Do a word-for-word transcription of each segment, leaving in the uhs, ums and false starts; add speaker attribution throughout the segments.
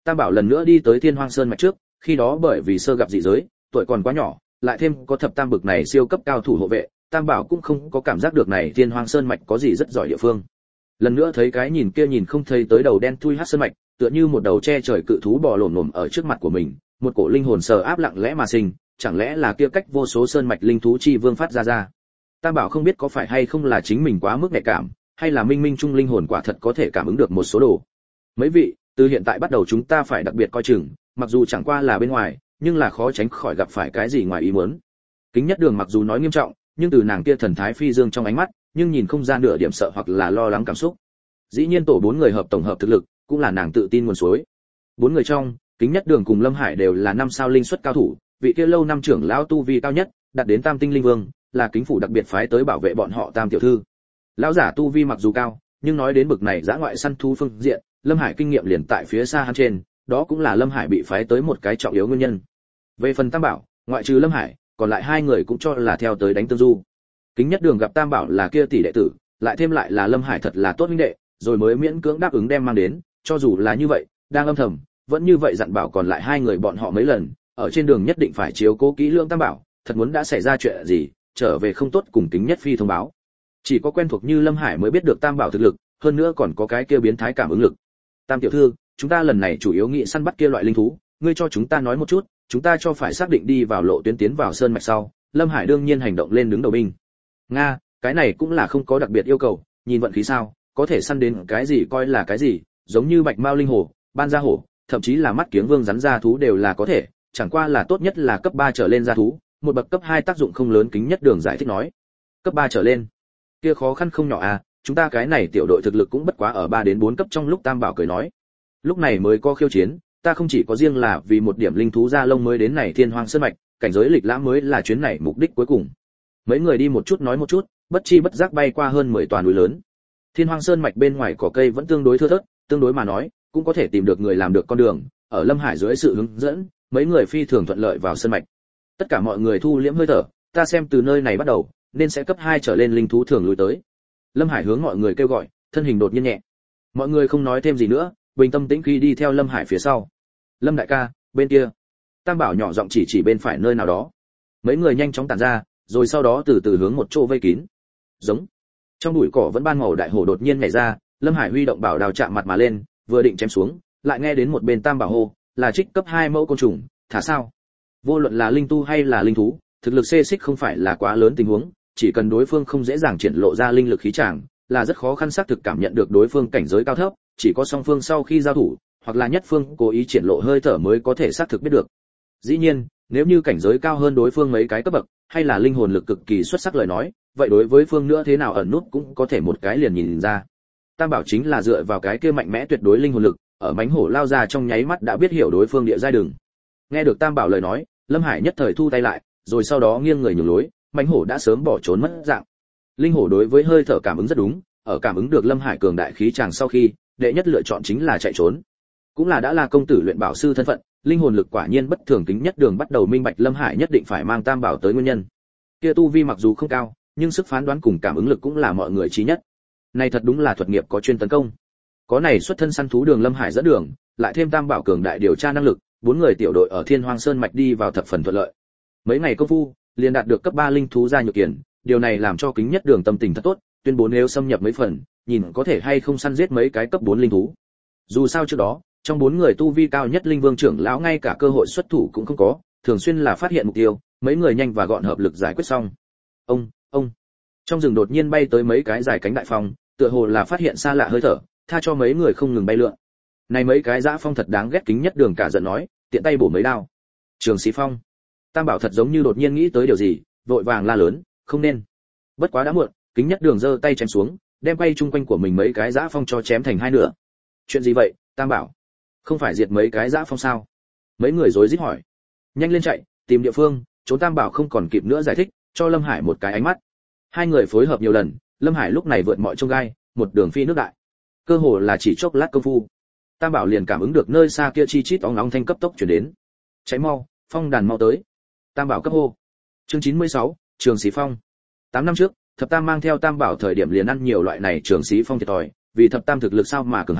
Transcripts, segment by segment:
Speaker 1: Tam Bảo lần nữa đi tới Thiên Hoang Sơn mạch trước, khi đó bởi vì sơ gặp dị giới, tuổi còn quá nhỏ, lại thêm có thập tam bực này siêu cấp cao thủ hộ vệ, Tam Bảo cũng không có cảm giác được này Thiên Hoang Sơn mạch có gì rất giỏi địa phương. Lần nữa thấy cái nhìn kia nhìn không thấy tới đầu đen thui hắc sơn mạch, tựa như một đầu che trời cự thú bò lổm lổm ở trước mặt của mình, một cổ linh hồn sờ áp lặng lẽ mà sinh, chẳng lẽ là kia cách vô số sơn mạch linh thú chi vương phát ra ra. Tam Bảo không biết có phải hay không là chính mình quá mức nhạy cảm, hay là minh minh trung linh hồn quả thật có thể cảm ứng được một số đồ. Mấy vị, từ hiện tại bắt đầu chúng ta phải đặc biệt coi chừng, mặc dù chẳng qua là bên ngoài, nhưng là khó tránh khỏi gặp phải cái gì ngoài ý muốn. Kính Nhất Đường mặc dù nói nghiêm trọng, nhưng từ nàng kia thần thái phi dương trong ánh mắt, nhưng nhìn không ra nửa điểm sợ hoặc là lo lắng cảm xúc. Dĩ nhiên tổ bốn người hợp tổng hợp thực lực, cũng là nàng tự tin nguồn suối. Bốn người trong, Kính Nhất Đường cùng Lâm Hải đều là năm sao linh xuất cao thủ, vị kia lâu năm trưởng lão tu vi cao nhất, đạt đến Tam tinh linh vương, là kính phủ đặc biệt phái tới bảo vệ bọn họ Tam tiểu thư. Lão giả tu vi mặc dù cao, nhưng nói đến bực này dã ngoại săn thú phương diện, Lâm Hải kinh nghiệm liền tại phía xa hắn trên, đó cũng là Lâm Hải bị phái tới một cái trọng yếu nguyên nhân. Về phần Tam Bảo, ngoại trừ Lâm Hải, còn lại hai người cũng cho là theo tới đánh tương du. Kính Nhất Đường gặp Tam Bảo là kia tỷ đệ tử, lại thêm lại là Lâm Hải thật là tốt huynh đệ, rồi mới miễn cưỡng đáp ứng đem mang đến, cho dù là như vậy, đang âm thầm, vẫn như vậy dặn bảo còn lại hai người bọn họ mấy lần, ở trên đường nhất định phải chiếu cố kỹ lưỡng Tam Bảo, thật muốn đã xảy ra chuyện gì, trở về không tốt cùng Kính Nhất Phi thông báo. Chỉ có quen thuộc như Lâm Hải mới biết được Tam Bảo thực lực, hơn nữa còn có cái kia biến thái cảm ứng lực. Tam tiểu thư, chúng ta lần này chủ yếu nghị săn bắt kia loại linh thú, ngươi cho chúng ta nói một chút, chúng ta cho phải xác định đi vào lộ tuyến tiến vào sơn mạch sau. Lâm Hải đương nhiên hành động lên đứng đầu binh. Nga, cái này cũng là không có đặc biệt yêu cầu, nhìn vận khí sao, có thể săn đến cái gì coi là cái gì, giống như bạch mao linh hổ, ban gia hổ, thậm chí là mắt kiếng vương rắn gia thú đều là có thể, chẳng qua là tốt nhất là cấp ba trở lên gia thú, một bậc cấp hai tác dụng không lớn. Kính Nhất Đường giải thích nói. Cấp ba trở lên, kia khó khăn không nhỏ à, chúng ta cái này tiểu đội thực lực cũng bất quá ở ba đến bốn cấp trong lúc. Tam Bảo cười nói. Lúc này mới có khiêu chiến, ta không chỉ có riêng là vì một điểm linh thú da lông mới đến này Thiên Hoang Sơn mạch, cảnh giới lịch lãm mới là chuyến này mục đích cuối cùng. Mấy người đi một chút nói một chút, bất chi bất giác bay qua hơn mười tòa núi lớn. Thiên Hoang Sơn mạch bên ngoài cỏ cây vẫn tương đối thưa thớt, tương đối mà nói, cũng có thể tìm được người làm được con đường, ở Lâm Hải dưới sự hướng dẫn, mấy người phi thường thuận lợi vào sơn mạch. Tất cả mọi người thu liễm hơi thở, ta xem từ nơi này bắt đầu, nên sẽ cấp hai trở lên linh thú thường lui tới. Lâm Hải hướng mọi người kêu gọi, thân hình đột nhiên nhẹ. Mọi người không nói thêm gì nữa, bình tâm tĩnh khí đi theo Lâm Hải phía sau. Lâm đại ca, bên kia. Tam Bảo nhỏ giọng chỉ chỉ bên phải nơi nào đó. Mấy người nhanh chóng tản ra, rồi sau đó từ từ hướng một chỗ vây kín. Giống. Trong bụi cỏ vẫn ban màu đại hổ đột nhiên nhảy ra, Lâm Hải huy động bảo đào chạm mặt mà lên, vừa định chém xuống, lại nghe đến một bên Tam Bảo hô, là trích cấp hai mẫu côn trùng, thả sao? Vô luận là linh tu hay là linh thú, thực lực xê xích không phải là quá lớn tình huống, chỉ cần đối phương không dễ dàng triển lộ ra linh lực khí tràng, là rất khó khăn xác thực cảm nhận được đối phương cảnh giới cao thấp, chỉ có song phương sau khi giao thủ, hoặc là nhất phương cố ý triển lộ hơi thở mới có thể xác thực biết được. Dĩ nhiên, nếu như cảnh giới cao hơn đối phương mấy cái cấp bậc, hay là linh hồn lực cực kỳ xuất sắc lời nói, vậy đối với phương nữa thế nào ẩn nút cũng có thể một cái liền nhìn ra. Tam Bảo chính là dựa vào cái kia mạnh mẽ tuyệt đối linh hồn lực, ở mãnh hổ lao ra trong nháy mắt đã biết hiểu đối phương địa giai đường. Nghe được Tam Bảo lời nói, Lâm Hải nhất thời thu tay lại, rồi sau đó nghiêng người nhường lối, mãnh hổ đã sớm bỏ trốn mất dạng. Linh hổ đối với hơi thở cảm ứng rất đúng, ở cảm ứng được Lâm Hải cường đại khí tràng sau khi, đệ nhất lựa chọn chính là chạy trốn. Cũng là đã là công tử luyện bảo sư thân phận, linh hồn lực quả nhiên bất thường. Kính Nhất Đường bắt đầu minh bạch Lâm Hải nhất định phải mang Tam Bảo tới nguyên nhân. Kia tu vi mặc dù không cao, nhưng sức phán đoán cùng cảm ứng lực cũng là mọi người trí nhất. Này thật đúng là thuật nghiệp có chuyên tấn công. Có này xuất thân săn thú đường Lâm Hải dẫn đường, lại thêm Tam Bảo cường đại điều tra năng lực, bốn người tiểu đội ở Thiên Hoang Sơn mạch đi vào thập phần thuận lợi. Mấy ngày công phu, liền đạt được cấp ba linh thú gia nhược kiển, điều này làm cho Kính Nhất Đường tâm tình thật tốt, tuyên bố nếu xâm nhập mấy phần, nhìn có thể hay không săn giết mấy cái cấp bốn linh thú. Dù sao trước đó, trong bốn người tu vi cao nhất linh vương trưởng lão ngay cả cơ hội xuất thủ cũng không có, thường xuyên là phát hiện mục tiêu, mấy người nhanh và gọn hợp lực giải quyết xong. Ông, ông. Trong rừng đột nhiên bay tới mấy cái dài cánh đại phong, tựa hồ là phát hiện xa lạ hơi thở, tha cho mấy người không ngừng bay lượn. Này mấy cái dã phong thật đáng ghét. Kính Nhất Đường cả giận nói, tiện tay bổ mấy đao. Trường Sĩ Phong. Tam Bảo thật giống như đột nhiên nghĩ tới điều gì, vội vàng la lớn, không nên. Bất quá đã muộn, Kính Nhất Đường giơ tay chém xuống, đem bay chung quanh của mình mấy cái dã phong cho chém thành hai nửa. Chuyện gì vậy, Tam Bảo? Không phải diệt mấy cái dã phong sao? Mấy người rối rít hỏi. Nhanh lên chạy, tìm địa phương, trốn. Tam Bảo không còn kịp nữa giải thích, cho Lâm Hải một cái ánh mắt. Hai người phối hợp nhiều lần, Lâm Hải lúc này vượt mọi chông gai, một đường phi nước đại. Cơ hồ là chỉ chốc lát công phu, Tam Bảo liền cảm ứng được nơi xa kia chi chít óng nóng thanh cấp tốc truyền đến. Cháy mau, phong đàn mau tới. Tam Bảo cấp hô. Chương chín mươi sáu, Trường Sĩ Phong. Tám năm trước, Thập Tam mang theo Tam Bảo thời điểm liền ăn nhiều loại này Trường Sĩ Phong thiệt thòi, vì Thập Tam thực lực sao mà cường hãn,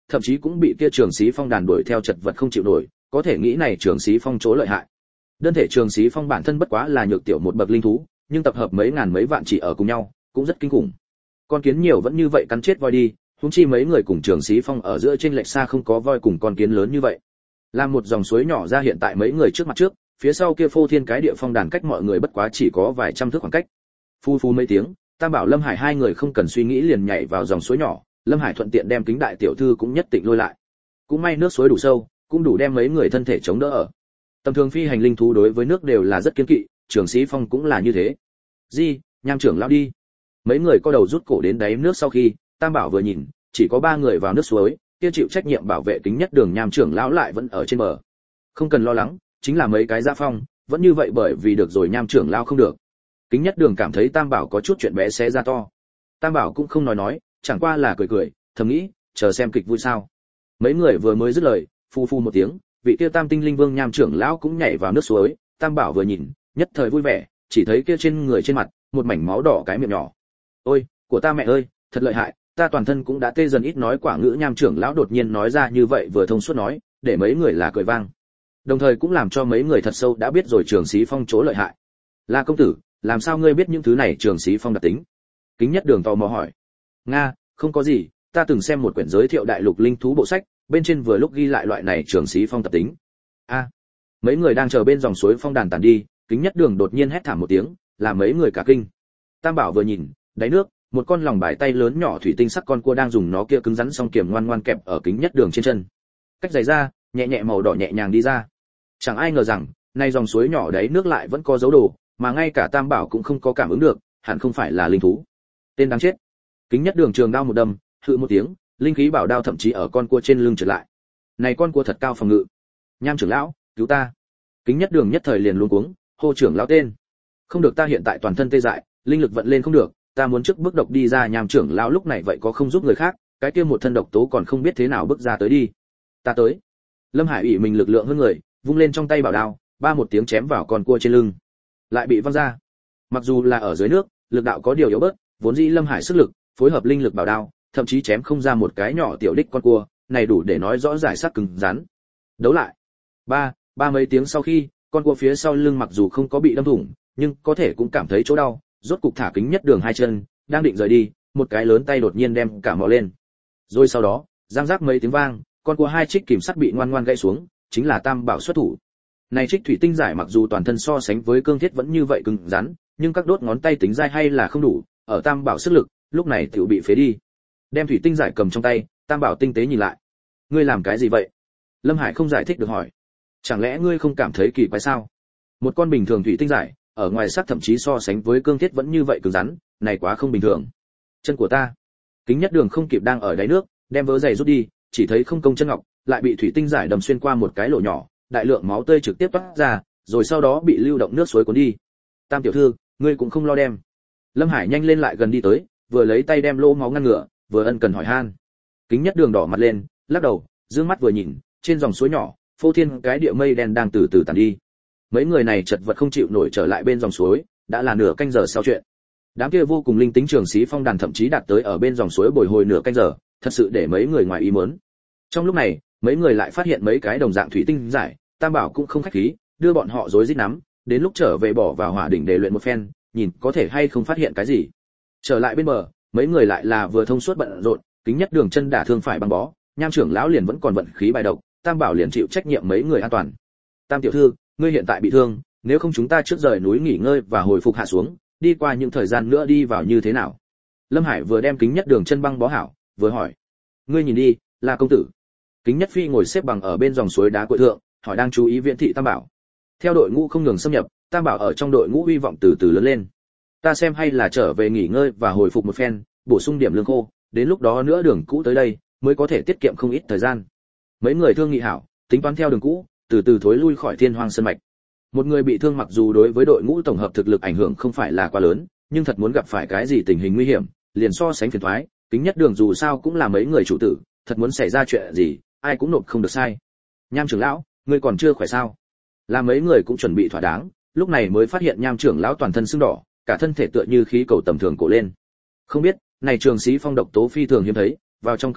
Speaker 1: thậm chí cũng bị kia Trường Sĩ Phong đàn đuổi theo chật vật không chịu nổi, có thể nghĩ này Trường Sĩ Phong chỗ lợi hại. Đơn thể Trường Sĩ Phong bản thân bất quá là nhược tiểu một bậc linh thú, nhưng tập hợp mấy ngàn mấy vạn chỉ ở cùng nhau, cũng rất kinh khủng. Con kiến nhiều vẫn như vậy cắn chết voi đi, huống chi mấy người cùng Trường Sĩ Phong ở giữa trên lệch xa không có voi cùng con kiến lớn như vậy. Làm một dòng suối nhỏ ra hiện tại mấy người trước mặt trước, phía sau kia phô thiên cái địa phong đàn cách mọi người bất quá chỉ có vài trăm thước khoảng cách. Phu phu mấy tiếng, Tam Bảo Lâm Hải hai người không cần suy nghĩ liền nhảy vào dòng suối nhỏ, Lâm Hải thuận tiện đem Kính đại tiểu thư cũng nhất định lôi lại. Cũng may nước suối đủ sâu, cũng đủ đem mấy người thân thể chống đỡ ở. Tầm thường phi hành linh thú đối với nước đều là rất kiên kỵ, Trường Sĩ Phong cũng là như thế. Di, Nham trưởng lão đi. Mấy người co đầu rút cổ đến đáy nước sau khi, Tam Bảo vừa nhìn, chỉ có ba người vào nước suối, kia chịu trách nhiệm bảo vệ Kính nhất đường Nham trưởng lão lại vẫn ở trên bờ. Không cần lo lắng, chính là mấy cái Dã Phong, vẫn như vậy bởi vì được rồi Nham trưởng lão không được. Kính nhất đường cảm thấy Tam Bảo có chút chuyện bé xé ra to. Tam Bảo cũng không nói nói, chẳng qua là cười cười, thầm nghĩ, chờ xem kịch vui sao. Mấy người vừa mới dứt lời, phu phu một tiếng, vị kia Tam Tinh Linh Vương Nham trưởng lão cũng nhảy vào nước suối, Tam Bảo vừa nhìn, nhất thời vui vẻ, chỉ thấy kia trên người trên mặt, một mảnh máu đỏ cái miệng nhỏ. Ôi, của ta mẹ ơi, thật lợi hại, ta toàn thân cũng đã tê dần ít nói quả ngữ Nham trưởng lão đột nhiên nói ra như vậy vừa thông suốt nói, để mấy người là cười vang. Đồng thời cũng làm cho mấy người thật sâu đã biết rồi Trường Sĩ Phong chỗ lợi hại. La công tử, làm sao ngươi biết những thứ này Trường Sĩ Phong đặc tính? Kính nhất đường tò mò hỏi. Nga, không có gì, ta từng xem một quyển giới thiệu đại lục linh thú bộ sách, bên trên vừa lúc ghi lại loại này Trường Sĩ Phong tập tính. A, mấy người đang chờ bên dòng suối phong đàn tàn đi, Kính nhất đường đột nhiên hét thảm một tiếng, làm mấy người cả kinh. Tam Bảo vừa nhìn, đáy nước, một con lòng bài tay lớn nhỏ thủy tinh sắc con cua đang dùng nó kia cứng rắn song kiềm ngoan ngoan kẹp ở Kính nhất đường trên chân. Cách giày ra, nhẹ nhẹ màu đỏ nhẹ nhàng đi ra. Chẳng ai ngờ rằng, nay dòng suối nhỏ đấy nước lại vẫn có dấu đồ, mà ngay cả Tam Bảo cũng không có cảm ứng được, hẳn không phải là linh thú. Tên đáng chết. Kính nhất đường trường đao một đâm, hự một tiếng, linh khí bảo đao thậm chí ở con cua trên lưng trượt lại. Này con cua thật cao phòng ngự. Nham trưởng lão, cứu ta. Kính nhất đường nhất thời liền luống cuống, hô trưởng lão tên. Không được, ta hiện tại toàn thân tê dại, linh lực vận lên không được, ta muốn trước bước độc đi ra. Nham trưởng lão lúc này vậy có không giúp người khác, cái kia một thân độc tố còn không biết thế nào bước ra tới đi. Ta tới. Lâm Hải ủy mình lực lượng hơn người, vung lên trong tay bảo đao, ba một tiếng chém vào con cua trên lưng, lại bị văng ra. Mặc dù là ở dưới nước, lực đạo có điều yếu bớt, vốn dĩ Lâm Hải sức lực, phối hợp linh lực bảo đao, thậm chí chém không ra một cái nhỏ tiểu đích con cua, này đủ để nói rõ giải sắc cứng rắn. Đấu lại. Ba, ba mấy tiếng sau khi, con cua phía sau lưng mặc dù không có bị đâm thủng, nhưng có thể cũng cảm thấy chỗ đau, rốt cục thả Kính nhất đường hai chân, đang định rời đi, một cái lớn tay đột nhiên đem cả mò lên. Rồi sau đó, giang rác mấy tiếng vang, con cua hai trích kìm sắt bị ngoan ngoan gãy xuống, chính là Tam Bảo xuất thủ. Này trích thủy tinh giải mặc dù toàn thân so sánh với cương thiết vẫn như vậy cứng rắn, nhưng các đốt ngón tay tính dai hay là không đủ, ở Tam Bảo sức lực, lúc này tiểu bị phế đi. Đem thủy tinh giải cầm trong tay, Tam Bảo tinh tế nhìn lại. Ngươi làm cái gì vậy? Lâm Hải không giải thích được hỏi. Chẳng lẽ ngươi không cảm thấy kỳ quái sao? Một con bình thường thủy tinh giải, ở ngoài sắc thậm chí so sánh với cương thiết vẫn như vậy cứng rắn, này quá không bình thường. Chân của ta. Kính nhất đường không kịp đang ở đáy nước, đem vớ giày rút đi, chỉ thấy không công chân ngọc, lại bị thủy tinh giải đâm xuyên qua một cái lỗ nhỏ, đại lượng máu tươi trực tiếp toát ra, rồi sau đó bị lưu động nước suối cuốn đi. Tam tiểu thư, ngươi cũng không lo đem. Lâm Hải nhanh lên lại gần đi tới, vừa lấy tay đem lỗ máu ngăn ngừa, vừa ân cần hỏi han. Kính nhất đường đỏ mặt lên, lắc đầu, dương mắt vừa nhìn, trên dòng suối nhỏ, phô thiên cái địa mây đen đang từ từ tàn đi. Mấy người này chật vật không chịu nổi trở lại bên dòng suối, đã là nửa canh giờ sau chuyện. Đám kia vô cùng linh tính Trường Sĩ Phong đàn thậm chí đạt tới ở bên dòng suối bồi hồi nửa canh giờ, thật sự để mấy người ngoài ý muốn. Trong lúc này, mấy người lại phát hiện mấy cái đồng dạng thủy tinh giải, Tam Bảo cũng không khách khí, đưa bọn họ rối rít nắm, đến lúc trở về bỏ vào hỏa đỉnh để luyện một phen, nhìn có thể hay không phát hiện cái gì. Trở lại bên bờ, mấy người lại là vừa thông suốt bận rộn, Kính nhất đường chân đả thương phải băng bó, Nham trưởng lão liền vẫn còn vận khí bài độc, Tam Bảo liền chịu trách nhiệm mấy người an toàn. Tam tiểu thư, ngươi hiện tại bị thương, nếu không chúng ta trước rời núi nghỉ ngơi và hồi phục hạ xuống, đi qua những thời gian nữa đi vào như thế nào? Lâm Hải vừa đem Kính nhất đường chân băng bó hảo, vừa hỏi. Ngươi nhìn đi, là công tử. Kính nhất phi ngồi xếp bằng ở bên dòng suối đá cội thượng, hỏi đang chú ý viễn thị Tam Bảo. Theo đội ngũ không ngừng xâm nhập, Tam Bảo ở trong đội ngũ hy vọng từ từ lớn lên. Ta xem hay là trở về nghỉ ngơi và hồi phục một phen, bổ sung điểm lương khô, đến lúc đó nữa đường cũ tới đây, mới có thể tiết kiệm không ít thời gian. Mấy người thương nghị hảo, tính toán theo đường cũ, từ từ thối lui khỏi Thiên Hoang sơn mạch. Một người bị thương mặc dù đối với đội ngũ tổng hợp thực lực ảnh hưởng không phải là quá lớn, nhưng thật muốn gặp phải cái gì tình hình nguy hiểm, liền so sánh phiền toái, Kính nhất đường dù sao cũng là mấy người chủ tử, thật muốn xảy ra chuyện gì, ai cũng nộp không được sai. Nham trưởng lão, ngươi còn chưa khỏe sao? Là mấy người cũng chuẩn bị thỏa đáng, lúc này mới phát hiện Nham trưởng lão toàn thân sưng đỏ, cả thân thể tựa như khí cầu tầm thường cổ lên. Không biết, này Trường Sĩ Phong độc tố phi thường hiếm thấy, vào trong cơ thể,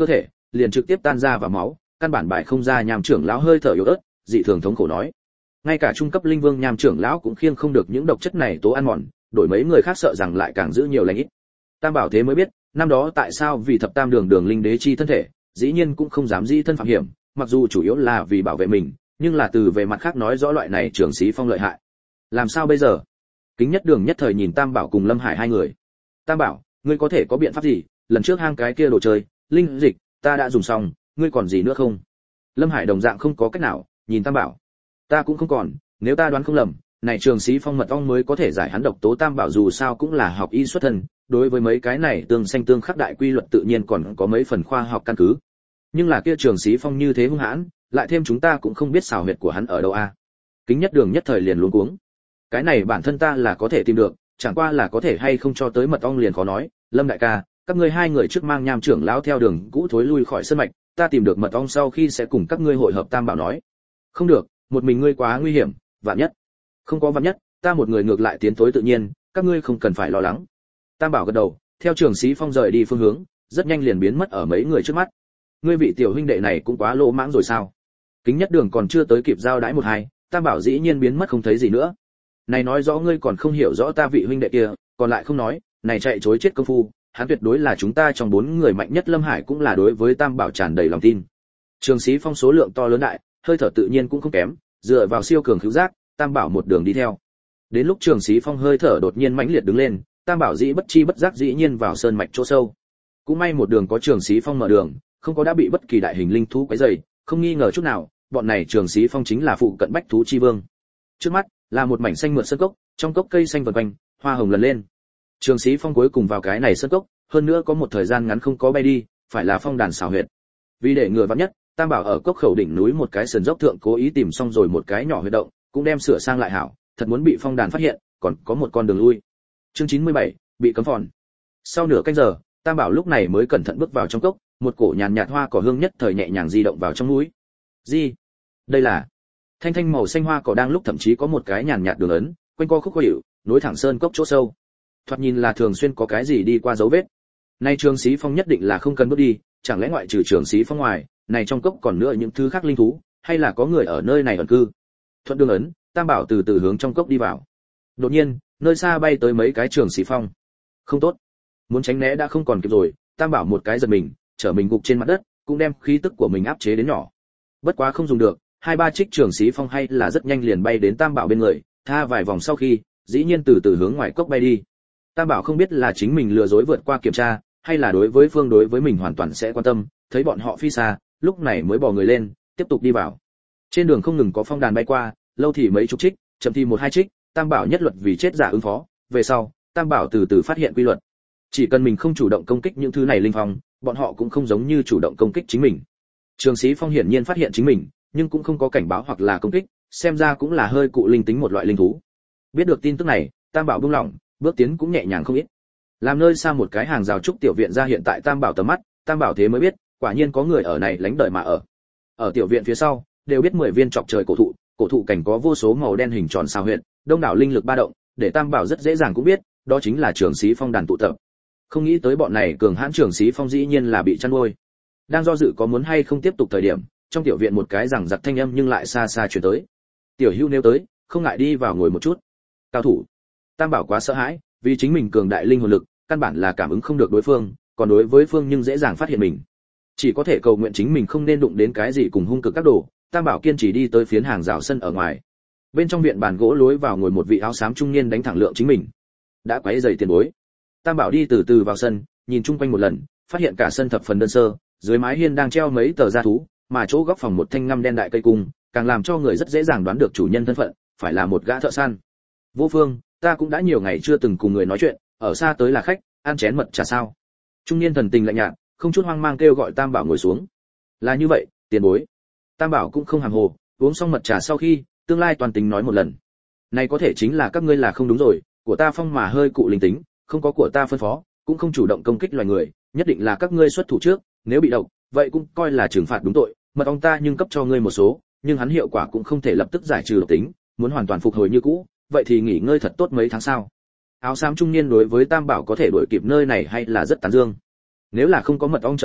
Speaker 1: liền trực tiếp tan ra vào máu, căn bản bài không ra. Nham trưởng lão hơi thở yếu ớt, dị thường thống khổ nói. Ngay cả trung cấp linh vương Nham trưởng lão cũng khiêng không được những độc chất này tố ăn mòn, đổi mấy người khác sợ rằng lại càng giữ nhiều lành ít. Tam Bảo thế mới biết, năm đó tại sao vì thập tam đường đường linh đế chi thân thể, dĩ nhiên cũng không dám dĩ thân phạm hiểm, mặc dù chủ yếu là vì bảo vệ mình, nhưng là từ về mặt khác nói rõ loại này Trường Xí Phong lợi hại. Làm sao bây giờ? Kính Nhất Đường nhất thời nhìn Tam Bảo cùng Lâm Hải hai người. Tam Bảo, ngươi có thể có biện pháp gì? Lần trước hang cái kia đồ chơi, linh dịch, ta đã dùng xong, ngươi còn gì nữa không? Lâm Hải đồng dạng không có cách nào, nhìn Tam Bảo. Ta cũng không còn, nếu ta đoán không lầm, này Trường Xí Phong mật ong mới có thể giải hắn độc tố. Tam Bảo dù sao cũng là học y xuất thân, đối với mấy cái này tương xanh tương khắc đại quy luật tự nhiên còn có mấy phần khoa học căn cứ. Nhưng là kia Trường Xí Phong như thế hung hãn, lại thêm chúng ta cũng không biết xảo huyệt của hắn ở đâu a. Kính Nhất Đường nhất thời liền luống cuống. Cái này bản thân ta là có thể tìm được, chẳng qua là có thể hay không cho tới mật ong liền khó nói. Lâm đại ca, các ngươi hai người trước mang Nham trưởng lão theo đường cũ thối lui khỏi sơn mạch, ta tìm được mật ong sau khi sẽ cùng các ngươi hội hợp. Tam Bảo nói. Không được, một mình ngươi quá nguy hiểm, vạn nhất. Không có vạn nhất, ta một người ngược lại tiến tối tự nhiên, các ngươi không cần phải lo lắng. Tam Bảo gật đầu, theo Trường Xí Phong rời đi phương hướng, rất nhanh liền biến mất ở mấy người trước mắt. Ngươi vị tiểu huynh đệ này cũng quá lỗ mãng rồi sao? Kính Nhất Đường còn chưa tới kịp giao đãi một hai, Tam Bảo dĩ nhiên biến mất không thấy gì nữa. Này nói rõ ngươi còn không hiểu rõ ta vị huynh đệ kia, còn lại không nói, này chạy chối chết công phu, hắn tuyệt đối là chúng ta trong bốn người mạnh nhất. Lâm Hải cũng là đối với Tam Bảo tràn đầy lòng tin. Trường Xí Phong số lượng to lớn đại, hơi thở tự nhiên cũng không kém, dựa vào siêu cường khứu giác, Tam Bảo một đường đi theo. Đến lúc Trường Xí Phong hơi thở đột nhiên mãnh liệt đứng lên, Tam Bảo dĩ bất chi bất giác dĩ nhiên vào sơn mạch chỗ sâu. Cũng may một đường có Trường Xí Phong mở đường, không có đã bị bất kỳ đại hình linh thú quấy rầy, không nghi ngờ chút nào, bọn này Trường Xí Phong chính là phụ cận bách thú chi vương. Trước mắt là một mảnh xanh mượt sơn cốc, trong cốc cây xanh vần quanh, hoa hồng lần lên. Trường Xí Phong cuối cùng vào cái này sơn cốc, hơn nữa có một thời gian ngắn không có bay đi, phải là phong đàn xảo huyệt. Vì để ngừa vạn nhất, Tam Bảo ở cốc khẩu đỉnh núi một cái sườn dốc thượng cố ý tìm xong rồi một cái nhỏ huyệt động, cũng đem sửa sang lại hảo, thật muốn bị phong đàn phát hiện, còn có một con đường lui. Chương chín mươi bảy, bị cấm phòn. Sau nửa canh giờ, Tam Bảo lúc này mới cẩn thận bước vào trong cốc, một cổ nhàn nhạt hoa cỏ hương nhất thời nhẹ nhàng di động vào trong núi. Gì? Đây là thanh thanh màu xanh hoa cỏ đang lúc thậm chí có một cái nhàn nhạt đường ấn, quanh co khúc khuỷu, nối thẳng sơn cốc chỗ sâu. Thoạt nhìn là thường xuyên có cái gì đi qua dấu vết. Nay Trường Xí Phong nhất định là không cần bước đi, chẳng lẽ ngoại trừ Trường Xí Phong ngoài, này trong cốc còn nữa những thứ khác linh thú, hay là có người ở nơi này ẩn cư. Thuận đường ấn, Tam Bảo từ từ hướng trong cốc đi vào. Đột nhiên, nơi xa bay tới mấy cái Trường Xí Phong. Không tốt, muốn tránh né đã không còn kịp rồi. Tam Bảo một cái giật mình, trở mình gục trên mặt đất, cũng đem khí tức của mình áp chế đến nhỏ. Bất quá không dùng được, hai ba trích Trường Xí Phong hay là rất nhanh liền bay đến Tam Bảo bên người, tha vài vòng sau khi, dĩ nhiên từ từ hướng ngoài cốc bay đi. Tam Bảo không biết là chính mình lừa dối vượt qua kiểm tra, hay là đối với phương đối với mình hoàn toàn sẽ quan tâm, thấy bọn họ phi xa, lúc này mới bò người lên, tiếp tục đi vào. Trên đường không ngừng có phong đàn bay qua, lâu thì mấy chục trích, chậm thì một hai trích. Tam Bảo nhất luật vì chết giả ứng phó, về sau, Tam Bảo từ từ phát hiện quy luật. Chỉ cần mình không chủ động công kích những thứ này linh phong, bọn họ cũng không giống như chủ động công kích chính mình. Trường Xí Phong hiển nhiên phát hiện chính mình, nhưng cũng không có cảnh báo hoặc là công kích, xem ra cũng là hơi cụ linh tính một loại linh thú. Biết được tin tức này, Tam Bảo buông lỏng, bước tiến cũng nhẹ nhàng không ít. Làm nơi xa một cái hàng rào trúc tiểu viện ra hiện tại Tam Bảo tầm mắt, Tam Bảo thế mới biết, quả nhiên có người ở này lánh đời mà ở. Ở tiểu viện phía sau, đều biết mười viên chọc trời cổ thụ, cổ thụ cảnh có vô số màu đen hình tròn sao huyệt, đông đảo linh lực ba động, để Tam Bảo rất dễ dàng cũng biết, đó chính là Trường Xí Phong đàn tụ tập. Không nghĩ tới bọn này cường hãn Trường Xí Phong dĩ nhiên là bị chăn nuôi. Đang do dự có muốn hay không tiếp tục thời điểm, trong tiểu viện một cái rằng giặc thanh âm nhưng lại xa xa truyền tới. Tiểu Hưu nếu tới, không ngại đi vào ngồi một chút. Cao thủ. Tam Bảo quá sợ hãi, vì chính mình cường đại linh hồn lực, căn bản là cảm ứng không được đối phương, còn đối với phương nhưng dễ dàng phát hiện mình. Chỉ có thể cầu nguyện chính mình không nên đụng đến cái gì cùng hung cực các đồ. Tam Bảo kiên trì đi tới phiến hàng rào sân ở ngoài. Bên trong viện bàn gỗ lối vào ngồi một vị áo xám trung niên đánh thẳng lượng chính mình. Đã quấy rầy tiền bối. Tam Bảo đi từ từ vào sân, nhìn chung quanh một lần, phát hiện cả sân thập phần đơn sơ, dưới mái hiên đang treo mấy tờ gia thú, mà chỗ góc phòng một thanh ngăm đen đại cây cung, càng làm cho người rất dễ dàng đoán được chủ nhân thân phận, phải là một gã thợ săn. Vô Phương, ta cũng đã nhiều ngày chưa từng cùng người nói chuyện, ở xa tới là khách, ăn chén mật trà sao? Trung niên thần tình lạnh nhạt, không chút hoang mang kêu gọi Tam Bảo ngồi xuống. Là như vậy, tiền bối. Tam Bảo cũng không hàm hồ, uống xong mật trà sau khi, tương lai toàn tính nói một lần. Này có thể chính là các ngươi là không đúng rồi, của ta phong mà hơi cụ linh tính, không có của ta phân phó, cũng không chủ động công kích loài người, nhất định là các ngươi xuất thủ trước, nếu bị độc, vậy cũng coi là trừng phạt đúng tội, mật ong ta nhưng cấp cho ngươi một số, nhưng hắn hiệu quả cũng không thể lập tức giải trừ độc tính, muốn hoàn toàn phục hồi như cũ, vậy thì nghỉ ngơi thật tốt mấy tháng sau. Áo xám trung niên đối với Tam Bảo có thể đuổi kịp nơi này hay là rất tán dương. Nếu là không có mật ong trợ giúp,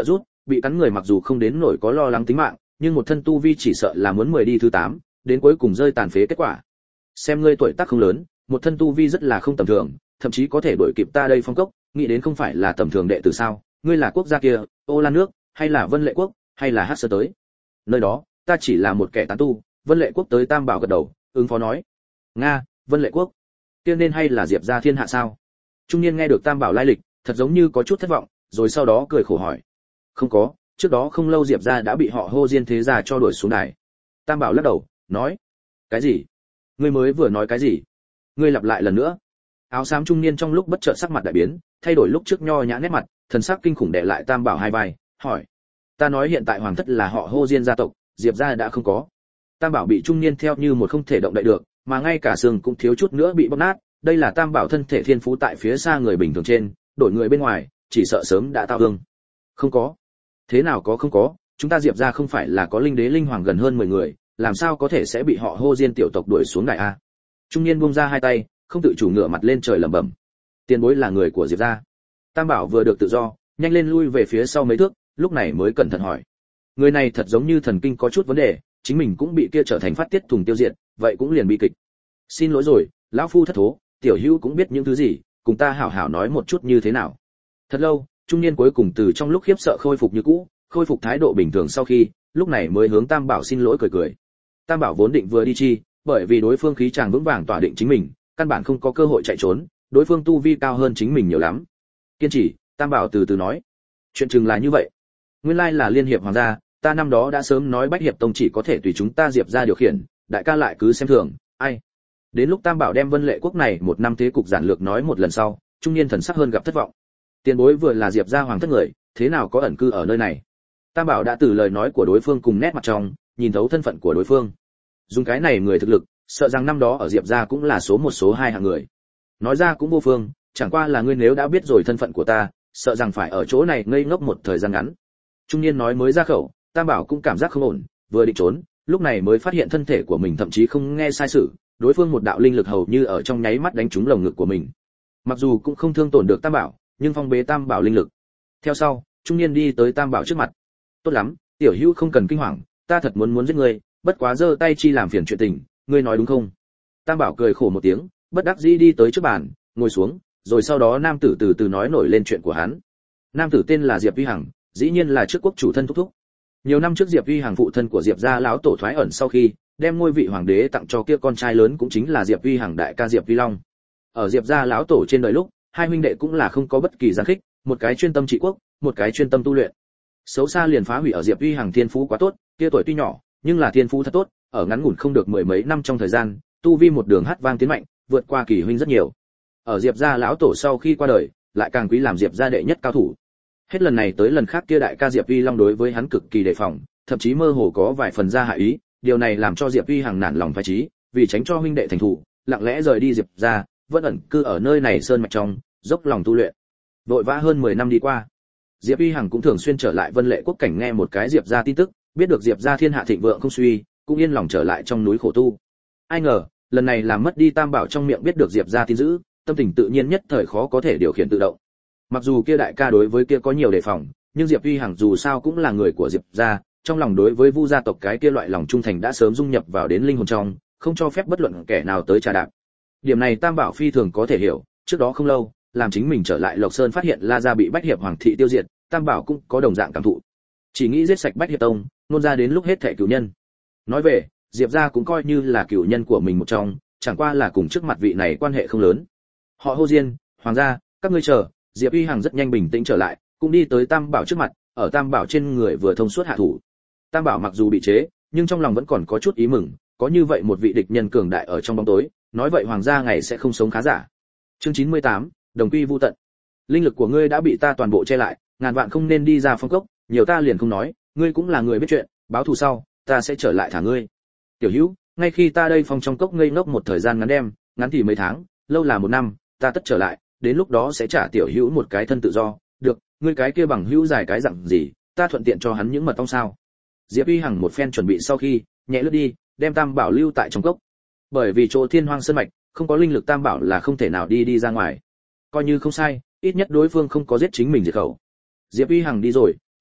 Speaker 1: bị cắn người mặc dù không đến nổi có lo lắng tính mạng, nhưng một thân tu vi chỉ sợ là muốn mười đi thứ tám, đến cuối cùng rơi tàn phế kết quả. Xem ngươi tuổi tác không lớn, một thân tu vi rất là không tầm thường, thậm chí có thể đuổi kịp ta đây phong cốc, nghĩ đến không phải là tầm thường đệ tử sao? Ngươi là quốc gia kia, Ô Lan nước, hay là Vân Lệ quốc, hay là Hắc Sơ tới? Nơi đó, ta chỉ là một kẻ tán tu. Vân Lệ quốc tới Tam Bảo gật đầu, ứng phó nói. Nga, Vân Lệ quốc, kia nên hay là Diệp gia thiên hạ sao? Trung niên nghe được Tam Bảo lai lịch, thật giống như có chút thất vọng, rồi sau đó cười khổ hỏi. Không có, trước đó không lâu Diệp gia đã bị họ Hô Diên thế gia cho đuổi xuống đài. Tam Bảo lắc đầu, nói. Cái gì? Ngươi mới vừa nói cái gì? Ngươi lặp lại lần nữa. Áo xám trung niên trong lúc bất chợt sắc mặt đại biến, thay đổi lúc trước nho nhã nét mặt, thần sắc kinh khủng đè lại Tam Bảo hai vai, hỏi: "Ta nói hiện tại hoàng thất là họ Hô Diên gia tộc, Diệp gia đã không có." Tam Bảo bị trung niên theo như một không thể động đậy được, mà ngay cả xương cũng thiếu chút nữa bị bóp nát, đây là Tam Bảo thân thể thiên phú tại phía xa người bình thường trên, đổi người bên ngoài, chỉ sợ sớm đã tao hương. Không có. Thế nào có không có, chúng ta Diệp gia không phải là có linh đế linh hoàng gần hơn mười người, làm sao có thể sẽ bị họ Hô Diên tiểu tộc đuổi xuống đại a? Trung niên buông ra hai tay, không tự chủ ngửa mặt lên trời lẩm bẩm. Tiền bối là người của Diệp gia. Tam Bảo vừa được tự do, nhanh lên lui về phía sau mấy thước, lúc này mới cẩn thận hỏi. Người này thật giống như thần kinh có chút vấn đề, chính mình cũng bị kia trở thành phát tiết thùng tiêu diệt, vậy cũng liền bị kịch. Xin lỗi rồi, lão phu thất thố, tiểu hữu cũng biết những thứ gì, cùng ta hảo hảo nói một chút như thế nào. Thật lâu, trung niên cuối cùng từ trong lúc khiếp sợ khôi phục như cũ, khôi phục thái độ bình thường sau khi, lúc này mới hướng Tam Bảo xin lỗi cười cười. Tam Bảo vốn định vừa đi chi, bởi vì đối phương khí chàng vững vàng tỏa định chính mình, căn bản không có cơ hội chạy trốn, đối phương tu vi cao hơn chính mình nhiều lắm. Kiên trì, Tam Bảo từ từ nói. Chuyện chừng là như vậy. Nguyên lai là liên hiệp hoàng gia, ta năm đó đã sớm nói Bách Hiệp Tông chỉ có thể tùy chúng ta Diệp gia điều khiển, đại ca lại cứ xem thường, ai. Đến lúc Tam Bảo đem Vân Lệ quốc này một năm thế cục giản lược nói một lần sau, trung niên thần sắc hơn gặp thất vọng. Tiền bối vừa là Diệp gia hoàng thất người, thế nào có ẩn cư ở nơi này? Tam Bảo đã từ lời nói của đối phương cùng nét mặt trong, nhìn thấu thân phận của đối phương. Dùng cái này người thực lực, sợ rằng năm đó ở Diệp gia cũng là số một số hai hạng người. Nói ra cũng vô phương, chẳng qua là ngươi nếu đã biết rồi thân phận của ta, sợ rằng phải ở chỗ này ngây ngốc một thời gian ngắn. Trung niên nói mới ra khẩu, Tam Bảo cũng cảm giác không ổn, vừa định trốn, lúc này mới phát hiện thân thể của mình thậm chí không nghe sai sự, đối phương một đạo linh lực hầu như ở trong nháy mắt đánh trúng lồng ngực của mình. Mặc dù cũng không thương tổn được Tam Bảo, nhưng phong bế Tam Bảo linh lực. Theo sau, trung niên đi tới Tam Bảo trước mặt. Tốt lắm, tiểu hữu không cần kinh hoàng, ta thật muốn muốn giết ngươi, bất quá giơ tay chi làm phiền chuyện tình, ngươi nói đúng không? Tam Bảo cười khổ một tiếng, bất đắc dĩ đi tới trước bàn, ngồi xuống, rồi sau đó nam tử từ từ nói nổi lên chuyện của hắn. Nam tử tên là Diệp Vi Hằng, dĩ nhiên là trước quốc chủ thân thúc thúc. Nhiều năm trước Diệp Vi Hằng phụ thân của Diệp gia lão tổ thoái ẩn sau khi, đem ngôi vị hoàng đế tặng cho kia con trai lớn cũng chính là Diệp Vi Hằng đại ca Diệp Vi Long. Ở Diệp gia lão tổ trên đời lúc, hai huynh đệ cũng là không có bất kỳ giáng khích, một cái chuyên tâm trị quốc, một cái chuyên tâm tu luyện. Xấu xa liền phá hủy ở Diệp Vi Hằng thiên phú quá tốt, kia tuổi tuy nhỏ, nhưng là thiên phú thật tốt, ở ngắn ngủn không được mười mấy năm trong thời gian, tu vi một đường hát vang tiến mạnh, vượt qua kỳ huynh rất nhiều. Ở Diệp gia lão tổ sau khi qua đời, lại càng quý làm Diệp gia đệ nhất cao thủ. Hết lần này tới lần khác kia đại ca Diệp Vi Long đối với hắn cực kỳ đề phòng, thậm chí mơ hồ có vài phần ra hại ý, điều này làm cho Diệp Vi Hằng nản lòng phái trí, vì tránh cho huynh đệ thành thủ, lặng lẽ rời đi Diệp gia, vẫn ẩn cư ở nơi này sơn mạch trong, dốc lòng tu luyện. Vội vã hơn mười năm đi qua, Diệp Vi Hằng cũng thường xuyên trở lại Vân Lệ quốc cảnh nghe một cái Diệp gia tin tức, biết được Diệp gia thiên hạ thịnh vượng không suy, cũng yên lòng trở lại trong núi khổ tu. Ai ngờ, lần này làm mất đi Tam Bảo trong miệng biết được Diệp gia tin dữ, tâm tình tự nhiên nhất thời khó có thể điều khiển tự động. Mặc dù kia đại ca đối với kia có nhiều đề phòng, nhưng Diệp Vi Hằng dù sao cũng là người của Diệp gia, trong lòng đối với Vu gia tộc cái kia loại lòng trung thành đã sớm dung nhập vào đến linh hồn trong, không cho phép bất luận kẻ nào tới trà đạp. Điểm này Tam Bảo phi thường có thể hiểu, trước đó không lâu, làm chính mình trở lại Lộc Sơn phát hiện La gia bị Bách Hiệp Hoàng thị tiêu diệt, Tam Bảo cũng có đồng dạng cảm thụ. Chỉ nghĩ giết sạch Bách Hiệp Tông, nôn ra đến lúc hết thảy cửu nhân. Nói về, Diệp gia cũng coi như là cửu nhân của mình một trong, chẳng qua là cùng trước mặt vị này quan hệ không lớn. Họ Hô Diên, Hoàng gia, các ngươi chờ. Diệp Uy Hằng rất nhanh bình tĩnh trở lại, cũng đi tới Tam Bảo trước mặt, ở Tam Bảo trên người vừa thông suốt hạ thủ. Tam Bảo mặc dù bị chế, nhưng trong lòng vẫn còn có chút ý mừng, có như vậy một vị địch nhân cường đại ở trong bóng tối, nói vậy Hoàng gia ngày sẽ không sống khá giả. Chương chín mươi tám, đồng quy vu tận. Linh lực của ngươi đã bị ta toàn bộ che lại, ngàn vạn không nên đi ra phong cốc, nhiều ta liền không nói, ngươi cũng là người biết chuyện, báo thù sau, ta sẽ trở lại thả ngươi. Tiểu Hữu, ngay khi ta đây phong trong cốc ngây ngốc một thời gian ngắn đêm, ngắn thì mấy tháng, lâu là một năm, ta tất trở lại, đến lúc đó sẽ trả Tiểu Hữu một cái thân tự do, được, ngươi cái kia bằng hữu dài cái dặn gì, ta thuận tiện cho hắn những mật ong sao? Diệp Uy Hằng một phen chuẩn bị sau khi, nhẹ lướt đi, đem Tam Bảo lưu tại trong cốc. Bởi vì chỗ Thiên Hoang sơn mạch, không có linh lực Tam Bảo là không thể nào đi đi ra ngoài. Coi như không sai, ít nhất đối phương không có giết chính mình diệt khẩu. Diệp Uy Hằng đi rồi,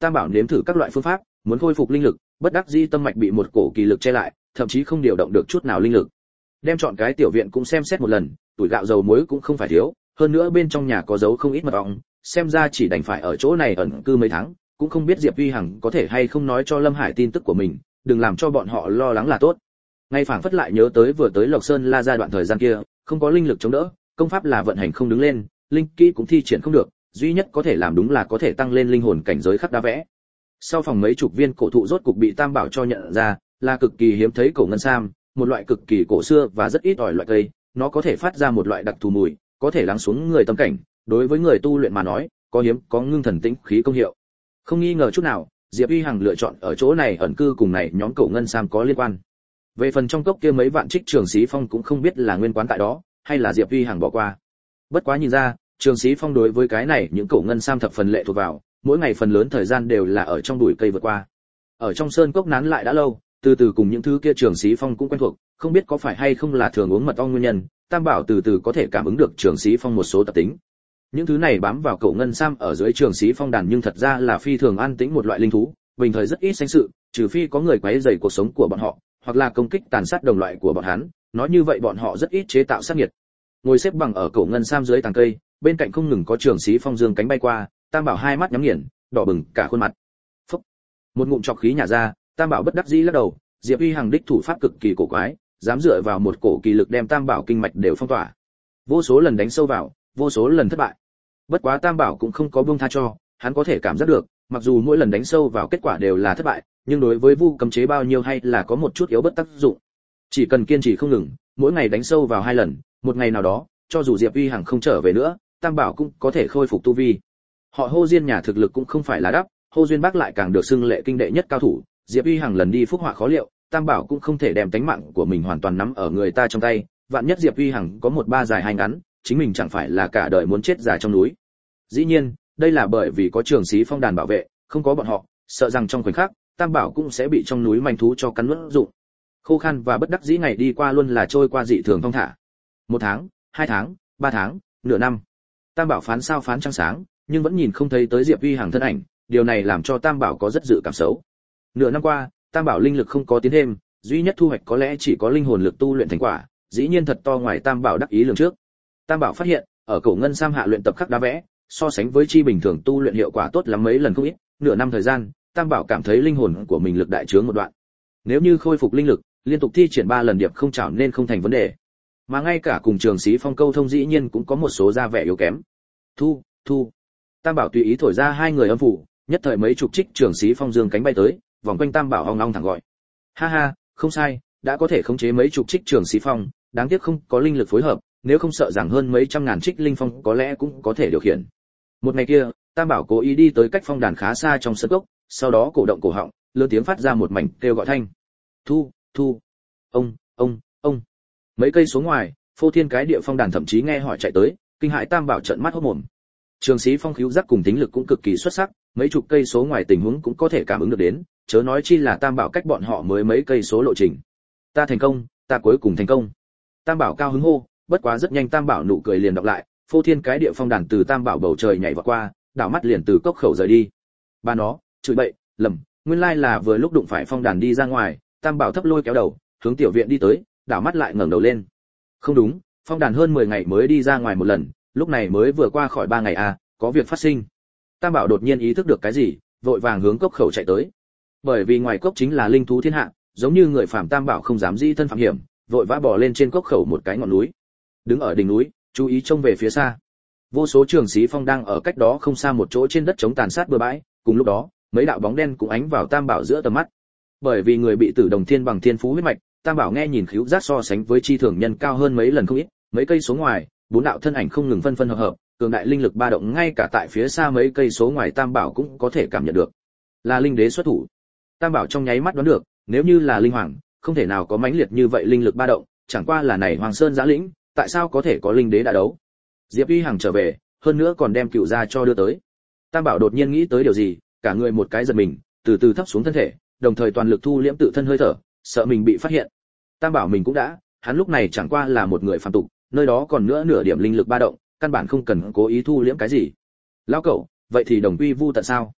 Speaker 1: Tam Bảo nếm thử các loại phương pháp, muốn khôi phục linh lực, bất đắc dĩ tâm mạch bị một cổ kỳ lực che lại, thậm chí không điều động được chút nào linh lực. Đem chọn cái tiểu viện cũng xem xét một lần, tuổi gạo dầu muối cũng không phải thiếu, hơn nữa bên trong nhà có giấu không ít mật ong, xem ra chỉ đành phải ở chỗ này ẩn cư mấy tháng, cũng không biết Diệp Vi Hằng có thể hay không nói cho Lâm Hải tin tức của mình, đừng làm cho bọn họ lo lắng là tốt. Ngay phảng phất lại nhớ tới vừa tới Lộc Sơn La giai đoạn thời gian kia, không có linh lực chống đỡ, công pháp là vận hành không đứng lên, linh kỹ cũng thi triển không được, duy nhất có thể làm đúng là có thể tăng lên linh hồn cảnh giới khắc đá vẽ. Sau phòng mấy chục viên cổ thụ rốt cục bị Tam Bảo cho nhận ra, là cực kỳ hiếm thấy cổ ngân sam, một loại cực kỳ cổ xưa và rất ít ỏi loại cây, nó có thể phát ra một loại đặc thù mùi, có thể lắng xuống người tâm cảnh, đối với người tu luyện mà nói, có hiếm có ngưng thần tĩnh khí công hiệu. Không nghi ngờ chút nào, Diệp Uy Hằng lựa chọn ở chỗ này ẩn cư cùng này nhóm cổ ngân sam có liên quan. Về phần trong cốc kia mấy vạn trích Trường Xí Phong cũng không biết là nguyên quán tại đó, hay là Diệp Uy Hằng bỏ qua. Bất quá nhìn ra, Trường Xí Phong đối với cái này những cổ ngân sam thập phần lệ thuộc vào, mỗi ngày phần lớn thời gian đều là ở trong bụi cây vượt qua. Ở trong sơn cốc nán lại đã lâu, từ từ cùng những thứ kia Trường Xí Phong cũng quen thuộc, không biết có phải hay không là thường uống mật ong nguyên nhân, Tam Bảo từ từ có thể cảm ứng được Trường Xí Phong một số tập tính. Những thứ này bám vào cổ ngân sam ở dưới Trường Xí Phong đàn nhưng thật ra là phi thường an tĩnh một loại linh thú, bình thời rất ít sinh sự, trừ phi có người quấy rầy cuộc sống của bọn họ, hoặc là công kích tàn sát đồng loại của bọn hắn, nói như vậy bọn họ rất ít chế tạo sát nhiệt. Ngồi xếp bằng ở cổ ngân sam dưới tàng cây, bên cạnh không ngừng có Trường Xí Phong dương cánh bay qua, Tam Bảo hai mắt nhắm nghiền, đỏ bừng cả khuôn mặt. Phốc. Một ngụm trọc khí nhả ra, Tam Bảo bất đắc dĩ lắc đầu, Diệp Uy Hằng đích thủ pháp cực kỳ cổ quái, dám dựa vào một cổ kỳ lực đem Tam Bảo kinh mạch đều phong tỏa. Vô số lần đánh sâu vào, vô số lần thất bại. Bất quá Tam Bảo cũng không có buông tha cho, hắn có thể cảm giác được, mặc dù mỗi lần đánh sâu vào kết quả đều là thất bại, nhưng đối với vu cấm chế bao nhiêu hay là có một chút yếu bất tác dụng. Chỉ cần kiên trì không ngừng, mỗi ngày đánh sâu vào hai lần, một ngày nào đó, cho dù Diệp Uy Hằng không trở về nữa, Tam Bảo cũng có thể khôi phục tu vi. Họ Hô Diên nhà thực lực cũng không phải là đắp, Hô Duyên Bác lại càng được xưng lệ kinh đệ nhất cao thủ, Diệp Uy Hằng lần đi phúc họa khó liệu, Tam Bảo cũng không thể đem tánh mạng của mình hoàn toàn nắm ở người ta trong tay, vạn nhất Diệp Uy Hằng có một ba dài hai ngắn, chính mình chẳng phải là cả đời muốn chết già trong núi. Dĩ nhiên, đây là bởi vì có Trường Xí Phong đàn bảo vệ, không có bọn họ, sợ rằng trong khoảnh khắc, Tam Bảo cũng sẽ bị trong núi manh thú cho cắn nuốt dụng. Khô khan và bất đắc dĩ ngày đi qua luôn là trôi qua dị thường thong thả. Một tháng, hai tháng, ba tháng, nửa năm. Tam Bảo phán sao phán trăng sáng, nhưng vẫn nhìn không thấy tới Diệp Uy Hằng thân ảnh, điều này làm cho Tam Bảo có rất dự cảm xấu. Nửa năm qua, Tam Bảo linh lực không có tiến thêm, duy nhất thu hoạch có lẽ chỉ có linh hồn lực tu luyện thành quả, dĩ nhiên thật to ngoài Tam Bảo đắc ý lường trước. Tam Bảo phát hiện, ở cổ ngân sam hạ luyện tập khắc đá vẽ, so sánh với chi bình thường tu luyện hiệu quả tốt lắm mấy lần không ít, nửa năm thời gian, Tam Bảo cảm thấy linh hồn của mình lực đại chướng một đoạn. Nếu như khôi phục linh lực, liên tục thi triển ba lần điệp không chảo nên không thành vấn đề. Mà ngay cả cùng Trường Xí Phong câu thông dĩ nhiên cũng có một số ra vẻ yếu kém. Thu, thu. Tam Bảo tùy ý thổi ra hai người âm phủ, nhất thời mấy chục trích Trường Xí Phong dương cánh bay tới, vòng quanh Tam Bảo ong ong thẳng gọi. Ha ha, không sai, đã có thể khống chế mấy chục trích Trường Xí Phong, đáng tiếc không có linh lực phối hợp, nếu không sợ rằng hơn mấy trăm ngàn trích linh phong có lẽ cũng có thể điều khiển. Một ngày kia, Tam Bảo cố ý đi tới cách phong đàn khá xa trong sân cốc, sau đó cổ động cổ họng, lớn tiếng phát ra một mảnh kêu gọi thanh. Thu, thu. Ông, ông, ông. Mấy cây số ngoài, phô thiên cái địa phong đàn thậm chí nghe hỏi chạy tới, kinh hãi Tam Bảo trợn mắt hốt mồm. Trường Xí Phong khứu giác cùng tính lực cũng cực kỳ xuất sắc, mấy chục cây số ngoài tình huống cũng có thể cảm ứng được đến, chớ nói chi là Tam Bảo cách bọn họ mới mấy cây số lộ trình. Ta thành công, ta cuối cùng thành công. Tam Bảo cao hứng hô, bất quá rất nhanh Tam Bảo nụ cười liền đọc lại, phô thiên cái địa phong đàn từ Tam Bảo bầu trời nhảy vọt qua, đảo mắt liền từ cốc khẩu rời đi. Ba nó, chửi bậy, lầm, nguyên lai là vừa lúc đụng phải phong đàn đi ra ngoài, Tam Bảo thấp lôi kéo đầu, hướng tiểu viện đi tới, đảo mắt lại ngẩng đầu lên. Không đúng, phong đàn hơn mười ngày mới đi ra ngoài một lần, lúc này mới vừa qua khỏi ba ngày à, có việc phát sinh. Tam Bảo đột nhiên ý thức được cái gì, vội vàng hướng cốc khẩu chạy tới. Bởi vì ngoài cốc chính là linh thú thiên hạ, giống như người phàm Tam Bảo không dám di thân phạm hiểm, vội vã bò lên trên cốc khẩu một cái ngọn núi. Đứng ở đỉnh núi, chú ý trông về phía xa. Vô số Trường Xí Phong đang ở cách đó không xa một chỗ trên đất trống tàn sát bừa bãi, cùng lúc đó, mấy đạo bóng đen cũng ánh vào Tam Bảo giữa tầm mắt. Bởi vì người bị tử đồng thiên bằng thiên phú huyết mạch, Tam Bảo nghe nhìn khứu giác so sánh với chi thường nhân cao hơn mấy lần không ít, mấy cây số ngoài, bốn đạo thân ảnh không ngừng phân phân hợp hợp, cường đại linh lực ba động ngay cả tại phía xa mấy cây số ngoài Tam Bảo cũng có thể cảm nhận được. Là linh đế xuất thủ. Tam Bảo trong nháy mắt đoán được, nếu như là linh hoàng, không thể nào có mãnh liệt như vậy linh lực ba động, chẳng qua là này Hoàng Sơn giã lĩnh, tại sao có thể có linh đế đã đấu? Diệp Uy Hằng trở về, hơn nữa còn đem cựu gia cho đưa tới. Tam Bảo đột nhiên nghĩ tới điều gì, cả người một cái giật mình, từ từ thấp xuống thân thể, đồng thời toàn lực thu liễm tự thân hơi thở, sợ mình bị phát hiện. Tam Bảo mình cũng đã, hắn lúc này chẳng qua là một người phàm tục, nơi đó còn nữa nửa điểm linh lực ba động, căn bản không cần cố ý thu liễm cái gì. Lão cẩu, vậy thì đồng quy vu tận sao?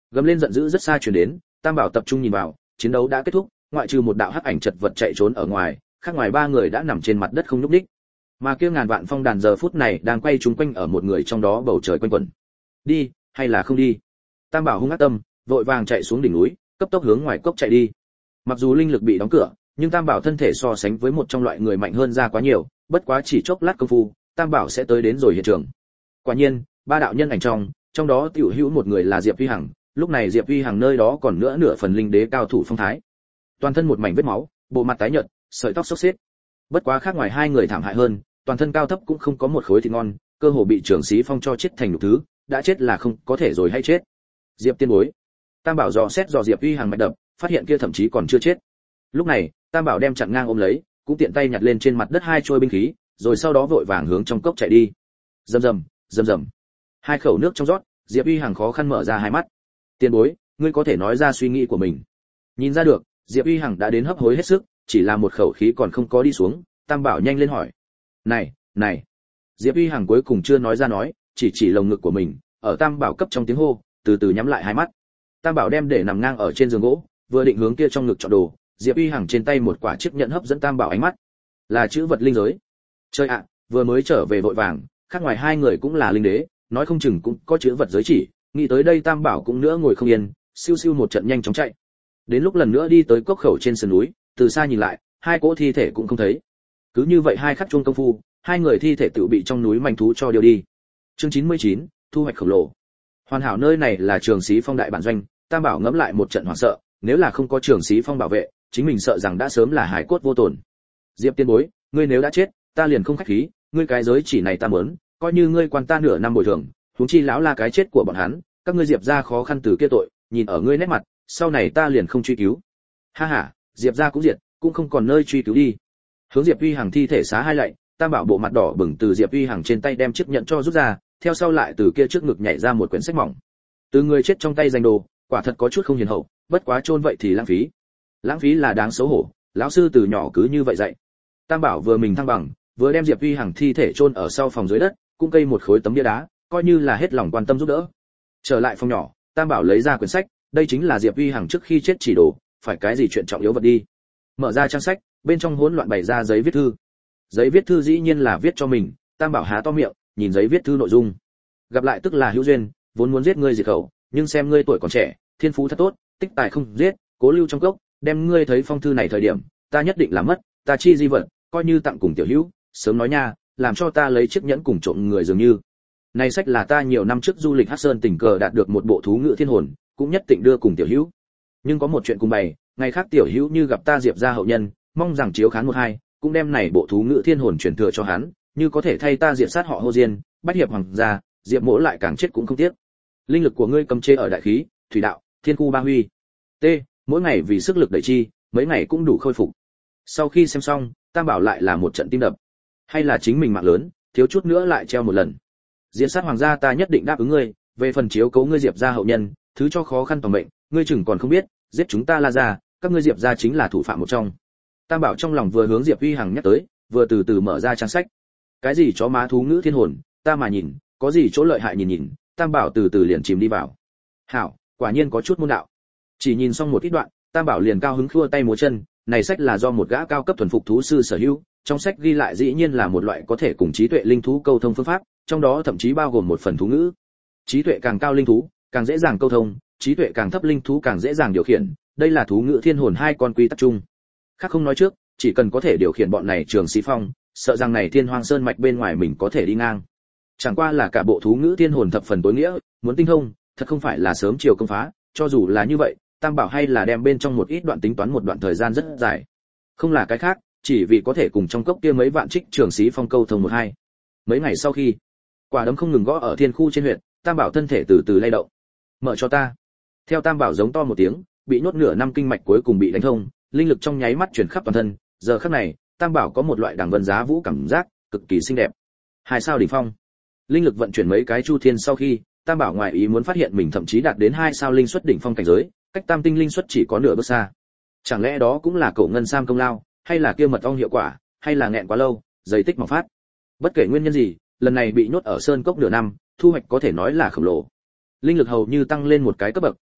Speaker 1: Gầm lên giận dữ rất xa truyền đến, Tam Bảo tập trung nhìn vào, chiến đấu đã kết thúc, ngoại trừ một đạo hắc ảnh chật vật chạy trốn ở ngoài, khác ngoài ba người đã nằm trên mặt đất không nhúc nhích. Mà kia ngàn vạn phong đàn giờ phút này đang quay chúng quanh ở một người trong đó bầu trời quanh quẩn. Đi, hay là không đi? Tam Bảo hung ác tâm, vội vàng chạy xuống đỉnh núi, cấp tốc hướng ngoài cốc chạy đi. Mặc dù linh lực bị đóng cửa, nhưng Tam Bảo thân thể so sánh với một trong loại người mạnh hơn ra quá nhiều, bất quá chỉ chốc lát công phu, Tam Bảo sẽ tới đến rồi hiện trường. Quả nhiên, ba đạo nhân ảnh trong, trong đó tiểu hữu một người là Diệp Vi Hằng, lúc này Diệp Vi Hằng nơi đó còn nữa nửa phần linh đế cao thủ phong thái. Toàn thân một mảnh vết máu, bộ mặt tái nhợt, sợi tóc xốc xếch. Bất quá khác ngoài hai người thảm hại hơn, toàn thân cao thấp cũng không có một khối thịt ngon, cơ hồ bị Trường Sĩ Phong cho chết thành nhục thứ, đã chết là không có thể rồi hay chết. Diệp tiên bối. Tam Bảo dò xét dò Diệp Vi Hằng mạch đập, phát hiện kia thậm chí còn chưa chết. Lúc này, Tam Bảo đem chặn ngang ôm lấy, cũng tiện tay nhặt lên trên mặt đất hai trôi binh khí, rồi sau đó vội vàng hướng trong cốc chạy đi. Rầm rầm, rầm rầm. Hai khẩu nước trong rót, Diệp Vi Hằng khó khăn mở ra hai mắt. Tiên bối, ngươi có thể nói ra suy nghĩ của mình. Nhìn ra được, Diệp Vi Hằng đã đến hấp hối hết sức, chỉ là một khẩu khí còn không có đi xuống, Tam Bảo nhanh lên hỏi. Này, này. Diệp Vi Hằng cuối cùng chưa nói ra nói, chỉ chỉ lồng ngực của mình, ở Tam Bảo cấp trong tiếng hô, từ từ nhắm lại hai mắt. Tam Bảo đem để nằm ngang ở trên giường gỗ, vừa định hướng kia trong ngực chọn đồ, Diệp Vi Hằng trên tay một quả chiếc nhẫn hấp dẫn Tam Bảo ánh mắt. Là chữ vật linh giới. Chơi ạ, vừa mới trở về vội vàng, khác ngoài hai người cũng là linh đế, nói không chừng cũng có chữ vật giới chỉ, nghĩ tới đây Tam Bảo cũng nữa ngồi không yên, siêu siêu một trận nhanh chóng chạy. Đến lúc lần nữa đi tới cốc khẩu trên sườn núi, từ xa nhìn lại, hai cỗ thi thể cũng không thấy. Cứ như vậy hai khắc chuông công phu, hai người thi thể tự bị trong núi manh thú cho điều đi. Chương chín mươi chín, thu hoạch khổng lồ. Hoàn hảo nơi này là Trường Sĩ Phong đại bản doanh, Tam Bảo ngẫm lại một trận hoảng sợ, nếu là không có Trường Sĩ Phong bảo vệ, chính mình sợ rằng đã sớm là hải cốt vô tổn. Diệp tiên bối, ngươi nếu đã chết, ta liền không khách khí, ngươi cái giới chỉ này ta muốn, coi như ngươi quan ta nửa năm bồi thường, huống chi lão là cái chết của bọn hắn, các ngươi Diệp gia khó khăn từ kia tội, nhìn ở ngươi nét mặt, sau này ta liền không truy cứu. Ha ha, Diệp gia cũng diệt, cũng không còn nơi truy cứu đi. Hướng Diệp Vi Hằng thi thể xá hai lạy, Tam Bảo bộ mặt đỏ bừng từ Diệp Vi Hằng trên tay đem chiếc nhẫn cho rút ra, theo sau lại từ kia trước ngực nhảy ra một quyển sách mỏng. Từ người chết trong tay giành đồ, quả thật có chút không hiền hậu, bất quá chôn vậy thì lãng phí. Lãng phí là đáng xấu hổ, lão sư từ nhỏ cứ như vậy dạy. Tam Bảo vừa mình thăng bằng, vừa đem Diệp Vi Hằng thi thể chôn ở sau phòng dưới đất, cung cây một khối tấm bia đá, coi như là hết lòng quan tâm giúp đỡ. Trở lại phòng nhỏ, Tam Bảo lấy ra quyển sách, đây chính là Diệp Vi Hằng trước khi chết chỉ đồ, phải cái gì chuyện trọng yếu vật đi. Mở ra trang sách, bên trong hỗn loạn bày ra giấy viết thư. Giấy viết thư dĩ nhiên là viết cho mình, Tam Bảo há to miệng, nhìn giấy viết thư nội dung. Gặp lại tức là hữu duyên, vốn muốn giết ngươi diệt khẩu, nhưng xem ngươi tuổi còn trẻ, thiên phú thật tốt, tích tài không giết, cố lưu trong cốc, đem ngươi thấy phong thư này thời điểm, ta nhất định làm mất, ta chi di vật, coi như tặng cùng tiểu hữu, sớm nói nha, làm cho ta lấy chiếc nhẫn cùng trộm người dường như. Này sách là ta nhiều năm trước du lịch Hắc Sơn tình cờ đạt được một bộ thú ngữ thiên hồn, cũng nhất định đưa cùng tiểu hữu. Nhưng có một chuyện cùng bày, ngày khác tiểu hữu như gặp ta Diệp gia hậu nhân, mong rằng chiếu khán một hai, cũng đem này bộ thú ngữ thiên hồn truyền thừa cho hắn, như có thể thay ta diệt sát họ Hồ Diên, bách hiệp hoàng gia, Diệp Mỗ lại càng chết cũng không tiếc. Linh lực của ngươi cầm chế ở đại khí, thủy đạo, thiên khu ba huy. T, mỗi ngày vì sức lực đẩy chi, mấy ngày cũng đủ khôi phục. Sau khi xem xong, Tam Bảo lại là một trận tim đập. Hay là chính mình mạng lớn, thiếu chút nữa lại treo một lần. Diệt sát hoàng gia ta nhất định đáp ứng ngươi, về phần chiếu cố ngươi Diệp gia hậu nhân, thứ cho khó khăn toàn mệnh, ngươi chừng còn không biết, giết chúng ta La gia, các ngươi Diệp gia chính là thủ phạm một trong. Tam Bảo trong lòng vừa hướng Diệp Vi Hằng nhắc tới, vừa từ từ mở ra trang sách. Cái gì chó má thú ngữ thiên hồn, ta mà nhìn, có gì chỗ lợi hại nhìn nhìn, Tam Bảo từ từ liền chìm đi vào. Hảo, quả nhiên có chút môn đạo. Chỉ nhìn xong một ít đoạn, Tam Bảo liền cao hứng khua tay múa chân, này sách là do một gã cao cấp thuần phục thú sư sở hữu, trong sách ghi lại dĩ nhiên là một loại có thể cùng trí tuệ linh thú câu thông phương pháp, trong đó thậm chí bao gồm một phần thú ngữ. Trí tuệ càng cao linh thú, càng dễ dàng câu thông, trí tuệ càng thấp linh thú càng dễ dàng điều khiển, đây là thú ngữ thiên hồn hai con quy tắc chung. Khác không nói trước, chỉ cần có thể điều khiển bọn này Trường Sĩ Phong, sợ rằng này Thiên Hoang Sơn mạch bên ngoài mình có thể đi ngang. Chẳng qua là cả bộ thú ngữ thiên hồn thập phần tối nghĩa, muốn tinh thông, thật không phải là sớm chiều công phá, cho dù là như vậy, Tam Bảo hay là đem bên trong một ít đoạn tính toán một đoạn thời gian rất dài. Không là cái khác, chỉ vì có thể cùng trong cốc kia mấy vạn trích Trường Sĩ Phong câu thông một hai. Mấy ngày sau khi, quả đấm không ngừng gõ ở thiên khu trên huyện, Tam Bảo thân thể từ từ lay động. Mở cho ta. Theo Tam Bảo giống to một tiếng, bị nhốt nửa năm kinh mạch cuối cùng bị đánh thông, linh lực trong nháy mắt truyền khắp toàn thân, giờ khắc này, Tam Bảo có một loại đẳng vân giá vũ cảm giác, cực kỳ xinh đẹp. Hai sao đỉnh phong. Linh lực vận chuyển mấy cái chu thiên sau khi, Tam Bảo ngoài ý muốn phát hiện mình thậm chí đạt đến hai sao linh xuất đỉnh phong cảnh giới, cách tam tinh linh xuất chỉ có nửa bước xa. Chẳng lẽ đó cũng là cổ ngân sam công lao, hay là kia mật ong hiệu quả, hay là nghẹn quá lâu, giấy tích mỏng phát. Bất kể nguyên nhân gì, lần này bị nhốt ở sơn cốc nửa năm, thu hoạch có thể nói là khổng lồ. Linh lực hầu như tăng lên một cái cấp bậc,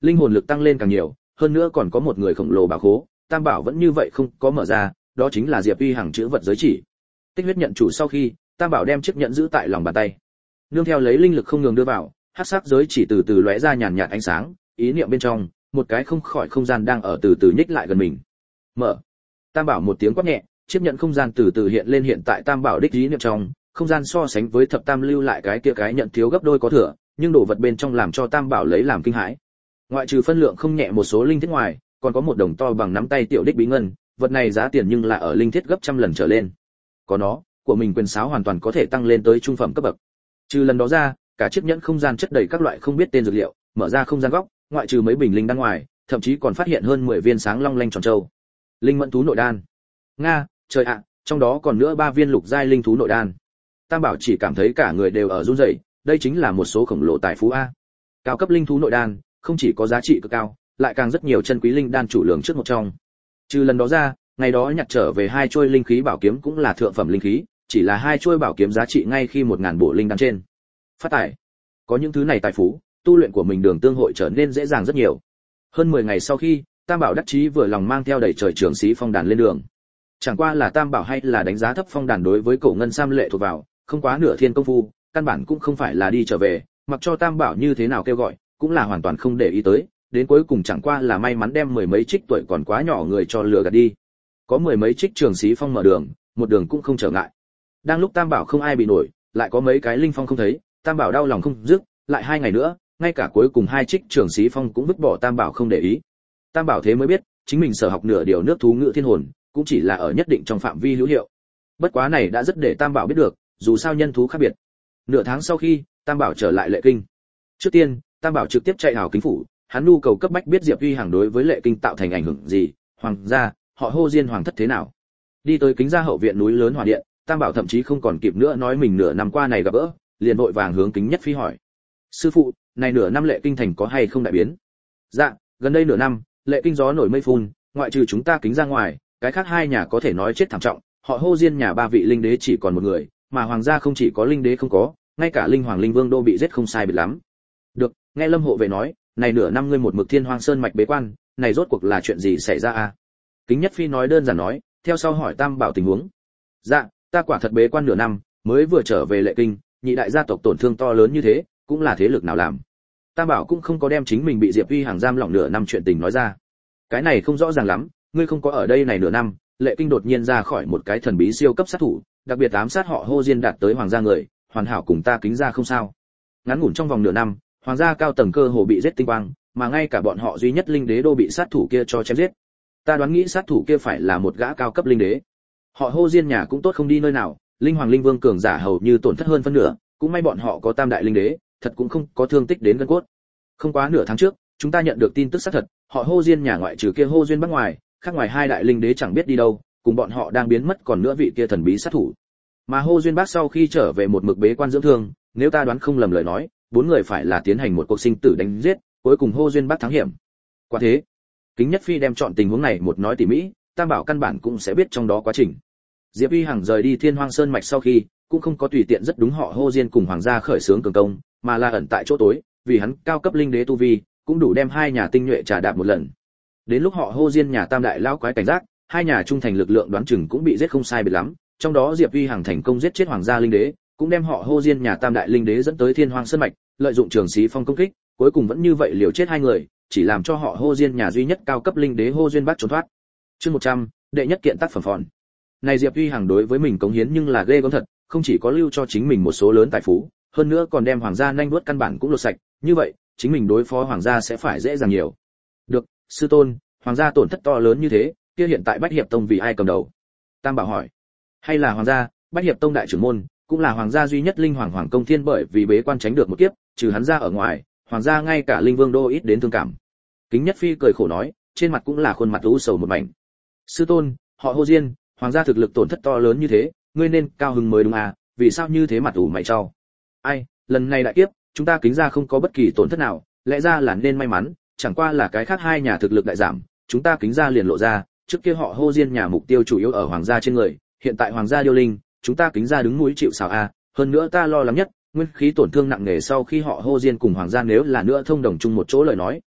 Speaker 1: linh hồn lực tăng lên càng nhiều, hơn nữa còn có một người khổng lồ bảo khố, Tam Bảo vẫn như vậy không có mở ra, đó chính là Diệp Uy Hằng chữ vật giới chỉ. Tích huyết nhận chủ sau khi, Tam Bảo đem chiếc nhẫn giữ tại lòng bàn tay. Nương theo lấy linh lực không ngừng đưa vào, hắc sắc giới chỉ từ từ lóe ra nhàn nhạt ánh sáng, ý niệm bên trong, một cái không khỏi không gian đang ở từ từ nhích lại gần mình. Mở. Tam Bảo một tiếng quát nhẹ, chiếc nhẫn không gian từ từ hiện lên hiện tại Tam Bảo đích ý niệm trong, không gian so sánh với thập tam lưu lại cái kia cái nhận thiếu gấp đôi có thừa, nhưng đồ vật bên trong làm cho Tam Bảo lấy làm kinh hãi. Ngoại trừ phân lượng không nhẹ một số linh thiết ngoài, còn có một đồng to bằng nắm tay tiểu đích bí ngân, vật này giá tiền nhưng là ở linh thiết gấp trăm lần trở lên. Có nó, của mình quyền sáo hoàn toàn có thể tăng lên tới trung phẩm cấp bậc. Trừ lần đó ra, cả chiếc nhẫn không gian chất đầy các loại không biết tên dược liệu, mở ra không gian góc, ngoại trừ mấy bình linh đan ngoài, thậm chí còn phát hiện hơn mười viên sáng long lanh tròn châu. Linh mẫn thú nội đan. Nga, trời ạ, trong đó còn nữa ba viên lục giai linh thú nội đan. Tam Bảo chỉ cảm thấy cả người đều ở run rẩy, đây chính là một số khổng lồ tài phú a. Cao cấp linh thú nội đan, không chỉ có giá trị cực cao, lại càng rất nhiều chân quý linh đan chủ lượng trước một trong. Trừ lần đó ra, ngày đó nhặt trở về hai chuôi linh khí bảo kiếm cũng là thượng phẩm linh khí, chỉ là hai chuôi bảo kiếm giá trị ngay khi một ngàn bộ linh đan trên. Phát tài. Có những thứ này tài phú, tu luyện của mình đường tương hội trở nên dễ dàng rất nhiều. Hơn mười ngày sau khi, Tam Bảo đắc chí vừa lòng mang theo đầy trời trưởng sĩ phong đàn lên đường. Chẳng qua là Tam Bảo hay là đánh giá thấp phong đàn đối với cổ ngân sam lệ thuộc vào, không quá nửa thiên công phu, căn bản cũng không phải là đi trở về, mặc cho Tam Bảo như thế nào kêu gọi, cũng là hoàn toàn không để ý tới, đến cuối cùng chẳng qua là may mắn đem mười mấy trích tuổi còn quá nhỏ người cho lừa gạt đi. Có mười mấy trích trường sĩ phong mở đường, một đường cũng không trở ngại. Đang lúc Tam Bảo không ai bị nổi, lại có mấy cái linh phong không thấy, Tam Bảo đau lòng không dứt, lại hai ngày nữa, ngay cả cuối cùng hai trích trường sĩ phong cũng vứt bỏ Tam Bảo không để ý. Tam Bảo thế mới biết, chính mình sở học nửa điều nước thú ngữ thiên hồn, cũng chỉ là ở nhất định trong phạm vi hữu hiệu. Bất quá này đã rất để Tam Bảo biết được, dù sao nhân thú khác biệt. Nửa tháng sau khi, Tam Bảo trở lại Lệ Kinh. Trước tiên, Tam Bảo trực tiếp chạy hào kính phủ, hắn nhu cầu cấp bách biết Diệp Uy Hằng đối với Lệ Kinh tạo thành ảnh hưởng gì, hoàng gia, họ Hô Diên hoàng thất thế nào. Đi tới kính gia hậu viện núi lớn hỏa điện, Tam Bảo thậm chí không còn kịp nữa nói mình nửa năm qua này gặp gỡ, liền vội vàng hướng Kính Nhất Phi hỏi: "Sư phụ, này nửa năm Lệ Kinh thành có hay không đại biến?" "Dạ, gần đây nửa năm, Lệ Kinh gió nổi mây phun, ngoại trừ chúng ta Kính gia ngoài, cái khác hai nhà có thể nói chết thảm trọng, họ Hô Diên nhà ba vị linh đế chỉ còn một người, mà hoàng gia không chỉ có linh đế không có, ngay cả linh hoàng linh vương đô bị giết không sai biệt lắm." "Được, nghe Lâm hộ vệ nói, này nửa năm ngươi một mực Thiên Hoang Sơn mạch bế quan, này rốt cuộc là chuyện gì xảy ra a?" Kính Nhất Phi nói đơn giản nói, theo sau hỏi Tam Bảo tình huống. "Dạ, ta quả thật bế quan nửa năm, mới vừa trở về Lệ Kinh, nhị đại gia tộc tổn thương to lớn như thế, cũng là thế lực nào làm?" Tam Bảo cũng không có đem chính mình bị Diệp Uy Hằng giam lỏng nửa năm chuyện tình nói ra. "Cái này không rõ ràng lắm, ngươi không có ở đây này nửa năm, Lệ Kinh đột nhiên ra khỏi một cái thần bí siêu cấp sát thủ, đặc biệt ám sát họ Hô Diên đạt tới hoàng gia người, hoàn hảo cùng ta Kính gia không sao. Ngắn ngủn trong vòng nửa năm, hoàng gia cao tầng cơ hồ bị giết tinh quang, mà ngay cả bọn họ duy nhất linh đế đô bị sát thủ kia cho chém giết. Ta đoán nghĩ sát thủ kia phải là một gã cao cấp linh đế. Họ Hô Diên nhà cũng tốt không đi nơi nào, linh hoàng linh vương cường giả hầu như tổn thất hơn phân nửa, cũng may bọn họ có tam đại linh đế, thật cũng không có thương tích đến gân cốt. Không quá nửa tháng trước, chúng ta nhận được tin tức xác thật, họ Hô Diên nhà ngoại trừ kia Hô Duyên Bắc ngoài, khác ngoài hai đại linh đế chẳng biết đi đâu, cùng bọn họ đang biến mất còn nữa vị kia thần bí sát thủ. Mà Hô Duyên Bắc sau khi trở về một mực bế quan dưỡng thương, nếu ta đoán không lầm lời nói, bốn người phải là tiến hành một cuộc sinh tử đánh giết, cuối cùng Hô Duyên Bắc thắng hiểm. Quả thế, Kính Nhất Phi đem chọn tình huống này một nói tỉ mỉ, Tam Bảo căn bản cũng sẽ biết trong đó quá trình. Diệp Uy Hằng rời đi Thiên Hoang Sơn mạch sau khi, cũng không có tùy tiện rất đúng họ Hô Diên cùng hoàng gia khởi xướng cường công, mà là ẩn tại chỗ tối, vì hắn cao cấp linh đế tu vi, cũng đủ đem hai nhà tinh nhuệ trà đạp một lần. Đến lúc họ Hô Diên nhà tam đại lão quái cảnh giác, hai nhà trung thành lực lượng đoán chừng cũng bị giết không sai biệt lắm, trong đó Diệp Uy Hằng thành công giết chết hoàng gia linh đế, cũng đem họ Hô Diên nhà tam đại linh đế dẫn tới Thiên Hoang Sơn mạch, lợi dụng trường sĩ phong công kích, cuối cùng vẫn như vậy liều chết hai người, chỉ làm cho họ Hô Diên nhà duy nhất cao cấp linh đế Hô Duyên Bắc trốn thoát. Chương một trăm, đệ nhất kiện tác phẩm phòn. Này Diệp Uy Hằng đối với mình cống hiến nhưng là ghê gớm thật, không chỉ có lưu cho chính mình một số lớn tài phú, hơn nữa còn đem hoàng gia nhanh đuốt căn bản cũng lột sạch, như vậy, chính mình đối phó hoàng gia sẽ phải dễ dàng nhiều. Được, sư tôn, hoàng gia tổn thất to lớn như thế, kia hiện tại Bách Hiệp Tông vì ai cầm đầu? Tam Bảo hỏi. Hay là hoàng gia, Bách Hiệp Tông đại trưởng môn, cũng là hoàng gia duy nhất linh hoàng Hoàng Công Thiên bởi vì bế quan tránh được một kiếp, trừ hắn ra ở ngoài, hoàng gia ngay cả linh vương đô ít đến thương cảm. Kính Nhất Phi cười khổ nói, trên mặt cũng là khuôn mặt u sầu một mảnh. Sư tôn, họ Hô Diên, hoàng gia thực lực tổn thất to lớn như thế, ngươi nên cao hứng mới đúng à, vì sao như thế mặt ủ mày trao? Ai, lần này đại kiếp, chúng ta Kính gia không có bất kỳ tổn thất nào, lẽ ra là nên may mắn, chẳng qua là cái khác hai nhà thực lực đại giảm, chúng ta Kính gia liền lộ ra, trước kia họ Hô Diên nhà mục tiêu chủ yếu ở hoàng gia trên người, hiện tại hoàng gia điêu linh, chúng ta Kính gia đứng núi chịu sào a, hơn nữa ta lo lắng nhất, nguyên khí tổn thương nặng nề sau khi họ Hô Diên cùng hoàng gia nếu là nữa thông đồng chung một chỗ lời nói,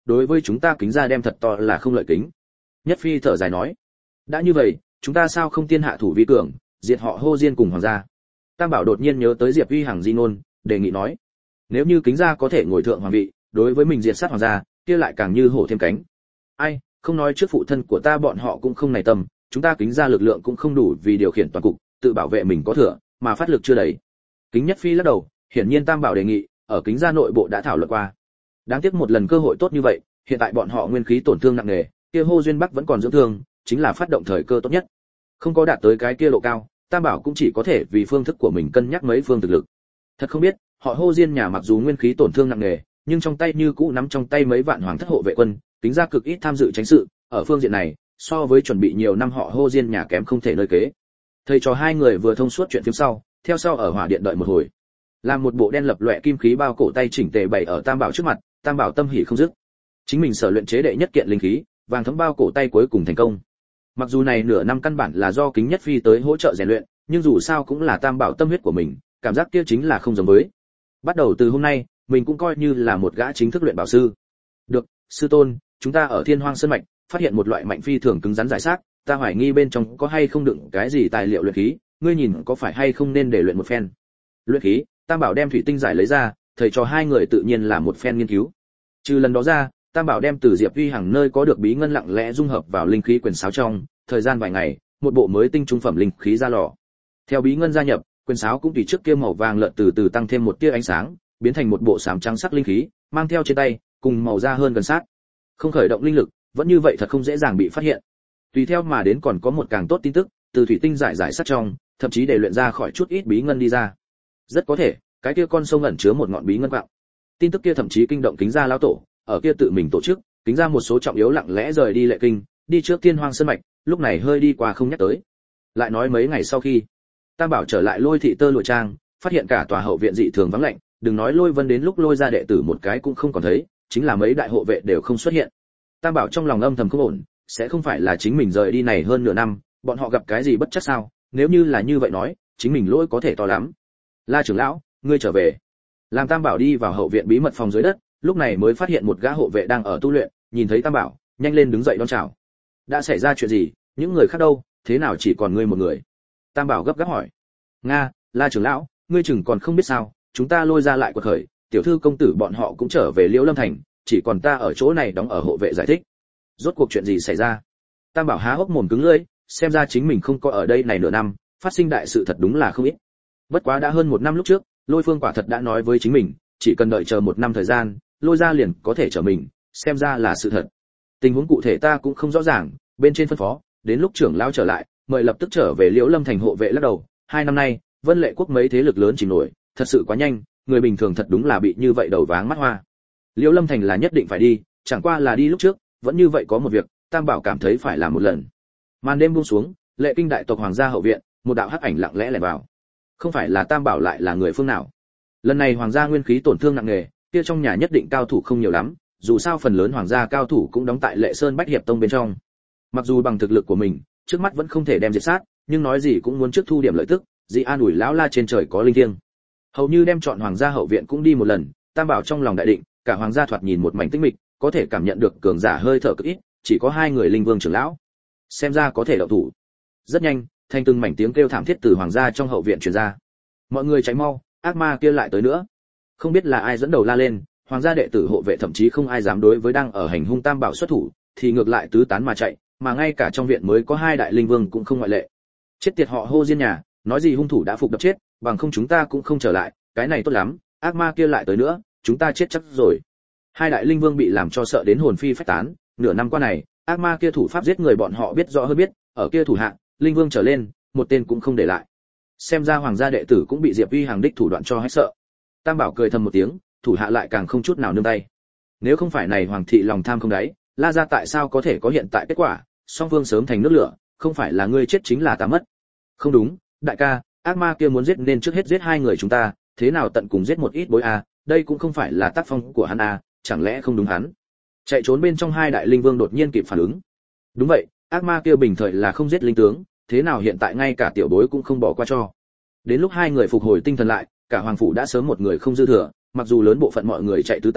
Speaker 1: đối với chúng ta Kính gia đem thật to là không lợi kính. Nhất Phi thở dài nói, đã như vậy, chúng ta sao không tiên hạ thủ vi cường, diệt họ Hô Diên cùng hoàng gia. Tam Bảo đột nhiên nhớ tới Diệp Uy Hằng di ngôn, đề nghị nói, nếu như Kính gia có thể ngồi thượng hoàng vị, đối với mình diệt sát hoàng gia, kia lại càng như hổ thêm cánh. Ai, không nói trước phụ thân của ta bọn họ cũng không này tâm, chúng ta Kính gia lực lượng cũng không đủ vì điều khiển toàn cục, tự bảo vệ mình có thừa, mà phát lực chưa đầy. Kính Nhất Phi lắc đầu, hiển nhiên Tam Bảo đề nghị, ở Kính gia nội bộ đã thảo luận qua. Đáng tiếc một lần cơ hội tốt như vậy, hiện tại bọn họ nguyên khí tổn thương nặng nề, kia Hô Duyên Bắc vẫn còn dưỡng thương, chính là phát động thời cơ tốt nhất. Không có đạt tới cái kia độ cao, Tam Bảo cũng chỉ có thể vì phương thức của mình cân nhắc mấy phương thực lực. Thật không biết, họ Hô Diên nhà mặc dù nguyên khí tổn thương nặng nề, nhưng trong tay như cũ nắm trong tay mấy vạn hoàng thất hộ vệ quân, Kính gia cực ít tham dự tránh sự, ở phương diện này, so với chuẩn bị nhiều năm họ Hô Diên nhà kém không thể nơi kế. Thầy trò hai người vừa thông suốt chuyện phía sau, theo sau ở hỏa điện đợi một hồi. Làm một bộ đen lập loè kim khí bao cổ tay chỉnh tề bày ở Tam Bảo trước mặt, Tam Bảo tâm hỉ không dứt. Chính mình sở luyện chế đệ nhất kiện linh khí, vàng thấm bao cổ tay cuối cùng thành công. Mặc dù này nửa năm căn bản là do Kính Nhất Phi tới hỗ trợ rèn luyện, nhưng dù sao cũng là Tam Bảo tâm huyết của mình, cảm giác kia chính là không giống với. Bắt đầu từ hôm nay, mình cũng coi như là một gã chính thức luyện bảo sư. Được, sư tôn, chúng ta ở Thiên Hoang Sơn mạch phát hiện một loại mạnh phi thường cứng rắn giải xác, ta hoài nghi bên trong có hay không đựng cái gì tài liệu luyện khí, ngươi nhìn có phải hay không nên để luyện một phen. Luyện khí, Tam Bảo đem thủy tinh giải lấy ra, thầy cho hai người tự nhiên là một phen nghiên cứu. Trừ lần đó ra, Tam Bảo đem từ Diệp Uy Hằng nơi có được bí ngân lặng lẽ dung hợp vào linh khí quyền sáo trong, thời gian vài ngày, một bộ mới tinh trung phẩm linh khí ra lò. Theo bí ngân gia nhập, quyền sáo cũng tùy trước kia màu vàng lợn từ từ tăng thêm một tia ánh sáng, biến thành một bộ xám trắng sắc linh khí, mang theo trên tay, cùng màu da hơn gần sát. Không khởi động linh lực, vẫn như vậy thật không dễ dàng bị phát hiện. Tùy theo mà đến còn có một càng tốt tin tức, từ thủy tinh giải giải sắt trong, thậm chí để luyện ra khỏi chút ít bí ngân đi ra. Rất có thể, cái kia con sông ẩn chứa một ngọn bí ngân quạng. Tin tức kia thậm chí kinh động Kính gia lão tổ, ở kia tự mình tổ chức, Kính gia một số trọng yếu lặng lẽ rời đi Lệ Kinh, đi trước Thiên Hoang Sơn mạch, lúc này hơi đi qua không nhắc tới. Lại nói mấy ngày sau khi, Tam Bảo trở lại Lôi thị tơ lụa trang, phát hiện cả tòa hậu viện dị thường vắng lạnh, đừng nói Lôi Vân đến lúc lôi ra đệ tử một cái cũng không còn thấy, chính là mấy đại hộ vệ đều không xuất hiện. Tam Bảo trong lòng âm thầm không ổn, sẽ không phải là chính mình rời đi này hơn nửa năm, bọn họ gặp cái gì bất chắc sao? Nếu như là như vậy nói, chính mình lỗi có thể to lắm. La trưởng lão, ngươi trở về. Làm Tam Bảo đi vào hậu viện bí mật phòng dưới đất, lúc này mới phát hiện một gã hộ vệ đang ở tu luyện, nhìn thấy Tam Bảo, nhanh lên đứng dậy đón chào. Đã xảy ra chuyện gì? Những người khác đâu? Thế nào chỉ còn ngươi một người? Tam Bảo gấp gáp hỏi. Nga, La trưởng lão, ngươi chừng còn không biết sao? Chúng ta lôi ra lại quật khởi, tiểu thư công tử bọn họ cũng trở về Liễu Lâm thành, chỉ còn ta ở chỗ này đóng ở hộ vệ giải thích. Rốt cuộc chuyện gì xảy ra? Tam Bảo há hốc mồm cứng lưỡi, xem ra chính mình không có ở đây này nửa năm, phát sinh đại sự thật đúng là không ít. Bất quá đã hơn một năm lúc trước, Lôi Phương quả thật đã nói với chính mình, chỉ cần đợi chờ một năm thời gian, Lôi ra liền có thể trở mình, xem ra là sự thật. Tình huống cụ thể ta cũng không rõ ràng, bên trên phân phó, đến lúc trưởng lão trở lại, mời lập tức trở về Liễu Lâm thành hộ vệ lắc đầu, hai năm nay, Vân Lệ quốc mấy thế lực lớn chìm nổi, thật sự quá nhanh, người bình thường thật đúng là bị như vậy đầu váng mắt hoa. Liễu Lâm thành là nhất định phải đi, chẳng qua là đi lúc trước, vẫn như vậy có một việc, Tam Bảo cảm thấy phải làm một lần. Màn đêm buông xuống, Lệ Kinh đại tộc hoàng gia hậu viện, một đạo hắc ảnh lặng lẽ lẻn vào. Không phải là Tam Bảo lại là người phương nào? Lần này hoàng gia nguyên khí tổn thương nặng nề, kia trong nhà nhất định cao thủ không nhiều lắm, dù sao phần lớn hoàng gia cao thủ cũng đóng tại Lệ Sơn Bách Hiệp Tông bên trong. Mặc dù bằng thực lực của mình, trước mắt vẫn không thể đem diệt sát, nhưng nói gì cũng muốn trước thu điểm lợi tức, dị an ủi lão la trên trời có linh thiêng. Hầu như đem chọn hoàng gia hậu viện cũng đi một lần, Tam Bảo trong lòng đại định, cả hoàng gia thoạt nhìn một mảnh tĩnh mịch, có thể cảm nhận được cường giả hơi thở cực ít, chỉ có hai người linh vương trưởng lão. Xem ra có thể động thủ. Rất nhanh, thành từng mảnh tiếng kêu thảm thiết từ hoàng gia trong hậu viện truyền ra. Mọi người cháy mau, ác ma kia lại tới nữa. Không biết là ai dẫn đầu la lên, hoàng gia đệ tử hộ vệ thậm chí không ai dám đối với đang ở hành hung Tam Bảo xuất thủ, thì ngược lại tứ tán mà chạy, mà ngay cả trong viện mới có hai đại linh vương cũng không ngoại lệ. Chết tiệt họ Hô Diên nhà, nói gì hung thủ đã phục đập chết, bằng không chúng ta cũng không trở lại, cái này tốt lắm, ác ma kia lại tới nữa, chúng ta chết chắc rồi. Hai đại linh vương bị làm cho sợ đến hồn phi phách tán, nửa năm qua này, ác ma kia thủ pháp giết người bọn họ biết rõ hơn biết, ở kia thủ hạ, linh vương trở lên, một tên cũng không để lại. Xem ra hoàng gia đệ tử cũng bị Diệp Uy Hằng đích thủ đoạn cho hết sợ. Tam Bảo cười thầm một tiếng, thủ hạ lại càng không chút nào nương tay. Nếu không phải này hoàng thị lòng tham không đáy, La gia tại sao có thể có hiện tại kết quả, song phương sớm thành nước lửa, không phải là ngươi chết chính là ta mất. Không đúng, đại ca, ác ma kia muốn giết nên trước hết giết hai người chúng ta, thế nào tận cùng giết một ít bối a, đây cũng không phải là tác phong của hắn a, chẳng lẽ không đúng hắn? Chạy trốn bên trong hai đại linh vương đột nhiên kịp phản ứng. Đúng vậy, ác ma kia bình thời là không giết linh tướng, thế nào hiện tại ngay cả tiểu bối cũng không bỏ qua cho. Đến lúc hai người phục hồi tinh thần lại, cả hoàng phủ đã sớm một người không dư thừa, mặc dù lớn bộ phận mọi người chạy tứ tán,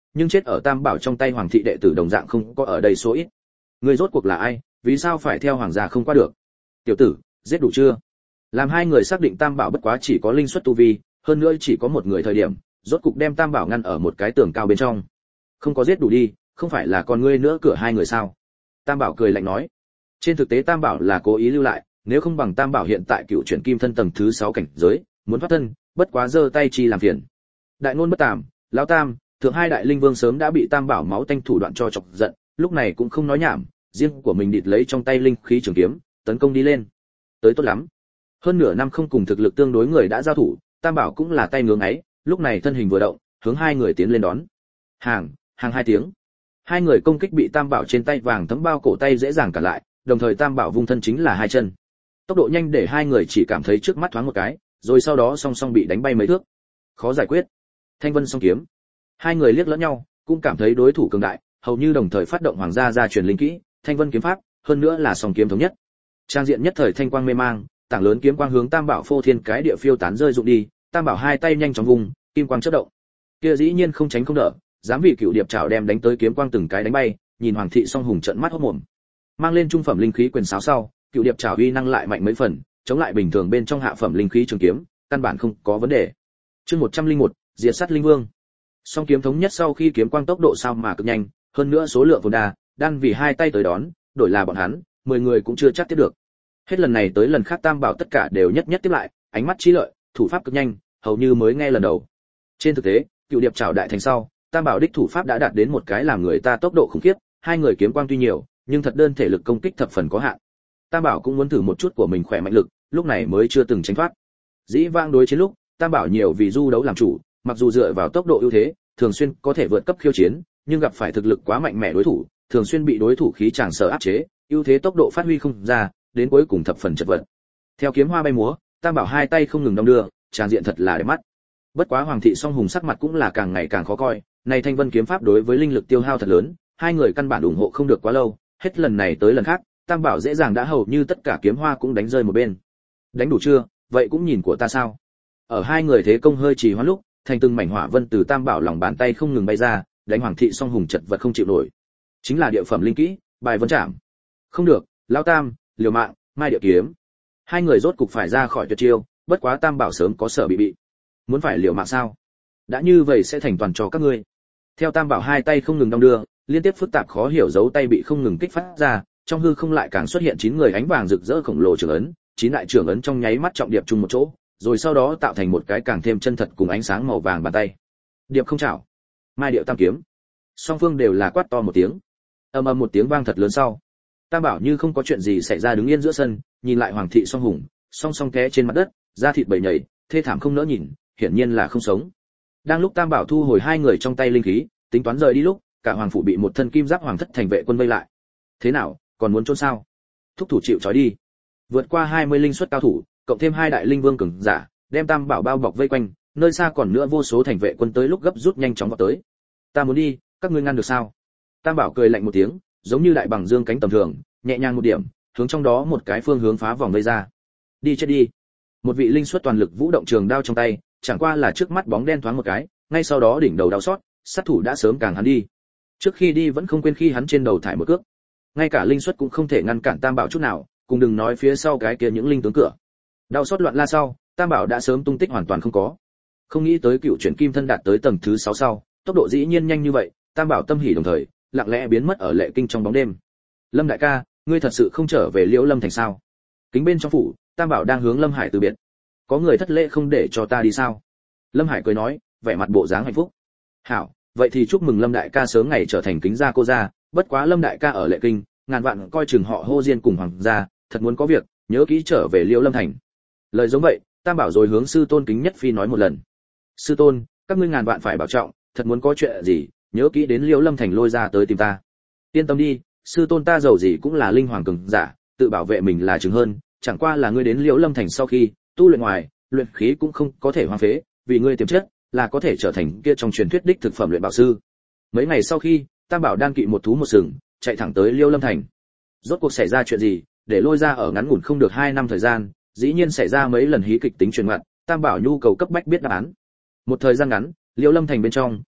Speaker 1: nhưng chết ở Tam Bảo trong tay hoàng thị đệ tử đồng dạng không có ở đây số ít. Người rốt cuộc là ai, vì sao phải theo hoàng gia không qua được? Tiểu tử, giết đủ chưa? Làm hai người xác định Tam Bảo bất quá chỉ có linh xuất tu vi, hơn nữa chỉ có một người thời điểm, rốt cục đem Tam Bảo ngăn ở một cái tường cao bên trong. Không có giết đủ đi, không phải là còn ngươi nữa cửa hai người sao? Tam Bảo cười lạnh nói. Trên thực tế Tam Bảo là cố ý lưu lại, nếu không bằng Tam Bảo hiện tại cựu chuyển kim thân tầng thứ sáu cảnh giới, muốn thoát thân, bất quá giơ tay chi làm phiền. Đại ngôn bất tàm, lão Tam, thượng hai đại linh vương sớm đã bị Tam Bảo máu tanh thủ đoạn cho chọc giận, lúc này cũng không nói nhảm, riêng của mình địt lấy trong tay linh khí trường kiếm, tấn công đi lên. Tới tốt lắm. Hơn nửa năm không cùng thực lực tương đối người đã giao thủ, Tam Bảo cũng là tay ngưỡng ấy, lúc này thân hình vừa động, hướng hai người tiến lên đón. Hàng, hàng hai tiếng. Hai người công kích bị Tam Bảo trên tay vàng thấm bao cổ tay dễ dàng cản lại, đồng thời Tam Bảo vung thân chính là hai chân. Tốc độ nhanh để hai người chỉ cảm thấy trước mắt thoáng một cái, rồi sau đó song song bị đánh bay mấy thước. Khó giải quyết. Thanh Vân song kiếm. Hai người liếc lẫn nhau, cũng cảm thấy đối thủ cường đại, hầu như đồng thời phát động hoàng gia gia truyền linh kỹ, Thanh Vân kiếm pháp, hơn nữa là song kiếm thống nhất. Trang diện nhất thời thanh quang mê mang, tảng lớn kiếm quang hướng Tam Bảo phô thiên cái địa phiêu tán rơi rụng đi, Tam Bảo hai tay nhanh chóng vùng, kim quang chớp động. Kia dĩ nhiên không tránh không đỡ, dám vì cựu điệp trảo đem đánh tới kiếm quang từng cái đánh bay, nhìn hoàng thị song hùng trợn mắt hốt mồm. Mang lên trung phẩm linh khí quyền sáo sau, cựu điệp trảo uy năng lại mạnh mấy phần, chống lại bình thường bên trong hạ phẩm linh khí trường kiếm, căn bản không có vấn đề. Chương một trăm lẻ một, diệt sát linh vương. Song kiếm thống nhất sau khi kiếm quang tốc độ sao mà cực nhanh, hơn nữa số lượng vốn đa, đan vì hai tay tới đón, đổi là bọn hắn, mười người cũng chưa chắc tiếp được. Hết lần này tới lần khác Tam Bảo tất cả đều nhất nhất tiếp lại, ánh mắt trí lợi, thủ pháp cực nhanh, hầu như mới nghe lần đầu. Trên thực tế, cựu điệp trảo đại thành sau, Tam Bảo đích thủ pháp đã đạt đến một cái làm người ta tốc độ khủng khiếp, hai người kiếm quang tuy nhiều, nhưng thật đơn thể lực công kích thập phần có hạn. Tam Bảo cũng muốn thử một chút của mình khỏe mạnh lực, lúc này mới chưa từng tránh thoát. Dĩ vãng đối chiến lúc, Tam Bảo nhiều vì du đấu làm chủ, mặc dù dựa vào tốc độ ưu thế, thường xuyên có thể vượt cấp khiêu chiến, nhưng gặp phải thực lực quá mạnh mẽ đối thủ, thường xuyên bị đối thủ khí tràng sở áp chế, ưu thế tốc độ phát huy không ra, đến cuối cùng thập phần chật vật. Theo kiếm hoa bay múa, Tam Bảo hai tay không ngừng đong đưa, tràn diện thật là đẹp mắt. Bất quá hoàng thị song hùng sắc mặt cũng là càng ngày càng khó coi, này Thanh Vân kiếm pháp đối với linh lực tiêu hao thật lớn, hai người căn bản ủng hộ không được quá lâu, hết lần này tới lần khác, Tam Bảo dễ dàng đã hầu như tất cả kiếm hoa cũng đánh rơi một bên. Đánh đủ chưa? Vậy cũng nhìn của ta sao? Ở hai người thế công hơi trì hoãn lúc, thành từng mảnh hỏa vân từ Tam Bảo lòng bàn tay không ngừng bay ra, đánh hoàng thị song hùng chật vật không chịu nổi. Chính là địa phẩm linh kỹ, bài vân trảm. Không được, lão Tam, liều mạng, mai địa kiếm. Hai người rốt cục phải ra khỏi tuyệt chiêu, bất quá Tam Bảo sớm có sở bị bị. Muốn phải liều mạng sao? Đã như vậy sẽ thành toàn cho các ngươi. Theo Tam Bảo hai tay không ngừng đong đưa, liên tiếp phức tạp khó hiểu dấu tay bị không ngừng kích phát ra, trong hư không lại càng xuất hiện chín người ánh vàng rực rỡ khổng lồ trường ấn, chín đại trường ấn trong nháy mắt trọng điệp chung một chỗ, rồi sau đó tạo thành một cái càng thêm chân thật cùng ánh sáng màu vàng bàn tay. Điệp không chảo, mai điệu tam kiếm. Song phương đều là quát to một tiếng. Ầm ầm một tiếng vang thật lớn sau, Tam Bảo như không có chuyện gì xảy ra đứng yên giữa sân, nhìn lại hoàng thị song hùng, song song té trên mặt đất, da thịt bầy nhảy, thê thảm không nỡ nhìn, hiển nhiên là không sống. Đang lúc Tam Bảo thu hồi hai người trong tay linh khí, tính toán rời đi lúc, cả hoàng phủ bị một thân kim giáp hoàng thất thành vệ quân vây lại. Thế nào, còn muốn trốn sao? Thúc thủ chịu trói đi. Vượt qua hai mươi linh suất cao thủ, cộng thêm hai đại linh vương cường giả, đem Tam Bảo bao bọc vây quanh, nơi xa còn nữa vô số thành vệ quân tới lúc gấp rút nhanh chóng vào tới. Ta muốn đi, các ngươi ngăn được sao? Tam Bảo cười lạnh một tiếng, giống như đại bằng dương cánh tầm thường, nhẹ nhàng một điểm, hướng trong đó một cái phương hướng phá vòng vây ra. Đi chết đi. Một vị linh suất toàn lực vũ động trường đao trong tay, chẳng qua là trước mắt bóng đen thoáng một cái, ngay sau đó đỉnh đầu đau xót, sát thủ đã sớm càng hắn đi. Trước khi đi vẫn không quên khi hắn trên đầu thải một cước. Ngay cả linh suất cũng không thể ngăn cản Tam Bảo chút nào, cùng đừng nói phía sau cái kia những linh tướng cửa. Đau xót loạn la sau, Tam Bảo đã sớm tung tích hoàn toàn không có. Không nghĩ tới cựu chuyển kim thân đạt tới tầng thứ sáu sau, tốc độ dĩ nhiên nhanh như vậy, Tam Bảo tâm hỉ đồng thời, lặng lẽ biến mất ở lệ kinh trong bóng đêm. Lâm đại ca, ngươi thật sự không trở về Liễu Lâm thành sao? Kính bên trong phủ, Tam Bảo đang hướng Lâm Hải từ biệt. Có người thất lễ không để cho ta đi sao? Lâm Hải cười nói, vẻ mặt bộ dáng hạnh phúc. Hảo, vậy thì chúc mừng Lâm đại ca sớm ngày trở thành kính gia cô gia, bất quá Lâm đại ca ở lệ kinh, ngàn vạn coi chừng họ Hô Diên cùng hoàng gia, thật muốn có việc, nhớ kỹ trở về Liễu Lâm thành. Lời giống vậy, Tam Bảo rồi hướng sư tôn Kính Nhất Phi nói một lần. Sư tôn, các ngươi ngàn vạn phải bảo trọng, thật muốn có chuyện gì, nhớ kỹ đến Liễu Lâm thành lôi ra tới tìm ta. Yên tâm đi, sư tôn ta giàu gì cũng là linh hoàng cường giả, tự bảo vệ mình là chứng hơn, chẳng qua là ngươi đến Liễu Lâm thành sau khi tu luyện ngoài, luyện khí cũng không có thể hoang phế, vì ngươi tiềm chất là có thể trở thành kia trong truyền thuyết đích thực phẩm luyện bảo sư. Mấy ngày sau khi, Tam Bảo đan kỵ một thú một sừng, chạy thẳng tới Liễu Lâm thành. Rốt cuộc xảy ra chuyện gì, để lôi ra ở ngắn ngủn không được hai năm thời gian, dĩ nhiên xảy ra mấy lần hí kịch tính truyền ngoạn, Tam Bảo nhu cầu cấp bách biết đáp án. Một thời gian ngắn, Liễu Lâm thành bên trong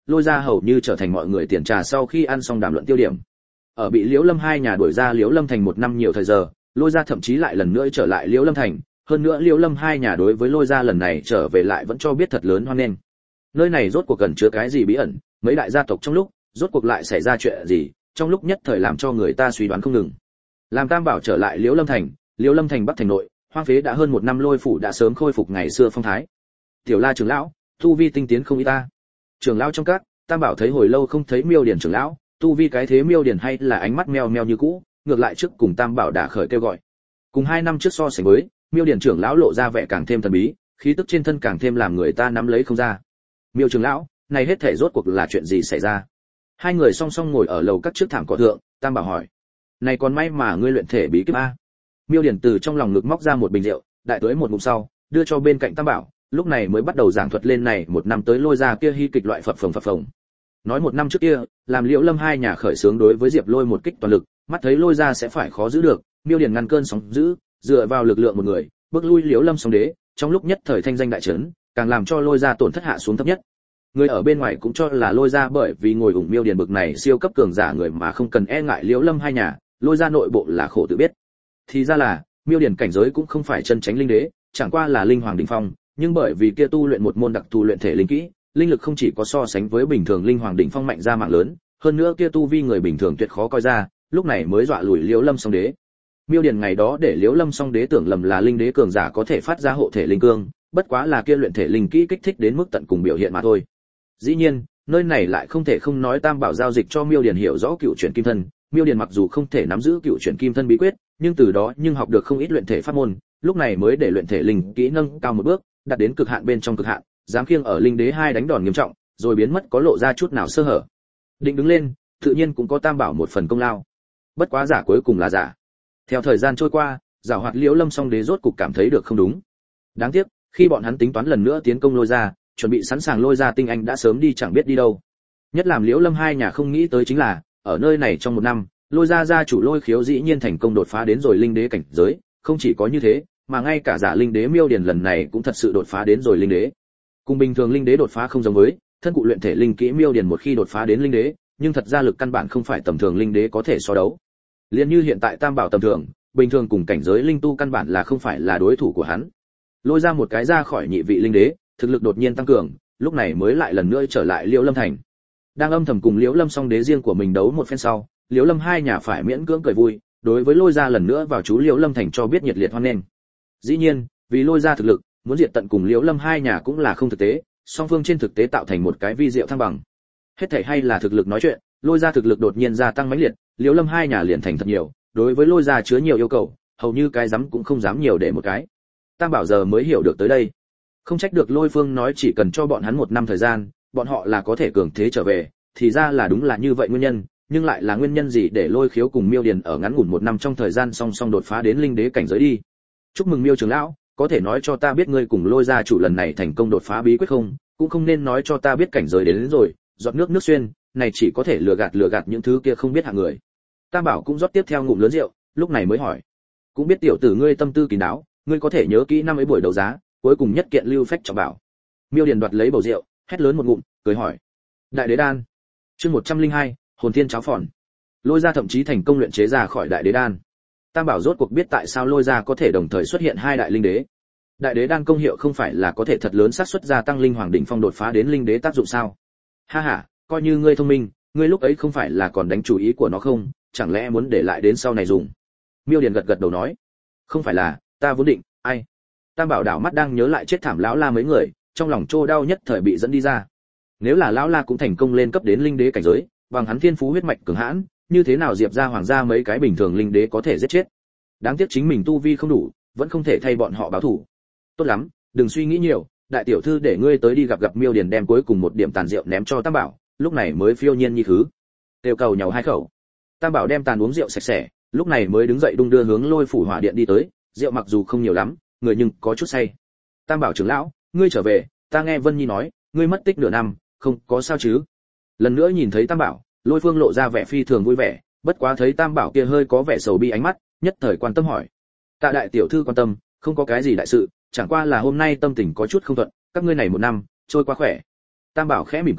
Speaker 1: Lôi Gia hầu như trở thành mọi người tiền trà sau khi ăn xong đàm luận tiêu điểm. Ở bị Liễu Lâm hai nhà đuổi ra Liễu Lâm thành một năm nhiều thời giờ, Lôi Gia thậm chí lại lần nữa trở lại Liễu Lâm thành, hơn nữa Liễu Lâm hai nhà đối với Lôi Gia lần này trở về lại vẫn cho biết thật lớn hoan nghênh. Nơi này rốt cuộc cần chứa cái gì bí ẩn, mấy đại gia tộc trong lúc, rốt cuộc lại xảy ra chuyện gì, trong lúc nhất thời làm cho người ta suy đoán không ngừng. Làm Tam Bảo trở lại Liễu Lâm thành, Liễu Lâm thành Bắc thành nội, hoang phế đã hơn một năm Lôi phủ đã sớm khôi phục ngày xưa phong thái. Tiểu La trưởng lão, tu vi tinh tiến không ít ta. Trưởng lão trong các, Tam Bảo thấy hồi lâu không thấy Miêu Điển trưởng lão, tu vi cái thế Miêu Điển hay là ánh mắt meo meo như cũ, ngược lại trước cùng Tam Bảo đã khởi kêu gọi. Cùng hai năm trước so sánh với, Miêu Điển trưởng lão lộ ra vẻ càng thêm thần bí, khí tức trên thân càng thêm làm người ta nắm lấy không ra. Miêu trưởng lão, này hết thể rốt cuộc là chuyện gì xảy ra? Hai người song song ngồi ở lầu các trước thảm cỏ thượng, Tam Bảo hỏi. Này còn may mà ngươi luyện thể bí kíp a. Miêu Điển từ trong lòng ngực móc ra một bình rượu, đại tưới một ngụm sau, đưa cho bên cạnh Tam Bảo, lúc này mới bắt đầu giảng thuật lên này một năm tới Lôi Gia kia hy kịch loại phập phồng phập phồng. Nói một năm trước kia, làm Liễu Lâm hai nhà khởi xướng đối với Diệp Lôi một kích toàn lực, mắt thấy Lôi Gia sẽ phải khó giữ được, Miêu Điển ngăn cơn sóng dữ, dựa vào lực lượng một người, bước lui Liễu Lâm Song Đế, trong lúc nhất thời thanh danh đại chấn, càng làm cho Lôi Gia tổn thất hạ xuống thấp nhất. Người ở bên ngoài cũng cho là Lôi Gia bởi vì ngồi ủng Miêu Điển bực này siêu cấp cường giả người mà không cần e ngại Liễu Lâm hai nhà, Lôi Gia nội bộ là khổ tự biết. Thì ra là, Miêu Điển cảnh giới cũng không phải chân chánh linh đế, chẳng qua là linh hoàng đỉnh phong, nhưng bởi vì kia tu luyện một môn đặc thù luyện thể linh kỹ, linh lực không chỉ có so sánh với bình thường linh hoàng đỉnh phong mạnh ra mạng lớn, hơn nữa kia tu vi người bình thường tuyệt khó coi ra, lúc này mới dọa lùi Liễu Lâm Song Đế. Miêu Điển ngày đó để Liễu Lâm Song Đế tưởng lầm là linh đế cường giả có thể phát ra hộ thể linh cương, bất quá là kia luyện thể linh kỹ kích thích đến mức tận cùng biểu hiện mà thôi. Dĩ nhiên, nơi này lại không thể không nói Tam Bảo giao dịch cho Miêu Điển hiểu rõ cựu chuyển kim thân, Miêu Điển mặc dù không thể nắm giữ cựu chuyển kim thân bí quyết, nhưng từ đó nhưng học được không ít luyện thể pháp môn, lúc này mới để luyện thể linh kỹ nâng cao một bước, đạt đến cực hạn bên trong cực hạn, dám khiêng ở linh đế hai đánh đòn nghiêm trọng, rồi biến mất có lộ ra chút nào sơ hở. Định đứng lên, tự nhiên cũng có Tam Bảo một phần công lao. Bất quá giả cuối cùng là giả. Theo thời gian trôi qua, giảo hoạt Liễu Lâm Song Đế rốt cục cảm thấy được không đúng. Đáng tiếc, khi bọn hắn tính toán lần nữa tiến công Lôi Gia, chuẩn bị sẵn sàng Lôi Gia tinh anh đã sớm đi chẳng biết đi đâu. Nhất làm Liễu Lâm hai nhà không nghĩ tới chính là, ở nơi này trong một năm, Lôi Gia gia chủ Lôi Khiếu dĩ nhiên thành công đột phá đến rồi linh đế cảnh giới, không chỉ có như thế, mà ngay cả giả linh đế Miêu Điển lần này cũng thật sự đột phá đến rồi linh đế. Cùng bình thường linh đế đột phá không giống với, thân cụ luyện thể linh kỹ Miêu Điển một khi đột phá đến linh đế, nhưng thật ra lực căn bản không phải tầm thường linh đế có thể so đấu. Liên như hiện tại Tam Bảo tầm thường, bình thường cùng cảnh giới linh tu căn bản là không phải là đối thủ của hắn. Lôi ra một cái ra khỏi nhị vị linh đế, thực lực đột nhiên tăng cường, lúc này mới lại lần nữa trở lại Liễu Lâm thành. Đang âm thầm cùng Liễu Lâm Song Đế riêng của mình đấu một phen sau, Liễu Lâm hai nhà phải miễn cưỡng cười vui, đối với Lôi ra lần nữa vào chú Liễu Lâm thành cho biết nhiệt liệt hoan nghênh. Dĩ nhiên, vì Lôi ra thực lực, muốn diệt tận cùng Liễu Lâm hai nhà cũng là không thực tế, song phương trên thực tế tạo thành một cái vi diệu thăng bằng. Hết thảy hay là thực lực nói chuyện, Lôi ra thực lực đột nhiên gia tăng mãnh liệt, Liễu Lâm hai nhà liền thành thật nhiều, đối với Lôi ra chứa nhiều yêu cầu, hầu như cái dám cũng không dám nhiều để một cái. Tam Bảo giờ mới hiểu được tới đây. Không trách được Lôi Phương nói chỉ cần cho bọn hắn một năm thời gian, bọn họ là có thể cường thế trở về, thì ra là đúng là như vậy nguyên nhân, nhưng lại là nguyên nhân gì để Lôi Khiếu cùng Miêu Điền ở ngắn ngủn một năm trong thời gian song song đột phá đến linh đế cảnh giới đi. Chúc mừng Miêu trưởng lão, có thể nói cho ta biết ngươi cùng Lôi gia chủ lần này thành công đột phá bí quyết không? Cũng không nên nói cho ta biết cảnh giới đến, đến rồi, giọt nước nước xuyên, này chỉ có thể lừa gạt lừa gạt những thứ kia không biết hạng người. Tam Bảo cũng rót tiếp theo ngụm lớn rượu, lúc này mới hỏi, cũng biết tiểu tử ngươi tâm tư kín đáo, ngươi có thể nhớ kỹ năm ấy buổi đấu giá, cuối cùng nhất kiện lưu phách trọng bảo. Miêu Điền đoạt lấy bầu rượu, hét lớn một ngụm, cười hỏi, đại đế đan. Chương một trăm lẻ hai, hồn thiên cháo phòn. Lôi gia thậm chí thành công luyện chế ra khỏi đại đế đan. Tam Bảo rốt cuộc biết tại sao Lôi gia có thể đồng thời xuất hiện hai đại linh đế. Đại đế đan công hiệu không phải là có thể thật lớn xác suất gia tăng linh hoàng đỉnh phong đột phá đến linh đế tác dụng sao? Ha ha, coi như ngươi thông minh, ngươi lúc ấy không phải là còn đánh chủ ý của nó không, chẳng lẽ muốn để lại đến sau này dùng? Miêu Điền gật gật đầu nói, không phải là, ta vốn định, ai? Tam Bảo đảo mắt đang nhớ lại chết thảm lão la mấy người, trong lòng trô đau nhất thời bị dẫn đi ra. Nếu là lão la cũng thành công lên cấp đến linh đế cảnh giới, bằng hắn thiên phú huyết mạch cường hãn, như thế nào Diệp gia hoàng gia mấy cái bình thường linh đế có thể giết chết? Đáng tiếc chính mình tu vi không đủ, vẫn không thể thay bọn họ báo thù. Tốt lắm, đừng suy nghĩ nhiều, đại tiểu thư để ngươi tới đi gặp gặp Miêu Điền đem cuối cùng một điểm tàn rượu ném cho Tam Bảo, lúc này mới phiêu nhiên như khứ. Tiêu cầu nhàu hai khẩu. Tam Bảo đem tàn uống rượu sạch sẽ, lúc này mới đứng dậy đung đưa hướng Lôi phủ hỏa điện đi tới, rượu mặc dù không nhiều lắm, người nhưng có chút say. Tam Bảo trưởng lão, ngươi trở về, ta nghe Vân Nhi nói, ngươi mất tích nửa năm, không có sao chứ? Lần nữa nhìn thấy Tam Bảo, Lôi Phương lộ ra vẻ phi thường vui vẻ, bất quá thấy Tam Bảo kia hơi có vẻ sầu bi ánh mắt, nhất thời quan tâm hỏi. Tạ đại tiểu thư quan tâm, không có cái gì đại sự, chẳng qua là hôm nay tâm tình có chút không thuận, các ngươi này một năm trôi qua khỏe. Tam Bảo khẽ mỉm cười,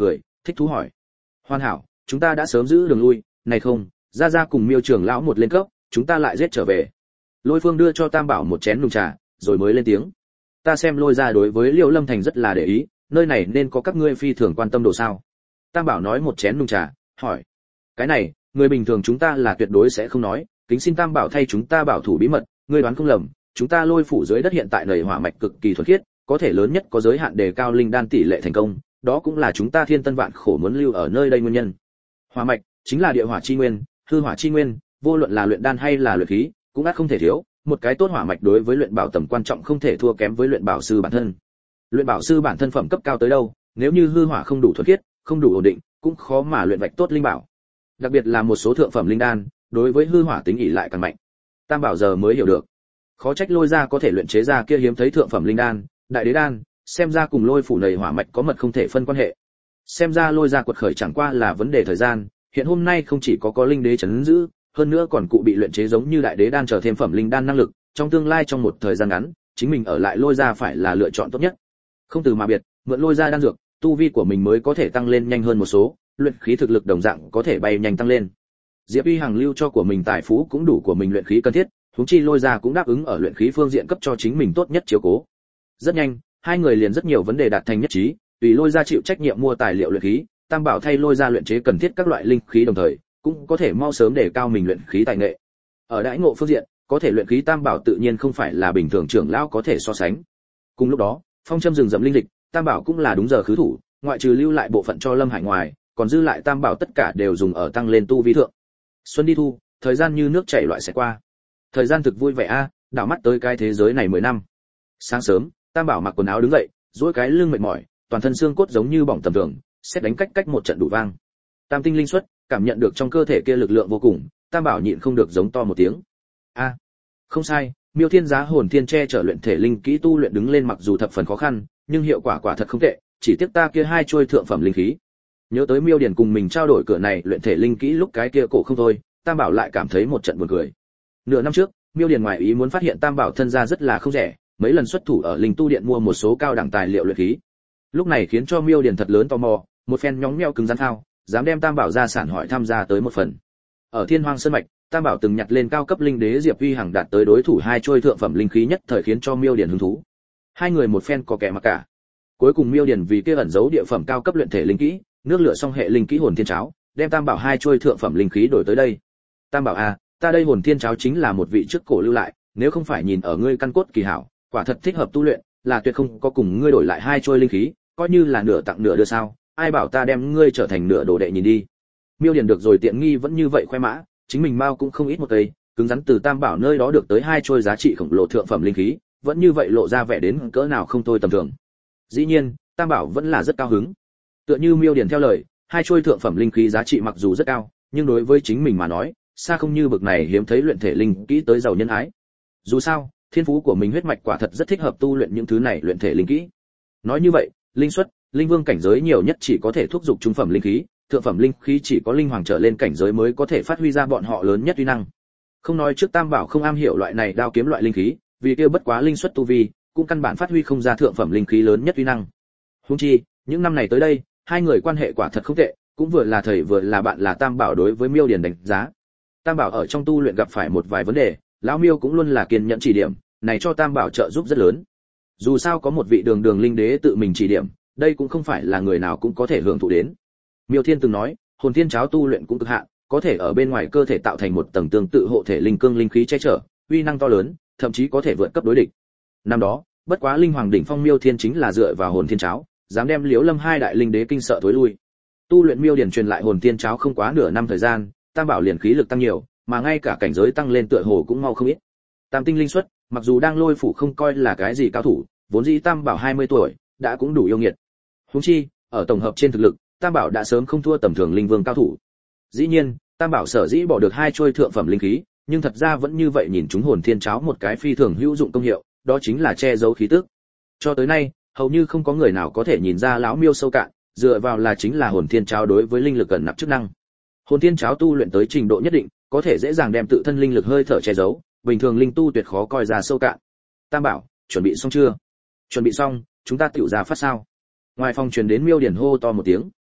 Speaker 1: thích thú hỏi. Hoàn hảo, chúng ta đã sớm giữ đường lui, này không, ra ra cùng Miêu trưởng lão một lên cấp, chúng ta lại giết trở về. Lôi Phương đưa cho Tam Bảo một chén nùng trà, rồi mới lên tiếng. Ta xem Lôi gia đối với Liễu Lâm Thành rất là để ý, nơi này nên có các ngươi phi thường quan tâm đồ sao? Tam Bảo nói một chén nùng trà, hỏi. Cái này, người bình thường chúng ta là tuyệt đối sẽ không nói, kính xin Tam Bảo thay chúng ta bảo thủ bí mật, ngươi đoán không lầm, chúng ta Lôi phủ dưới đất hiện tại nảy hỏa mạch cực kỳ thuần khiết, có thể lớn nhất có giới hạn đề cao linh đan tỷ lệ thành công, đó cũng là chúng ta Thiên Tân Vạn khổ muốn lưu ở nơi đây nguyên nhân. Hỏa mạch chính là địa hỏa chi nguyên, hư hỏa chi nguyên, vô luận là luyện đan hay là luyện khí, cũng ắt không thể thiếu, một cái tốt hỏa mạch đối với luyện bảo tầm quan trọng không thể thua kém với luyện bảo sư bản thân. Luyện bảo sư bản thân phẩm cấp cao tới đâu, nếu như hư hỏa không đủ thuần khiết, không đủ ổn định, cũng khó mà luyện vạch tốt linh bảo. Đặc biệt là một số thượng phẩm linh đan, đối với hư hỏa tính ỷ lại càng mạnh. Tam Bảo giờ mới hiểu được, khó trách Lôi gia có thể luyện chế ra kia hiếm thấy thượng phẩm linh đan, đại đế đan, xem ra cùng Lôi phủ nầy hỏa mạch có mật không thể phân quan hệ. Xem ra Lôi gia quật khởi chẳng qua là vấn đề thời gian, hiện hôm nay không chỉ có có linh đế chấn giữ, hơn nữa còn cụ bị luyện chế giống như đại đế đan trở thêm phẩm linh đan năng lực, trong tương lai trong một thời gian ngắn, chính mình ở lại Lôi gia phải là lựa chọn tốt nhất. Không từ mà biệt, mượn Lôi gia đan dược, tu vi của mình mới có thể tăng lên nhanh hơn một số, luyện khí thực lực đồng dạng có thể bay nhanh tăng lên. Diệp Y Hằng lưu cho của mình tài phú cũng đủ của mình luyện khí cần thiết, huống chi Lôi gia cũng đáp ứng ở luyện khí phương diện cấp cho chính mình tốt nhất chiếu cố. Rất nhanh, hai người liền rất nhiều vấn đề đạt thành nhất trí, tùy Lôi gia chịu trách nhiệm mua tài liệu luyện khí, Tam Bảo thay Lôi gia luyện chế cần thiết các loại linh khí đồng thời, cũng có thể mau sớm để cao mình luyện khí tài nghệ. Ở đãi ngộ phương diện, có thể luyện khí Tam Bảo tự nhiên không phải là bình thường trưởng lão có thể so sánh. Cùng lúc đó, phong châm rừng rậm linh dịch, Tam Bảo cũng là đúng giờ khứ thủ, ngoại trừ lưu lại bộ phận cho Lâm Hải ngoài, còn dư lại Tam Bảo tất cả đều dùng ở tăng lên tu vi thượng. Xuân đi thu, thời gian như nước chảy loại sẽ qua. Thời gian thực vui vẻ a, đảo mắt tới cái thế giới này mười năm. Sáng sớm, Tam Bảo mặc quần áo đứng dậy, duỗi cái lưng mệt mỏi, toàn thân xương cốt giống như bỏng tầm thường, xét đánh cách cách một trận đủ vang. Tam tinh linh xuất, cảm nhận được trong cơ thể kia lực lượng vô cùng, Tam Bảo nhịn không được giống to một tiếng. A, không sai, Miêu Thiên Giá hồn thiên che trở luyện thể linh kỹ tu luyện đứng lên mặc dù thập phần khó khăn, nhưng hiệu quả quả thật không tệ, chỉ tiếc ta kia hai chuôi thượng phẩm linh khí. Nhớ tới Miêu Điển cùng mình trao đổi cửa này luyện thể linh kỹ lúc cái kia cổ không thôi, Tam Bảo lại cảm thấy một trận buồn cười. Nửa năm trước, Miêu Điển ngoài ý muốn phát hiện Tam Bảo thân gia rất là không rẻ, mấy lần xuất thủ ở linh tu điện mua một số cao đẳng tài liệu luyện khí. Lúc này khiến cho Miêu Điển thật lớn tò mò, một phen nhóng nhẽo cứng rắn thao, dám đem Tam Bảo gia sản hỏi tham gia tới một phần. Ở Thiên Hoang Sơn mạch, Tam Bảo từng nhặt lên cao cấp linh đế Diệp Uy Hằng đạt tới đối thủ hai trôi thượng phẩm linh khí nhất thời khiến cho Miêu Điển hứng thú. Hai người một phen có kẻ mà cả. Cuối cùng Miêu Điển vì kia ẩn giấu địa phẩm cao cấp luyện thể linh kỹ, nước lửa song hệ linh kỹ hồn thiên cháo, đem Tam Bảo hai trôi thượng phẩm linh khí đổi tới đây. Tam Bảo a, ta đây hồn thiên cháo chính là một vị trước cổ lưu lại, nếu không phải nhìn ở ngươi căn cốt kỳ hảo, quả thật thích hợp tu luyện, là tuyệt không có cùng ngươi đổi lại hai trôi linh khí, coi như là nửa tặng nửa đưa sao, ai bảo ta đem ngươi trở thành nửa đồ đệ nhìn đi. Miêu Điển được rồi tiện nghi vẫn như vậy khoe mã, chính mình mau cũng không ít một cây, cứng rắn từ Tam Bảo nơi đó được tới hai trôi giá trị khổng lồ thượng phẩm linh khí, vẫn như vậy lộ ra vẻ đến cỡ nào không thôi tầm thường. Dĩ nhiên, Tam Bảo vẫn là rất cao hứng. Tựa như Miêu Điển theo lời, hai trôi thượng phẩm linh khí giá trị mặc dù rất cao, nhưng đối với chính mình mà nói, xa không như bậc này hiếm thấy luyện thể linh kỹ tới giàu nhân ái. Dù sao, thiên phú của mình huyết mạch quả thật rất thích hợp tu luyện những thứ này luyện thể linh kỹ. Nói như vậy, linh xuất, linh vương cảnh giới nhiều nhất chỉ có thể thúc giục trung phẩm linh khí, thượng phẩm linh khí chỉ có linh hoàng trở lên cảnh giới mới có thể phát huy ra bọn họ lớn nhất uy năng. Không nói trước Tam Bảo không am hiểu loại này đao kiếm loại linh khí, vì kia bất quá linh xuất tu vi, cũng căn bản phát huy không ra thượng phẩm linh khí lớn nhất uy năng. Huống chi, những năm này tới đây, hai người quan hệ quả thật không tệ, cũng vừa là thầy vừa là bạn là Tam Bảo đối với Miêu Điển đánh giá. Tam Bảo ở trong tu luyện gặp phải một vài vấn đề, lão Miêu cũng luôn là kiên nhẫn chỉ điểm, này cho Tam Bảo trợ giúp rất lớn. Dù sao có một vị đường đường linh đế tự mình chỉ điểm, đây cũng không phải là người nào cũng có thể hưởng thụ đến. Miêu Thiên từng nói, hồn thiên cháo tu luyện cũng cực hạn, có thể ở bên ngoài cơ thể tạo thành một tầng tương tự hộ thể linh cương linh khí che chở, uy năng to lớn, thậm chí có thể vượt cấp đối địch. Năm đó, bất quá linh hoàng đỉnh phong Miêu Thiên chính là dựa vào hồn thiên cháo, dám đem Liễu Lâm hai đại linh đế kinh sợ thối lui. Tu luyện Miêu Điển truyền lại hồn thiên cháo không quá nửa năm thời gian, Tam Bảo liền khí lực tăng nhiều, mà ngay cả cảnh giới tăng lên tựa hồ cũng mau không ít. Tam tinh linh xuất, mặc dù đang Lôi phủ không coi là cái gì cao thủ, vốn dĩ Tam Bảo hai mươi tuổi, đã cũng đủ yêu nghiệt. Huống chi, ở tổng hợp trên thực lực, Tam Bảo đã sớm không thua tầm thường linh vương cao thủ. Dĩ nhiên, Tam Bảo sở dĩ bỏ được hai trôi thượng phẩm linh khí, nhưng thật ra vẫn như vậy nhìn chúng hồn thiên cháo một cái phi thường hữu dụng công hiệu, đó chính là che giấu khí tức. Cho tới nay, hầu như không có người nào có thể nhìn ra lão Miêu sâu cạn, dựa vào là chính là hồn thiên cháo đối với linh lực gần nạp chức năng. Hồn thiên cháo tu luyện tới trình độ nhất định, có thể dễ dàng đem tự thân linh lực hơi thở che giấu, bình thường linh tu tuyệt khó coi ra sâu cạn. Tam Bảo, chuẩn bị xong chưa? Chuẩn bị xong, chúng ta tựu ra phát sao? Ngoài phòng truyền đến Miêu Điển hô to một tiếng.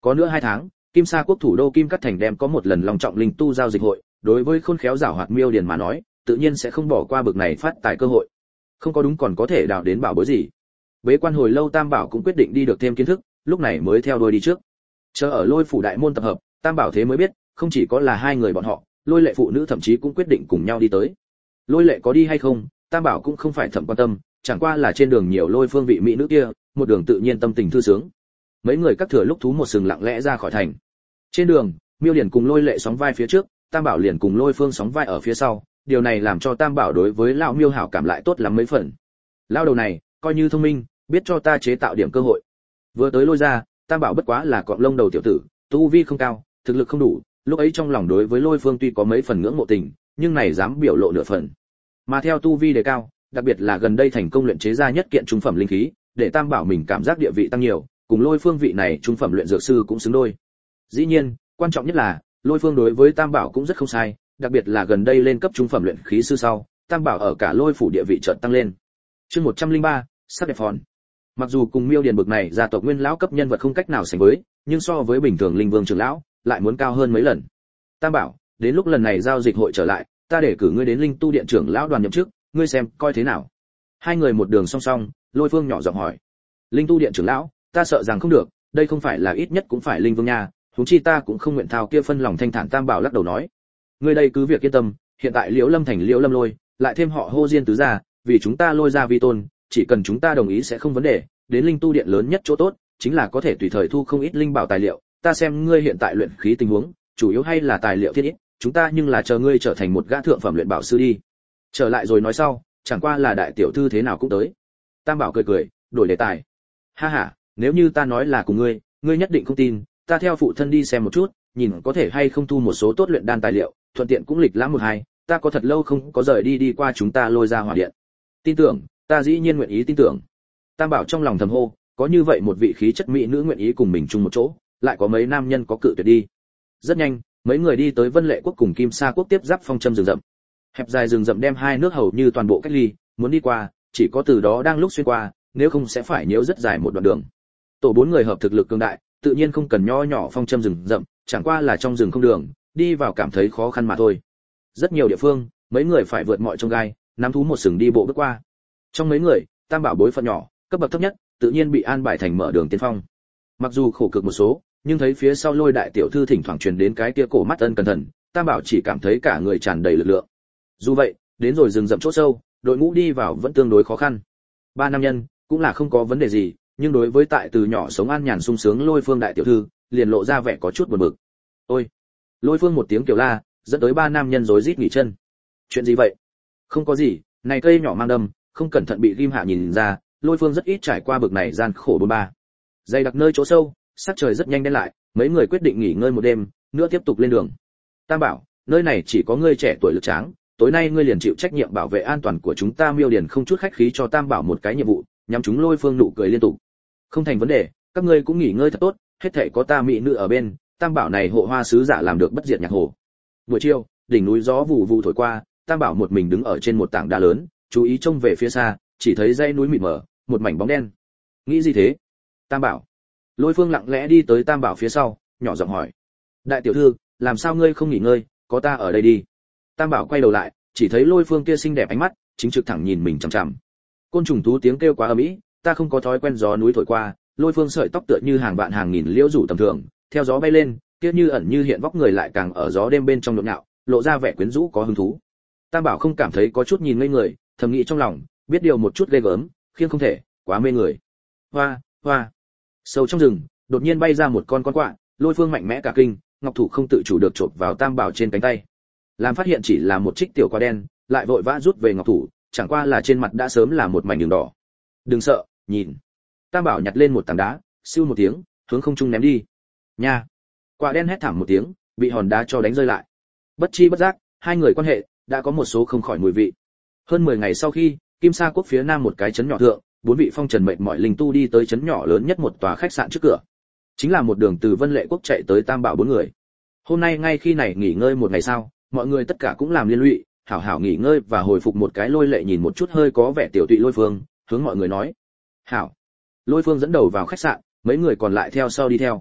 Speaker 1: Có nữa hai tháng, Kim Sa quốc thủ đô Kim Cát Thành đem có một lần long trọng linh tu giao dịch hội, đối với khôn khéo giảo hoạt Miêu Điền mà nói, tự nhiên sẽ không bỏ qua bực này phát tài cơ hội. Không có đúng còn có thể đào đến bảo bối gì. Bế quan hồi lâu Tam Bảo cũng quyết định đi được thêm kiến thức, lúc này mới theo đuôi đi trước. Chờ ở Lôi phủ đại môn tập hợp, Tam Bảo thế mới biết, không chỉ có là hai người bọn họ, Lôi Lệ phụ nữ thậm chí cũng quyết định cùng nhau đi tới. Lôi Lệ có đi hay không, Tam Bảo cũng không phải thẩm quan tâm, chẳng qua là trên đường nhiều Lôi phương vị mỹ nữ kia, một đường tự nhiên tâm tình thư sướng. Mấy người các thừa lúc thú một sừng lặng lẽ ra khỏi thành. Trên đường, Miêu Điền cùng Lôi Lệ sóng vai phía trước, Tam Bảo liền cùng Lôi Phương sóng vai ở phía sau, điều này làm cho Tam Bảo đối với lão Miêu hảo cảm lại tốt lắm mấy phần. Lão đầu này, coi như thông minh, biết cho ta chế tạo điểm cơ hội. Vừa tới Lôi ra, Tam Bảo bất quá là cọp lông đầu tiểu tử, tu vi không cao, thực lực không đủ, lúc ấy trong lòng đối với Lôi Phương tuy có mấy phần ngưỡng mộ tình, nhưng này dám biểu lộ nửa phần. Mà theo tu vi đề cao, đặc biệt là gần đây thành công luyện chế ra nhất kiện trung phẩm linh khí, để Tam Bảo mình cảm giác địa vị tăng nhiều, cùng Lôi Phương vị này trung phẩm luyện dược sư cũng xứng đôi. Dĩ nhiên, quan trọng nhất là, Lôi Phương đối với Tam Bảo cũng rất không sai, đặc biệt là gần đây lên cấp trung phẩm luyện khí sư sau, Tam Bảo ở cả Lôi phủ địa vị chợt tăng lên. Chương một trăm lẻ ba, sắc đẹp phòn. Mặc dù cùng Miêu Điền bực này gia tộc nguyên lão cấp nhân vật không cách nào sánh với, nhưng so với bình thường linh vương trưởng lão, lại muốn cao hơn mấy lần. Tam Bảo, đến lúc lần này giao dịch hội trở lại, ta để cử ngươi đến linh tu điện trưởng lão đoàn nhậm chức, ngươi xem coi thế nào. Hai người một đường song song, Lôi Phương nhỏ giọng hỏi. Linh tu điện trưởng lão, ta sợ rằng không được, đây không phải là ít nhất cũng phải linh vương nha, huống chi ta cũng không nguyện thao kia phân lòng thanh thản. Tam Bảo lắc đầu nói. Ngươi đây cứ việc yên tâm, hiện tại Liễu Lâm thành Liễu Lâm Lôi, lại thêm họ Hô Diên tứ gia, vì chúng ta Lôi gia vi tôn, chỉ cần chúng ta đồng ý sẽ không vấn đề, đến linh tu điện lớn nhất chỗ tốt, chính là có thể tùy thời thu không ít linh bảo tài liệu, ta xem ngươi hiện tại luyện khí tình huống, chủ yếu hay là tài liệu thiên ít, chúng ta nhưng là chờ ngươi trở thành một gã thượng phẩm luyện bảo sư đi. Trở lại rồi nói sau, chẳng qua là đại tiểu thư thế nào cũng tới. Tam Bảo cười cười, đổi đề tài. Ha ha, nếu như ta nói là cùng ngươi, ngươi nhất định không tin, ta theo phụ thân đi xem một chút, nhìn có thể hay không thu một số tốt luyện đan tài liệu, thuận tiện cũng lịch lãm một hai, ta có thật lâu không có rời đi đi qua chúng ta Lôi ra hỏa điện. Tin tưởng, ta dĩ nhiên nguyện ý tin tưởng. Tam Bảo trong lòng thầm hô, có như vậy một vị khí chất mỹ nữ nguyện ý cùng mình chung một chỗ, lại có mấy nam nhân có cự tuyệt đi. Rất nhanh, mấy người đi tới Vân Lệ quốc cùng Kim Sa quốc tiếp giáp phong châm rừng rậm. Hẹp dài rừng rậm đem hai nước hầu như toàn bộ cách ly, muốn đi qua, chỉ có từ đó đang lúc xuyên qua, nếu không sẽ phải nhiễu rất dài một đoạn đường. Tổ bốn người hợp thực lực cường đại, tự nhiên không cần nho nhỏ phong châm rừng rậm, chẳng qua là trong rừng không đường, đi vào cảm thấy khó khăn mà thôi. Rất nhiều địa phương, mấy người phải vượt mọi chông gai, nắm thú một sừng đi bộ bước qua. Trong mấy người, Tam Bảo bối phận nhỏ, cấp bậc thấp nhất, tự nhiên bị an bài thành mở đường tiên phong. Mặc dù khổ cực một số, nhưng thấy phía sau Lôi đại tiểu thư thỉnh thoảng truyền đến cái kia cổ mắt ân cẩn thận, Tam Bảo chỉ cảm thấy cả người tràn đầy lực lượng. Dù vậy, đến rồi rừng rậm chỗ sâu, đội ngũ đi vào vẫn tương đối khó khăn. Ba nam nhân cũng là không có vấn đề gì, nhưng đối với tại từ nhỏ sống an nhàn sung sướng Lôi Phương đại tiểu thư, liền lộ ra vẻ có chút buồn bực. Ôi! Lôi Phương một tiếng kêu la, dẫn tới ba nam nhân rối rít nghỉ chân. Chuyện gì vậy? Không có gì, này cây nhỏ mang đâm, không cẩn thận bị ghim hạ nhìn ra, Lôi Phương rất ít trải qua bực này gian khổ bôn ba. Dày đặc nơi chỗ sâu, sắc trời rất nhanh đen lại, mấy người quyết định nghỉ ngơi một đêm, nữa tiếp tục lên đường. Tam Bảo, nơi này chỉ có ngươi trẻ tuổi lực tráng, tối nay ngươi liền chịu trách nhiệm bảo vệ an toàn của chúng ta. Miêu Điền không chút khách khí cho Tam Bảo một cái nhiệm vụ, nhắm chúng Lôi Phương nụ cười liên tục. Không thành vấn đề, các ngươi cũng nghỉ ngơi thật tốt, hết thảy có ta mỹ nữ ở bên, Tam Bảo này hộ hoa sứ giả làm được bất diệt nhạc hồ. Buổi chiều, đỉnh núi gió vụ vụ thổi qua, Tam Bảo một mình đứng ở trên một tảng đá lớn, chú ý trông về phía xa, chỉ thấy dãy núi mịt mờ, một mảnh bóng đen. Nghĩ gì thế? Tam Bảo. Lôi Phương lặng lẽ đi tới Tam Bảo phía sau, nhỏ giọng hỏi. Đại tiểu thư, làm sao ngươi không nghỉ ngơi, có ta ở đây đi. Tam Bảo quay đầu lại, chỉ thấy Lôi Phương kia xinh đẹp ánh mắt, chính trực thẳng nhìn mình chằm chằm. Côn trùng thú tiếng kêu quá ầm ĩ, ta không có thói quen gió núi thổi qua. Lôi Phương sợi tóc tựa như hàng vạn hàng nghìn liễu rủ tầm thường, theo gió bay lên, kia như ẩn như hiện vóc người lại càng ở gió đêm bên trong nhộn nhạo, lộ ra vẻ quyến rũ có hứng thú. Tam Bảo không cảm thấy có chút nhìn ngây người, thầm nghĩ trong lòng, biết điều một chút ghê gớm, khiêng không thể, quá mê người. Hoa, hoa. Sâu trong rừng, đột nhiên bay ra một con con quạ, Lôi Phương mạnh mẽ cả kinh, ngọc thủ không tự chủ được chộp vào Tam Bảo trên cánh tay. Làm phát hiện chỉ là một trích tiểu quạ đen, lại vội vã rút về ngọc thủ, chẳng qua là trên mặt đã sớm là một mảnh đường đỏ. Đừng sợ, nhìn. Tam Bảo nhặt lên một tảng đá, siêu một tiếng, hướng không trung ném đi. Nha. Quạ đen hét thảm một tiếng, bị hòn đá cho đánh rơi lại. Bất chi bất giác, hai người quan hệ đã có một số không khỏi mùi vị. Hơn mười ngày sau khi, Kim Sa quốc phía nam một cái trấn nhỏ thượng, bốn vị phong trần mệt mỏi linh tu đi tới trấn nhỏ lớn nhất một tòa khách sạn trước cửa. Chính là một đường từ Vân Lệ quốc chạy tới Tam Bảo bốn người. Hôm nay ngay khi này nghỉ ngơi một ngày sau, mọi người tất cả cũng làm liên lụy, hảo hảo nghỉ ngơi và hồi phục một cái. Lôi Lệ nhìn một chút hơi có vẻ tiểu tụy Lôi Phương, hướng mọi người nói: "Hảo." Lôi Phương dẫn đầu vào khách sạn, mấy người còn lại theo sau đi theo.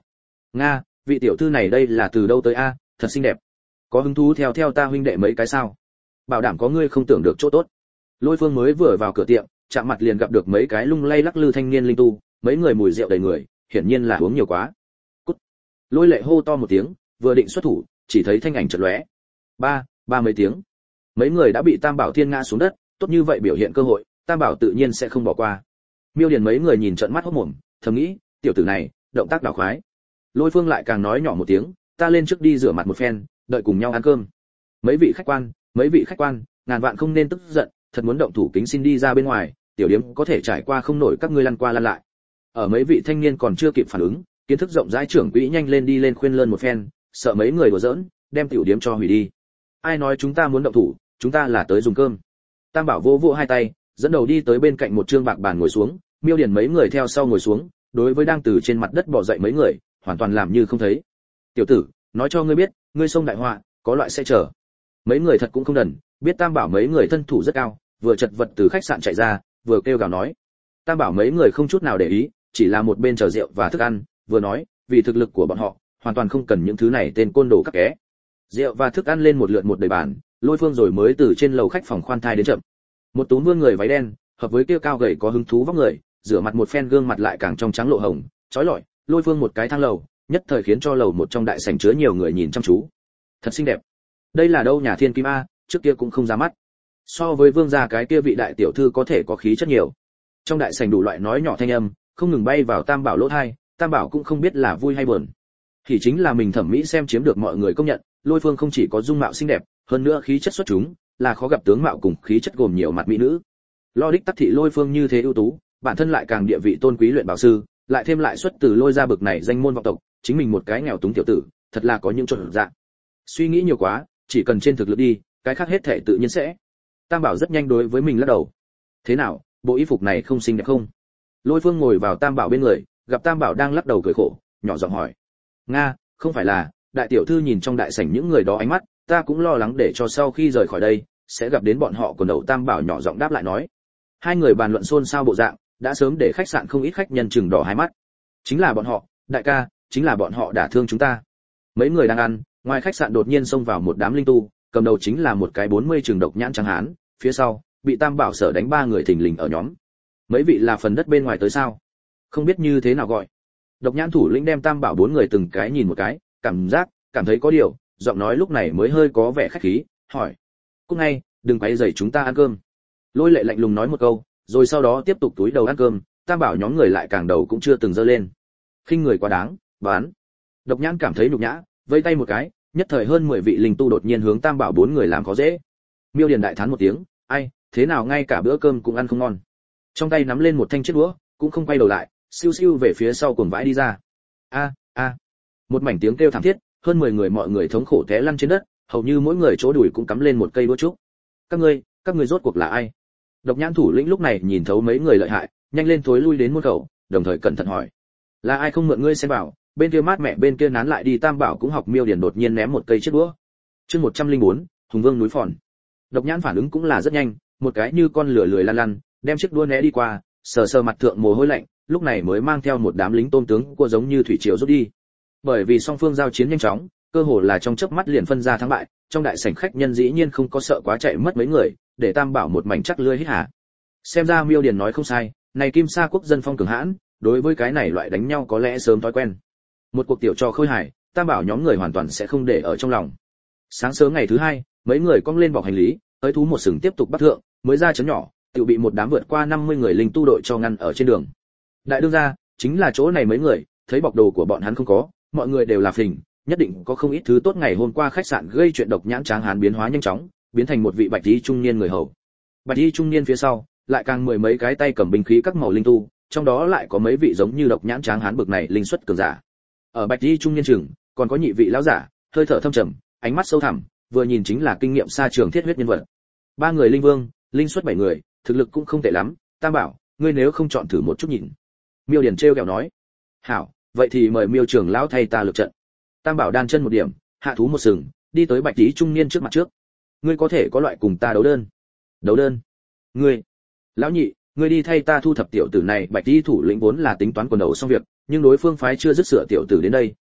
Speaker 1: Nga, vị tiểu thư này đây là từ đâu tới a, thật xinh đẹp. Có hứng thú theo theo ta huynh đệ mấy cái sao? Bảo đảm có ngươi không tưởng được chỗ tốt. Lôi Phương mới vừa vào cửa tiệm, chạm mặt liền gặp được mấy cái lung lay lắc lư thanh niên linh tu, mấy người mùi rượu đầy người, hiển nhiên là uống nhiều quá. Cút. Lôi Lệ hô to một tiếng, vừa định xuất thủ, chỉ thấy thanh ảnh chợt lóe. Ba, ba mấy tiếng. Mấy người đã bị Tam Bảo Thiên ngã xuống đất, tốt như vậy biểu hiện cơ hội, Tam Bảo tự nhiên sẽ không bỏ qua. Miêu Điền mấy người nhìn trợn mắt hốt mồm, thầm nghĩ, tiểu tử này, động tác đảo khoái. Lôi Phương lại càng nói nhỏ một tiếng, ta lên trước đi rửa mặt một phen, đợi cùng nhau ăn cơm. Mấy vị khách quan, mấy vị khách quan, ngàn vạn không nên tức giận, thật muốn động thủ kính xin đi ra bên ngoài, tiểu điếm có thể trải qua không nổi các ngươi lăn qua lăn lại. Ở mấy vị thanh niên còn chưa kịp phản ứng, kiến thức rộng rãi trưởng quỹ nhanh lên đi lên khuyên lơn một phen, sợ mấy người đùa giỡn, đem tiểu điếm cho hủy đi. Ai nói chúng ta muốn động thủ, chúng ta là tới dùng cơm. Tam Bảo vô vô hai tay, dẫn đầu đi tới bên cạnh một trương bạc bàn ngồi xuống, Miêu Điền mấy người theo sau ngồi xuống, đối với đang từ trên mặt đất bò dậy mấy người, hoàn toàn làm như không thấy. Tiểu tử, nói cho ngươi biết, ngươi xông đại họa, có loại sẽ chờ. Mấy người thật cũng không đần, biết Tam Bảo mấy người thân thủ rất cao, vừa chật vật từ khách sạn chạy ra, vừa kêu gào nói. Tam Bảo mấy người không chút nào để ý, chỉ là một bên chờ rượu và thức ăn, vừa nói, vì thực lực của bọn họ, hoàn toàn không cần những thứ này tên côn đồ các ké. Rượu và thức ăn lên một lượt một đầy bàn, Lôi Phương rồi mới từ trên lầu khách phòng khoan thai đến chậm. Một túm vương người váy đen, hợp với kia cao gầy có hứng thú vóc người, rửa mặt một phen gương mặt lại càng trong trắng lộ hồng, chói lọi, Lôi Phương một cái thang lầu, nhất thời khiến cho lầu một trong đại sảnh chứa nhiều người nhìn chăm chú. Thật xinh đẹp. Đây là đâu nhà thiên kim a, trước kia cũng không ra mắt. So với vương gia cái kia vị đại tiểu thư có thể có khí chất nhiều. Trong đại sảnh đủ loại nói nhỏ thanh âm, không ngừng bay vào Tam Bảo lỗ tai, Tam Bảo cũng không biết là vui hay buồn. Thì chính là mình thẩm mỹ xem chiếm được mọi người công nhận, Lôi Phương không chỉ có dung mạo xinh đẹp, hơn nữa khí chất xuất chúng, là khó gặp tướng mạo cùng khí chất gồm nhiều mặt mỹ nữ. Lo đích tắc thị Lôi Phương như thế ưu tú, bản thân lại càng địa vị tôn quý luyện bảo sư, lại thêm lại xuất từ Lôi gia bực này danh môn vọng tộc, chính mình một cái nghèo túng tiểu tử, thật là có những chuẩn dạng. Suy nghĩ nhiều quá, chỉ cần trên thực lực đi, cái khác hết thể tự nhiên sẽ. Tam Bảo rất nhanh đối với mình lắc đầu. Thế nào, bộ y phục này không xinh đẹp không? Lôi Phương ngồi vào Tam Bảo bên người, gặp Tam Bảo đang lắc đầu cười khổ, nhỏ giọng hỏi. Nga, không phải là, đại tiểu thư nhìn trong đại sảnh những người đó ánh mắt, ta cũng lo lắng để cho sau khi rời khỏi đây, sẽ gặp đến bọn họ. Còn đầu Tam Bảo nhỏ giọng đáp lại nói. Hai người bàn luận xôn xao bộ dạng, đã sớm để khách sạn không ít khách nhân chừng đỏ hai mắt. Chính là bọn họ, đại ca, chính là bọn họ đả thương chúng ta. Mấy người đang ăn, ngoài khách sạn đột nhiên xông vào một đám linh tu, cầm đầu chính là một cái bốn mươi trường độc nhãn trắng hán, phía sau bị Tam Bảo sở đánh ba người thình lình ở nhóm. Mấy vị là phần đất bên ngoài tới sao? Không biết như thế nào gọi. Độc nhãn thủ lĩnh đem Tam Bảo bốn người từng cái nhìn một cái, cảm giác cảm thấy có điều, giọng nói lúc này mới hơi có vẻ khách khí, hỏi: "Cút ngay, đừng quấy rầy chúng ta ăn cơm." Lôi Lệ lạnh lùng nói một câu, rồi sau đó tiếp tục túi đầu ăn cơm. Tam Bảo nhóm người lại càng đầu cũng chưa từng giơ lên. Khinh người quá đáng, bán. Độc nhãn cảm thấy nhục nhã, vây tay một cái, nhất thời hơn mười vị linh tu đột nhiên hướng Tam Bảo bốn người làm khó dễ. Miêu Điền đại thán một tiếng, ai, thế nào ngay cả bữa cơm cũng ăn không ngon. Trong tay nắm lên một thanh chiếc đũa, cũng không quay đầu lại, siêu siêu về phía sau cuồng vãi đi ra. A, a. Một mảnh tiếng kêu thảm thiết, hơn mười người mọi người thống khổ té lăn trên đất, hầu như mỗi người chỗ đùi cũng cắm lên một cây đũa trúc. Các ngươi, các ngươi rốt cuộc là ai? Độc nhãn thủ lĩnh lúc này nhìn thấu mấy người lợi hại, nhanh lên thối lui đến môn khẩu, đồng thời cẩn thận hỏi: là ai không mượn ngươi xem bảo? Bên kia mát mẹ bên kia nán lại đi. Tam Bảo cũng học Miêu Điền đột nhiên ném một cây chiếc đũa. Chương một trăm lẻ bốn, Hùng Vương núi Phòn. Độc nhãn phản ứng cũng là rất nhanh, một cái như con lửa lười lăn lăn, đem chiếc đũa né đi qua, sờ sờ mặt thượng mồ hôi lạnh, lúc này mới mang theo một đám lính tôm tướng của giống như thủy triều rút đi. Bởi vì song phương giao chiến nhanh chóng, cơ hồ là trong chớp mắt liền phân ra thắng bại, trong đại sảnh khách nhân dĩ nhiên không có sợ quá chạy mất mấy người, để Tam Bảo một mảnh chắc lưỡi hít hà. Xem ra Miêu Điền nói không sai, này Kim Sa quốc dân phong cường hãn, đối với cái này loại đánh nhau có lẽ sớm thói quen. Một cuộc tiểu trò khơi hài, Tam Bảo nhóm người hoàn toàn sẽ không để ở trong lòng. Sáng sớm ngày thứ hai, mấy người cong lên bọc hành lý, tới thú một sừng tiếp tục bắt thượng, mới ra chấn nhỏ, tự bị một đám vượt qua năm mươi người linh tu đội cho ngăn ở trên đường. Đại đương gia, chính là chỗ này mấy người, thấy bọc đồ của bọn hắn không có, mọi người đều là phình, nhất định có không ít thứ tốt. Ngày hôm qua khách sạn gây chuyện độc nhãn tráng hán biến hóa nhanh chóng, biến thành một vị bạch y trung niên người hầu. Bạch y trung niên phía sau, lại càng mười mấy cái tay cầm binh khí các màu linh tu, trong đó lại có mấy vị giống như độc nhãn tráng hán bực này linh xuất cường giả. Ở bạch y trung niên trường, còn có nhị vị lão giả, hơi thở thâm trầm, ánh mắt sâu thẳm, vừa nhìn chính là kinh nghiệm xa trường thiết huyết nhân vật. Ba người linh vương, linh xuất bảy người, thực lực cũng không tệ lắm. Tam Bảo, ngươi nếu không chọn thử một chút nhìn. Miêu Điền trêu ghẹo nói. Hảo, vậy thì mời Miêu trưởng lão thay ta lực trận. Tam Bảo đan chân một điểm, hạ thú một sừng, đi tới bạch y trung niên trước mặt trước. Ngươi có thể có loại cùng ta đấu đơn. Đấu đơn? Ngươi? Lão nhị, ngươi đi thay ta thu thập tiểu tử này. Bạch y thủ lĩnh vốn là tính toán quần đầu xong việc, nhưng đối phương phái chưa dứt sửa tiểu tử đến đây,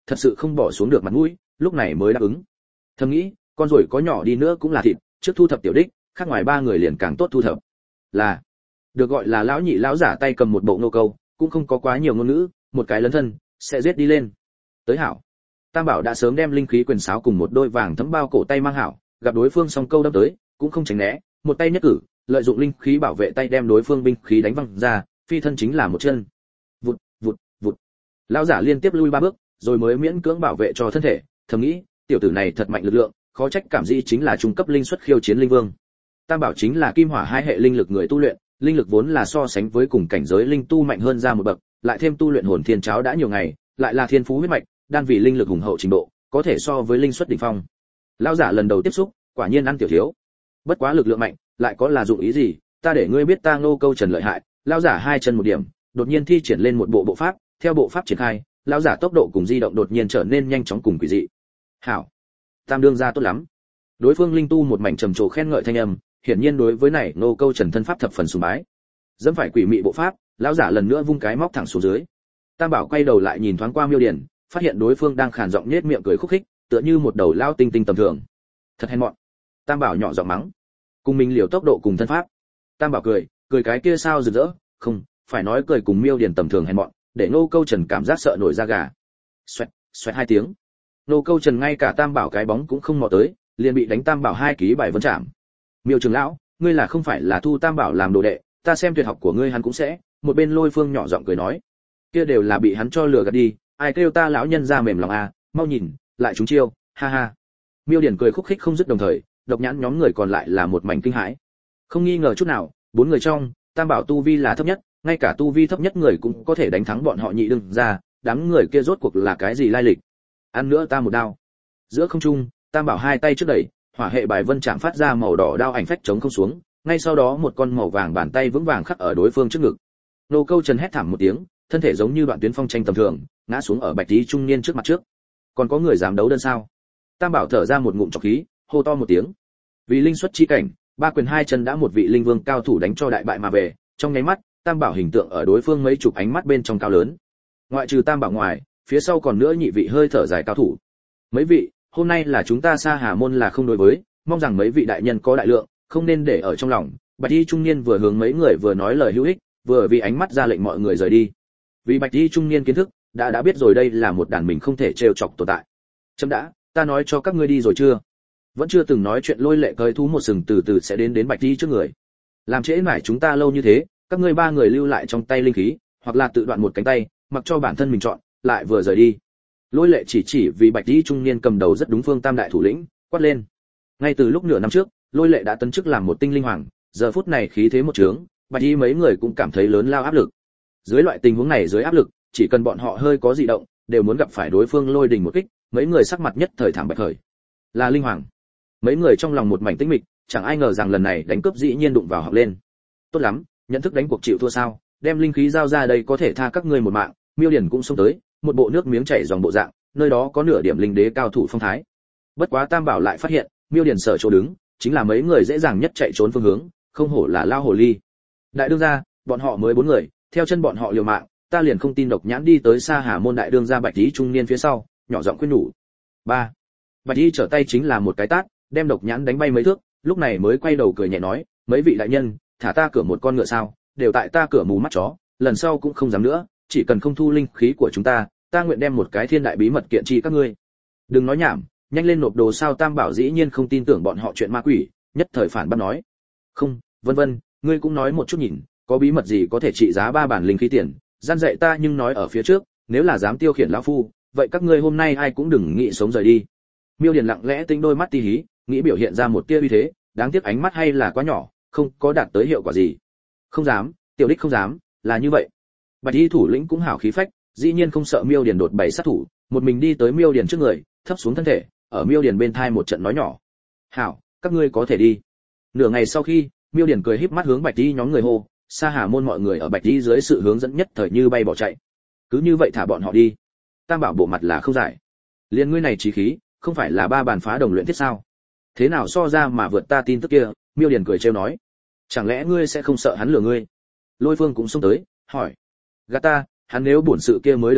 Speaker 1: thật sự không bỏ xuống được mặt mũi, lúc này mới đáp ứng. Thầm nghĩ, con rồi có nhỏ đi nữa cũng là thịt, trước thu thập tiểu đích, khác ngoài ba người liền càng tốt thu thập. Là, được gọi là lão nhị lão giả tay cầm một bộ nô câu, cũng không có quá nhiều ngôn ngữ, một cái lấn thân, sẽ giết đi lên. Tới hảo. Tam Bảo đã sớm đem linh khí quyền sáo cùng một đôi vàng thấm bao cổ tay mang hảo, gặp đối phương song câu đâm tới, cũng không tránh né, một tay nhất cử, lợi dụng linh khí bảo vệ tay đem đối phương binh khí đánh văng ra, phi thân chính là một chân. Vụt, vụt, vụt. Lão giả liên tiếp lui ba bước, rồi mới miễn cưỡng bảo vệ cho thân thể, thầm nghĩ, tiểu tử này thật mạnh lực lượng, khó trách cảm di chính là trung cấp linh xuất khiêu chiến linh vương. Tam Bảo chính là kim hỏa hai hệ linh lực người tu luyện, linh lực vốn là so sánh với cùng cảnh giới linh tu mạnh hơn ra một bậc, lại thêm tu luyện hồn thiên cháo đã nhiều ngày, lại là thiên phú huyết mạch, đan vì linh lực hùng hậu trình độ, có thể so với linh xuất đỉnh phong. Lão giả lần đầu tiếp xúc, quả nhiên ăn tiểu thiếu. Bất quá lực lượng mạnh, lại có là dụng ý gì, ta để ngươi biết ta Ngô Câu Trần lợi hại. Lão giả hai chân một điểm, đột nhiên thi triển lên một bộ bộ pháp, theo bộ pháp triển khai, lão giả tốc độ cùng di động đột nhiên trở nên nhanh chóng cùng quỷ dị. Hảo, Tam đương gia tốt lắm. Đối phương linh tu một mảnh trầm trồ khen ngợi thanh âm, hiển nhiên đối với này Ngô Câu Trần thân pháp thập phần sùng bái. Dẫm phải quỷ mị bộ pháp, lão giả lần nữa vung cái móc thẳng xuống dưới. Tam Bảo quay đầu lại nhìn thoáng qua Miêu Điển, phát hiện đối phương đang khàn giọng nhếch miệng cười khúc khích, tựa như một đầu lao tinh tinh tầm thường. Thật hèn mọn. Tam Bảo nhỏ giọng mắng. Cùng mình liều tốc độ cùng thân pháp. Tam Bảo cười, cười cái kia sao rực rỡ, không, phải nói cười cùng Miêu Điển tầm thường hèn mọn, để Ngô Câu Trần cảm giác sợ nổi da gà. Xoẹt, xoẹt hai tiếng. Ngô Câu Trần ngay cả Tam Bảo cái bóng cũng không mò tới, liền bị đánh Tam Bảo hai ký bài vân chạm. Miêu trưởng lão, ngươi là không phải là thu Tam Bảo làm đồ đệ, ta xem tuyệt học của ngươi hắn cũng sẽ. Một bên Lôi Phương nhỏ giọng cười nói, kia đều là bị hắn cho lừa gạt đi, ai kêu ta lão nhân ra mềm lòng à, mau nhìn, lại chúng chiêu, ha ha. Miêu Điển cười khúc khích không dứt, đồng thời, độc nhãn nhóm người còn lại là một mảnh kinh hãi. Không nghi ngờ chút nào, bốn người trong, Tam Bảo tu vi là thấp nhất, ngay cả tu vi thấp nhất người cũng có thể đánh thắng bọn họ nhị đương ra, đám người kia rốt cuộc là cái gì lai lịch. Ăn nữa ta một đao. Giữa không trung, Tam Bảo hai tay trước đẩy, hỏa hệ bài vân chạm phát ra màu đỏ đao ảnh phách chống không xuống, ngay sau đó một con màu vàng bàn tay vững vàng khắc ở đối phương trước ngực. Nô Câu Trần hét thảm một tiếng, thân thể giống như đoạn tuyến phong tranh tầm thường, ngã xuống ở bạch tí trung niên trước mặt trước. Còn có người dám đấu đơn sao? Tam Bảo thở ra một ngụm trọc khí, hô to một tiếng. Vì linh xuất chi cảnh, ba quyền hai chân đã một vị linh vương cao thủ đánh cho đại bại mà về, trong nháy mắt, Tam Bảo hình tượng ở đối phương mấy chục ánh mắt bên trong cao lớn. Ngoại trừ Tam Bảo ngoài, phía sau còn nữa nhị vị hơi thở dài cao thủ. Mấy vị, hôm nay là chúng ta Sa Hà môn là không đối với, mong rằng mấy vị đại nhân có đại lượng, không nên để ở trong lòng. Bạch y trung niên vừa hướng mấy người vừa nói lời hữu ích, vừa vì ánh mắt ra lệnh mọi người rời đi. Vì bạch y trung niên kiến thức đã đã biết rồi đây là một đàn mình không thể trêu chọc tồn tại. Chấm đã, ta nói cho các ngươi đi rồi chưa? Vẫn chưa từng nói chuyện Lôi Lệ cơi thú một sừng từ từ sẽ đến đến bạch y trước người. Làm trễ mãi chúng ta lâu như thế, các ngươi ba người lưu lại trong tay linh khí, hoặc là tự đoạn một cánh tay, mặc cho bản thân mình chọn, lại vừa rời đi. Lôi Lệ chỉ chỉ vì bạch y trung niên cầm đầu rất đúng phương tam đại thủ lĩnh, quát lên. Ngay từ lúc nửa năm trước, Lôi Lệ đã tấn chức làm một tinh linh hoàng, giờ phút này khí thế một trướng, bạch y mấy người cũng cảm thấy lớn lao áp lực. Dưới loại tình huống này dưới áp lực, chỉ cần bọn họ hơi có dị động, đều muốn gặp phải đối phương lôi đình một kích, mấy người sắc mặt nhất thời thảm bạch khởi. Là linh hoàng. Mấy người trong lòng một mảnh tĩnh mịch, chẳng ai ngờ rằng lần này đánh cướp dĩ nhiên đụng vào học lên. Tốt lắm, nhận thức đánh cuộc chịu thua sao, đem linh khí giao ra đây có thể tha các ngươi một mạng. Miêu Điển cũng xông tới, một bộ nước miếng chảy dòng bộ dạng, nơi đó có nửa điểm linh đế cao thủ phong thái. Bất quá Tam Bảo lại phát hiện, Miêu Điển sở chỗ đứng, chính là mấy người dễ dàng nhất chạy trốn phương hướng, không hổ là lao hồ ly. Đại đương gia, bọn họ mới bốn người, theo chân bọn họ liều mạng, ta liền không tin độc nhãn đi tới Sa Hà môn đại đương gia bạch tí trung niên phía sau, nhỏ giọng khuyên nhủ. Ba. Bạch tí trở tay chính là một cái tát, đem độc nhãn đánh bay mấy thước, lúc này mới quay đầu cười nhẹ nói, mấy vị đại nhân, thả ta cửa một con ngựa sao, đều tại ta cửa mù mắt chó, lần sau cũng không dám nữa, chỉ cần không thu linh khí của chúng ta, ta nguyện đem một cái thiên đại bí mật kiện trị các ngươi. Đừng nói nhảm, nhanh lên nộp đồ. Sao Tam Bảo dĩ nhiên không tin tưởng bọn họ chuyện ma quỷ, nhất thời phản bác nói. Không, vân vân, ngươi cũng nói một chút nhìn, có bí mật gì có thể trị giá ba bản linh khí tiền, gian dạy ta nhưng nói ở phía trước, nếu là dám tiêu khiển lão phu, vậy các ngươi hôm nay ai cũng đừng nghĩ sống rời đi. Miêu Điển lặng lẽ tinh đôi mắt tí hí, nghĩ biểu hiện ra một tia uy thế, đáng tiếc ánh mắt hay là quá nhỏ, không có đạt tới hiệu quả gì. Không dám, tiểu đích không dám, là như vậy. Bạch y thủ lĩnh cũng hảo khí phách, dĩ nhiên không sợ Miêu Điển đột bày sát thủ, một mình đi tới Miêu Điển trước người, thấp xuống thân thể, ở Miêu Điển bên thai một trận nói nhỏ. Hảo, các ngươi có thể đi. Nửa ngày sau khi, Miêu Điển cười híp mắt hướng bạch y nhóm người hô, Sa Hà môn mọi người ở bạch y dưới sự hướng dẫn nhất thời như bay bỏ chạy. Cứ như vậy thả bọn họ đi. Tam Bảo bộ mặt là không giải. Liên ngươi này chí khí, không phải là ba bàn phá đồng luyện thiết sao? Thế nào so ra mà vượt ta tin tức kia? Miêu Điển cười trêu nói. Chẳng lẽ ngươi sẽ không sợ hắn lừa ngươi? Lôi Phương cũng xông tới, hỏi. Gạt ta, hắn nếu bổn sự kia mới được à,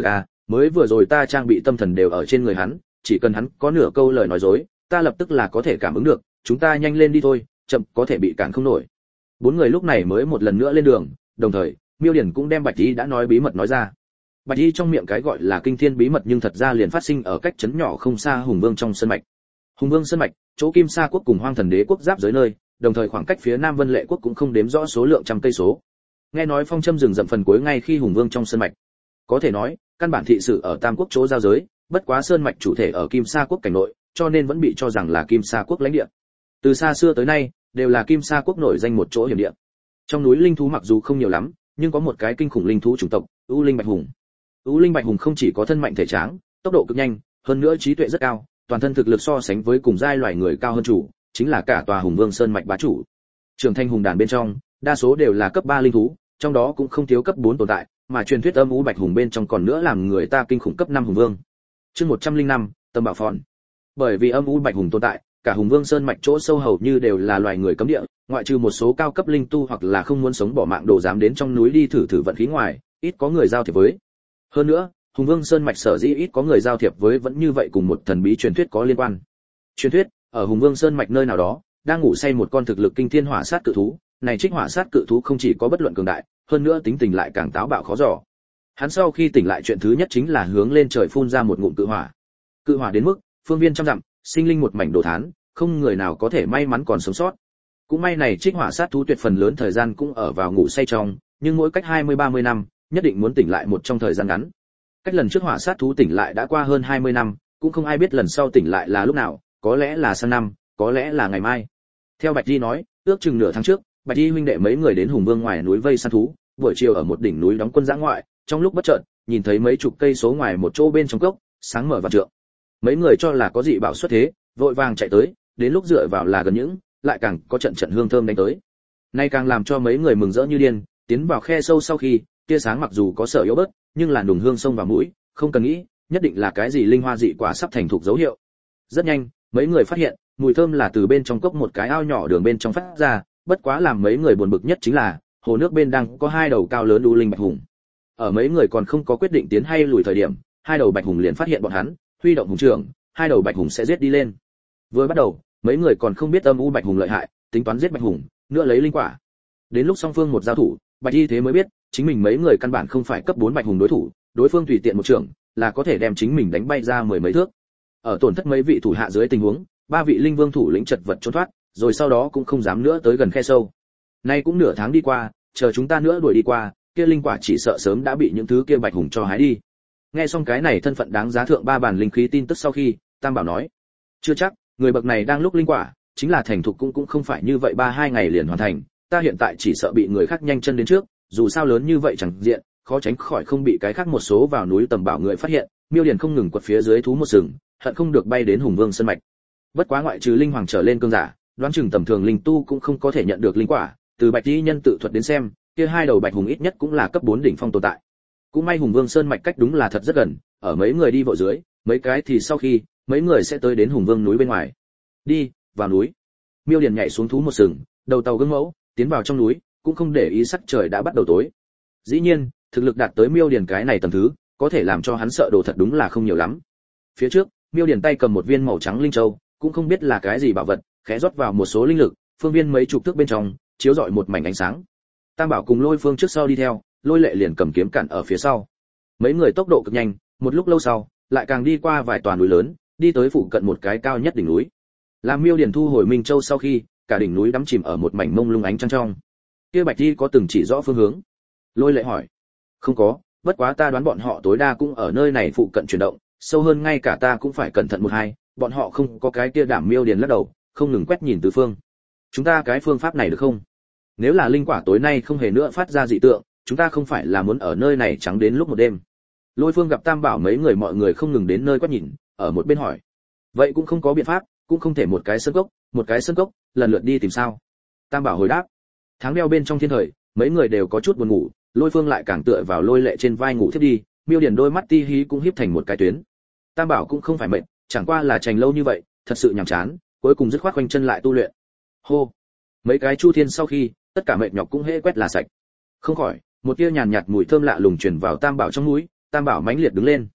Speaker 1: mới vừa rồi ta trang bị tâm thần đều ở trên người hắn, chỉ cần hắn có nửa câu lời nói dối, ta lập tức là có thể cảm ứng được, chúng ta nhanh lên đi thôi, chậm có thể bị cản không nổi. Bốn người lúc này mới một lần nữa lên đường, đồng thời Miêu Điển cũng đem Bạch Y đã nói bí mật nói ra. Bạch Y trong miệng cái gọi là kinh thiên bí mật nhưng thật ra liền phát sinh ở cách trấn nhỏ không xa Hùng Vương trong sơn mạch. Hùng Vương sơn mạch, chỗ Kim Sa quốc cùng Hoang Thần Đế quốc giáp giới nơi, đồng thời khoảng cách phía Nam Vân Lệ quốc cũng không đếm rõ số lượng trăm cây số. Nghe nói phong châm rừng rậm phần cuối ngay khi Hùng Vương trong sơn mạch. Có thể nói, căn bản thị sự ở Tam quốc chỗ giao giới, bất quá sơn mạch chủ thể ở Kim Sa quốc cảnh nội, cho nên vẫn bị cho rằng là Kim Sa quốc lãnh địa. Từ xa xưa tới nay, đều là Kim Sa quốc nổi danh một chỗ hiểm địa. Trong núi linh thú mặc dù không nhiều lắm, nhưng có một cái kinh khủng linh thú chủng tộc, U Linh Bạch Hùng. U Linh Bạch Hùng không chỉ có thân mạnh thể tráng, tốc độ cực nhanh, hơn nữa trí tuệ rất cao, toàn thân thực lực so sánh với cùng giai loài người cao hơn chủ, chính là cả tòa Hùng Vương Sơn mạch bá chủ. Trưởng thành hùng đàn bên trong, đa số đều là cấp ba linh thú, trong đó cũng không thiếu cấp bốn tồn tại, mà truyền thuyết âm u Bạch Hùng bên trong còn nữa làm người ta kinh khủng cấp năm Hùng Vương. Chương một trăm linh năm, Tâm Bảo Phòn. Bởi vì âm u Bạch Hùng tồn tại, cả Hùng Vương Sơn mạch chỗ sâu hầu như đều là loài người cấm địa, ngoại trừ một số cao cấp linh tu hoặc là không muốn sống bỏ mạng đồ dám đến trong núi đi thử thử vận khí ngoài, ít có người giao thiệp với. Hơn nữa, Hùng Vương Sơn mạch sở dĩ ít có người giao thiệp với vẫn như vậy cùng một thần bí truyền thuyết có liên quan. Truyền thuyết, ở Hùng Vương Sơn mạch nơi nào đó, đang ngủ say một con thực lực kinh thiên hỏa sát cự thú, này trích hỏa sát cự thú không chỉ có bất luận cường đại, hơn nữa tính tình lại càng táo bạo khó dò. Hắn sau khi tỉnh lại chuyện thứ nhất chính là hướng lên trời phun ra một ngụm cự hỏa. Cự hỏa đến mức phương viên trăm dặm, sinh linh một mảnh đồ thán, không người nào có thể may mắn còn sống sót. Cũng may này trích hỏa sát thú tuyệt phần lớn thời gian cũng ở vào ngủ say trong, nhưng mỗi cách hai mươi ba mươi năm, nhất định muốn tỉnh lại một trong thời gian ngắn. Cách lần trước hỏa sát thú tỉnh lại đã qua hơn hai mươi năm, cũng không ai biết lần sau tỉnh lại là lúc nào, có lẽ là sang năm, có lẽ là ngày mai. Theo Bạch Di nói, ước chừng nửa tháng trước, Bạch Di huynh đệ mấy người đến Hùng Vương ngoài núi vây săn thú, buổi chiều ở một đỉnh núi đóng quân giã ngoại, trong lúc bất chợt, nhìn thấy mấy chục cây số ngoài một chỗ bên trong cốc, sáng mở vạn trượng. Mấy người cho là có dị bảo xuất thế, vội vàng chạy tới, đến lúc dựa vào là gần những, lại càng có trận trận hương thơm đánh tới. Nay càng làm cho mấy người mừng rỡ như điên, tiến vào khe sâu sau khi, tia sáng mặc dù có sợ yếu bớt, nhưng là nùng hương xông vào mũi, không cần nghĩ, nhất định là cái gì linh hoa dị quả sắp thành thục dấu hiệu. Rất nhanh, mấy người phát hiện, mùi thơm là từ bên trong cốc một cái ao nhỏ đường bên trong phát ra, bất quá làm mấy người buồn bực nhất chính là, hồ nước bên đang có hai đầu cao lớn U Linh Bạch Hùng. Ở mấy người còn không có quyết định tiến hay lùi thời điểm, hai đầu Bạch Hùng liền phát hiện bọn hắn, huy động hùng trưởng, hai đầu Bạch Hùng sẽ giết đi lên. Vừa bắt đầu, mấy người còn không biết âm u Bạch Hùng lợi hại, tính toán giết Bạch Hùng, nữa lấy linh quả. Đến lúc song phương một giao thủ, Bạch Y thế mới biết, chính mình mấy người căn bản không phải cấp bốn Bạch Hùng đối thủ, đối phương tùy tiện một trưởng, là có thể đem chính mình đánh bay ra mười mấy thước. Ở tổn thất mấy vị thủ hạ dưới tình huống, ba vị linh vương thủ lĩnh chật vật trốn thoát, rồi sau đó cũng không dám nữa tới gần khe sâu. Nay cũng nửa tháng đi qua, chờ chúng ta nữa đuổi đi qua, kia linh quả chỉ sợ sớm đã bị những thứ kia Bạch Hùng cho hái đi. Nghe xong cái này thân phận đáng giá thượng ba bản linh khí tin tức sau khi, Tam Bảo nói, chưa chắc, người bậc này đang lúc linh quả, chính là thành thục cũng cũng không phải như vậy ba hai ngày liền hoàn thành, ta hiện tại chỉ sợ bị người khác nhanh chân đến trước, dù sao lớn như vậy chẳng diện, khó tránh khỏi không bị cái khác một số vào núi tầm bảo người phát hiện. Miêu Điền không ngừng quật phía dưới thú một sừng, hận không được bay đến Hùng Vương sơn mạch. Bất quá ngoại trừ linh hoàng trở lên cương giả, đoán chừng tầm thường linh tu cũng không có thể nhận được linh quả, từ Bạch Y nhân tự thuật đến xem, kia hai đầu Bạch Hùng ít nhất cũng là cấp bốn đỉnh phong tồn tại. Cũng may Hùng Vương sơn mạch cách đúng là thật rất gần, ở mấy người đi vội dưới, mấy cái thì sau khi, mấy người sẽ tới đến Hùng Vương núi bên ngoài. Đi, vào núi. Miêu Điền nhảy xuống thú một sừng, đầu tàu gương mẫu, tiến vào trong núi, cũng không để ý sắc trời đã bắt đầu tối. Dĩ nhiên, thực lực đạt tới Miêu Điền cái này tầng thứ, có thể làm cho hắn sợ đồ thật đúng là không nhiều lắm. Phía trước, Miêu Điền tay cầm một viên màu trắng linh châu, cũng không biết là cái gì bảo vật, khẽ rót vào một số linh lực, phương viên mấy chục thước bên trong, chiếu rọi một mảnh ánh sáng. Tam Bảo cùng Lôi Phương trước sau đi theo, Lôi Lệ liền cầm kiếm cản ở phía sau. Mấy người tốc độ cực nhanh, một lúc lâu sau, lại càng đi qua vài tòa núi lớn, đi tới phụ cận một cái cao nhất đỉnh núi. Làm Miêu Điền thu hồi Minh Châu sau khi, cả đỉnh núi đắm chìm ở một mảnh mông lung ánh trăng trong. Kia Bạch Y có từng chỉ rõ phương hướng? Lôi Lệ hỏi. Không có, bất quá ta đoán bọn họ tối đa cũng ở nơi này phụ cận chuyển động, sâu hơn ngay cả ta cũng phải cẩn thận một hai, bọn họ không có cái kia đảm. Miêu Điền lắc đầu, không ngừng quét nhìn tứ phương. Chúng ta cái phương pháp này được không? Nếu là linh quả tối nay không hề nữa phát ra dị tượng, chúng ta không phải là muốn ở nơi này trắng đến lúc một đêm. Lôi Phương gặp Tam Bảo mấy người mọi người không ngừng đến nơi quét nhìn, ở một bên hỏi. Vậy cũng không có biện pháp, cũng không thể một cái sân cốc, một cái sân cốc, lần lượt đi tìm sao? Tam Bảo hồi đáp. Tháng đeo bên trong thiên thời, mấy người đều có chút buồn ngủ, Lôi Phương lại càng tựa vào Lôi Lệ trên vai ngủ thiếp đi, Miêu Điền đôi mắt ti hí cũng híp thành một cái tuyến. Tam Bảo cũng không phải mệt, chẳng qua là trành lâu như vậy, thật sự nhàm chán, cuối cùng dứt khoát quanh chân lại tu luyện. Hô. Mấy cái chu thiên sau khi, tất cả mệt nhọc cũng hễ quét là sạch. Không khỏi, một tia nhàn nhạt mùi thơm lạ lùng truyền vào Tam Bảo trong mũi, Tam Bảo mãnh liệt đứng lên,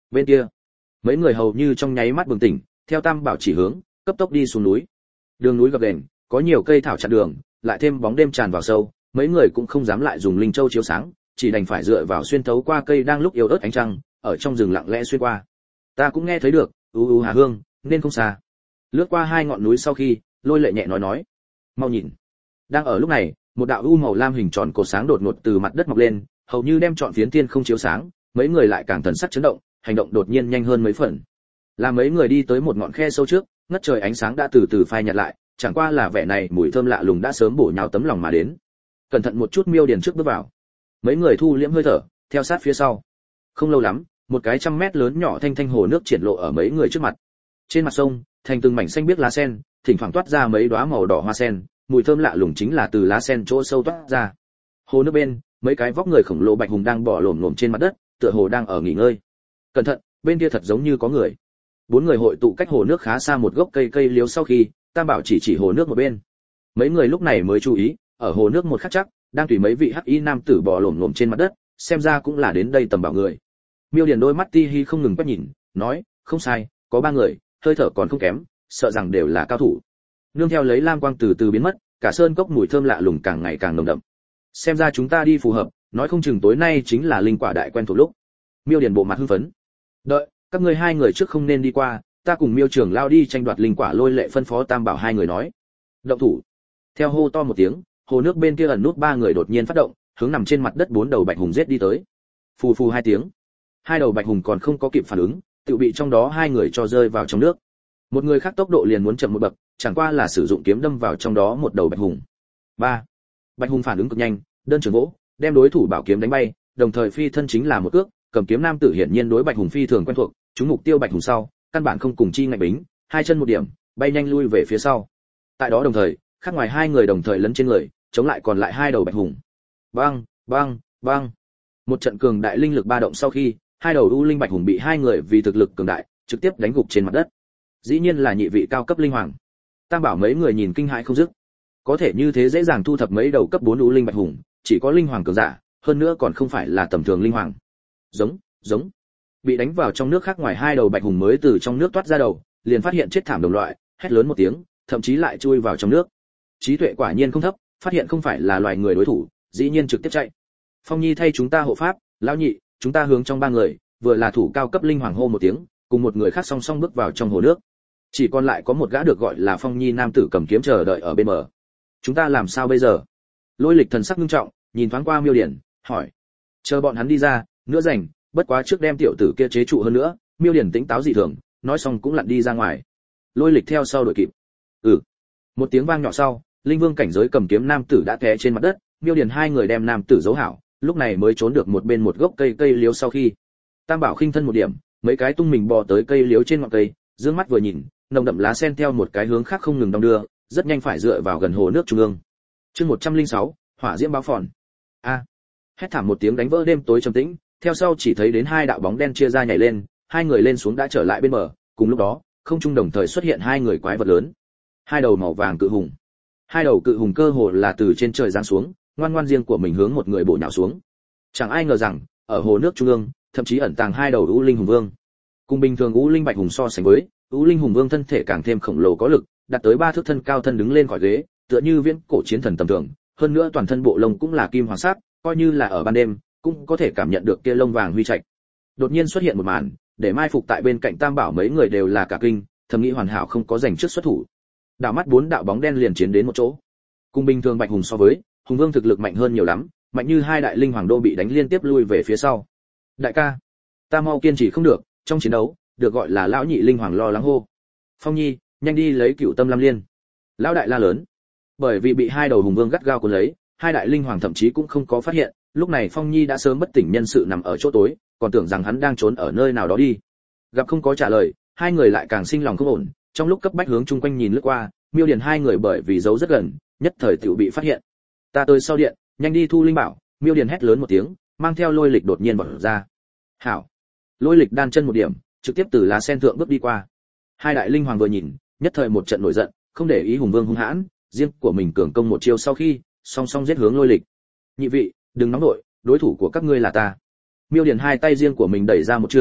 Speaker 1: Bên kia, mấy người hầu như trong nháy mắt bừng tỉnh, theo Tam Bảo chỉ hướng, cấp tốc đi xuống núi. Đường núi gập ghềnh, có nhiều cây thảo chặn đường, lại thêm bóng đêm tràn vào sâu, mấy người cũng không dám lại dùng linh châu chiếu sáng, chỉ đành phải dựa vào xuyên thấu qua cây đang lúc yếu ớt ánh trăng, ở trong rừng lặng lẽ xuyên qua. Ta cũng nghe thấy được, u u hà hương, nên không xa. Lướt qua hai ngọn núi sau khi, Lôi Lệ nhẹ nói nói, mau nhìn. Đang ở lúc này, một đạo u màu lam hình tròn cột sáng đột ngột từ mặt đất mọc lên, hầu như đem trọn phiến thiên không chiếu sáng, mấy người lại càng thần sắc chấn động, hành động đột nhiên nhanh hơn mấy phần. Là mấy người đi tới một ngọn khe sâu trước, ngất trời ánh sáng đã từ từ phai nhạt lại, chẳng qua là vẻ này mùi thơm lạ lùng đã sớm bổ nhào tấm lòng mà đến. Cẩn thận một chút, Miêu Điền trước bước vào. Mấy người thu liễm hơi thở, theo sát phía sau. Không lâu lắm, một cái trăm mét lớn nhỏ thanh thanh hồ nước triển lộ ở mấy người trước mặt. Trên mặt sông, thành từng mảnh xanh biếc lá sen, thỉnh thoảng toát ra mấy đóa màu đỏ hoa sen, mùi thơm lạ lùng chính là từ lá sen chỗ sâu toát ra. Hồ nước bên, mấy cái vóc người khổng lồ bạch hùng đang bò lổm lổm trên mặt đất, tựa hồ đang ở nghỉ ngơi. Cẩn thận, bên kia thật giống như có người. Bốn người hội tụ cách hồ nước khá xa một gốc cây cây liếu sau khi, Tam Bảo chỉ chỉ hồ nước một bên. Mấy người lúc này mới chú ý, ở hồ nước một khắc chắc, đang tùy mấy vị hắc y nam tử bò lổm lổm trên mặt đất, xem ra cũng là đến đây tầm bảo người. Miêu Điền đôi mắt ti hi không ngừng quét nhìn, nói, không sai, có ba người, hơi thở còn không kém, sợ rằng đều là cao thủ. Nương theo lấy lam quang từ từ biến mất, cả sơn cốc mùi thơm lạ lùng càng ngày càng nồng đậm. Xem ra chúng ta đi phù hợp, nói không chừng tối nay chính là linh quả đại quen thuộc lúc. Miêu Điền bộ mặt hưng phấn. Đợi, các ngươi hai người trước không nên đi qua, ta cùng Miêu trưởng lao đi tranh đoạt linh quả. Lôi Lệ phân phó Tam Bảo hai người nói. Động thủ. Theo hô to một tiếng, hồ nước bên kia ẩn nút ba người đột nhiên phát động, hướng nằm trên mặt đất bốn đầu bạch hùng giết đi tới. Phù phù hai tiếng, hai đầu bạch hùng còn không có kịp phản ứng, tự bị trong đó hai người cho rơi vào trong nước. Một người khác tốc độ liền muốn chậm một bậc, chẳng qua là sử dụng kiếm đâm vào trong đó một đầu bạch hùng. Ba, bạch hùng phản ứng cực nhanh, đơn trường vỗ, đem đối thủ bảo kiếm đánh bay, đồng thời phi thân chính là một cước, cầm kiếm nam tử hiển nhiên đối bạch hùng phi thường quen thuộc, trúng mục tiêu bạch hùng sau, căn bản không cùng chi ngạch bính, hai chân một điểm, bay nhanh lui về phía sau. Tại đó đồng thời, khác ngoài hai người đồng thời lấn trên người, chống lại còn lại hai đầu bạch hùng. Bang, bang, bang. Một trận cường đại linh lực ba động sau khi, hai đầu u linh bạch hùng bị hai người vì thực lực cường đại, trực tiếp đánh gục trên mặt đất. Dĩ nhiên là nhị vị cao cấp linh hoàng. Tam Bảo mấy người nhìn kinh hãi không dứt. Có thể như thế dễ dàng thu thập mấy đầu cấp bốn u linh bạch hùng, chỉ có linh hoàng cường giả, hơn nữa còn không phải là tầm thường linh hoàng. Giống, giống. Bị đánh vào trong nước khác ngoài hai đầu bạch hùng mới từ trong nước toát ra đầu, liền phát hiện chết thảm đồng loại, hét lớn một tiếng, thậm chí lại chui vào trong nước. Trí tuệ quả nhiên không thấp, phát hiện không phải là loài người đối thủ, dĩ nhiên trực tiếp chạy. Phong Nhi thay chúng ta hộ pháp, lão nhị, chúng ta hướng trong ba người, vừa là thủ cao cấp linh hoàng hô một tiếng, cùng một người khác song song bước vào trong hồ nước. Chỉ còn lại có một gã được gọi là Phong Nhi nam tử cầm kiếm chờ đợi ở bên bờ. Chúng ta làm sao bây giờ? Lôi Lịch thần sắc nghiêm trọng, nhìn thoáng qua Miêu Điển, hỏi. Chờ bọn hắn đi ra, nữa rảnh, bất quá trước đem tiểu tử kia chế trụ hơn nữa. Miêu Điển tĩnh táo dị thường, nói xong cũng lặn đi ra ngoài. Lôi Lịch theo sau đuổi kịp. Ừ. Một tiếng vang nhỏ sau, linh vương cảnh giới cầm kiếm nam tử đã té trên mặt đất, Miêu Điển hai người đem nam tử giấu hảo, lúc này mới trốn được một bên một gốc cây cây liễu sau khi. Tam Bảo khinh thân một điểm, mấy cái tung mình bò tới cây liễu trên ngọn cây, dương mắt vừa nhìn, nồng đậm lá sen theo một cái hướng khác không ngừng đong đưa, rất nhanh phải dựa vào gần hồ nước trung ương. Chương một trăm lẻ sáu, hỏa diễm báo phòn. A! Hét thảm một tiếng đánh vỡ đêm tối trầm tĩnh, theo sau chỉ thấy đến hai đạo bóng đen chia ra nhảy lên, hai người lên xuống đã trở lại bên bờ, cùng lúc đó, không trung đồng thời xuất hiện hai người quái vật lớn. Hai đầu màu vàng cự hùng. Hai đầu cự hùng cơ hồ là từ trên trời giáng xuống, ngoan ngoan riêng của mình hướng một người bổ nhào xuống. Chẳng ai ngờ rằng, ở hồ nước trung ương, thậm chí ẩn tàng hai đầu u linh hùng vương. Cùng bình thường u linh bạch hùng so sánh với, u linh hùng vương thân thể càng thêm khổng lồ có lực, đạt tới ba thước thân cao thân đứng lên khỏi ghế, tựa như viễn cổ chiến thần tầm thường, hơn nữa toàn thân bộ lông cũng là kim hoàng sắc, coi như là ở ban đêm, cũng có thể cảm nhận được kia lông vàng huy trạch. Đột nhiên xuất hiện một màn, để mai phục tại bên cạnh Tam Bảo mấy người đều là cả kinh, thầm nghĩ hoàn hảo không có giành trước xuất thủ. Đạo mắt bốn đạo bóng đen liền chiến đến một chỗ. Cùng bình thường bạch hùng so với, hùng vương thực lực mạnh hơn nhiều lắm, mạnh như hai đại linh hoàng đô bị đánh liên tiếp lui về phía sau. Đại ca, ta mau kiên trì không được, trong chiến đấu, được gọi là lão nhị linh hoàng lo lắng hô. Phong Nhi, nhanh đi lấy cựu tâm lam liên. Lão đại la lớn. Bởi vì bị hai đầu hùng vương gắt gao cuốn lấy, hai đại linh hoàng thậm chí cũng không có phát hiện, lúc này Phong Nhi đã sớm bất tỉnh nhân sự nằm ở chỗ tối, còn tưởng rằng hắn đang trốn ở nơi nào đó đi. Gặp không có trả lời, hai người lại càng sinh lòng không ổn, trong lúc cấp bách hướng chung quanh nhìn lướt qua, Miêu Điền hai người bởi vì giấu rất gần, nhất thời tiểu bị phát hiện. Ta tới sau điện, nhanh đi thu linh bảo. Miêu Điền hét lớn một tiếng, mang theo Lôi Lịch đột nhiên vọt ra. Hảo. Lôi Lịch đan chân một điểm, trực tiếp từ lá sen thượng bước đi qua. Hai đại linh hoàng vừa nhìn, nhất thời một trận nổi giận, không để ý hùng vương hung hãn, riêng của mình cường công một chiêu sau khi, song song giết hướng Lôi Lịch. Nhị vị, đừng nóng nổi, đối thủ của các ngươi là ta. Miêu Điền hai tay riêng của mình đẩy ra một trường,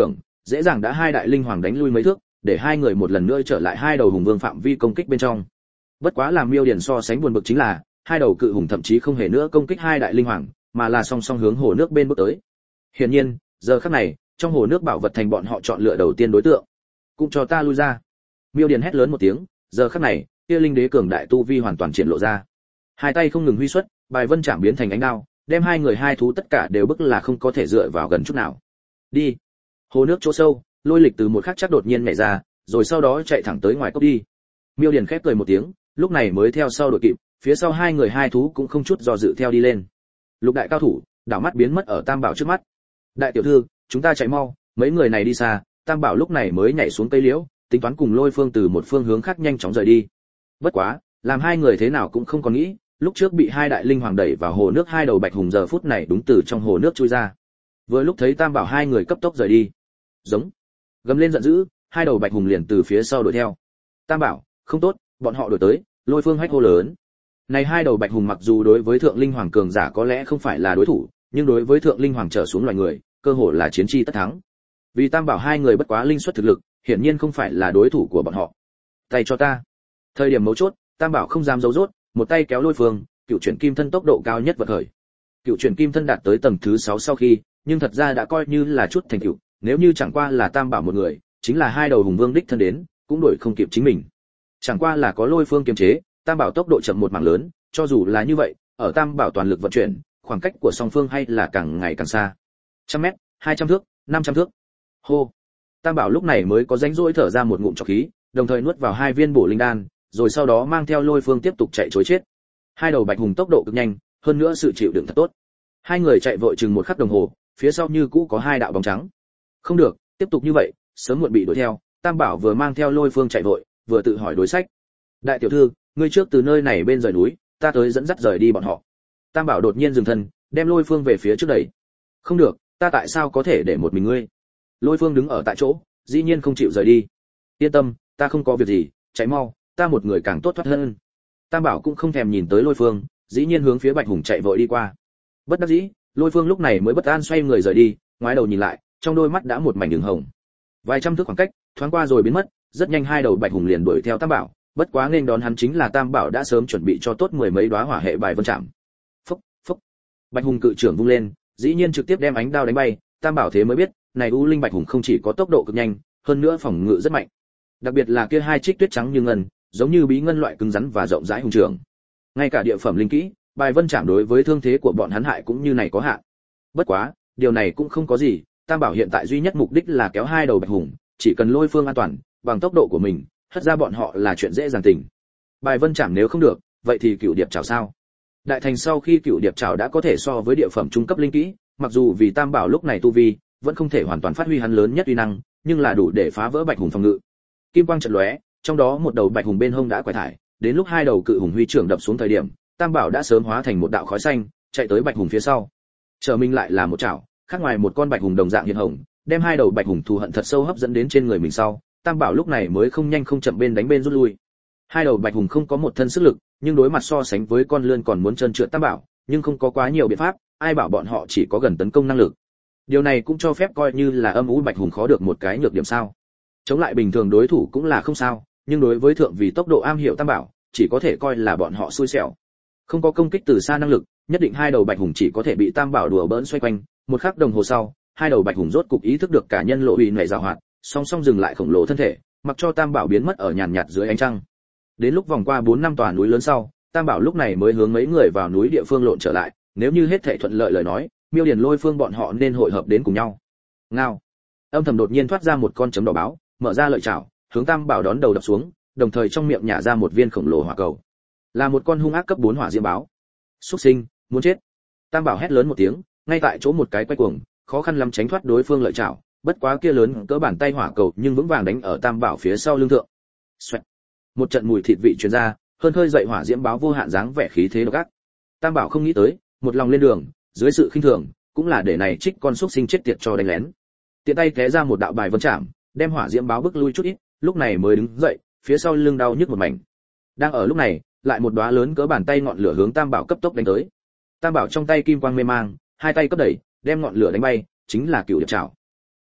Speaker 1: dễ dàng đã hai đại linh hoàng đánh lui mấy thước, để hai người một lần nữa trở lại hai đầu hùng vương phạm vi công kích bên trong. Bất quá làm Miêu Điền so sánh buồn bực chính là, hai đầu cự hùng thậm chí không hề nữa công kích hai đại linh hoàng, mà là song song hướng hồ nước bên bước tới. Hiển nhiên, giờ khắc này, trong hồ nước bảo vật thành bọn họ chọn lựa đầu tiên đối tượng. Cũng cho ta lui ra. Miêu Điền hét lớn một tiếng, giờ khắc này, kia linh đế cường đại tu vi hoàn toàn triển lộ ra. Hai tay không ngừng huy xuất, bài vân chạm biến thành ánh đao, đem hai người hai thú tất cả đều bức là không có thể dựa vào gần chút nào. Đi. Hồ nước chỗ sâu, Lôi Lịch từ một khắc chắc đột nhiên nhảy ra, rồi sau đó chạy thẳng tới ngoài cốc đi. Miêu Điền khép cười một tiếng, lúc này mới theo sau đội kịp, phía sau hai người hai thú cũng không chút do dự theo đi lên. Lục đại cao thủ, đảo mắt biến mất ở Tam Bảo trước mắt. Đại tiểu thư, chúng ta chạy mau, mấy người này đi xa. Tam Bảo lúc này mới nhảy xuống cây liễu, tính toán cùng Lôi Phương từ một phương hướng khác nhanh chóng rời đi. Bất quá, làm hai người thế nào cũng không còn nghĩ, lúc trước bị hai đại linh hoàng đẩy vào hồ nước hai đầu bạch hùng giờ phút này đúng từ trong hồ nước chui ra. Vừa lúc thấy Tam Bảo hai người cấp tốc rời đi, giống gầm lên giận dữ, hai đầu bạch hùng liền từ phía sau đuổi theo. Tam Bảo, không tốt, bọn họ đuổi tới. Lôi Phương hét hô lớn. Này hai đầu bạch hùng mặc dù đối với thượng linh hoàng cường giả có lẽ không phải là đối thủ, nhưng đối với thượng linh hoàng trở xuống loài người, cơ hội là chiến chi tất thắng. Vì Tam Bảo hai người bất quá linh xuất thực lực, hiển nhiên không phải là đối thủ của bọn họ. Tay cho ta. Thời điểm mấu chốt, Tam Bảo không dám giấu rốt, một tay kéo Lôi Phương, cựu chuyển kim thân tốc độ cao nhất vật khởi. Cựu chuyển kim thân đạt tới tầng thứ sáu sau khi, nhưng thật ra đã coi như là chút thành tựu, nếu như chẳng qua là Tam Bảo một người, chính là hai đầu hùng vương đích thân đến, cũng đuổi không kịp chính mình. Chẳng qua là có Lôi Phương kiềm chế, Tam Bảo tốc độ chậm một mảng lớn, cho dù là như vậy, ở Tam Bảo toàn lực vận chuyển, khoảng cách của song phương hay là càng ngày càng xa. Trăm mét, hai trăm thước, năm trăm thước. Hô. Tam Bảo lúc này mới có rãnh rỗi thở ra một ngụm trọc khí, đồng thời nuốt vào hai viên bổ linh đan, rồi sau đó mang theo Lôi Phương tiếp tục chạy trối chết. Hai đầu bạch hùng tốc độ cực nhanh, hơn nữa sự chịu đựng thật tốt. Hai người chạy vội chừng một khắc đồng hồ, phía sau như cũ có hai đạo bóng trắng. Không được, tiếp tục như vậy, sớm muộn bị đuổi theo. Tam Bảo vừa mang theo Lôi Phương chạy vội, vừa tự hỏi đối sách. Đại tiểu thư, ngươi trước từ nơi này bên rời núi, ta tới dẫn dắt rời đi bọn họ. Tam Bảo đột nhiên dừng thân, đem Lôi Phương về phía trước đẩy. Không được, ta tại sao có thể để một mình ngươi? Lôi Phương đứng ở tại chỗ, dĩ nhiên không chịu rời đi. Yên tâm, ta không có việc gì, chạy mau, ta một người càng tốt thoát hơn. Tam Bảo cũng không thèm nhìn tới Lôi Phương, dĩ nhiên hướng phía Bạch Hùng chạy vội đi qua. Bất đắc dĩ, Lôi Phương lúc này mới bất an xoay người rời đi, ngoái đầu nhìn lại, trong đôi mắt đã một mảnh đường hồng. Vài trăm thước khoảng cách, thoáng qua rồi biến mất, rất nhanh hai đầu Bạch Hùng liền đuổi theo Tam Bảo, bất quá nên đón hắn chính là Tam Bảo đã sớm chuẩn bị cho tốt mười mấy đóa hỏa hệ bài vân chạm. Phốc, phốc. Bạch Hùng cự trưởng vung lên, dĩ nhiên trực tiếp đem ánh đao đánh bay, Tam Bảo thế mới biết, này U Linh Bạch Hùng không chỉ có tốc độ cực nhanh, hơn nữa phòng ngự rất mạnh. Đặc biệt là kia hai trích tuyết trắng như ngân, giống như bí ngân loại cứng rắn và rộng rãi hùng trường. Ngay cả địa phẩm linh kỹ, bài vân chạm đối với thương thế của bọn hắn hại cũng như này có hạn. Bất quá, điều này cũng không có gì, Tam Bảo hiện tại duy nhất mục đích là kéo hai đầu Bạch Hùng, chỉ cần Lôi Phương an toàn, bằng tốc độ của mình, hất ra bọn họ là chuyện dễ dàng tình. Bài vân chạm nếu không được, vậy thì cựu điệp chảo sao? Đại thành sau khi cựu điệp chảo đã có thể so với địa phẩm trung cấp linh kỹ, mặc dù vì Tam Bảo lúc này tu vi vẫn không thể hoàn toàn phát huy hắn lớn nhất uy năng, nhưng là đủ để phá vỡ Bạch Hùng phòng ngự. Kim quang chợt lóe, trong đó một đầu Bạch Hùng bên hông đã quải thải, đến lúc hai đầu cự hùng huy trưởng đập xuống thời điểm, Tam Bảo đã sớm hóa thành một đạo khói xanh, chạy tới Bạch Hùng phía sau. Chờ mình lại là một chảo, khác ngoài một con Bạch Hùng đồng dạng hiện hồng, đem hai đầu Bạch Hùng thù hận thật sâu hấp dẫn đến trên người mình sau, Tam Bảo lúc này mới không nhanh không chậm bên đánh bên rút lui. Hai đầu Bạch Hùng không có một thân sức lực, nhưng đối mặt so sánh với con lươn còn muốn trơn trượt Tam Bảo, nhưng không có quá nhiều biện pháp, ai bảo bọn họ chỉ có gần tấn công năng lực. Điều này cũng cho phép coi như là âm u Bạch Hùng khó được một cái nhược điểm sao. Chống lại bình thường đối thủ cũng là không sao, nhưng đối với thượng vì tốc độ am hiểu Tam Bảo, chỉ có thể coi là bọn họ xui xẻo. Không có công kích từ xa năng lực, nhất định hai đầu Bạch Hùng chỉ có thể bị Tam Bảo đùa bỡn xoay quanh, một khắc đồng hồ sau, hai đầu Bạch Hùng rốt cục ý thức được cả nhân lộ uy nhảy giàu hoạt, song song dừng lại khổng lồ thân thể, mặc cho Tam Bảo biến mất ở nhàn nhạt dưới ánh trăng. Đến lúc vòng qua bốn năm tòa núi lớn sau, Tam Bảo lúc này mới hướng mấy người vào núi địa phương lộn trở lại, nếu như hết thảy thuận lợi lời nói, Miêu Điền Lôi Phương bọn họ nên hội hợp đến cùng nhau. Ngao. Âm thầm đột nhiên thoát ra một con chấm đỏ báo, mở ra lợi chảo, hướng Tam Bảo đón đầu đập xuống, đồng thời trong miệng nhả ra một viên khổng lồ hỏa cầu. Là một con hung ác cấp bốn hỏa diễm báo. Súc sinh, muốn chết. Tam Bảo hét lớn một tiếng, ngay tại chỗ một cái quay cuồng, khó khăn lắm tránh thoát đối phương lợi chảo, bất quá kia lớn cỡ bàn tay hỏa cầu nhưng vững vàng đánh ở Tam Bảo phía sau lưng thượng. Xoẹt. Một trận mùi thịt vị truyền ra, hơn hơi dậy hỏa diễm báo vô hạn dáng vẻ khí thế độc ác. Tam Bảo không nghĩ tới, một lòng lên đường, dưới sự khinh thường, cũng là để này trích con xúc sinh chết tiệt cho đánh lén. Tiện tay té ra một đạo bài vân chạm, đem hỏa diễm báo bức lui chút ít, lúc này mới đứng dậy, phía sau lưng đau nhức một mảnh. Đang ở lúc này, lại một đóa lớn cỡ bàn tay ngọn lửa hướng Tam Bảo cấp tốc đánh tới. Tam Bảo trong tay kim quang mê mang, hai tay cấp đẩy, đem ngọn lửa đánh bay, chính là cựu điệp chảo.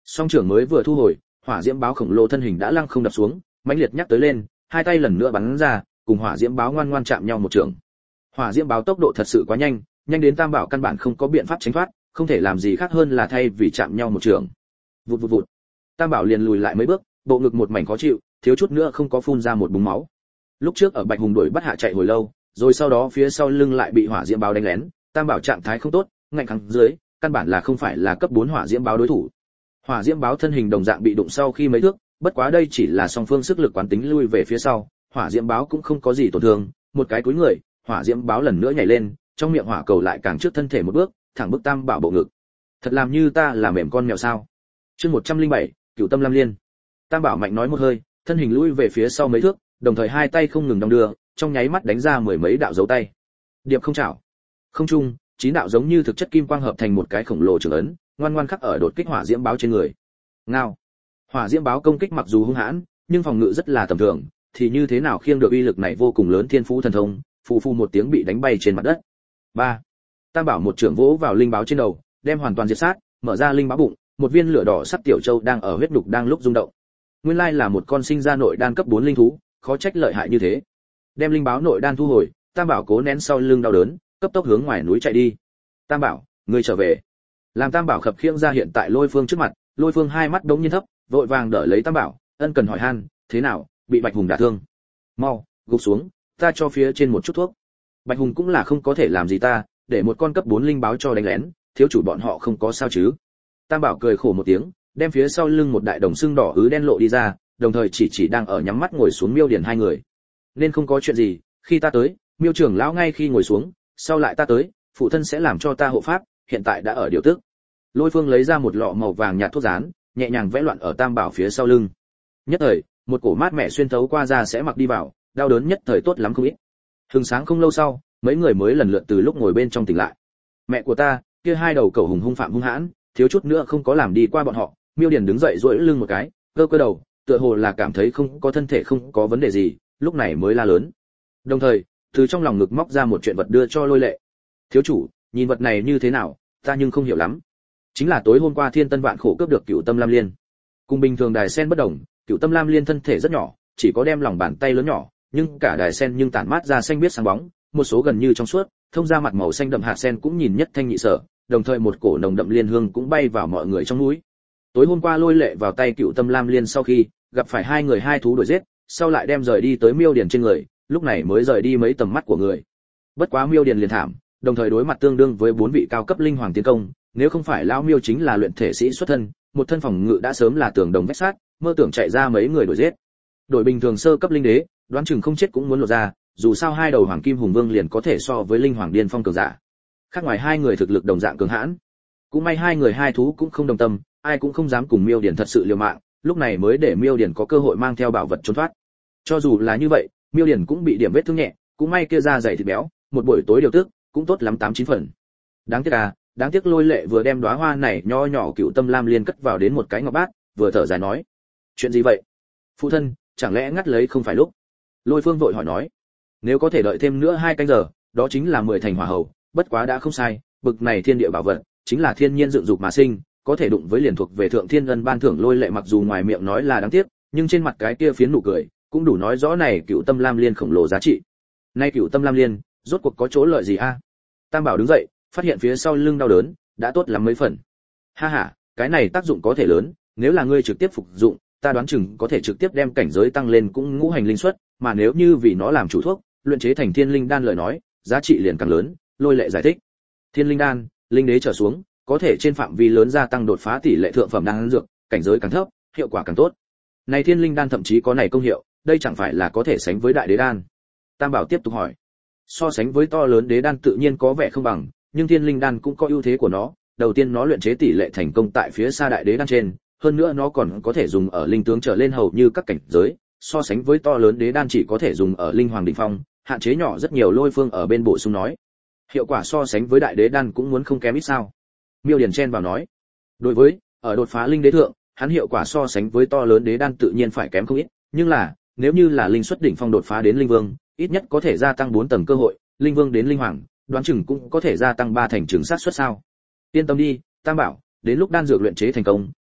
Speaker 1: Song trưởng mới vừa thu hồi, hỏa diễm báo khổng lồ thân hình đã lăng không đập xuống, mãnh liệt nhắc tới lên, hai tay lần nữa bắn ra, cùng hỏa diễm báo ngoan ngoan chạm nhau một trường. Hỏa diễm báo tốc độ thật sự quá nhanh, nhanh đến Tam Bảo căn bản không có biện pháp tránh thoát, không thể làm gì khác hơn là thay vì chạm nhau một trường. Vụt vụt vụt. Tam Bảo liền lùi lại mấy bước, bộ ngực một mảnh khó chịu, thiếu chút nữa không có phun ra một búng máu. Lúc trước ở Bạch Hùng đuổi bắt hạ chạy hồi lâu, rồi sau đó phía sau lưng lại bị hỏa diễm báo đánh lén, Tam Bảo trạng thái không tốt, ngạnh kháng dưới, căn bản là không phải là cấp bốn hỏa diễm báo đối thủ. Hỏa diễm báo thân hình đồng dạng bị đụng sau khi mấy thước, bất quá đây chỉ là song phương sức lực quán tính lui về phía sau, hỏa diễm báo cũng không có gì tổn thương, một cái cúi người, hỏa diễm báo lần nữa nhảy lên, trong miệng hỏa cầu lại càng trước thân thể một bước, thẳng bức Tam Bảo bộ ngực. Thật làm như ta là mềm con mèo sao? Chương một trăm lẻ bảy, Cửu Tâm Lam Liên. Tam Bảo mạnh nói một hơi, thân hình lui về phía sau mấy thước, đồng thời hai tay không ngừng đong đưa, trong nháy mắt đánh ra mười mấy đạo dấu tay. Điệp không chảo. Không trung, chín đạo giống như thực chất kim quang hợp thành một cái khổng lồ trường ấn, ngoan ngoan khắc ở đột kích hỏa diễm báo trên người. Ngao. Hỏa diễm báo công kích mặc dù hung hãn, nhưng phòng ngự rất là tầm thường, thì như thế nào khiêng được uy lực này vô cùng lớn thiên phú thần thông, phù phù một tiếng bị đánh bay trên mặt đất. Ba. Tam Bảo một trưởng vỗ vào linh báo trên đầu, đem hoàn toàn diệt sát, mở ra linh báo bụng, một viên lửa đỏ sắt tiểu châu đang ở huyết đục đang lúc rung động. Nguyên lai là một con sinh ra nội đan cấp bốn linh thú, khó trách lợi hại như thế. Đem linh báo nội đan thu hồi, Tam Bảo cố nén sau lưng đau đớn, cấp tốc hướng ngoài núi chạy đi. Tam Bảo, ngươi trở về. Làm Tam Bảo khập khiễng ra hiện tại Lôi Phương trước mặt, Lôi Phương hai mắt đống nhiên thấp, vội vàng đỡ lấy Tam Bảo, ân cần hỏi han, thế nào, bị Bạch Hùng đả thương? Mau, gục xuống, ta cho phía trên một chút thuốc. Bạch Hùng cũng là không có thể làm gì ta, để một con cấp bốn linh báo cho đánh lén, thiếu chủ bọn họ không có sao chứ? Tam Bảo cười khổ một tiếng, đem phía sau lưng một đại đồng xương đỏ ứ đen lộ đi ra, đồng thời chỉ chỉ đang ở nhắm mắt ngồi xuống Miêu Điển hai người. Nên không có chuyện gì, khi ta tới, Miêu trưởng lão ngay khi ngồi xuống, sau lại ta tới, phụ thân sẽ làm cho ta hộ pháp, hiện tại đã ở điều tức. Lôi Phương lấy ra một lọ màu vàng nhạt thuốc dán, nhẹ nhàng vẽ loạn ở Tam Bảo phía sau lưng. Nhất thời, một cổ mát mẻ xuyên thấu qua da sẽ mặc đi vào, đau đớn nhất thời tốt lắm không ít. Hừng sáng không lâu sau, mấy người mới lần lượt từ lúc ngồi bên trong tỉnh lại. Mẹ của ta, kia hai đầu cẩu hùng hung phạm hung hãn, thiếu chút nữa không có làm đi qua bọn họ. Miêu Điền đứng dậy duỗi lưng một cái, cơ cơ đầu, tựa hồ là cảm thấy không có thân thể không có vấn đề gì, lúc này mới la lớn. Đồng thời, từ trong lòng ngực móc ra một chuyện vật đưa cho Lôi Lệ. Thiếu chủ, nhìn vật này như thế nào, ta nhưng không hiểu lắm. Chính là tối hôm qua Thiên Tân vạn khổ cướp được Cửu Tâm Lam Liên. Cùng bình thường đài sen bất đồng, Cửu Tâm Lam Liên thân thể rất nhỏ, chỉ có đem lòng bàn tay lớn nhỏ, nhưng cả đài sen nhưng tản mát ra xanh biếc sáng bóng, một số gần như trong suốt, thông ra mặt màu xanh đậm hạt sen cũng nhìn nhất thanh nhị sở, đồng thời một cổ nồng đậm liên hương cũng bay vào mọi người trong núi. Tối hôm qua Lôi Lệ vào tay Cửu Tâm Lam Liên sau khi gặp phải hai người hai thú đuổi giết, sau lại đem rời đi tới Miêu Điền trên người, lúc này mới rời đi mấy tầm mắt của người. Bất quá Miêu Điền liền thảm, đồng thời đối mặt tương đương với bốn vị cao cấp linh hoàng tiến công, nếu không phải lão Miêu chính là luyện thể sĩ xuất thân, một thân phòng ngự đã sớm là tường đồng vách sát, mơ tưởng chạy ra mấy người đuổi giết. Đội bình thường sơ cấp linh đế, đoán chừng không chết cũng muốn lột ra, dù sao hai đầu hoàng kim hùng vương liền có thể so với linh hoàng điên phong cường giả. Khác ngoài hai người thực lực đồng dạng cường hãn, cũng may hai người hai thú cũng không đồng tâm, ai cũng không dám cùng Miêu Điền thật sự liều mạng, lúc này mới để Miêu Điền có cơ hội mang theo bảo vật trốn thoát. Cho dù là như vậy, Miêu Điền cũng bị điểm vết thương nhẹ, cũng may kia da dày thịt béo, một buổi tối điều tức, cũng tốt lắm tám chín phần. Đáng tiếc à, đáng tiếc Lôi Lệ vừa đem đóa hoa này nho nhỏ Cửu Tâm Lam Liên cất vào đến một cái ngọc bát, vừa thở dài nói: "Chuyện gì vậy? Phụ thân, chẳng lẽ ngắt lấy không phải lúc?" Lôi Phương vội hỏi nói: "Nếu có thể đợi thêm nữa hai canh giờ, đó chính là mười thành hỏa hầu, bất quá đã không sai, bực này thiên địa bảo vật, chính là thiên nhiên dựng dục mà sinh, có thể đụng với liền thuộc về thượng thiên ân ban thưởng." Lôi Lệ mặc dù ngoài miệng nói là đáng tiếc, nhưng trên mặt cái kia phiến nụ cười, cũng đủ nói rõ này Cửu Tâm Lam Liên khổng lồ giá trị. Nay Cửu Tâm Lam Liên, rốt cuộc có chỗ lợi gì a? Tam Bảo đứng dậy, phát hiện phía sau lưng đau đớn, đã tốt lắm mấy phần. Ha ha, cái này tác dụng có thể lớn, nếu là ngươi trực tiếp phục dụng, ta đoán chừng có thể trực tiếp đem cảnh giới tăng lên cũng ngũ hành linh suất, mà nếu như vì nó làm chủ thuốc, luyện chế thành thiên linh đan lời nói, giá trị liền càng lớn. Lôi Lệ giải thích. Thiên linh đan, linh đế trở xuống, có thể trên phạm vi lớn gia tăng đột phá tỷ lệ thượng phẩm đan dược, cảnh giới càng thấp, hiệu quả càng tốt. Này thiên linh đan thậm chí có này công hiệu, đây chẳng phải là có thể sánh với đại đế đan? Tam Bảo tiếp tục hỏi. So sánh với to lớn đế đan tự nhiên có vẻ không bằng, nhưng thiên linh đan cũng có ưu thế của nó. Đầu tiên nó luyện chế tỷ lệ thành công tại phía xa đại đế đan trên, hơn nữa nó còn có thể dùng ở linh tướng trở lên hầu như các cảnh giới, so sánh với to lớn đế đan chỉ có thể dùng ở linh hoàng đỉnh phong, hạn chế nhỏ rất nhiều. Lôi Phương ở bên bổ sung nói. Hiệu quả so sánh với đại đế đan cũng muốn không kém ít sao? Miêu Điền chen vào nói. Đối với, ở đột phá linh đế thượng, hắn hiệu quả so sánh với to lớn đế đan tự nhiên phải kém không ít, nhưng là, nếu như là linh xuất đỉnh phong đột phá đến linh vương, ít nhất có thể gia tăng bốn tầng cơ hội, linh vương đến linh hoàng, đoán chừng cũng có thể gia tăng ba thành trường sát suất sao? Yên tâm đi, Tam Bảo, đến lúc đan dược luyện chế thành công,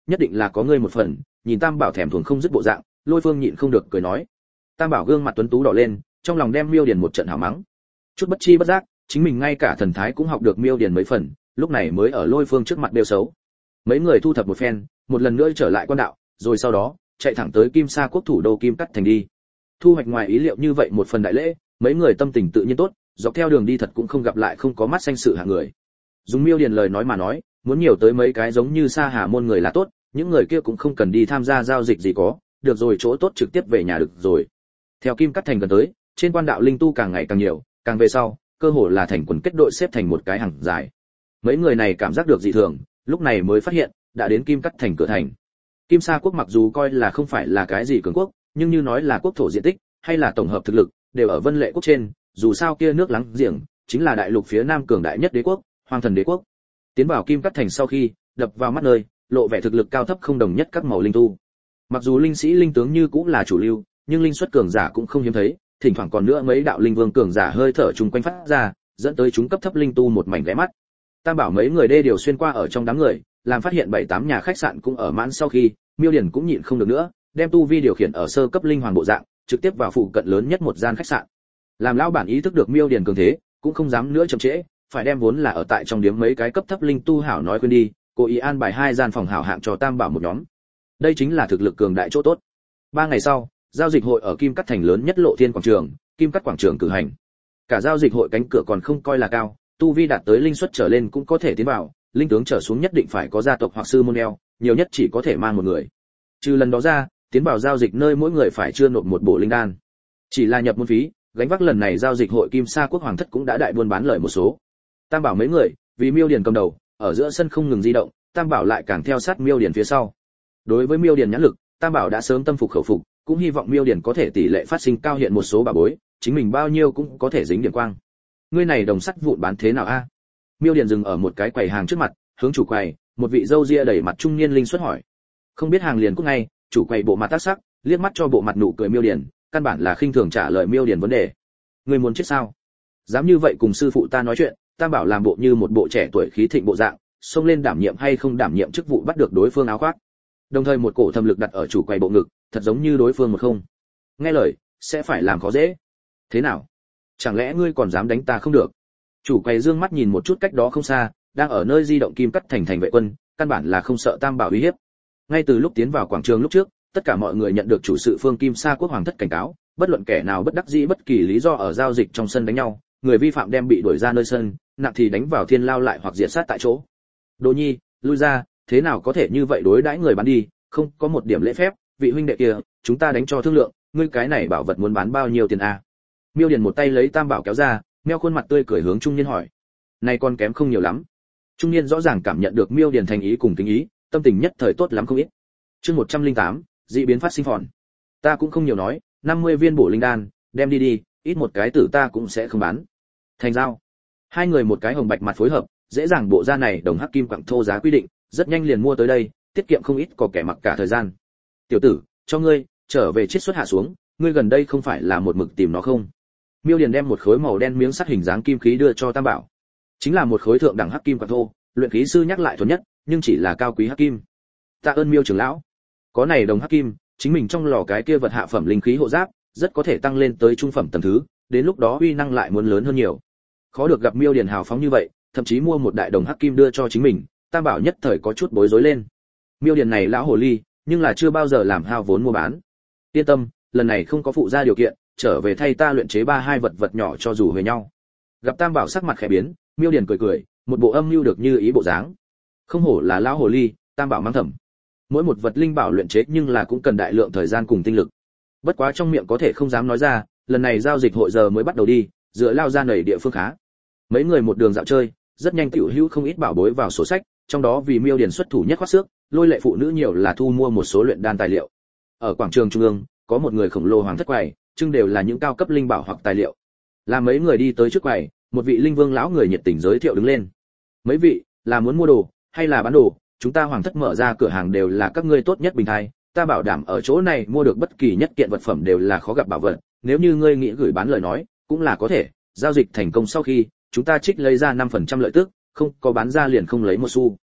Speaker 1: nhất định là có ngươi một phần. Nhìn Tam Bảo thèm thuồng không dứt bộ dạng, Lôi Phương nhịn không được cười nói. Tam Bảo gương mặt tuấn tú đỏ lên, trong lòng đem Miêu Điền một trận hảo mắng. Chút bất chi bất giác, chính mình ngay cả thần thái cũng học được Miêu Điền mấy phần, lúc này mới ở Lôi Phương trước mặt đều xấu. Mấy người thu thập một phen, một lần nữa trở lại quan đạo, rồi sau đó chạy thẳng tới Kim Sa quốc thủ đô Kim Cắt thành đi. Thu hoạch ngoài ý liệu như vậy một phần đại lễ, mấy người tâm tình tự nhiên tốt, dọc theo đường đi thật cũng không gặp lại không có mắt xanh sự hạng người. Dùng Miêu Điền lời nói mà nói, muốn nhiều tới mấy cái giống như Sa Hà môn người là tốt, những người kia cũng không cần đi tham gia giao dịch gì có, được rồi chỗ tốt trực tiếp về nhà được rồi. Theo Kim Cắt thành gần tới, trên quan đạo linh tu càng ngày càng nhiều, càng về sau, cơ hồ là thành quần kết đội xếp thành một cái hàng dài. Mấy người này cảm giác được dị thường, lúc này mới phát hiện đã đến Kim Cắt thành cửa thành. Kim Sa quốc mặc dù coi là không phải là cái gì cường quốc, nhưng như nói là quốc thổ diện tích hay là tổng hợp thực lực, đều ở Vân Lệ quốc trên, dù sao kia nước láng giềng chính là đại lục phía nam cường đại nhất đế quốc, Hoàng Thần đế quốc. Tiến vào Kim Cắt thành sau khi, đập vào mắt nơi, lộ vẻ thực lực cao thấp không đồng nhất các màu linh tu. Mặc dù linh sĩ linh tướng như cũng là chủ lưu, nhưng linh xuất cường giả cũng không hiếm thấy, thỉnh thoảng còn nữa mấy đạo linh vương cường giả hơi thở chung quanh phát ra, dẫn tới chúng cấp thấp linh tu một mảnh ghé mắt. Tam Bảo mấy người đê điều xuyên qua ở trong đám người, làm phát hiện bảy tám nhà khách sạn cũng ở mãn sau khi, Miêu Điền cũng nhịn không được nữa, đem tu vi điều khiển ở sơ cấp linh hoàng bộ dạng, trực tiếp vào phụ cận lớn nhất một gian khách sạn. Làm lão bản ý thức được Miêu Điền cường thế, cũng không dám nữa chậm trễ, phải đem vốn là ở tại trong điếm mấy cái cấp thấp linh tu hảo nói quên đi, cố ý an bài hai gian phòng hảo hạng cho Tam Bảo một nhóm. Đây chính là thực lực cường đại chỗ tốt. Ba ngày sau, giao dịch hội ở Kim Cắt thành lớn nhất Lộ Thiên quảng trường, Kim Cắt quảng trường cử hành. Cả giao dịch hội cánh cửa còn không coi là cao, tu vi đạt tới linh suất trở lên cũng có thể tiến vào, linh tướng trở xuống nhất định phải có gia tộc hoặc sư môn đeo, nhiều nhất chỉ có thể mang một người. Trừ lần đó ra, tiến vào giao dịch nơi mỗi người phải chưa nộp một bộ linh đan. Chỉ là nhập môn phí, gánh vác lần này giao dịch hội Kim Sa quốc hoàng thất cũng đã đại buôn bán lời một số. Tam Bảo mấy người, vì Miêu Điền cầm đầu, ở giữa sân không ngừng di động, Tam Bảo lại càng theo sát Miêu Điền phía sau. Đối với Miêu Điền nhãn lực, Tam Bảo đã sớm tâm phục khẩu phục, cũng hy vọng Miêu Điền có thể tỷ lệ phát sinh cao hiện một số bà bối, chính mình bao nhiêu cũng có thể dính điểm quang. Ngươi này đồng sắt vụn bán thế nào a? Miêu Điền dừng ở một cái quầy hàng trước mặt, hướng chủ quầy, một vị râu ria đẩy mặt trung niên linh xuất hỏi. Không biết hàng liền cũng ngay, chủ quầy bộ mặt tác sắc, liếc mắt cho bộ mặt nụ cười Miêu Điền, căn bản là khinh thường trả lời Miêu Điền vấn đề. Ngươi muốn chết sao? Dám như vậy cùng sư phụ ta nói chuyện? Tam Bảo làm bộ như một bộ trẻ tuổi khí thịnh bộ dạng, xông lên đảm nhiệm hay không đảm nhiệm chức vụ bắt được đối phương áo khoác. Đồng thời một cổ thâm lực đặt ở chủ quầy bộ ngực, thật giống như đối phương một không. Nghe lời, sẽ phải làm khó dễ. Thế nào? Chẳng lẽ ngươi còn dám đánh ta không được? Chủ quầy dương mắt nhìn một chút cách đó không xa, đang ở nơi di động Kim Cắt thành thành vệ quân, căn bản là không sợ Tam Bảo uy hiếp. Ngay từ lúc tiến vào quảng trường lúc trước, tất cả mọi người nhận được chủ sự phương Kim Sa quốc hoàng thất cảnh cáo, bất luận kẻ nào bất đắc dĩ bất kỳ lý do ở giao dịch trong sân đánh nhau, người vi phạm đem bị đuổi ra nơi sân, nặng thì đánh vào thiên lao lại hoặc diệt sát tại chỗ. Đỗ Nhi, lui ra, thế nào có thể như vậy đối đãi người bán đi, không có một điểm lễ phép, vị huynh đệ kia, chúng ta đánh cho thương lượng, ngươi cái này bảo vật muốn bán bao nhiêu tiền a? Miêu Điền một tay lấy Tam Bảo kéo ra, meo khuôn mặt tươi cười hướng trung niên hỏi. Này con kém không nhiều lắm. Trung niên rõ ràng cảm nhận được Miêu Điền thành ý cùng kính ý, tâm tình nhất thời tốt lắm không ít. Chương một trăm lẻ tám, dị biến phát sinh phòn. Ta cũng không nhiều nói, năm mươi viên bổ linh đan, đem đi đi, ít một cái tử ta cũng sẽ không bán. Thành giao. Hai người một cái hồng bạch mặt phối hợp, dễ dàng bộ ra này đồng hắc kim quặng thô giá quy định, rất nhanh liền mua tới đây, tiết kiệm không ít có kẻ mặc cả thời gian. Tiểu tử, cho ngươi, trở về chiết xuất hạ xuống, ngươi gần đây không phải là một mực tìm nó không? Miêu Điền đem một khối màu đen miếng sắt hình dáng kim khí đưa cho Tam Bảo. Chính là một khối thượng đẳng hắc kim quặng thô, luyện khí sư nhắc lại thuần nhất, nhưng chỉ là cao quý hắc kim. Tạ ơn Miêu trưởng lão. Có này đồng hắc kim, chính mình trong lò cái kia vật hạ phẩm linh khí hộ giáp, rất có thể tăng lên tới trung phẩm tầng thứ, đến lúc đó uy năng lại muốn lớn hơn nhiều. Khó được gặp Miêu Điền hào phóng như vậy, thậm chí mua một đại đồng hắc kim đưa cho chính mình, Tam Bảo nhất thời có chút bối rối lên. Miêu Điền này lão hồ ly, nhưng là chưa bao giờ làm hao vốn mua bán. Yên tâm, lần này không có phụ gia điều kiện, trở về thay ta luyện chế ba hai vật vật nhỏ cho dù về nhau. Gặp Tam Bảo sắc mặt khẽ biến, Miêu Điền cười cười, một bộ âm mưu được như ý bộ dáng. Không hổ là lão hồ ly, Tam Bảo mang thầm. Mỗi một vật linh bảo luyện chế nhưng là cũng cần đại lượng thời gian cùng tinh lực. Bất quá trong miệng có thể không dám nói ra, lần này giao dịch hội giờ mới bắt đầu đi, dựa lao ra nảy địa phương khá. Mấy người một đường dạo chơi, rất nhanh tiểu hữu không ít bảo bối vào sổ sách, trong đó vì Miêu Điền xuất thủ nhất khoát xước, lôi lệ phụ nữ nhiều là thu mua một số luyện đan tài liệu. Ở quảng trường trung ương, có một người khổng lồ hoàng thất quầy, trưng đều là những cao cấp linh bảo hoặc tài liệu. Là mấy người đi tới trước quầy, một vị linh vương lão người nhiệt tình giới thiệu đứng lên. Mấy vị, là muốn mua đồ hay là bán đồ, chúng ta hoàng thất mở ra cửa hàng đều là các ngươi tốt nhất bình thai, ta bảo đảm ở chỗ này mua được bất kỳ nhất kiện vật phẩm đều là khó gặp bảo vật, nếu như ngươi nghĩ gửi bán lời nói, cũng là có thể, giao dịch thành công sau khi, chúng ta trích lấy ra năm phần trăm lợi tức, không có bán ra liền không lấy một xu.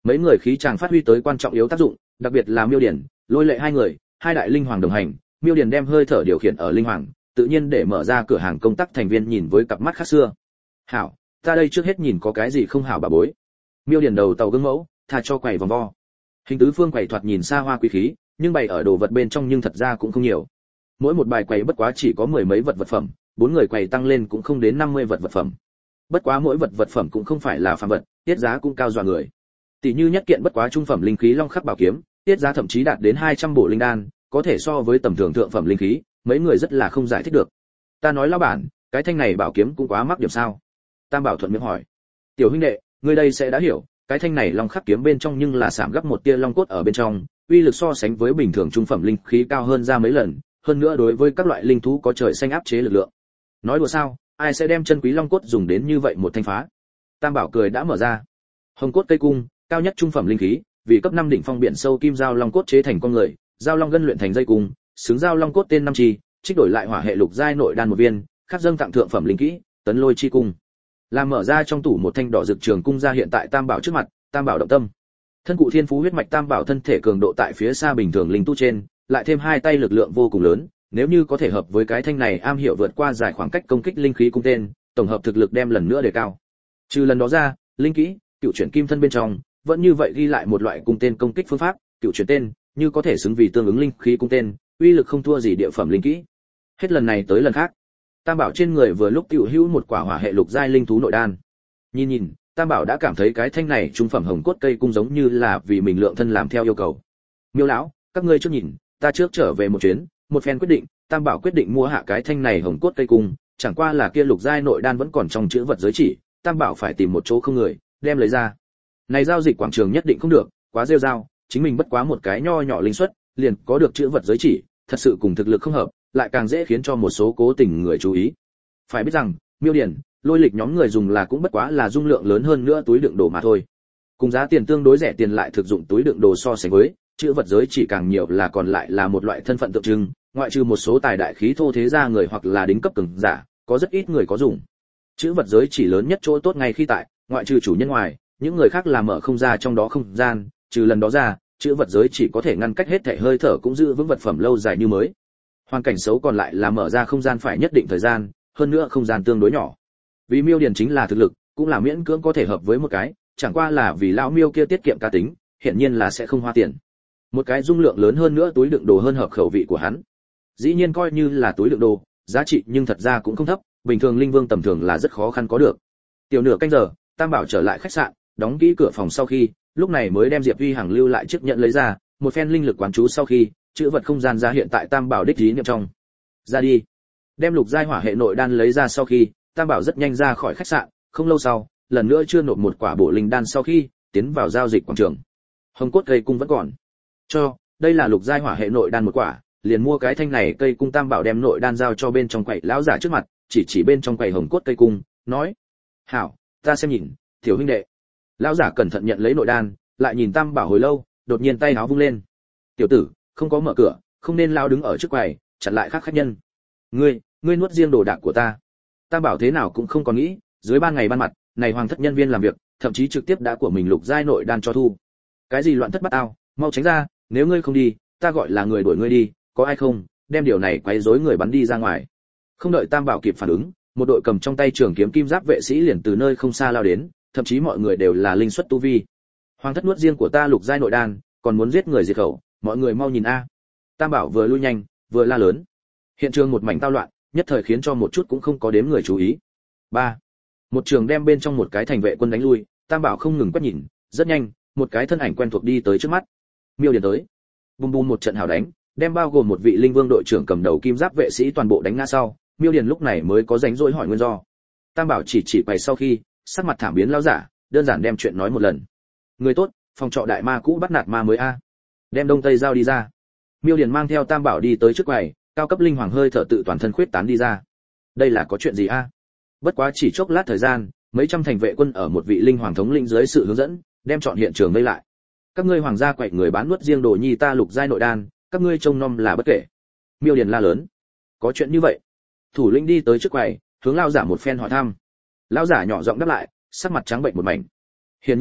Speaker 1: Mấy người khí chàng phát huy tới quan trọng yếu tác dụng, đặc biệt là Miêu Điển, Lôi Lệ hai người, hai đại linh hoàng đồng hành, Miêu Điển đem hơi thở điều khiển ở linh hoàng, tự nhiên để mở ra cửa hàng công tác thành viên nhìn với cặp mắt khác xưa. Hảo, ta đây trước hết nhìn có cái gì không hảo bà bối. Miêu Điển đầu tàu gương mẫu, tha cho quầy vòng vo. Hình tứ phương quầy thoạt nhìn xa hoa quý khí, nhưng bày ở đồ vật bên trong nhưng thật ra cũng không nhiều. Mỗi một bài quầy bất quá chỉ có mười mấy vật vật phẩm, bốn người quầy tăng lên cũng không đến năm mươi vật vật phẩm. Bất quá mỗi vật vật phẩm cũng không phải là phàm vật, tiết giá cũng cao dọa người. Tỷ như nhất kiện bất quá trung phẩm linh khí long khắc bảo kiếm, tiết giá thậm chí đạt đến hai trăm bộ linh đan, có thể so với tầm thường thượng phẩm linh khí, mấy người rất là không giải thích được. Ta nói lão bản, cái thanh này bảo kiếm cũng quá mắc điểm sao? Tam Bảo thuận miệng hỏi. Tiểu huynh đệ, ngươi đây sẽ đã hiểu, cái thanh này long khắc kiếm bên trong nhưng là sảm gấp một tia long cốt ở bên trong, uy lực so sánh với bình thường trung phẩm linh khí cao hơn ra mấy lần, hơn nữa đối với các loại linh thú có trời xanh áp chế lực lượng. Nói đùa sao, ai sẽ đem chân quý long cốt dùng đến như vậy một thanh phá? Tam Bảo cười đã mở ra. Hồng cốt cây cung, cao nhất trung phẩm linh khí, vì cấp năm đỉnh phong biển sâu kim giao long cốt chế thành con người, giao long gân luyện thành dây cung, xứng giao long cốt tên năm chi, trích đổi lại hỏa hệ lục giai nội đan một viên, khắc dâng tặng thượng phẩm linh kỹ, tấn lôi chi cung. Làm mở ra trong tủ một thanh đỏ rực trường cung ra hiện tại Tam Bảo trước mặt, Tam Bảo động tâm. Thân cụ thiên phú huyết mạch Tam Bảo thân thể cường độ tại phía xa bình thường linh tu trên, lại thêm hai tay lực lượng vô cùng lớn, nếu như có thể hợp với cái thanh này am hiểu vượt qua dài khoảng cách công kích linh khí cung tên, tổng hợp thực lực đem lần nữa đề cao. Trừ lần đó ra, linh kỹ, cựu chuyển kim thân bên trong, vẫn như vậy ghi lại một loại cung tên công kích phương pháp, cựu chuyển tên, như có thể xứng vì tương ứng linh khí cung tên, uy lực không thua gì địa phẩm linh kỹ. Hết lần này tới lần khác, Tam Bảo trên người vừa lúc tiểu hữu một quả hỏa hệ lục giai linh thú nội đan. Nhìn nhìn, Tam Bảo đã cảm thấy cái thanh này trung phẩm hồng cốt cây cung giống như là vì mình lượng thân làm theo yêu cầu. Miêu lão, các ngươi trước nhìn, ta trước trở về một chuyến, một phen quyết định, Tam Bảo quyết định mua hạ cái thanh này hồng cốt cây cung, chẳng qua là kia lục giai nội đan vẫn còn trong chữ vật giới chỉ, Tam Bảo phải tìm một chỗ không người, đem lấy ra. Này giao dịch quảng trường nhất định không được, quá rêu rao, chính mình bất quá một cái nho nhỏ linh suất, liền có được chữ vật giới chỉ, thật sự cùng thực lực không hợp, lại càng dễ khiến cho một số cố tình người chú ý. Phải biết rằng, Miêu Điển, Lôi Lịch nhóm người dùng là cũng bất quá là dung lượng lớn hơn nữa túi đựng đồ mà thôi. Cùng giá tiền tương đối rẻ tiền lại thực dụng túi đựng đồ so sánh với, chữ vật giới chỉ càng nhiều là còn lại là một loại thân phận tượng trưng, ngoại trừ một số tài đại khí thô thế gia người hoặc là đính cấp cường giả, có rất ít người có dùng. Chữ vật giới chỉ lớn nhất chỗ tốt ngay khi tại, ngoại trừ chủ nhân ngoài, những người khác làm mở không ra trong đó không gian, trừ lần đó ra, chữ vật giới chỉ có thể ngăn cách hết thể hơi thở cũng giữ vững vật phẩm lâu dài như mới. Hoàn cảnh xấu còn lại là mở ra không gian phải nhất định thời gian, hơn nữa không gian tương đối nhỏ. Vì Miêu Điển chính là thực lực, cũng là miễn cưỡng có thể hợp với một cái, chẳng qua là vì lão Miêu kia tiết kiệm cá tính, hiện nhiên là sẽ không hoa tiền. Một cái dung lượng lớn hơn nữa túi đựng đồ hơn hợp khẩu vị của hắn. Dĩ nhiên coi như là túi đựng đồ, giá trị nhưng thật ra cũng không thấp, bình thường linh vương tầm thường là rất khó khăn có được. Tiểu nửa canh giờ, Tam Bảo trở lại khách sạn, đóng kỹ cửa phòng sau khi, lúc này mới đem Diệp Vi Hằng lưu lại chiếc nhận lấy ra, một phen linh lực quán chú sau khi, chữ vật không gian ra hiện tại Tam Bảo đích ý niệm trong. Ra đi. Đem lục giai hỏa hệ nội đan lấy ra sau khi, Tam Bảo rất nhanh ra khỏi khách sạn, không lâu sau, lần nữa chưa nộp một quả bổ linh đan sau khi, tiến vào giao dịch quảng trường. Hồng cốt cây cung vẫn còn. Cho, đây là lục giai hỏa hệ nội đan một quả, liền mua cái thanh này cây cung. Tam Bảo đem nội đan giao cho bên trong quầy lão giả trước mặt, chỉ chỉ bên trong quầy hồng cốt cây cung, nói: "Hảo, ta xem nhìn, tiểu huynh đệ." Lão giả cẩn thận nhận lấy nội đan, lại nhìn Tam Bảo hồi lâu, đột nhiên tay áo vung lên: "Tiểu tử, không có mở cửa, không nên lao đứng ở trước quầy, chặn lại khác khách nhân. Ngươi, ngươi nuốt riêng đồ đạc của ta." Tam Bảo thế nào cũng không còn nghĩ, dưới ban ngày ban mặt, này hoàng thất nhân viên làm việc, thậm chí trực tiếp đã của mình lục giai nội đan cho thu. Cái gì loạn thất bát ao, mau tránh ra, nếu ngươi không đi, ta gọi là người đuổi ngươi đi, có ai không, đem điều này quấy rối người bắn đi ra ngoài. Không đợi Tam Bảo kịp phản ứng, một đội cầm trong tay trường kiếm kim giáp vệ sĩ liền từ nơi không xa lao đến, thậm chí mọi người đều là linh xuất tu vi. Hoàng thất nuốt riêng của ta lục giai nội đan, còn muốn giết người diệt khẩu, mọi người mau nhìn a. Tam Bảo vừa lui nhanh, vừa la lớn. Hiện trường một mảnh tao loạn, nhất thời khiến cho một chút cũng không có đếm người chú ý. Ba, một trường đem bên trong một cái thành vệ quân đánh lui, Tam Bảo không ngừng quét nhìn, rất nhanh, một cái thân ảnh quen thuộc đi tới trước mắt. Miêu Điển tới. Bùm bùm một trận hào đánh, đem bao gồm một vị linh vương đội trưởng cầm đầu kim giáp vệ sĩ toàn bộ đánh ngã sau, Miêu Điển lúc này mới có rảnh rỗi hỏi nguyên do. Tam Bảo chỉ chỉ quầy sau khi, sắc mặt thảm biến lão giả, đơn giản đem chuyện nói một lần. Người tốt, phòng trọ đại ma cũ bắt nạt ma mới a. Đem đông tây giao đi ra. Miêu Điển mang theo Tam Bảo đi tới trước quầy, cao cấp linh hoàng hơi thở tự toàn thân khuyết tán đi ra. Đây là có chuyện gì a? Bất quá chỉ chốc lát thời gian, mấy trăm thành vệ quân ở một vị linh hoàng thống lĩnh dưới sự hướng dẫn, đem trọn hiện trường vây lại. Các ngươi hoàng gia quậy người bán nuốt riêng đồ nhi ta lục giai nội đan, các ngươi trông nom là bất kể. Miêu Điển la lớn. Có chuyện như vậy? Thủ lĩnh đi tới trước quầy, hướng lão giả một phen hỏi thăm. Lão giả nhỏ giọng đáp lại, sắc mặt trắng bệch một mảnh. Hiển nhiên,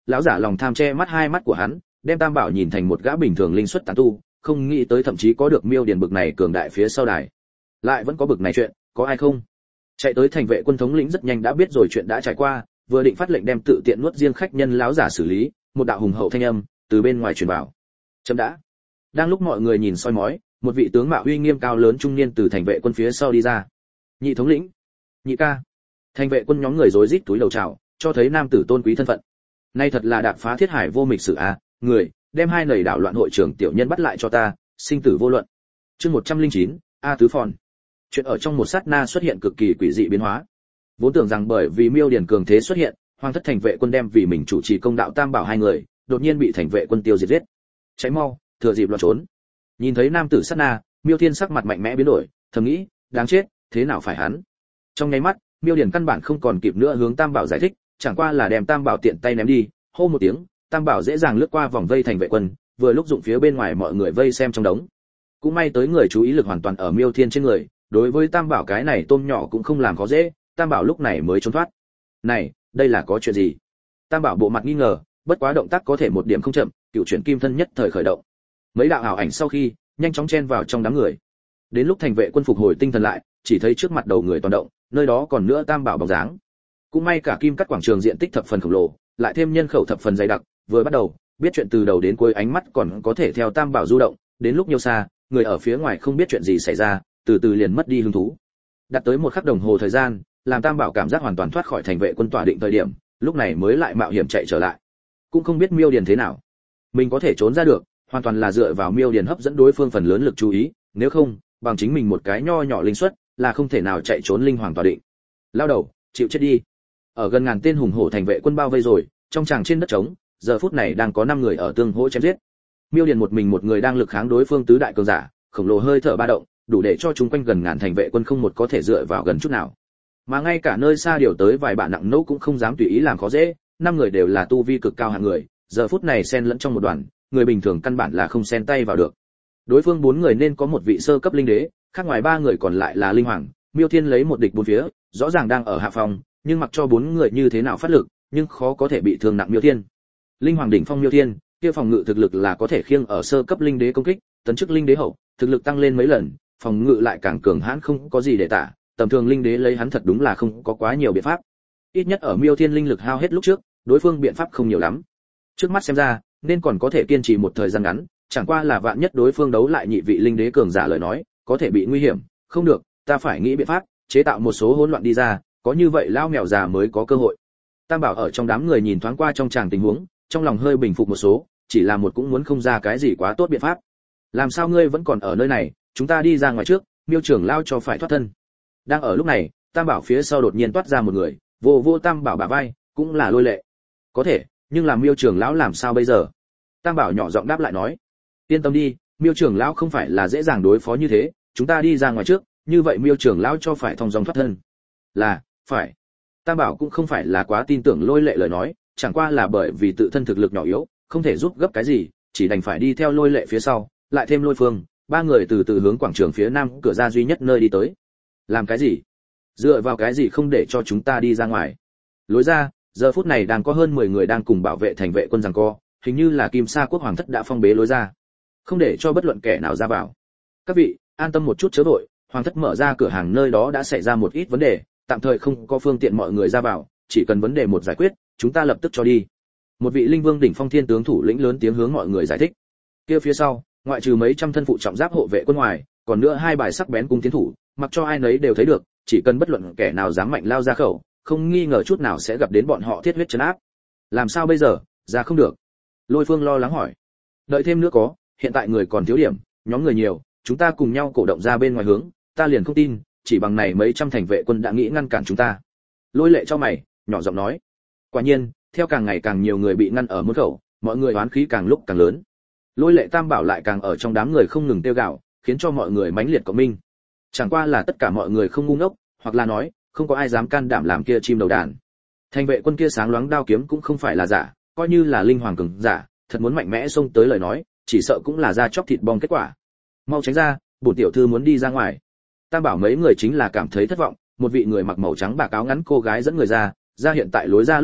Speaker 1: lão giả lòng tham che mắt hai mắt của hắn, đem Tam Bảo nhìn thành một gã bình thường linh xuất tán tu, không nghĩ tới thậm chí có được Miêu Điền bực này cường đại phía sau đài. Lại vẫn có bực này chuyện, có ai không? Chạy tới thành vệ quân thống lĩnh rất nhanh đã biết rồi chuyện đã trải qua, vừa định phát lệnh đem tự tiện nuốt riêng khách nhân lão giả xử lý, một đạo hùng hậu thanh âm từ bên ngoài truyền vào. Chấm đã. Đang lúc mọi người nhìn soi mói, một vị tướng mạo uy nghiêm cao lớn trung niên từ thành vệ quân phía sau đi ra. Nhị thống lĩnh, nhị ca. Thành vệ quân nhóm người rối rít túi đầu chào, cho thấy nam tử tôn quý thân phận. Nay thật là đạp phá thiết hải vô mịch sử a, người, đem hai nầy đảo loạn hội trưởng tiểu nhân bắt lại cho ta, sinh tử vô luận. Chương một trăm lẻ chín, A tứ phòn. Chuyện ở trong một sát na xuất hiện cực kỳ quỷ dị biến hóa. Vốn tưởng rằng bởi vì Miêu Điền cường thế xuất hiện, Hoàng thất thành vệ quân đem vì mình chủ trì công đạo Tam Bảo hai người, đột nhiên bị thành vệ quân tiêu diệt giết. Cháy mau, thừa dịp loạn trốn. Nhìn thấy nam tử sát na, Miêu Thiên sắc mặt mạnh mẽ biến đổi, thầm nghĩ, đáng chết, thế nào phải hắn? Trong nháy mắt, Miêu Điền căn bản không còn kịp nữa hướng Tam Bảo giải thích, chẳng qua là đem Tam Bảo tiện tay ném đi, hô một tiếng, Tam Bảo dễ dàng lướt qua vòng vây thành vệ quân, vừa lúc dụng phía bên ngoài mọi người vây xem trong đống. Cũng may tới người chú ý lực hoàn toàn ở Miêu Thiên trên người, đối với Tam Bảo cái này tôm nhỏ cũng không làm khó dễ, Tam Bảo lúc này mới trốn thoát. Này, đây là có chuyện gì? Tam Bảo bộ mặt nghi ngờ, bất quá động tác có thể một điểm không chậm, cựu chuyển kim thân nhất thời khởi động. Mấy đạo ảo ảnh sau khi, nhanh chóng chen vào trong đám người. Đến lúc thành vệ quân phục hồi tinh thần lại, chỉ thấy trước mặt đầu người toàn động, nơi đó còn nữa Tam Bảo bóng dáng. Cũng may cả kim cắt quảng trường diện tích thập phần khổng lồ, lại thêm nhân khẩu thập phần dày đặc, vừa bắt đầu, biết chuyện từ đầu đến cuối ánh mắt còn có thể theo Tam Bảo du động, đến lúc nhiều xa, người ở phía ngoài không biết chuyện gì xảy ra, từ từ liền mất đi hứng thú. Đặt tới một khắc đồng hồ thời gian, làm Tam Bảo cảm giác hoàn toàn thoát khỏi thành vệ quân tỏa định thời điểm, lúc này mới lại mạo hiểm chạy trở lại. Cũng không biết Miêu Điền thế nào, mình có thể trốn ra được, hoàn toàn là dựa vào Miêu Điền hấp dẫn đối phương phần lớn lực chú ý, nếu không, bằng chính mình một cái nho nhỏ linh suất, là không thể nào chạy trốn linh hoàng tỏa định. Lao đầu, chịu chết đi. Ở gần ngàn tên hùng hổ thành vệ quân bao vây rồi, trong tràng trên đất trống, giờ phút này đang có năm người ở tương hỗ chém giết. Miêu Điền một mình một người đang lực kháng đối phương tứ đại cường giả, khổng lồ hơi thở ba động, đủ để cho chúng quanh gần ngàn thành vệ quân không một có thể dựa vào gần chút nào. Mà ngay cả nơi xa điều tới vài bạn nặng nỗ cũng không dám tùy ý làm khó dễ, năm người đều là tu vi cực cao hạng người, giờ phút này xen lẫn trong một đoàn, người bình thường căn bản là không xen tay vào được. Đối phương bốn người nên có một vị sơ cấp linh đế, khác ngoài ba người còn lại là linh hoàng. Miêu Thiên lấy một địch bốn phía, rõ ràng đang ở hạ phòng, nhưng mặc cho bốn người như thế nào phát lực, nhưng khó có thể bị thương nặng Miêu Thiên. Linh hoàng đỉnh phong Miêu Thiên, kia phòng ngự thực lực là có thể khiêng ở sơ cấp linh đế công kích, tấn chức linh đế hậu, thực lực tăng lên mấy lần, phòng ngự lại càng cường hãn không có gì để tả, tầm thường linh đế lấy hắn thật đúng là không có quá nhiều biện pháp. Ít nhất ở Miêu Thiên linh lực hao hết lúc trước, đối phương biện pháp không nhiều lắm. Trước mắt xem ra, nên còn có thể kiên trì một thời gian ngắn, chẳng qua là vạn nhất đối phương đấu lại nhị vị linh đế cường giả lời nói, có thể bị nguy hiểm, không được, ta phải nghĩ biện pháp, chế tạo một số hỗn loạn đi ra, có như vậy lao mèo già mới có cơ hội. Tam Bảo ở trong đám người nhìn thoáng qua trong tràng tình huống, trong lòng hơi bình phục một số, chỉ là một cũng muốn không ra cái gì quá tốt biện pháp. Làm sao ngươi vẫn còn ở nơi này, chúng ta đi ra ngoài trước, Miêu trưởng lao cho phải thoát thân. Đang ở lúc này, Tam Bảo phía sau đột nhiên toát ra một người, vô vô Tam Bảo bả vai, cũng là Lôi Lệ. Có thể, nhưng làm Miêu trưởng lão làm sao bây giờ? Tam Bảo nhỏ giọng đáp lại nói, yên tâm đi, Miêu trưởng lão không phải là dễ dàng đối phó như thế, chúng ta đi ra ngoài trước, như vậy Miêu trưởng lão cho phải thông dong thoát thân. Là, phải. Tam Bảo cũng không phải là quá tin tưởng Lôi Lệ lời nói, chẳng qua là bởi vì tự thân thực lực nhỏ yếu, không thể giúp gấp cái gì, chỉ đành phải đi theo Lôi Lệ phía sau, lại thêm Lôi Phương, ba người từ từ hướng quảng trường phía nam cửa ra duy nhất nơi đi tới. Làm cái gì? Dựa vào cái gì không để cho chúng ta đi ra ngoài? Lối ra, giờ phút này đang có hơn mười người đang cùng bảo vệ thành vệ quân giằng co, hình như là Kim Sa quốc hoàng thất đã phong bế lối ra, không để cho bất luận kẻ nào ra vào. Các vị, an tâm một chút chớ vội, hoàng thất mở ra cửa hàng nơi đó đã xảy ra một ít vấn đề, tạm thời không có phương tiện mọi người ra vào, chỉ cần vấn đề một giải quyết, chúng ta lập tức cho đi. Một vị linh vương đỉnh phong thiên tướng thủ lĩnh lớn tiếng hướng mọi người giải thích. Kia phía sau, ngoại trừ mấy trăm thân phụ trọng giáp hộ vệ quân ngoài, còn nữa hai bài sắc bén cung tiến thủ, mặc cho ai nấy đều thấy được, chỉ cần bất luận kẻ nào dám mạnh lao ra khẩu, không nghi ngờ chút nào sẽ gặp đến bọn họ thiết huyết trấn áp. Làm sao bây giờ, ra không được? Lôi Phương lo lắng hỏi. Đợi thêm nữa có, hiện tại người còn thiếu điểm, nhóm người nhiều, chúng ta cùng nhau cổ động ra bên ngoài hướng, ta liền không tin, chỉ bằng này mấy trăm thành vệ quân đã nghĩ ngăn cản chúng ta. Lôi Lệ cho mày, nhỏ giọng nói. Quả nhiên, theo càng ngày càng nhiều người bị ngăn ở môn khẩu, mọi người oán khí càng lúc càng lớn. Lôi Lệ Tam Bảo lại càng ở trong đám người không ngừng tiêu gạo, khiến cho mọi người mãnh liệt cộng minh. Chẳng qua là tất cả mọi người không ngu ngốc, hoặc là nói, không có ai dám can đảm làm kia chim đầu đàn. Thành vệ quân kia sáng loáng đao kiếm cũng không phải là giả, coi như là linh hoàng cường giả, thật muốn mạnh mẽ xông tới lời nói, chỉ sợ cũng là ra chóc thịt bong kết quả. Mau tránh ra, bổn tiểu thư muốn đi ra ngoài. Tam Bảo mấy người chính là cảm thấy thất vọng, một vị người mặc màu trắng bạc áo ngắn cô gái dẫn người ra, ra hiện tại lối ra lúc trước,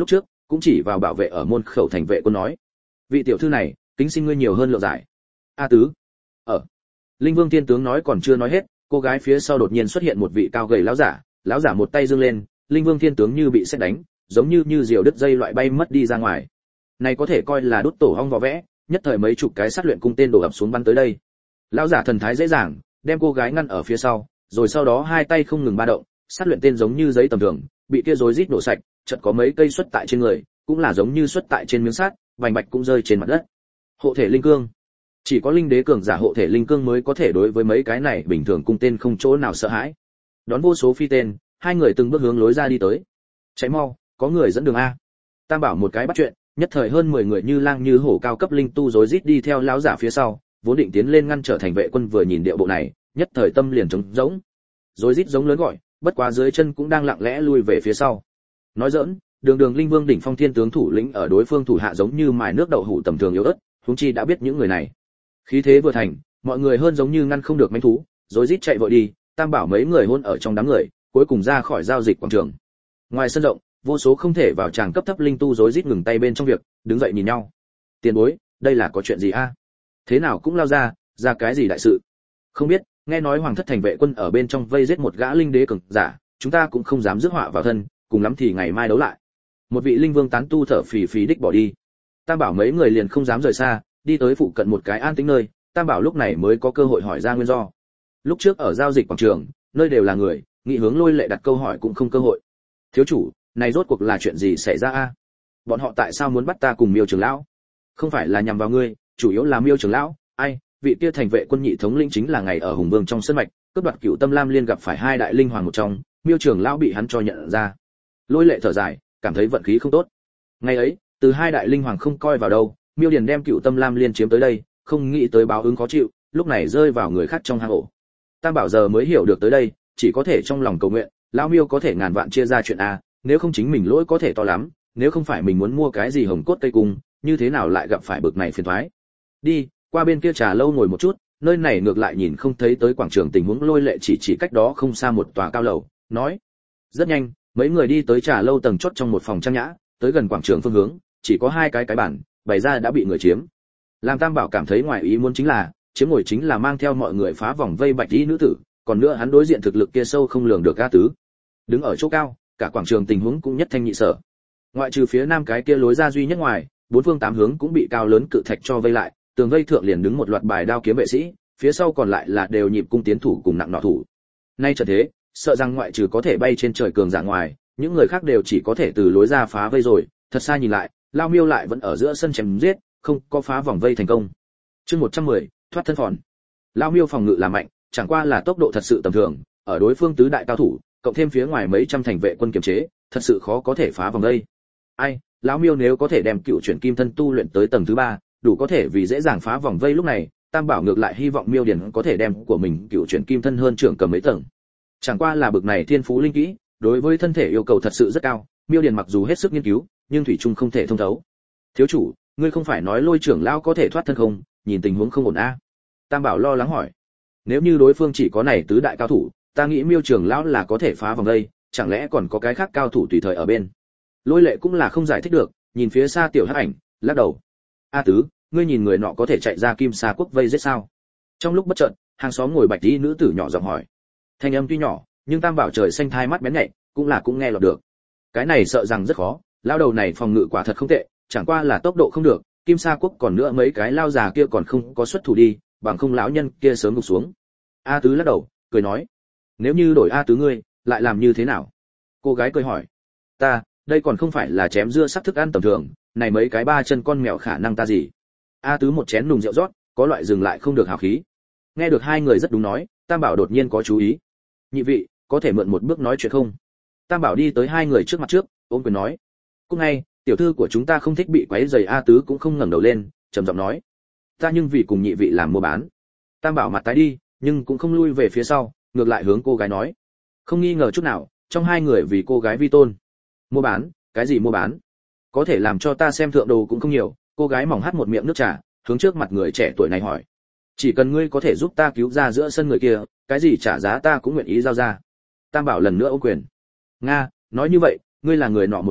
Speaker 1: cũng chỉ vào bảo vệ ở môn khẩu thành vệ quân nói: vị tiểu thư này, kính xin ngươi nhiều hơn lượng giải. A tứ. Ở. Linh Vương Thiên tướng nói còn chưa nói hết, cô gái phía sau đột nhiên xuất hiện một vị cao gầy lão giả, lão giả một tay giương lên, Linh Vương Thiên tướng như bị sét đánh, giống như như diều đứt dây loại bay mất đi ra ngoài. Này có thể coi là đốt tổ ong vỏ vẽ, nhất thời mấy chục cái sát luyện cung tên đổ ập xuống bắn tới đây. Lão giả thần thái dễ dàng, đem cô gái ngăn ở phía sau, rồi sau đó hai tay không ngừng ba động, sát luyện tên giống như giấy tầm thường, bị kia rối rít nổ sạch, chợt có mấy cây xuất tại trên người, cũng là giống như xuất tại trên miếng sắt, vành bạch cũng rơi trên mặt đất. Hộ thể linh cương. Chỉ có linh đế cường giả hộ thể linh cương mới có thể đối với mấy cái này bình thường cung tên không chỗ nào sợ hãi. Đón vô số phi tên, hai người từng bước hướng lối ra đi tới. Cháy mau, có người dẫn đường a. Tam bảo một cái bắt chuyện, nhất thời hơn mười người như lang như hổ cao cấp linh tu rối rít đi theo lão giả phía sau, vốn định tiến lên ngăn trở thành vệ quân vừa nhìn điệu bộ này, nhất thời tâm liền trống rỗng. Rối rít giống lớn gọi, bất quá dưới chân cũng đang lặng lẽ lui về phía sau. Nói giỡn, đường đường linh vương đỉnh phong thiên tướng thủ lĩnh ở đối phương thủ hạ giống như mài nước đậu hũ tầm thường yếu ớt, huống chi đã biết những người này. Khí thế vừa thành, mọi người hơn giống như ngăn không được manh thú, rối rít chạy vội đi, tam bảo mấy người hôn ở trong đám người, cuối cùng ra khỏi giao dịch quảng trường. Ngoài sân rộng, vô số không thể vào tràng cấp thấp linh tu rối rít ngừng tay bên trong việc, đứng dậy nhìn nhau. Tiền bối, đây là có chuyện gì a? Thế nào cũng lao ra, ra cái gì đại sự? Không biết, nghe nói hoàng thất thành vệ quân ở bên trong vây giết một gã linh đế cường giả, chúng ta cũng không dám rước họa vào thân, cùng lắm thì ngày mai đấu lại. Một vị linh vương tán tu thở phì phì đích bỏ đi. Tam bảo mấy người liền không dám rời xa, đi tới phụ cận một cái an tĩnh nơi, tam bảo lúc này mới có cơ hội hỏi ra nguyên do. Lúc trước ở giao dịch quảng trường, nơi đều là người, nghị hướng Lôi Lệ đặt câu hỏi cũng không cơ hội. Thiếu chủ, này rốt cuộc là chuyện gì xảy ra a? Bọn họ tại sao muốn bắt ta cùng Miêu trưởng lão? Không phải là nhằm vào ngươi, chủ yếu là Miêu trưởng lão. Ai, vị kia thành vệ quân nhị thống lĩnh chính là ngày ở Hùng Vương trong sân mạch, cướp đoạt Cửu Tâm Lam Liên gặp phải hai đại linh hoàng một trong, Miêu trưởng lão bị hắn cho nhận ra. Lôi Lệ thở dài, cảm thấy vận khí không tốt. Ngày ấy, từ hai đại linh hoàng không coi vào đâu, Miêu Điền đem Cửu Tâm Lam Liên chiếm tới đây, không nghĩ tới báo ứng khó chịu, lúc này rơi vào người khác trong hang ổ. Tam bảo giờ mới hiểu được tới đây, chỉ có thể trong lòng cầu nguyện, lão Miêu có thể ngàn vạn chia ra chuyện a, nếu không chính mình lỗi có thể to lắm, nếu không phải mình muốn mua cái gì hồng cốt cây cung, như thế nào lại gặp phải bực này phiền toái. Đi, qua bên kia trà lâu ngồi một chút, nơi này ngược lại nhìn không thấy tới quảng trường tình huống. Lôi Lệ chỉ chỉ cách đó không xa một tòa cao lầu, nói. Rất nhanh, mấy người đi tới trà lâu tầng chót trong một phòng trang nhã, tới gần quảng trường phương hướng, chỉ có hai cái cái bàn, bày ra đã bị người chiếm. Làm Tam bảo cảm thấy ngoài ý muốn chính là, chiếm ngồi chính là mang theo mọi người phá vòng vây bạch y nữ tử, còn nữa hắn đối diện thực lực kia sâu không lường được A tứ. Đứng ở chỗ cao, cả quảng trường tình huống cũng nhất thanh nhị sở. Ngoại trừ phía nam cái kia lối ra duy nhất ngoài, bốn phương tám hướng cũng bị cao lớn cự thạch cho vây lại, tường vây thượng liền đứng một loạt bài đao kiếm vệ sĩ, phía sau còn lại là đều nhịp cung tiến thủ cùng nặng nọ thủ. Nay trận thế, sợ rằng ngoại trừ có thể bay trên trời cường giả ngoài, những người khác đều chỉ có thể từ lối ra phá vây rồi. Thật xa nhìn lại, Lao Miêu lại vẫn ở giữa sân chém giết, không có phá vòng vây thành công. Chương một trăm mười, thoát thân phòn. Lao Miêu phòng ngự là mạnh, chẳng qua là tốc độ thật sự tầm thường, ở đối phương tứ đại cao thủ, cộng thêm phía ngoài mấy trăm thành vệ quân kiềm chế, thật sự khó có thể phá vòng vây. Ai, lão Miêu nếu có thể đem cựu chuyển kim thân tu luyện tới tầng thứ ba, đủ có thể vì dễ dàng phá vòng vây. Lúc này, Tam bảo ngược lại hy vọng Miêu Điển có thể đem của mình cựu chuyển kim thân hơn trưởng cầm mấy tầng. Chẳng qua là bực này thiên phú linh kỹ, đối với thân thể yêu cầu thật sự rất cao, Miêu Điển mặc dù hết sức nghiên cứu, nhưng thủy chung không thể thông thấu. Thiếu chủ, ngươi không phải nói Lôi trưởng lão có thể thoát thân không? Nhìn tình huống không ổn a. Tam bảo lo lắng hỏi. Nếu như đối phương chỉ có này tứ đại cao thủ, ta nghĩ Miêu trưởng lão là có thể phá vòng vây, chẳng lẽ còn có cái khác cao thủ tùy thời ở bên? Lôi Lệ cũng là không giải thích được, nhìn phía xa tiểu hắc ảnh, lắc đầu. A tứ, ngươi nhìn người nọ có thể chạy ra Kim Sa quốc vây giết sao? Trong lúc bất chợt, hàng xóm ngồi bạch y nữ tử nhỏ giọng hỏi. Thanh âm tuy nhỏ, nhưng Tam bảo trời xanh thai mắt bén nhạy, cũng là cũng nghe lọt được. Cái này sợ rằng rất khó, lao đầu này phòng ngự quả thật không tệ, chẳng qua là tốc độ không được, Kim Sa quốc còn nữa mấy cái lao già kia còn không có xuất thủ đi, bằng không lão nhân kia sớm gục xuống. A tứ lắc đầu, cười nói. Nếu như đổi A tứ ngươi, lại làm như thế nào? Cô gái cười hỏi. Ta, đây còn không phải là chém dưa sắc thức ăn tầm thường, này mấy cái ba chân con mèo khả năng ta gì? A tứ một chén nùng rượu rót, có loại dừng lại không được hào khí. Nghe được hai người rất đúng nói, Tam bảo đột nhiên có chú ý. Nhị vị, có thể mượn một bước nói chuyện không? Tam bảo đi tới hai người trước mặt trước, ôm quyền nói. Cũng ngay, tiểu thư của chúng ta không thích bị quấy rầy. A tứ cũng không ngẩng đầu lên, trầm giọng nói. Ta nhưng vì cùng nhị vị làm mua bán. Tam bảo mặt tái đi, nhưng cũng không lui về phía sau, ngược lại hướng cô gái nói. Không nghi ngờ chút nào, trong hai người vì cô gái vi tôn. Mua bán, cái gì mua bán? Có thể làm cho ta xem thượng đồ cũng không nhiều. Cô gái mỏng hắt một miệng nước trà, hướng trước mặt người trẻ tuổi này hỏi. Chỉ cần ngươi có thể giúp ta cứu ra giữa sân người kia, cái gì trả giá ta cũng nguyện ý giao ra. Tam bảo lần nữa ô quyền. Nga, nói như vậy, ngươi là người nọ một người,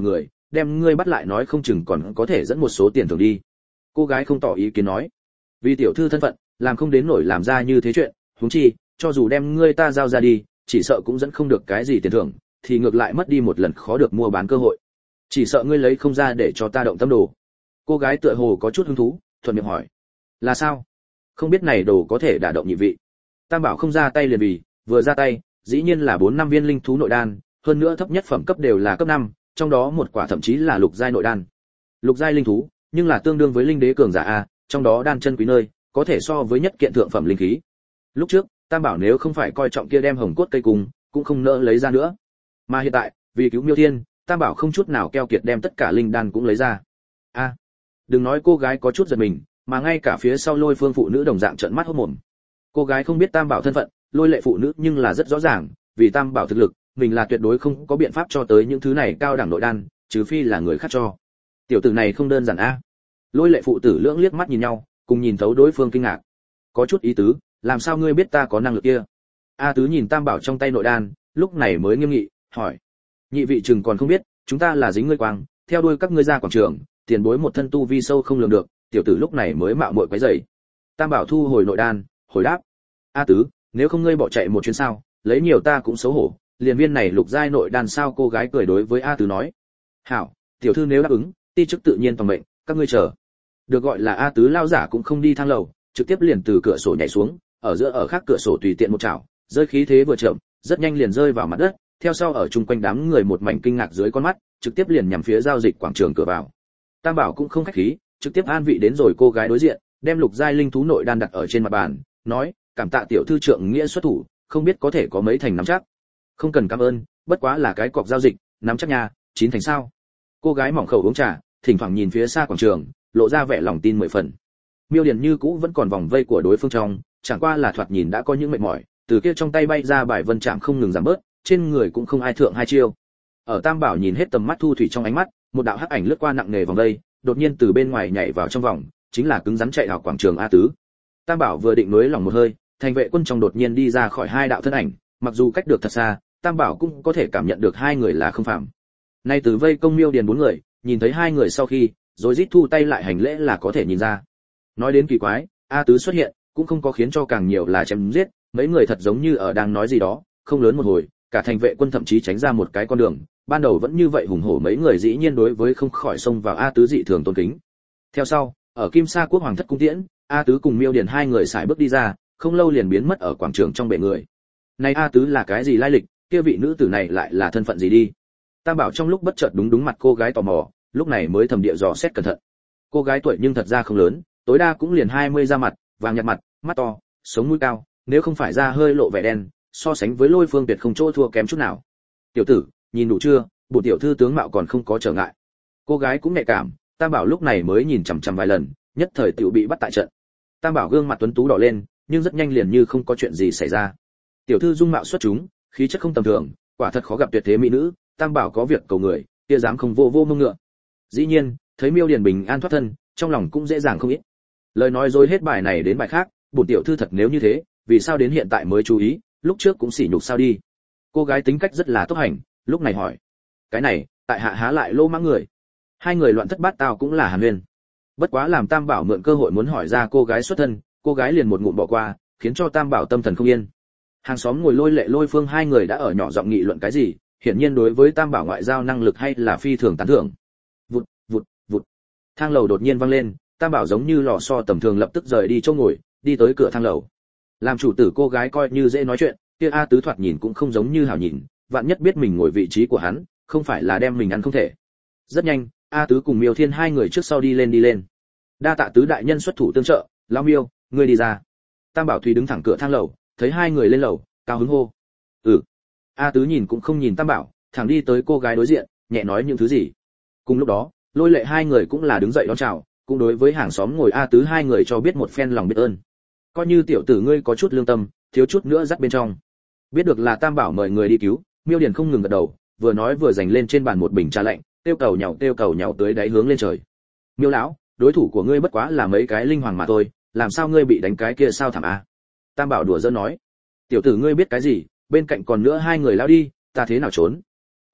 Speaker 1: đem ngươi bắt lại nói không chừng còn có thể dẫn một số tiền thưởng đi. Cô gái không tỏ ý kiến nói, vì tiểu thư thân phận, làm không đến nổi làm ra như thế chuyện, huống chi, cho dù đem ngươi ta giao ra đi, chỉ sợ cũng dẫn không được cái gì tiền thưởng, thì ngược lại mất đi một lần khó được mua bán cơ hội. Chỉ sợ ngươi lấy không ra để cho ta động tâm đồ. Cô gái tựa hồ có chút hứng thú, thuận miệng hỏi, là sao? Không biết này đồ có thể đả động nhị vị. Tam Bảo không ra tay liền vì, vừa ra tay, dĩ nhiên là bốn năm viên linh thú nội đan, hơn nữa thấp nhất phẩm cấp đều là cấp năm, trong đó một quả thậm chí là lục giai nội đan. Lục giai linh thú, nhưng là tương đương với linh đế cường giả a, trong đó đan chân quý nơi, có thể so với nhất kiện thượng phẩm linh khí. Lúc trước, Tam Bảo nếu không phải coi trọng kia đem hồng cốt cây cùng, cũng không nỡ lấy ra nữa. Mà hiện tại, vì cứu Miêu Thiên, Tam Bảo không chút nào keo kiệt đem tất cả linh đan cũng lấy ra. A, đừng nói cô gái có chút giật mình, mà ngay cả phía sau Lôi Phương phụ nữ đồng dạng trợn mắt hốt mồm. Cô gái không biết Tam Bảo thân phận, Lôi Lệ phụ nữ nhưng là rất rõ ràng, vì Tam Bảo thực lực, mình là tuyệt đối không có biện pháp cho tới những thứ này cao đẳng nội đan, trừ phi là người khác cho. Tiểu tử này không đơn giản a. Lôi Lệ phụ tử lưỡng liếc mắt nhìn nhau, cùng nhìn thấu đối phương kinh ngạc. Có chút ý tứ, làm sao ngươi biết ta có năng lực kia? A Tứ nhìn Tam Bảo trong tay nội đan, lúc này mới nghiêm nghị, hỏi: nhị vị chừng còn không biết, chúng ta là dính ngươi quang, theo đuôi các ngươi ra quảng trường, tiền bối một thân tu vi sâu không lường được, tiểu tử lúc này mới mạo muội quấy rầy. Tam Bảo thu hồi nội đan, hồi đáp: A Tứ, nếu không ngươi bỏ chạy một chuyến sao, lấy nhiều ta cũng xấu hổ, liền viên này lục giai nội đan sao? Cô gái cười đối với A Tứ nói: hảo, tiểu thư nếu đáp ứng, ti chức tự nhiên toàn mệnh, các ngươi chờ. Được gọi là A Tứ lao giả cũng không đi thang lầu, trực tiếp liền từ cửa sổ nhảy xuống, ở giữa ở khác cửa sổ tùy tiện một chảo, rơi khí thế vừa chậm, rất nhanh liền rơi vào mặt đất, theo sau ở chung quanh đám người một mảnh kinh ngạc dưới con mắt, trực tiếp liền nhằm phía giao dịch quảng trường cửa vào. Tam Bảo cũng không khách khí, trực tiếp an vị đến rồi cô gái đối diện, đem lục giai linh thú nội đan đặt ở trên mặt bàn, nói: cảm tạ tiểu thư trượng nghĩa xuất thủ, không biết có thể có mấy thành nắm chắc. Không cần cảm ơn, bất quá là cái cọc giao dịch, nắm chắc nha, chín thành sao? Cô gái mỏng khẩu uống trà, thỉnh thoảng nhìn phía xa quảng trường, lộ ra vẻ lòng tin mười phần. Miêu Điền như cũ vẫn còn vòng vây của đối phương trong, chẳng qua là thoạt nhìn đã có những mệt mỏi, từ kia trong tay bay ra bài vân chạm không ngừng giảm bớt, trên người cũng không ai thượng hai chiêu. Ở Tam Bảo nhìn hết tầm mắt thu thủy trong ánh mắt, một đạo hắc ảnh lướt qua nặng nề vòng đây, đột nhiên từ bên ngoài nhảy vào trong vòng, chính là cứng rắn chạy vào quảng trường A Tứ. Tam Bảo vừa định nuối lòng một hơi, thành vệ quân trong đột nhiên đi ra khỏi hai đạo thân ảnh, mặc dù cách được thật xa, Tam Bảo cũng có thể cảm nhận được hai người là không phạm. Nay từ vây công Miêu Điền bốn người, nhìn thấy hai người sau khi, rồi rít thu tay lại hành lễ là có thể nhìn ra. Nói đến kỳ quái, A Tứ xuất hiện, cũng không có khiến cho càng nhiều là chém giết, mấy người thật giống như ở đang nói gì đó, không lớn một hồi, cả thành vệ quân thậm chí tránh ra một cái con đường, ban đầu vẫn như vậy hùng hổ mấy người dĩ nhiên đối với không khỏi xông vào A Tứ dị thường tôn kính. Theo sau, ở Kim Sa quốc hoàng thất cung tiễn, A Tứ cùng Miêu Điền hai người xài bước đi ra, không lâu liền biến mất ở quảng trường trong bệ người. Này A Tứ là cái gì lai lịch, kia vị nữ tử này lại là thân phận gì đi? Tam Bảo trong lúc bất chợt đúng đúng mặt cô gái tò mò, lúc này mới thầm địa dò xét cẩn thận. Cô gái tuổi nhưng thật ra không lớn, tối đa cũng liền hai mươi ra mặt, vàng nhạt mặt, mắt to, sống mũi cao, nếu không phải da hơi lộ vẻ đen, so sánh với Lôi Phương Tuyệt không chỗ thua kém chút nào. Tiểu tử, nhìn đủ chưa, bộ tiểu thư tướng mạo còn không có trở ngại. Cô gái cũng nhạy cảm, Tam Bảo lúc này mới nhìn chằm chằm vài lần, nhất thời tiểu bị bắt tại trận. Tam Bảo gương mặt tuấn tú đỏ lên, nhưng rất nhanh liền như không có chuyện gì xảy ra. Tiểu thư dung mạo xuất chúng, khí chất không tầm thường, quả thật khó gặp tuyệt thế mỹ nữ, Tam Bảo có việc cầu người, kia dám không vô vô mông ngựa. Dĩ nhiên, thấy Miêu Điền bình an thoát thân, trong lòng cũng dễ dàng không ít. Lời nói dối hết bài này đến bài khác, bổn tiểu thư thật nếu như thế, vì sao đến hiện tại mới chú ý, lúc trước cũng sỉ nhục sao đi. Cô gái tính cách rất là tốt hành, lúc này hỏi: cái này, tại hạ há lại lô mãng người. Hai người loạn thất bát tao cũng là hàn huyên. Bất quá làm Tam Bảo mượn cơ hội muốn hỏi ra cô gái xuất thân, cô gái liền một ngụm bỏ qua, khiến cho Tam Bảo tâm thần không yên. Hàng xóm ngồi Lôi Lệ Lôi Phương hai người đã ở nhỏ giọng nghị luận cái gì, hiển nhiên đối với Tam Bảo ngoại giao năng lực hay là phi thường tán thưởng. Vụt, vụt, vụt. Thang lầu đột nhiên vang lên, Tam Bảo giống như lò xo tầm thường lập tức rời đi chỗ ngồi, đi tới cửa thang lầu. Làm chủ tử cô gái coi như dễ nói chuyện, kia A Tứ thoạt nhìn cũng không giống như hảo nhìn, vạn nhất biết mình ngồi vị trí của hắn, không phải là đem mình ăn không thể. Rất nhanh, A Tứ cùng Miêu Thiên hai người trước sau đi lên đi lên. Đa tạ tứ đại nhân xuất thủ tương trợ, lão Miêu, ngươi đi ra. Tam Bảo Thùy đứng thẳng cửa thang lầu, thấy hai người lên lầu, cao hứng hô. Ừ. A Tứ nhìn cũng không nhìn Tam Bảo, thẳng đi tới cô gái đối diện, nhẹ nói những thứ gì. Cùng lúc đó, Lôi Lệ hai người cũng là đứng dậy đón chào, cũng đối với hàng xóm ngồi A Tứ hai người cho biết một phen lòng biết ơn. Coi như tiểu tử ngươi có chút lương tâm, thiếu chút nữa dắt bên trong. Biết được là Tam Bảo mời người đi cứu, Miêu Điền không ngừng gật đầu, vừa nói vừa giành lên trên bàn một bình trà lạnh, tiêu cầu nhàu tiêu cầu nhàu tới đáy hướng lên trời. Miêu lão, đối thủ của ngươi bất quá là mấy cái linh hoàng mà thôi, làm sao ngươi bị đánh cái kia sao thảm a? Tam Bảo đùa giỡn nói. Tiểu tử ngươi biết cái gì, bên cạnh còn nữa hai người lao đi, ta thế nào trốn?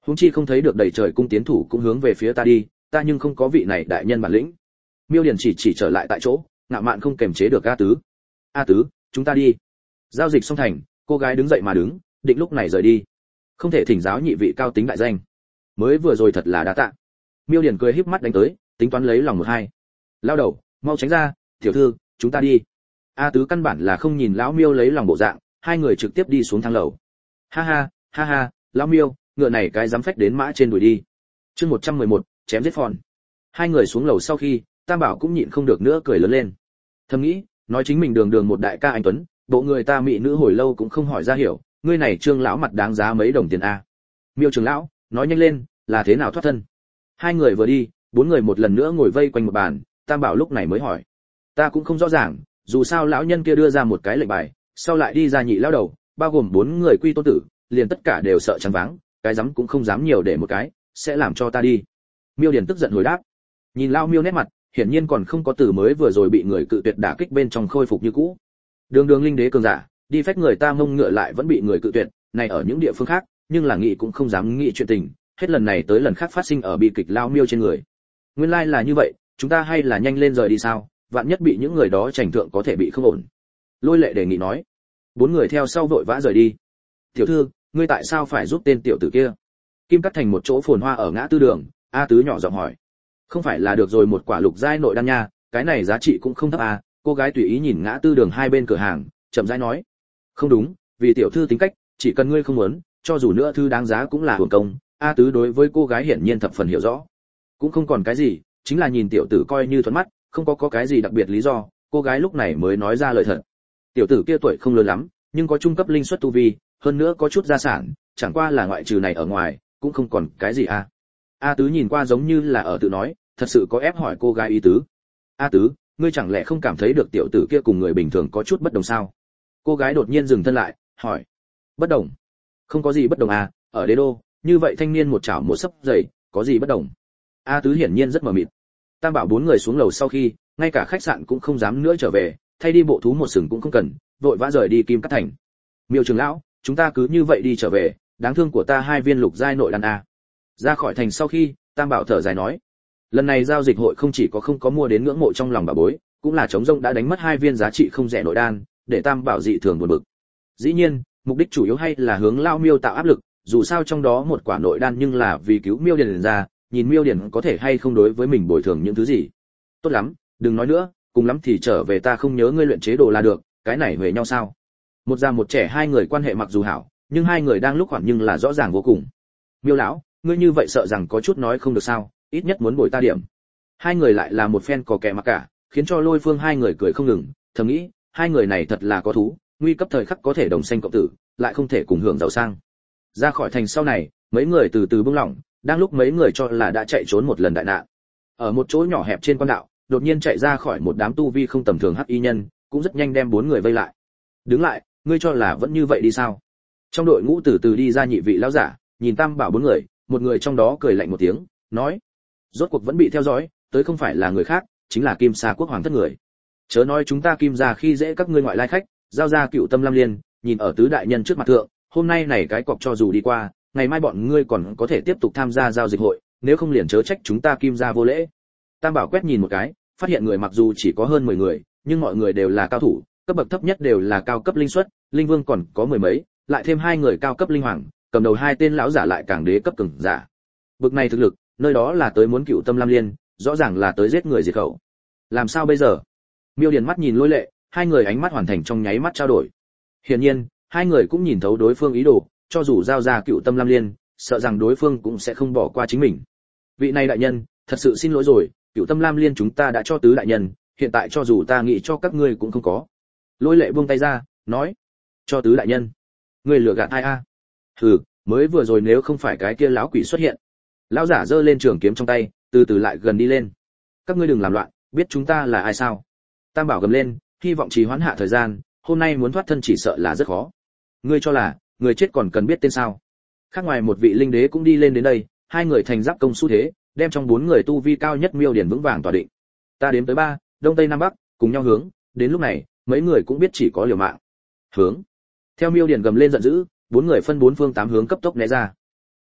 Speaker 1: Huống chi không thấy được đầy trời cung tiến thủ cũng hướng về phía ta đi, ta nhưng không có vị này đại nhân bản lĩnh. Miêu Điền chỉ chỉ trở lại tại chỗ, ngạo mạn không kềm chế được A Tứ. A Tứ, chúng ta đi. Giao dịch xong thành, cô gái đứng dậy mà đứng, định lúc này rời đi. Không thể thỉnh giáo nhị vị cao tính đại danh. Mới vừa rồi thật là đa tạ. Miêu Điền cười híp mắt đánh tới, tính toán lấy lòng một hai. Lao đầu, mau tránh ra, tiểu thư, chúng ta đi. A Tứ căn bản là không nhìn lão Miêu lấy lòng bộ dạng, hai người trực tiếp đi xuống thang lầu. Ha ha, ha ha, lão Miêu, ngựa này cái dám phách đến mã trên đuổi đi. Chương một trăm mười một, chém giết phòn. Hai người xuống lầu sau khi, Tam Bảo cũng nhịn không được nữa cười lớn lên. Thầm nghĩ, nói chính mình đường đường một đại ca anh tuấn, bộ người ta mỹ nữ hồi lâu cũng không hỏi ra hiểu, ngươi này Trương lão mặt đáng giá mấy đồng tiền a. Miêu trưởng lão, nói nhanh lên, là thế nào thoát thân? Hai người vừa đi, bốn người một lần nữa ngồi vây quanh một bàn, Tam Bảo lúc này mới hỏi. Ta cũng không rõ ràng, dù sao lão nhân kia đưa ra một cái lệnh bài, sau lại đi ra nhị lão đầu, bao gồm bốn người quy tôn tử, liền tất cả đều sợ trắng váng, cái dám cũng không dám nhiều để một cái, sẽ làm cho ta đi. Miêu Điền tức giận hồi đáp. Nhìn lão Miêu nét mặt, hiển nhiên còn không có từ mới vừa rồi bị người cự tuyệt đả kích bên trong khôi phục như cũ. Đường đường linh đế cường giả, đi phách người ta mông ngựa lại vẫn bị người cự tuyệt, này ở những địa phương khác, nhưng là nghĩ cũng không dám nghĩ chuyện tình, hết lần này tới lần khác phát sinh ở bi kịch lão Miêu trên người. Nguyên lai là như vậy, chúng ta hay là nhanh lên rời đi sao, vạn nhất bị những người đó chảnh thượng có thể bị không ổn. Lôi Lệ đề nghị nói. Bốn người theo sau vội vã rời đi. Tiểu thư, ngươi tại sao phải giúp tên tiểu tử kia? Kim Cắt Thành một chỗ phồn hoa ở ngã tư đường, A Tứ nhỏ giọng hỏi. Không phải là được rồi một quả lục giai nội đan nha, cái này giá trị cũng không thấp à? Cô gái tùy ý nhìn ngã tư đường hai bên cửa hàng, chậm rãi nói. Không đúng, vì tiểu thư tính cách, chỉ cần ngươi không muốn, cho dù nữa thư đáng giá cũng là hưởng công. A Tứ đối với cô gái hiển nhiên thập phần hiểu rõ. Cũng không còn cái gì, chính là nhìn tiểu tử coi như thuận mắt, không có có cái gì đặc biệt lý do, cô gái lúc này mới nói ra lời thật. Tiểu tử kia tuổi không lớn lắm, nhưng có trung cấp linh suất tu vi, hơn nữa có chút gia sản, chẳng qua là ngoại trừ này ở ngoài, cũng không còn cái gì a. A Tứ nhìn qua giống như là ở tự nói, thật sự có ép hỏi cô gái ý tứ. A Tứ, ngươi chẳng lẽ không cảm thấy được tiểu tử kia cùng người bình thường có chút bất đồng sao? Cô gái đột nhiên dừng thân lại, hỏi. Bất đồng? Không có gì bất đồng à, ở đế đô, như vậy thanh niên một chảo một sấp dày, có gì bất đồng? A Tứ hiển nhiên rất mờ mịt. Tam Bảo bốn người xuống lầu sau khi, ngay cả khách sạn cũng không dám nữa trở về, thay đi bộ thú một sừng cũng không cần, vội vã rời đi Kim Cắt Thành. Miêu trưởng lão, chúng ta cứ như vậy đi trở về, đáng thương của ta hai viên lục giai nội đan a. Ra khỏi thành sau khi, Tam Bảo thở dài nói, lần này giao dịch hội không chỉ có không có mua đến ngưỡng mộ trong lòng bà bối, cũng là trống rông đã đánh mất hai viên giá trị không rẻ nội đan, để Tam Bảo dị thường buồn bực. Dĩ nhiên, mục đích chủ yếu hay là hướng lao Miêu tạo áp lực, dù sao trong đó một quả nội đan nhưng là vì cứu Miêu Điền ra, nhìn Miêu Điền có thể hay không đối với mình bồi thường những thứ gì. Tốt lắm, đừng nói nữa, cùng lắm thì trở về ta không nhớ ngươi luyện chế đồ là được, cái này về nhau sao? Một già một trẻ hai người quan hệ mặc dù hảo, nhưng hai người đang lúc khoảng nhưng là rõ ràng vô cùng. Miêu lão, ngươi như vậy sợ rằng có chút nói không được sao, ít nhất muốn bồi ta điểm. Hai người lại là một phen cò kè mặc cả, khiến cho Lôi Phương hai người cười không ngừng, thầm nghĩ, hai người này thật là có thú, nguy cấp thời khắc có thể đồng sanh cộng tử, lại không thể cùng hưởng giàu sang. Ra khỏi thành sau này, mấy người từ từ buông lỏng, đang lúc mấy người cho là đã chạy trốn một lần đại nạn. Ở một chỗ nhỏ hẹp trên quan đạo, đột nhiên chạy ra khỏi một đám tu vi không tầm thường hắc y nhân, cũng rất nhanh đem bốn người vây lại. Đứng lại, ngươi cho là vẫn như vậy đi sao? Trong đội ngũ từ từ đi ra nhị vị lão giả, nhìn Tam Bảo bốn người, một người trong đó cười lạnh một tiếng, nói: rốt cuộc vẫn bị theo dõi, tới không phải là người khác, chính là Kim Sa quốc hoàng thất người. Chớ nói chúng ta Kim gia khi dễ các ngươi ngoại lai khách, giao ra Cựu Tâm Lam Liên, nhìn ở tứ đại nhân trước mặt thượng, hôm nay này cái cọc cho dù đi qua, ngày mai bọn ngươi còn có thể tiếp tục tham gia giao dịch hội, nếu không liền chớ trách chúng ta Kim gia vô lễ. Tam Bảo quét nhìn một cái, phát hiện người mặc dù chỉ có hơn mười người, nhưng mọi người đều là cao thủ, cấp bậc thấp nhất đều là cao cấp linh suất, linh vương còn có mười mấy, lại thêm hai người cao cấp linh hoàng, cầm đầu hai tên lão giả lại càng đế cấp cường giả. Bực này thực lực, nơi đó là tới muốn Cựu Tâm Lam Liên, rõ ràng là tới giết người diệt khẩu. Làm sao bây giờ? Miêu Điền mắt nhìn Lôi Lệ, hai người ánh mắt hoàn thành trong nháy mắt trao đổi. Hiển nhiên, hai người cũng nhìn thấu đối phương ý đồ, cho dù giao ra Cựu Tâm Lam Liên, sợ rằng đối phương cũng sẽ không bỏ qua chính mình. Vị này đại nhân, thật sự xin lỗi rồi, Cựu Tâm Lam Liên chúng ta đã cho tứ đại nhân, hiện tại cho dù ta nghĩ cho các ngươi cũng không có. Lôi Lệ buông tay ra, nói: cho tứ đại nhân, ngươi lừa gạt ai a? Hừ, mới vừa rồi nếu không phải cái kia lão quỷ xuất hiện. Lão giả giơ lên trường kiếm trong tay, từ từ lại gần đi lên. Các ngươi đừng làm loạn, biết chúng ta là ai sao? Tam Bảo gầm lên, hy vọng trì hoãn hạ thời gian, hôm nay muốn thoát thân chỉ sợ là rất khó. Ngươi cho là, người chết còn cần biết tên sao? Khác ngoài một vị linh đế cũng đi lên đến đây, hai người thành giáp công xu thế, đem trong bốn người tu vi cao nhất Miêu Điền vững vàng tỏa định. Ta đếm tới ba, đông tây nam bắc, cùng nhau hướng, đến lúc này, mấy người cũng biết chỉ có liều mạng. Hướng. Theo Miêu Điền gầm lên giận dữ, bốn người phân bốn phương tám hướng cấp tốc né ra.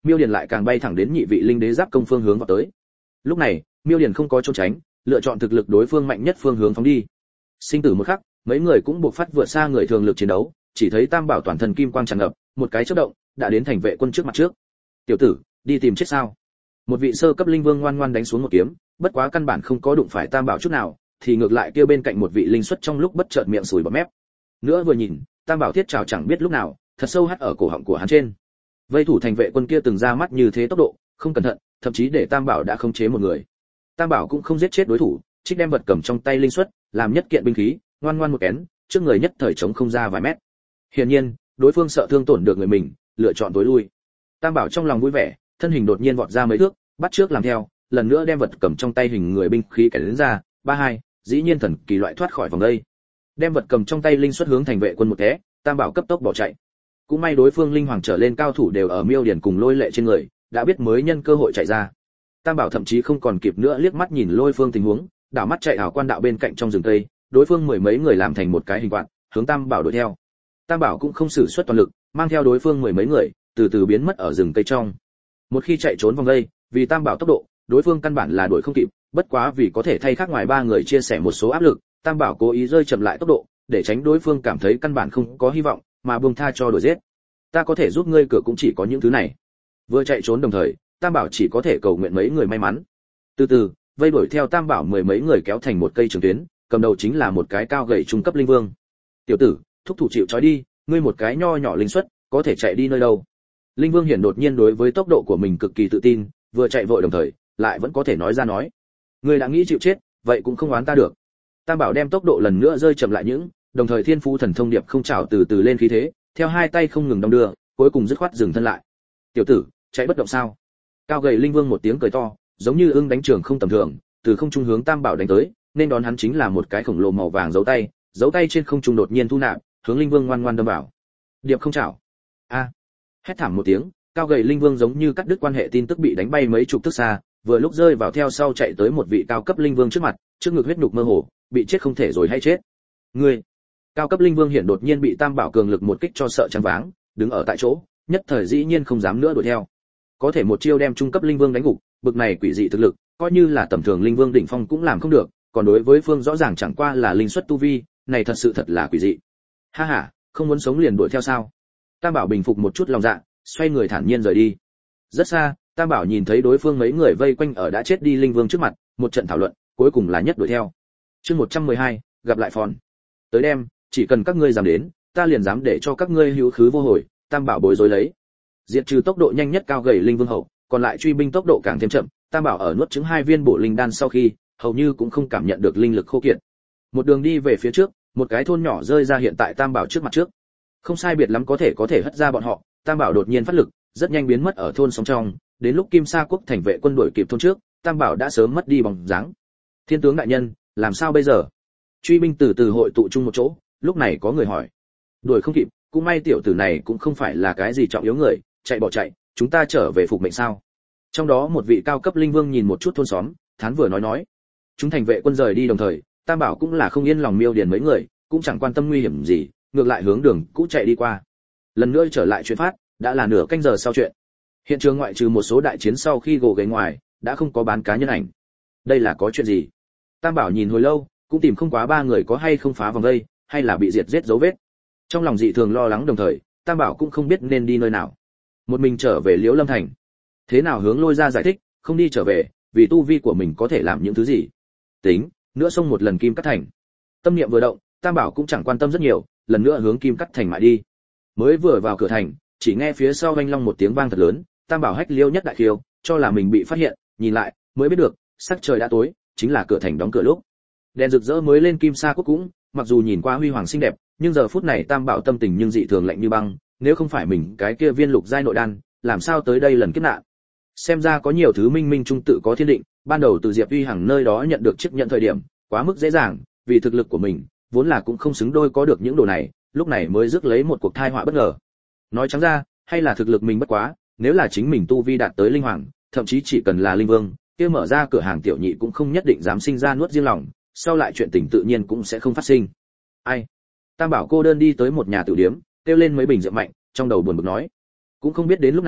Speaker 1: Miêu Điền lại càng bay thẳng đến nhị vị linh đế giáp công phương hướng vào tới. Lúc này, Miêu Điền không có trốn tránh, lựa chọn thực lực đối phương mạnh nhất phương hướng phóng đi. Sinh tử một khắc, mấy người cũng buộc phát vượt xa người thường lực chiến đấu, chỉ thấy Tam Bảo toàn thân kim quang tràn ngập, một cái chớp động, đã đến thành vệ quân trước mặt trước. "Tiểu tử, đi tìm chết sao?" Một vị sơ cấp linh vương ngoan ngoan đánh xuống một kiếm, bất quá căn bản không có đụng phải Tam Bảo chút nào, thì ngược lại kia bên cạnh một vị linh xuất trong lúc bất chợt miệng sùi bọt mép. Nữa vừa nhìn, Tam Bảo thiết trào chẳng biết lúc nào, thật sâu hắt ở cổ họng của hắn trên. Vây thủ thành vệ quân kia từng ra mắt như thế tốc độ, không cẩn thận, thậm chí để Tam Bảo đã khống chế một người. Tam Bảo cũng không giết chết đối thủ, trích đem vật cầm trong tay linh xuất, làm nhất kiện binh khí, ngoan ngoan một kén, trước người nhất thời chống không ra vài mét. Hiển nhiên, đối phương sợ thương tổn được người mình, lựa chọn tối lui. Tam Bảo trong lòng vui vẻ, thân hình đột nhiên vọt ra mấy thước, bắt trước làm theo, lần nữa đem vật cầm trong tay hình người binh khí kẻ đến ra, ba hai, dĩ nhiên thần kỳ loại thoát khỏi vòng đây. Đem vật cầm trong tay linh xuất hướng thành vệ quân một té, Tam Bảo cấp tốc bỏ chạy. Cũng may đối phương linh hoàng trở lên cao thủ đều ở Miêu Điển cùng Lôi Lệ trên người, đã biết mới nhân cơ hội chạy ra. Tam Bảo thậm chí không còn kịp nữa liếc mắt nhìn Lôi Phương tình huống, đảo mắt chạy ảo quan đạo bên cạnh trong rừng cây, đối phương mười mấy người làm thành một cái hình quạt, hướng Tam Bảo đuổi theo. Tam Bảo cũng không sử xuất toàn lực, mang theo đối phương mười mấy người, từ từ biến mất ở rừng cây trong. Một khi chạy trốn vòng đây, vì Tam Bảo tốc độ, đối phương căn bản là đuổi không kịp, bất quá vì có thể thay khác ngoài ba người chia sẻ một số áp lực, Tam Bảo cố ý rơi chậm lại tốc độ, để tránh đối phương cảm thấy căn bản không có hy vọng, mà buông tha cho đuổi giết. Ta có thể giúp ngươi cửa cũng chỉ có những thứ này. Vừa chạy trốn đồng thời, Tam Bảo chỉ có thể cầu nguyện mấy người may mắn. Từ từ, vây đuổi theo Tam Bảo mười mấy người kéo thành một cây trường tuyến, cầm đầu chính là một cái cao gầy trung cấp linh vương. "Tiểu tử, thúc thủ chịu trói đi, ngươi một cái nho nhỏ linh xuất, có thể chạy đi nơi đâu?" Linh Vương Hiển đột nhiên đối với tốc độ của mình cực kỳ tự tin, vừa chạy vội đồng thời, lại vẫn có thể nói ra nói: "Ngươi đã nghĩ chịu chết, vậy cũng không oán ta được." Tam Bảo đem tốc độ lần nữa rơi chậm lại những, đồng thời Thiên Phú Thần Thông Điệp không chảo từ từ lên khí thế, theo hai tay không ngừng đong đưa, cuối cùng dứt khoát dừng thân lại. "Tiểu tử, chạy bất động sao?" Cao gầy Linh Vương một tiếng cười to, giống như ưng đánh trường không tầm thường, từ không trung hướng Tam Bảo đánh tới, nên đón hắn chính là một cái khổng lồ màu vàng dấu tay, dấu tay trên không trung đột nhiên thu nạp, hướng Linh Vương ngoan ngoan đâm vào. Điệp không chảo. A! Hét thảm một tiếng, cao gầy Linh Vương giống như cắt đứt quan hệ tin tức bị đánh bay mấy chục thước xa, vừa lúc rơi vào theo sau chạy tới một vị cao cấp Linh Vương trước mặt, trước ngực huyết nhục mơ hồ, bị chết không thể rồi hay chết. Ngươi! Cao cấp Linh Vương hiện đột nhiên bị Tam Bảo cường lực một kích cho sợ choáng váng, đứng ở tại chỗ, nhất thời dĩ nhiên không dám nữa đuổi theo. Có thể một chiêu đem trung cấp Linh Vương đánh gục, bực này quỷ dị thực lực, coi như là tầm thường Linh Vương đỉnh phong cũng làm không được, còn đối với phương rõ ràng chẳng qua là linh xuất tu vi, này thật sự thật là quỷ dị. Ha ha, không muốn sống liền đuổi theo sao? Tam Bảo bình phục một chút lòng dạ, xoay người thản nhiên rời đi. Rất xa, Tam Bảo nhìn thấy đối phương mấy người vây quanh ở đã chết đi Linh Vương trước mặt, một trận thảo luận, cuối cùng là nhất đuổi theo. Chương một trăm mười hai, gặp lại phòn. Tới đêm, chỉ cần các ngươi dám đến, ta liền dám để cho các ngươi hữu khứ vô hồi. Tam Bảo bối rối lấy. Diệt trừ tốc độ nhanh nhất cao gầy Linh Vương hậu, còn lại truy binh tốc độ càng thêm chậm. Tam Bảo ở nuốt trứng hai viên bổ linh đan sau khi, hầu như cũng không cảm nhận được linh lực khô kiệt. Một đường đi về phía trước, một cái thôn nhỏ rơi ra hiện tại Tam Bảo trước mặt trước. Không sai biệt lắm có thể có thể hất ra bọn họ, Tam Bảo đột nhiên phát lực, rất nhanh biến mất ở thôn sóng trong, đến lúc Kim Sa quốc thành vệ quân đuổi kịp thôn trước, Tam Bảo đã sớm mất đi bóng dáng. Thiên tướng đại nhân, làm sao bây giờ? Truy binh từ từ hội tụ chung một chỗ, lúc này có người hỏi. Đuổi không kịp, cũng may tiểu tử này cũng không phải là cái gì trọng yếu người, chạy bỏ chạy, chúng ta trở về phục mệnh sao? Trong đó một vị cao cấp Linh Vương nhìn một chút thôn xóm, thán vừa nói nói. Chúng thành vệ quân rời đi đồng thời, Tam Bảo cũng là không yên lòng Miêu Điền mấy người, cũng chẳng quan tâm nguy hiểm gì, ngược lại hướng đường cũ chạy đi qua. Lần nữa trở lại chuyện phát, đã là nửa canh giờ sau chuyện. Hiện trường ngoại trừ một số đại chiến sau khi gồ ghề ngoài, đã không có bán cá nhân ảnh. Đây là có chuyện gì? Tam Bảo nhìn hồi lâu, cũng tìm không quá ba người có hay không phá vòng đây, hay là bị diệt giết dấu vết. Trong lòng dị thường lo lắng đồng thời, Tam Bảo cũng không biết nên đi nơi nào. Một mình trở về Liễu Lâm thành. Thế nào hướng Lôi ra giải thích, không đi trở về, vì tu vi của mình có thể làm những thứ gì. Tính, nữa xông một lần Kim Cắt thành. Tâm niệm vừa động, Tam Bảo cũng chẳng quan tâm rất nhiều, lần nữa hướng Kim Cắt thành mãi đi. Mới vừa vào cửa thành, chỉ nghe phía sau vang long một tiếng vang thật lớn, Tam Bảo hách liêu nhất đại khiêu, cho là mình bị phát hiện, nhìn lại, mới biết được, sắc trời đã tối, chính là cửa thành đóng cửa lúc. Đèn rực rỡ mới lên Kim Sa quốc cũng, mặc dù nhìn qua huy hoàng xinh đẹp, nhưng giờ phút này Tam Bảo tâm tình nhưng dị thường lạnh như băng, nếu không phải mình cái kia viên lục giai nội đan, làm sao tới đây lần kiếp nạn. Xem ra có nhiều thứ minh minh trung tự có thiên định, ban đầu từ Diệp Uy Hằng nơi đó nhận được chiếc nhận thời điểm, quá mức dễ dàng, vì thực lực của mình, vốn là cũng không xứng đôi có được những đồ này, lúc này mới rước lấy một cuộc tai họa bất ngờ. Nói trắng ra, hay là thực lực mình bất quá, nếu là chính mình tu vi đạt tới linh hoàng, thậm chí chỉ cần là linh vương, kia mở ra cửa hàng tiểu nhị cũng không nhất định dám sinh ra nuốt riêng lòng, sau lại chuyện tình tự nhiên cũng sẽ không phát sinh. Ai? Tam Bảo cô đơn đi tới một nhà tử điếm, kêu lên mấy bình rượu mạnh, trong đầu buồn bực nói, cũng không biết đến lúc nào,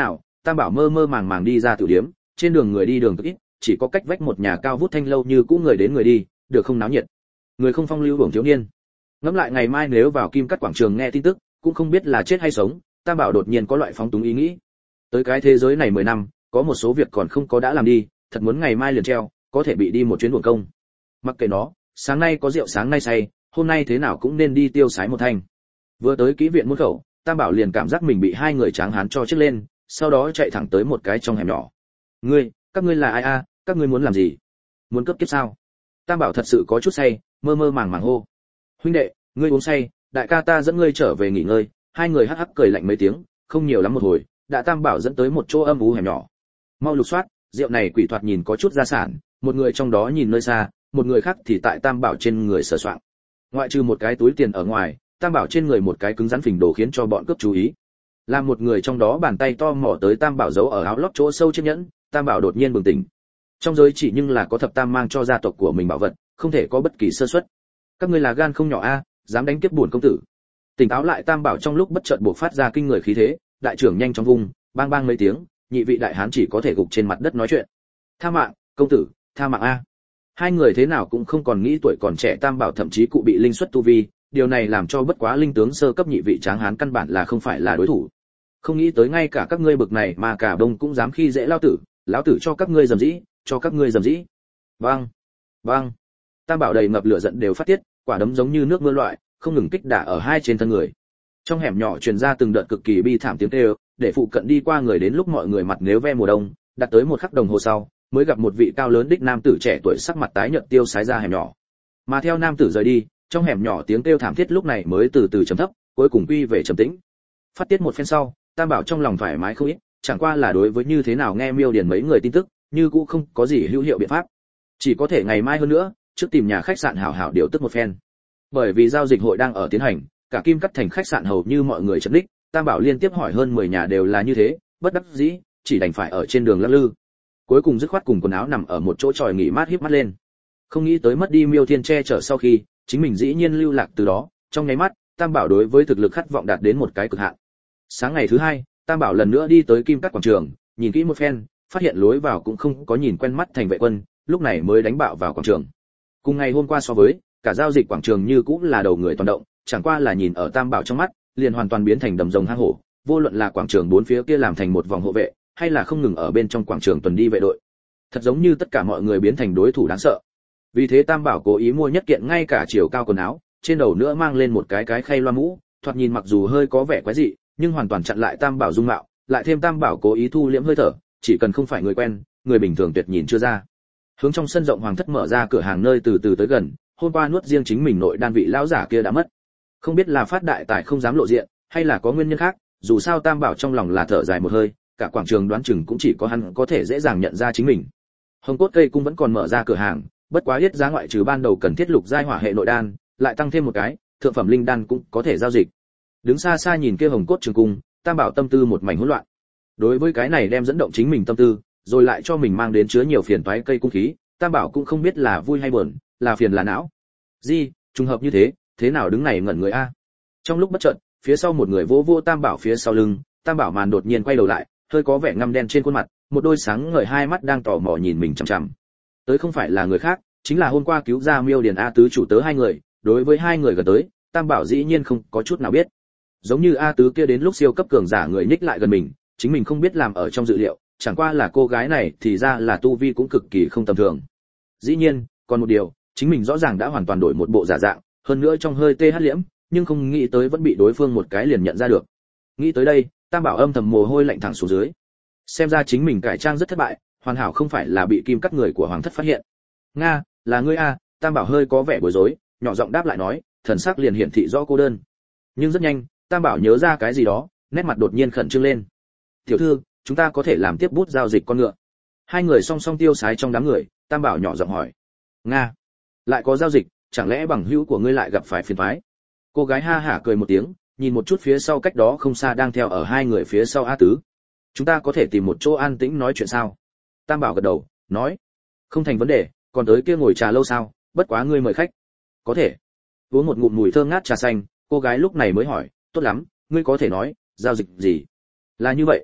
Speaker 1: Tam Bảo mơ mơ màng màng đi ra tiểu điếm, trên đường người đi đường cực ít, chỉ có cách vách một nhà cao vút thanh lâu như cũ người đến người đi, được không náo nhiệt. Người không phong lưu hưởng thiếu niên. Ngẫm lại ngày mai nếu vào Kim Cắt quảng trường nghe tin tức, cũng không biết là chết hay sống, Tam Bảo đột nhiên có loại phóng túng ý nghĩ. Tới cái thế giới này mười năm, có một số việc còn không có đã làm đi, thật muốn ngày mai liền treo, có thể bị đi một chuyến uổng công. Mặc kệ nó, sáng nay có rượu sáng nay say, hôm nay thế nào cũng nên đi tiêu sái một thanh. Vừa tới kỹ viện môn khẩu, Tam Bảo liền cảm giác mình bị hai người tráng hán cho chiếc lên, sau đó chạy thẳng tới một cái trong hẻm nhỏ. Ngươi, các ngươi là ai a? Các ngươi muốn làm gì? Muốn cướp kiếp sao? Tam Bảo thật sự có chút say, mơ mơ màng màng hô. Huynh đệ, ngươi uống say, đại ca ta dẫn ngươi trở về nghỉ ngơi. Hai người hắc hắc cười lạnh mấy tiếng, không nhiều lắm một hồi, đã Tam Bảo dẫn tới một chỗ âm u hẻm nhỏ. Mau lục soát, rượu này quỷ thoạt nhìn có chút gia sản, một người trong đó nhìn nơi xa, một người khác thì tại Tam Bảo trên người sờ soạng. Ngoại trừ một cái túi tiền ở ngoài, Tam Bảo trên người một cái cứng rắn phình đồ khiến cho bọn cướp chú ý. Làm một người trong đó bàn tay to mò tới Tam Bảo giấu ở áo lót chỗ sâu chiếc nhẫn, Tam Bảo đột nhiên bừng tỉnh. Trong giới chỉ nhưng là có thập tam mang cho gia tộc của mình bảo vật, không thể có bất kỳ sơ suất. Các ngươi là gan không nhỏ a, dám đánh kiếp bổn công tử. Tỉnh táo lại Tam Bảo trong lúc bất chợt bộc phát ra kinh người khí thế, đại trưởng nhanh chóng vung, bang bang mấy tiếng, nhị vị đại hán chỉ có thể gục trên mặt đất nói chuyện. Tha mạng, công tử, tha mạng a. Hai người thế nào cũng không còn nghĩ tuổi còn trẻ Tam Bảo thậm chí cụ bị linh xuất tu vi, điều này làm cho bất quá linh tướng sơ cấp nhị vị tráng hán căn bản là không phải là đối thủ. Không nghĩ tới ngay cả các ngươi bực này mà cả đông cũng dám khi dễ lão tử, lão tử cho các ngươi dầm dĩ, cho các ngươi dầm dĩ. Bang, bang. Tam Bảo đầy ngập lửa giận đều phát tiết, quả đấm giống như nước mưa loại, không ngừng kích đả ở hai trên thân người. Trong hẻm nhỏ truyền ra từng đợt cực kỳ bi thảm tiếng kêu, để phụ cận đi qua người đến lúc mọi người mặt nếu ve mùa đông, đặt tới một khắc đồng hồ sau, mới gặp một vị cao lớn đích nam tử trẻ tuổi sắc mặt tái nhợt tiêu sái ra hẻm nhỏ. Mà theo nam tử rời đi, trong hẻm nhỏ tiếng kêu thảm thiết lúc này mới từ từ trầm thấp, cuối cùng quy về trầm tĩnh. Phát tiết một phen sau, Tam Bảo trong lòng thoải mái không ít, chẳng qua là đối với như thế nào nghe Miêu Điền mấy người tin tức, như cũ không có gì hữu hiệu biện pháp. Chỉ có thể ngày mai hơn nữa, trước tìm nhà khách sạn hảo hảo điều tức một phen. Bởi vì giao dịch hội đang ở tiến hành, cả Kim Cắt thành khách sạn hầu như mọi người chật ních, Tam Bảo liên tiếp hỏi hơn mười nhà đều là như thế, bất đắc dĩ, chỉ đành phải ở trên đường lắc lư. Cuối cùng dứt khoát cùng quần áo nằm ở một chỗ tròi nghỉ mát híp mắt lên. Không nghĩ tới mất đi Miêu Thiên che chở sau khi, chính mình dĩ nhiên lưu lạc từ đó, trong nháy mắt, Tam Bảo đối với thực lực khát vọng đạt đến một cái cực hạn. Sáng ngày thứ hai, Tam Bảo lần nữa đi tới Kim Cắt quảng trường, nhìn kỹ một phen, phát hiện lối vào cũng không có nhìn quen mắt thành vệ quân, lúc này mới đánh bạo vào quảng trường. Cùng ngày hôm qua so với, cả giao dịch quảng trường như cũng là đầu người toàn động, chẳng qua là nhìn ở Tam Bảo trong mắt, liền hoàn toàn biến thành đầm rồng hang hổ, vô luận là quảng trường bốn phía kia làm thành một vòng hộ vệ, hay là không ngừng ở bên trong quảng trường tuần đi vệ đội. Thật giống như tất cả mọi người biến thành đối thủ đáng sợ. Vì thế Tam Bảo cố ý mua nhất kiện ngay cả chiều cao quần áo, trên đầu nữa mang lên một cái cái khay loa mũ, thoạt nhìn mặc dù hơi có vẻ quái dị, nhưng hoàn toàn chặn lại Tam Bảo dung mạo, lại thêm Tam Bảo cố ý thu liễm hơi thở, chỉ cần không phải người quen, người bình thường tuyệt nhìn chưa ra. Hướng trong sân rộng hoàng thất mở ra cửa hàng nơi từ từ tới gần, hôm qua nuốt riêng chính mình nội đan vị lão giả kia đã mất. Không biết là phát đại tài không dám lộ diện, hay là có nguyên nhân khác, dù sao Tam Bảo trong lòng là thở dài một hơi, cả quảng trường đoán chừng cũng chỉ có hắn có thể dễ dàng nhận ra chính mình. Hồng Cốt Cây Cung vẫn còn mở ra cửa hàng, bất quá yết giá ngoại trừ ban đầu cần thiết lục giai hỏa hệ nội đan, lại tăng thêm một cái, thượng phẩm linh đan cũng có thể giao dịch. Đứng xa xa nhìn kia Hồng Cốt Trường Cung, Tam Bảo tâm tư một mảnh hỗn loạn. Đối với cái này đem dẫn động chính mình tâm tư, rồi lại cho mình mang đến chứa nhiều phiền toái cây cung khí, Tam Bảo cũng không biết là vui hay buồn, là phiền là não. Gì, trùng hợp như thế, thế nào đứng này ngẩn người a? Trong lúc bất chợt, phía sau một người vỗ vỗ Tam Bảo phía sau lưng, Tam Bảo màn đột nhiên quay đầu lại, hơi có vẻ ngăm đen trên khuôn mặt, một đôi sáng ngời hai mắt đang tò mò nhìn mình chằm chằm. Tới không phải là người khác, chính là hôm qua cứu ra Miêu Điền A tứ chủ tớ hai người, đối với hai người gần tới, Tam Bảo dĩ nhiên không có chút nào biết. Giống như A tứ kia đến lúc siêu cấp cường giả người nhích lại gần mình, chính mình không biết làm ở trong dự liệu, chẳng qua là cô gái này thì ra là tu vi cũng cực kỳ không tầm thường. Dĩ nhiên, còn một điều, chính mình rõ ràng đã hoàn toàn đổi một bộ giả dạng, hơn nữa trong hơi tê hắt liễm, nhưng không nghĩ tới vẫn bị đối phương một cái liền nhận ra được. Nghĩ tới đây, Tam Bảo âm thầm mồ hôi lạnh thẳng xuống dưới. Xem ra chính mình cải trang rất thất bại, hoàn hảo không phải là bị kim cắt người của hoàng thất phát hiện. Nga, là ngươi a? Tam Bảo hơi có vẻ bối rối, nhỏ giọng đáp lại nói, thần sắc liền hiển thị rõ cô đơn. Nhưng rất nhanh, Tam Bảo nhớ ra cái gì đó, nét mặt đột nhiên khẩn trương lên. Tiểu thư, chúng ta có thể làm tiếp bút giao dịch con ngựa. Hai người song song tiêu sái trong đám người, Tam Bảo nhỏ giọng hỏi. Nga, lại có giao dịch, chẳng lẽ bằng hữu của ngươi lại gặp phải phiền toái? Cô gái ha hả cười một tiếng, nhìn một chút phía sau cách đó không xa đang theo ở hai người phía sau A Tứ. Chúng ta có thể tìm một chỗ an tĩnh nói chuyện sao? Tam Bảo gật đầu, nói. Không thành vấn đề, còn tới kia ngồi trà lâu sao, bất quá ngươi mời khách. Có thể. Uống một ngụm mùi thơm ngát trà xanh, cô gái lúc này mới hỏi, tốt lắm, ngươi có thể nói, giao dịch gì? Là như vậy.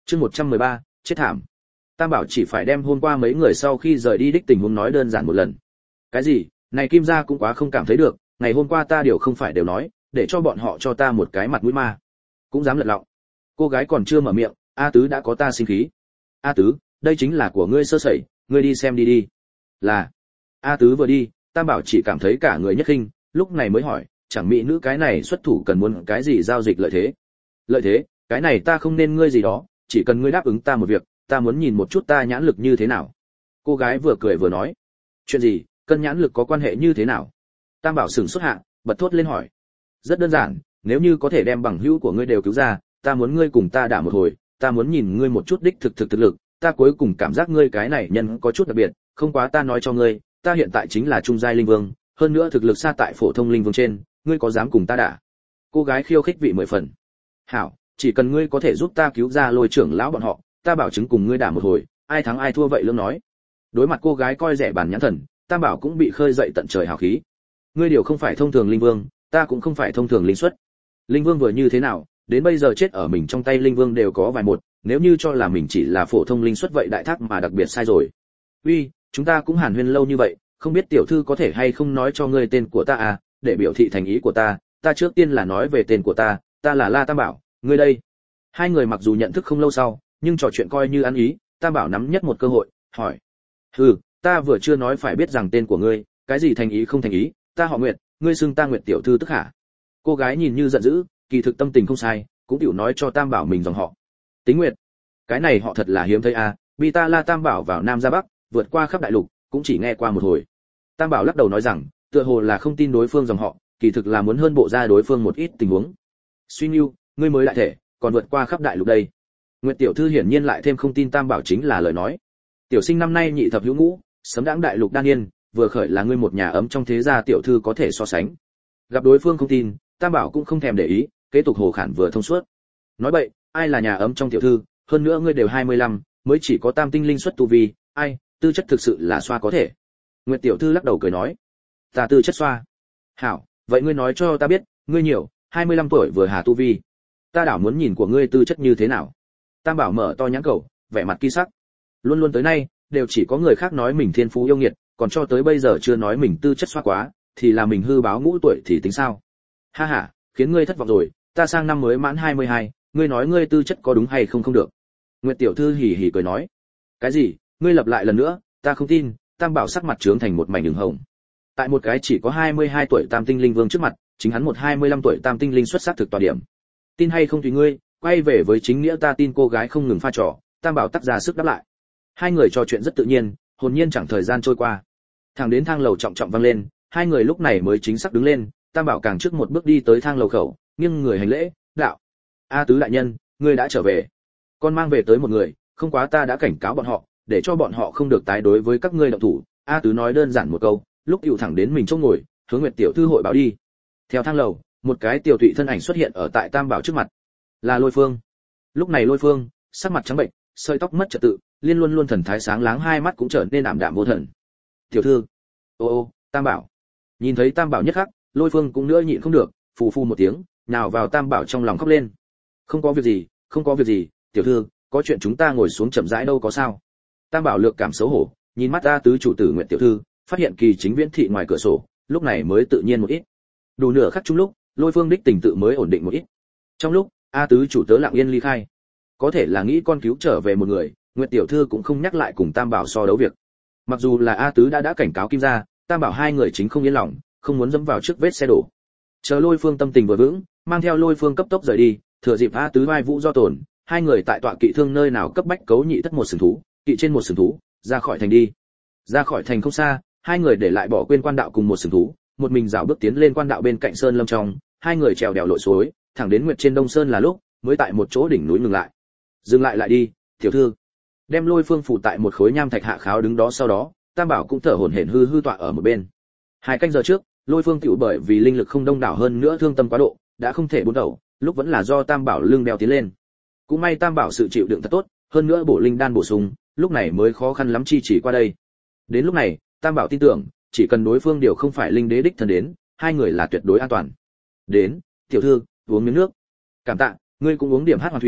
Speaker 1: Chương một trăm mười ba, chết thảm. Tam Bảo chỉ phải đem hôm qua mấy người sau khi rời đi đích tình huống nói đơn giản một lần. Cái gì? Này Kim gia cũng quá không cảm thấy được, ngày hôm qua ta điều không phải đều nói, để cho bọn họ cho ta một cái mặt mũi mà. Cũng dám lật lọng. Cô gái còn chưa mở miệng, A Tứ đã có ta sinh khí. A Tứ, đây chính là của ngươi sơ sẩy, ngươi đi xem đi đi. Là. A Tứ vừa đi, Tam Bảo chỉ cảm thấy cả người nhất khinh, lúc này mới hỏi, chẳng mỹ nữ cái này xuất thủ cần muốn cái gì giao dịch lợi thế? Lợi thế, cái này ta không nên ngươi gì đó, chỉ cần ngươi đáp ứng ta một việc, ta muốn nhìn một chút ta nhãn lực như thế nào. Cô gái vừa cười vừa nói. Chuyện gì, cân nhãn lực có quan hệ như thế nào? Tam Bảo sửng sốt hạ, bật thốt lên hỏi. Rất đơn giản, nếu như có thể đem bằng hữu của ngươi đều cứu ra, ta muốn ngươi cùng ta đả một hồi, ta muốn nhìn ngươi một chút đích thực thực thực lực, ta cuối cùng cảm giác ngươi cái này nhân có chút đặc biệt, không quá ta nói cho ngươi, ta hiện tại chính là trung giai linh vương, hơn nữa thực lực xa tại phổ thông linh vương trên, ngươi có dám cùng ta đả? Cô gái khiêu khích vị mười phần. Hảo, chỉ cần ngươi có thể giúp ta cứu ra Lôi trưởng lão bọn họ, ta bảo chứng cùng ngươi đả một hồi, ai thắng ai thua vậy lương nói. Đối mặt cô gái coi rẻ bản nhãn thần, Tam Bảo cũng bị khơi dậy tận trời hào khí. Ngươi điều không phải thông thường linh vương, ta cũng không phải thông thường linh xuất. Linh vương vừa như thế nào, đến bây giờ chết ở mình trong tay linh vương đều có vài một, nếu như cho là mình chỉ là phổ thông linh xuất vậy đại thác mà đặc biệt sai rồi. Uy, chúng ta cũng hàn huyên lâu như vậy, không biết tiểu thư có thể hay không nói cho ngươi tên của ta à, để biểu thị thành ý của ta, ta trước tiên là nói về tên của ta, ta là La Tam Bảo, ngươi đây. Hai người mặc dù nhận thức không lâu sau, nhưng trò chuyện coi như ăn ý, Tam Bảo nắm nhất một cơ hội, hỏi. Hừ, ta vừa chưa nói phải biết rằng tên của ngươi, cái gì thành ý không thành ý, ta họ Nguyệt, ngươi xưng ta Nguyệt tiểu thư tức hả? Cô gái nhìn như giận dữ, kỳ thực tâm tình không sai, cũng tiểu nói cho Tam Bảo mình dòng họ. Tính Nguyệt, cái này họ thật là hiếm thấy à, vì ta La Tam Bảo vào Nam ra Bắc, vượt qua khắp đại lục, cũng chỉ nghe qua một hồi. Tam Bảo lắc đầu nói rằng, tựa hồ là không tin đối phương dòng họ, kỳ thực là muốn hơn bộ ra đối phương một ít tình huống. Suy Nưu, ngươi mới lại thể, còn vượt qua khắp đại lục đây. Nguyệt tiểu thư hiển nhiên lại thêm không tin Tam Bảo chính là lời nói. Tiểu sinh năm nay nhị thập hữu ngũ, sấm đãng đại lục đan yên, vừa khởi là ngươi một nhà ấm trong thế gia tiểu thư có thể so sánh. Gặp đối phương không tin, Tam Bảo cũng không thèm để ý, kế tục hồ khản vừa thông suốt. Nói vậy, ai là nhà ấm trong tiểu thư, hơn nữa ngươi đều hai mươi lăm, mới chỉ có tam tinh linh xuất tu vi, ai, tư chất thực sự là xoa có thể. Nguyệt tiểu thư lắc đầu cười nói, ta tư chất xoa. Hảo, vậy ngươi nói cho ta biết, ngươi nhiều, hai mươi lăm tuổi vừa hà tu vi. Ta đảo muốn nhìn của ngươi tư chất như thế nào. Tam Bảo mở to nhãn cầu, vẻ mặt kỳ sắc. Luôn luôn tới nay, đều chỉ có người khác nói mình thiên phú yêu nghiệt, còn cho tới bây giờ chưa nói mình tư chất xoa quá, thì là mình hư báo ngũ tuổi thì tính sao? Ha ha, khiến ngươi thất vọng rồi, ta sang năm mới mãn hai mươi hai, ngươi nói ngươi tư chất có đúng hay không không được. Nguyệt tiểu thư hỉ hỉ cười nói, cái gì? Ngươi lặp lại lần nữa, ta không tin. Tam Bảo sắc mặt trướng thành một mảnh ửng hồng. Tại một cái chỉ có hai mươi hai tuổi tam tinh linh vương trước mặt, chính hắn một hai mươi lăm tuổi tam tinh linh xuất sắc thực tọa điểm. Tin hay không tùy ngươi, quay về với chính nghĩa ta tin cô gái không ngừng pha trò, Tam Bảo tác ra sức đáp lại. Hai người trò chuyện rất tự nhiên, hồn nhiên chẳng thời gian trôi qua. Thẳng đến thang lầu trọng trọng vang lên, hai người lúc này mới chính xác đứng lên, Tam Bảo càng trước một bước đi tới thang lầu khẩu, nghiêng người hành lễ, đạo: "A Tứ đại nhân, ngươi đã trở về. Con mang về tới một người, không quá ta đã cảnh cáo bọn họ, để cho bọn họ không được tái đối với các ngươi động thủ." A Tứ nói đơn giản một câu, lúc dịu thẳng đến mình chỗ ngồi, hướng Nguyệt tiểu thư hội báo đi. Theo thang lầu, một cái tiểu thụy thân ảnh xuất hiện ở tại Tam Bảo trước mặt, là Lôi Phương. Lúc này Lôi Phương, sắc mặt trắng bệnh, sợi tóc mất trật tự, liên luôn luôn thần thái sáng láng, hai mắt cũng trở nên ảm đạm vô thần. "Tiểu thư." "Ô ô, Tam Bảo." Nhìn thấy Tam Bảo nhất khắc, Lôi Phương cũng nữa nhịn không được, phù phù một tiếng, nào vào Tam Bảo trong lòng khóc lên. "Không có việc gì, không có việc gì, tiểu thư, có chuyện chúng ta ngồi xuống chậm rãi đâu có sao." Tam Bảo lược cảm xấu hổ, nhìn mắt A Tứ chủ tử Nguyệt tiểu thư, phát hiện Kỳ Chính Viễn thị ngoài cửa sổ, lúc này mới tự nhiên một ít. Đủ nửa khắc chung lúc, Lôi Phương đích tình tự mới ổn định một ít. Trong lúc, A Tứ chủ tớ lặng yên ly khai. Có thể là nghĩ con cứu trở về một người, Nguyệt tiểu thư cũng không nhắc lại cùng Tam Bảo so đấu việc. Mặc dù là A Tứ đã đã cảnh cáo Kim gia, Tam Bảo hai người chính không yên lòng, không muốn dẫm vào trước vết xe đổ. Chờ Lôi Phương tâm tình vừa vững, mang theo Lôi Phương cấp tốc rời đi, thừa dịp A Tứ vai vũ do tổn, hai người tại tọa kỵ thương nơi nào cấp bách cấu nhị thất một sừng thú, kỵ trên một sừng thú, ra khỏi thành đi. Ra khỏi thành không xa, hai người để lại bỏ quên quan đạo cùng một sừng thú, một mình dạo bước tiến lên quan đạo bên cạnh sơn lâm trong, hai người trèo đèo lội suối, thẳng đến Nguyệt trên Đông Sơn là lúc, mới tại một chỗ đỉnh núi ngừng lại. Dừng lại lại đi, tiểu thư. Đem Lôi Phương phủ tại một khối nham thạch hạ kháo đứng đó, sau đó, Tam Bảo cũng thở hổn hển hư hư tọa ở một bên. Hai canh giờ trước, Lôi Phương tiểu bởi vì linh lực không đông đảo hơn nữa thương tâm quá độ, đã không thể bốn đầu, lúc vẫn là do Tam Bảo lưng đeo tiến lên. Cũng may Tam Bảo sự chịu đựng thật tốt, hơn nữa bổ linh đan bổ sung, lúc này mới khó khăn lắm chi chỉ qua đây. Đến lúc này, Tam Bảo tin tưởng, chỉ cần đối phương điều không phải linh đế đích thân đến, hai người là tuyệt đối an toàn. Đến, tiểu thư, uống miếng nước. Cảm tạ, ngươi cũng uống điểm hát hoàn thủy,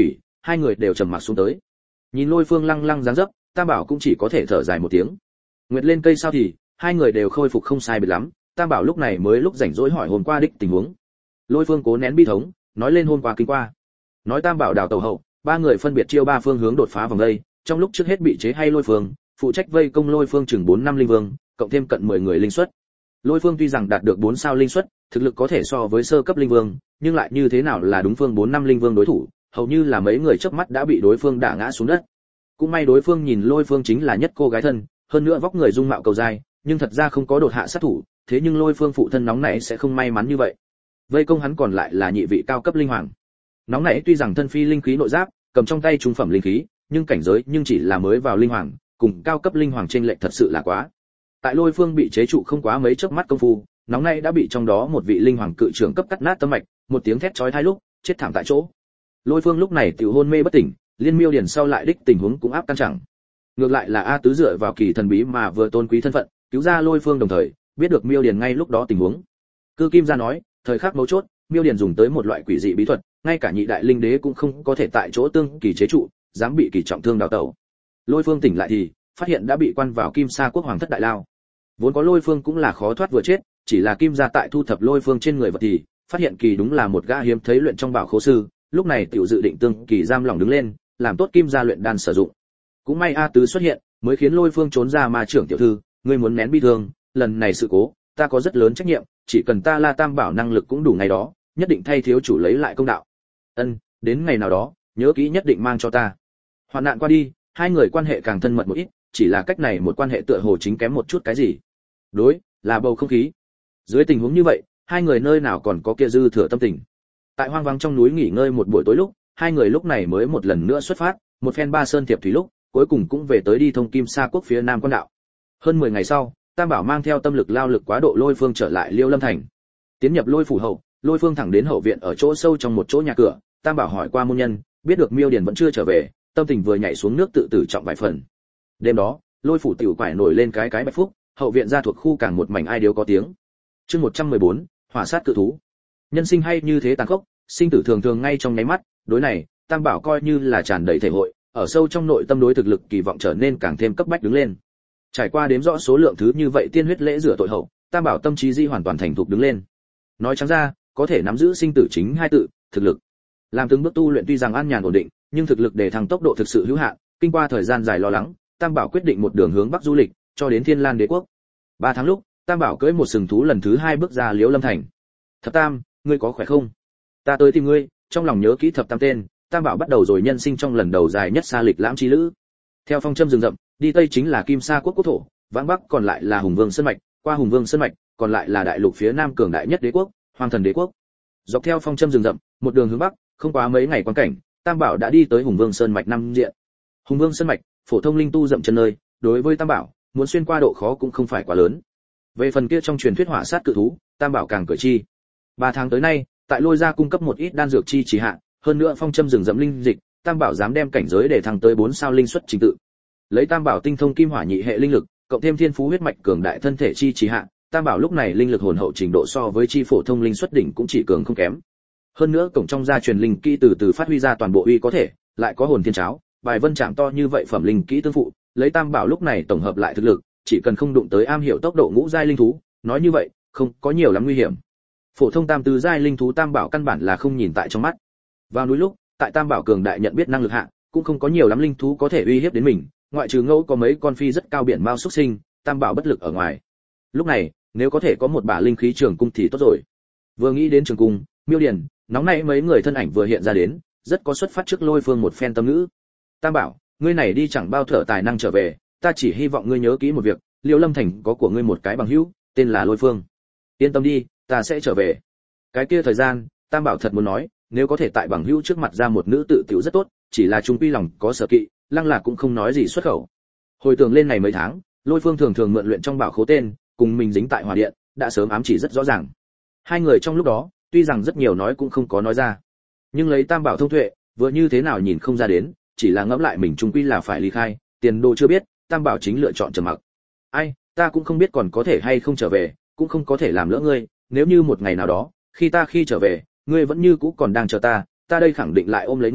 Speaker 1: hai người đều trầm mặc xuống tới. Nhìn Lôi Phương lăng lăng dáng dấp, Tam Bảo cũng chỉ có thể thở dài một tiếng. Nguyệt lên cây sao thì, hai người đều khôi phục không sai biệt lắm, Tam Bảo lúc này mới lúc rảnh rỗi hỏi hôm qua đích tình huống. Lôi Phương cố nén bi thống, nói lên hôm qua kinh qua. Nói Tam Bảo đào tàu hậu, ba người phân biệt chia ba phương hướng đột phá vòng đây, trong lúc trước hết bị chế hay Lôi Phương, phụ trách vây công Lôi Phương chừng bốn năm linh vương, cộng thêm cận mười người linh suất. Lôi Phương tuy rằng đạt được bốn sao linh suất, thực lực có thể so với sơ cấp linh vương, nhưng lại như thế nào là đúng phương bốn năm linh vương đối thủ, hầu như là mấy người chớp mắt đã bị đối phương đả ngã xuống đất. Cũng may đối phương nhìn Lôi Phương chính là nhất cô gái thân, hơn nữa vóc người dung mạo cầu dai, nhưng thật ra không có đột hạ sát thủ, thế nhưng Lôi Phương phụ thân nóng nảy sẽ không may mắn như vậy. Vây công hắn còn lại là nhị vị cao cấp linh hoàng. Nóng nảy tuy rằng thân phi linh khí nội giáp, cầm trong tay trung phẩm linh khí, nhưng cảnh giới nhưng chỉ là mới vào linh hoàng, cùng cao cấp linh hoàng chênh lệch thật sự là quá. Tại Lôi Phương bị chế trụ không quá mấy chớp mắt công phu, nóng nảy đã bị trong đó một vị linh hoàng cự trưởng cấp cắt nát tâm mạch, một tiếng thét chói tai lúc, chết thảm tại chỗ. Lôi Phương lúc này tiểu hôn mê bất tỉnh, Liên Miêu Điền sau lại đích tình huống cũng áp căng chẳng. Ngược lại là A Tứ dựa vào kỳ thần bí mà vừa tôn quý thân phận, cứu ra Lôi Phương đồng thời, biết được Miêu Điền ngay lúc đó tình huống. Cư Kim gia nói, thời khắc mấu chốt, Miêu Điền dùng tới một loại quỷ dị bí thuật, ngay cả nhị đại linh đế cũng không có thể tại chỗ tương kỳ chế trụ, dám bị kỳ trọng thương đào tẩu. Lôi Phương tỉnh lại thì phát hiện đã bị quan vào Kim Sa quốc hoàng thất đại lao. Vốn có Lôi Phương cũng là khó thoát vừa chết, chỉ là Kim gia tại thu thập Lôi Phương trên người vật thì phát hiện kỳ đúng là một gã hiếm thấy luyện trong bảo khố sư, lúc này tiểu dự định tương kỳ giam lỏng đứng lên, làm tốt Kim gia luyện đan sử dụng. Cũng may A Tứ xuất hiện, mới khiến Lôi Phương trốn ra ma trưởng tiểu thư, ngươi muốn nén bi thương, lần này sự cố, ta có rất lớn trách nhiệm, chỉ cần ta La Tam Bảo năng lực cũng đủ ngày đó, nhất định thay thiếu chủ lấy lại công đạo. Ân, đến ngày nào đó, nhớ kỹ nhất định mang cho ta. Hoạn nạn qua đi, hai người quan hệ càng thân mật một ít, chỉ là cách này một quan hệ tựa hồ chính kém một chút cái gì. Đối, là bầu không khí. Dưới tình huống như vậy, hai người nơi nào còn có kia dư thừa tâm tình. Tại hoang vắng trong núi nghỉ ngơi một buổi tối lúc, hai người lúc này mới một lần nữa xuất phát, một phen ba sơn tiệp thủy lúc, cuối cùng cũng về tới đi thông Kim Sa quốc phía nam quan đạo. Hơn mười ngày sau, Tam Bảo mang theo tâm lực lao lực quá độ Lôi Phương trở lại Liêu Lâm thành. Tiến nhập Lôi phủ hậu, Lôi Phương thẳng đến hậu viện ở chỗ sâu trong một chỗ nhà cửa, Tam Bảo hỏi qua môn nhân, biết được Miêu Điền vẫn chưa trở về, tâm tình vừa nhảy xuống nước tự tử trọng vài phần. Đêm đó, Lôi phủ tiểu quải nổi lên cái cái bạch phúc, hậu viện ra thuộc khu càng một mảnh ai điếu có tiếng. Chương một trăm mười bốn, hỏa sát cự thú. Nhân sinh hay như thế tàn khốc, sinh tử thường thường ngay trong nháy mắt, đối này, Tam Bảo coi như là tràn đầy thể hội, ở sâu trong nội tâm đối thực lực kỳ vọng trở nên càng thêm cấp bách đứng lên. Trải qua đếm rõ số lượng thứ như vậy tiên huyết lễ rửa tội hậu, Tam Bảo tâm trí di hoàn toàn thành thục đứng lên. Nói trắng ra, có thể nắm giữ sinh tử chính hai tự, thực lực. Làm từng bước tu luyện tuy rằng an nhàn ổn định, nhưng thực lực để thăng tốc độ thực sự hữu hạn, kinh qua thời gian dài lo lắng, Tam Bảo quyết định một đường hướng bắc du lịch, cho đến Thiên Lan Đế quốc. Ba tháng lúc, Tam Bảo cưỡi một sừng thú lần thứ hai bước ra Liễu Lâm thành. Thập Tam, ngươi có khỏe không? Ta tới tìm ngươi, trong lòng nhớ kỹ Thập Tam tên, Tam Bảo bắt đầu rồi nhân sinh trong lần đầu dài nhất xa lịch lãm chi lữ. Theo phong châm rừng rậm, đi tây chính là Kim Sa quốc quốc thổ, vãng bắc còn lại là Hùng Vương sơn mạch, qua Hùng Vương sơn mạch, còn lại là đại lục phía nam cường đại nhất đế quốc, Hoàng Thần Đế quốc. Dọc theo phong châm rừng rậm, một đường hướng bắc, không quá mấy ngày quan cảnh, Tam Bảo đã đi tới Hùng Vương sơn mạch năm diện. Hùng Vương sơn mạch, phổ thông linh tu dậm chân nơi, đối với Tam Bảo, muốn xuyên qua độ khó cũng không phải quá lớn. Về phần kia trong truyền thuyết hỏa sát cự thú, Tam Bảo càng cởi chi. Ba tháng tới nay, tại Lôi gia cung cấp một ít đan dược chi chỉ hạ, hơn nữa phong châm rừng rậm linh dịch, Tam Bảo dám đem cảnh giới để thăng tới bốn sao linh xuất trình tự. Lấy Tam Bảo tinh thông kim hỏa nhị hệ linh lực, cộng thêm thiên phú huyết mạch cường đại thân thể chi chỉ hạ, Tam Bảo lúc này linh lực hồn hậu trình độ so với chi phổ thông linh xuất đỉnh cũng chỉ cường không kém. Hơn nữa cổng trong gia truyền linh kỹ từ từ phát huy ra toàn bộ uy có thể, lại có hồn thiên cháo, bài vân chạm to như vậy phẩm linh kỹ tương phụ, lấy Tam Bảo lúc này tổng hợp lại thực lực, chỉ cần không đụng tới am hiểu tốc độ ngũ giai linh thú, nói như vậy, không có nhiều lắm nguy hiểm. Phổ thông tam tứ giai linh thú Tam Bảo căn bản là không nhìn tại trong mắt. Vào núi lúc, tại Tam Bảo cường đại nhận biết năng lực hạ, cũng không có nhiều lắm linh thú có thể uy hiếp đến mình, ngoại trừ ngẫu có mấy con phi rất cao biển mao xuất sinh, Tam Bảo bất lực ở ngoài. Lúc này, nếu có thể có một bả linh khí trường cung thì tốt rồi. Vừa nghĩ đến trường cung, Miêu Điền, nóng nảy mấy người thân ảnh vừa hiện ra đến, rất có xuất phát trước Lôi Phương một phen tâm ngữ. Tam Bảo, ngươi này đi chẳng bao thở tài năng trở về, ta chỉ hy vọng ngươi nhớ kỹ một việc, Liễu Lâm thành có của ngươi một cái bằng hữu, tên là Lôi Phương. Yên tâm đi, ta sẽ trở về. Cái kia thời gian, Tam Bảo thật muốn nói, nếu có thể tại bằng hữu trước mặt ra một nữ tự tiểu rất tốt, chỉ là trung quy lòng có sở kỵ, lăng là cũng không nói gì xuất khẩu. Hồi tưởng lên này mấy tháng, Lôi Phương thường thường mượn luyện trong bảo khố tên, cùng mình dính tại hỏa điện, đã sớm ám chỉ rất rõ ràng. Hai người trong lúc đó, tuy rằng rất nhiều nói cũng không có nói ra, nhưng lấy Tam Bảo thông tuệ, vừa như thế nào nhìn không ra đến, chỉ là ngẫm lại mình trung quy là phải ly khai, tiền đồ chưa biết, Tam Bảo chính lựa chọn trầm mặc. Ai, ta cũng không biết còn có thể hay không trở về, cũng không có thể làm lỡ ngươi, nếu như một ngày nào đó, khi ta khi trở về, ngươi vẫn như cũ còn đang chờ ta, ta đây khẳng định lại ôm lấy ngươi,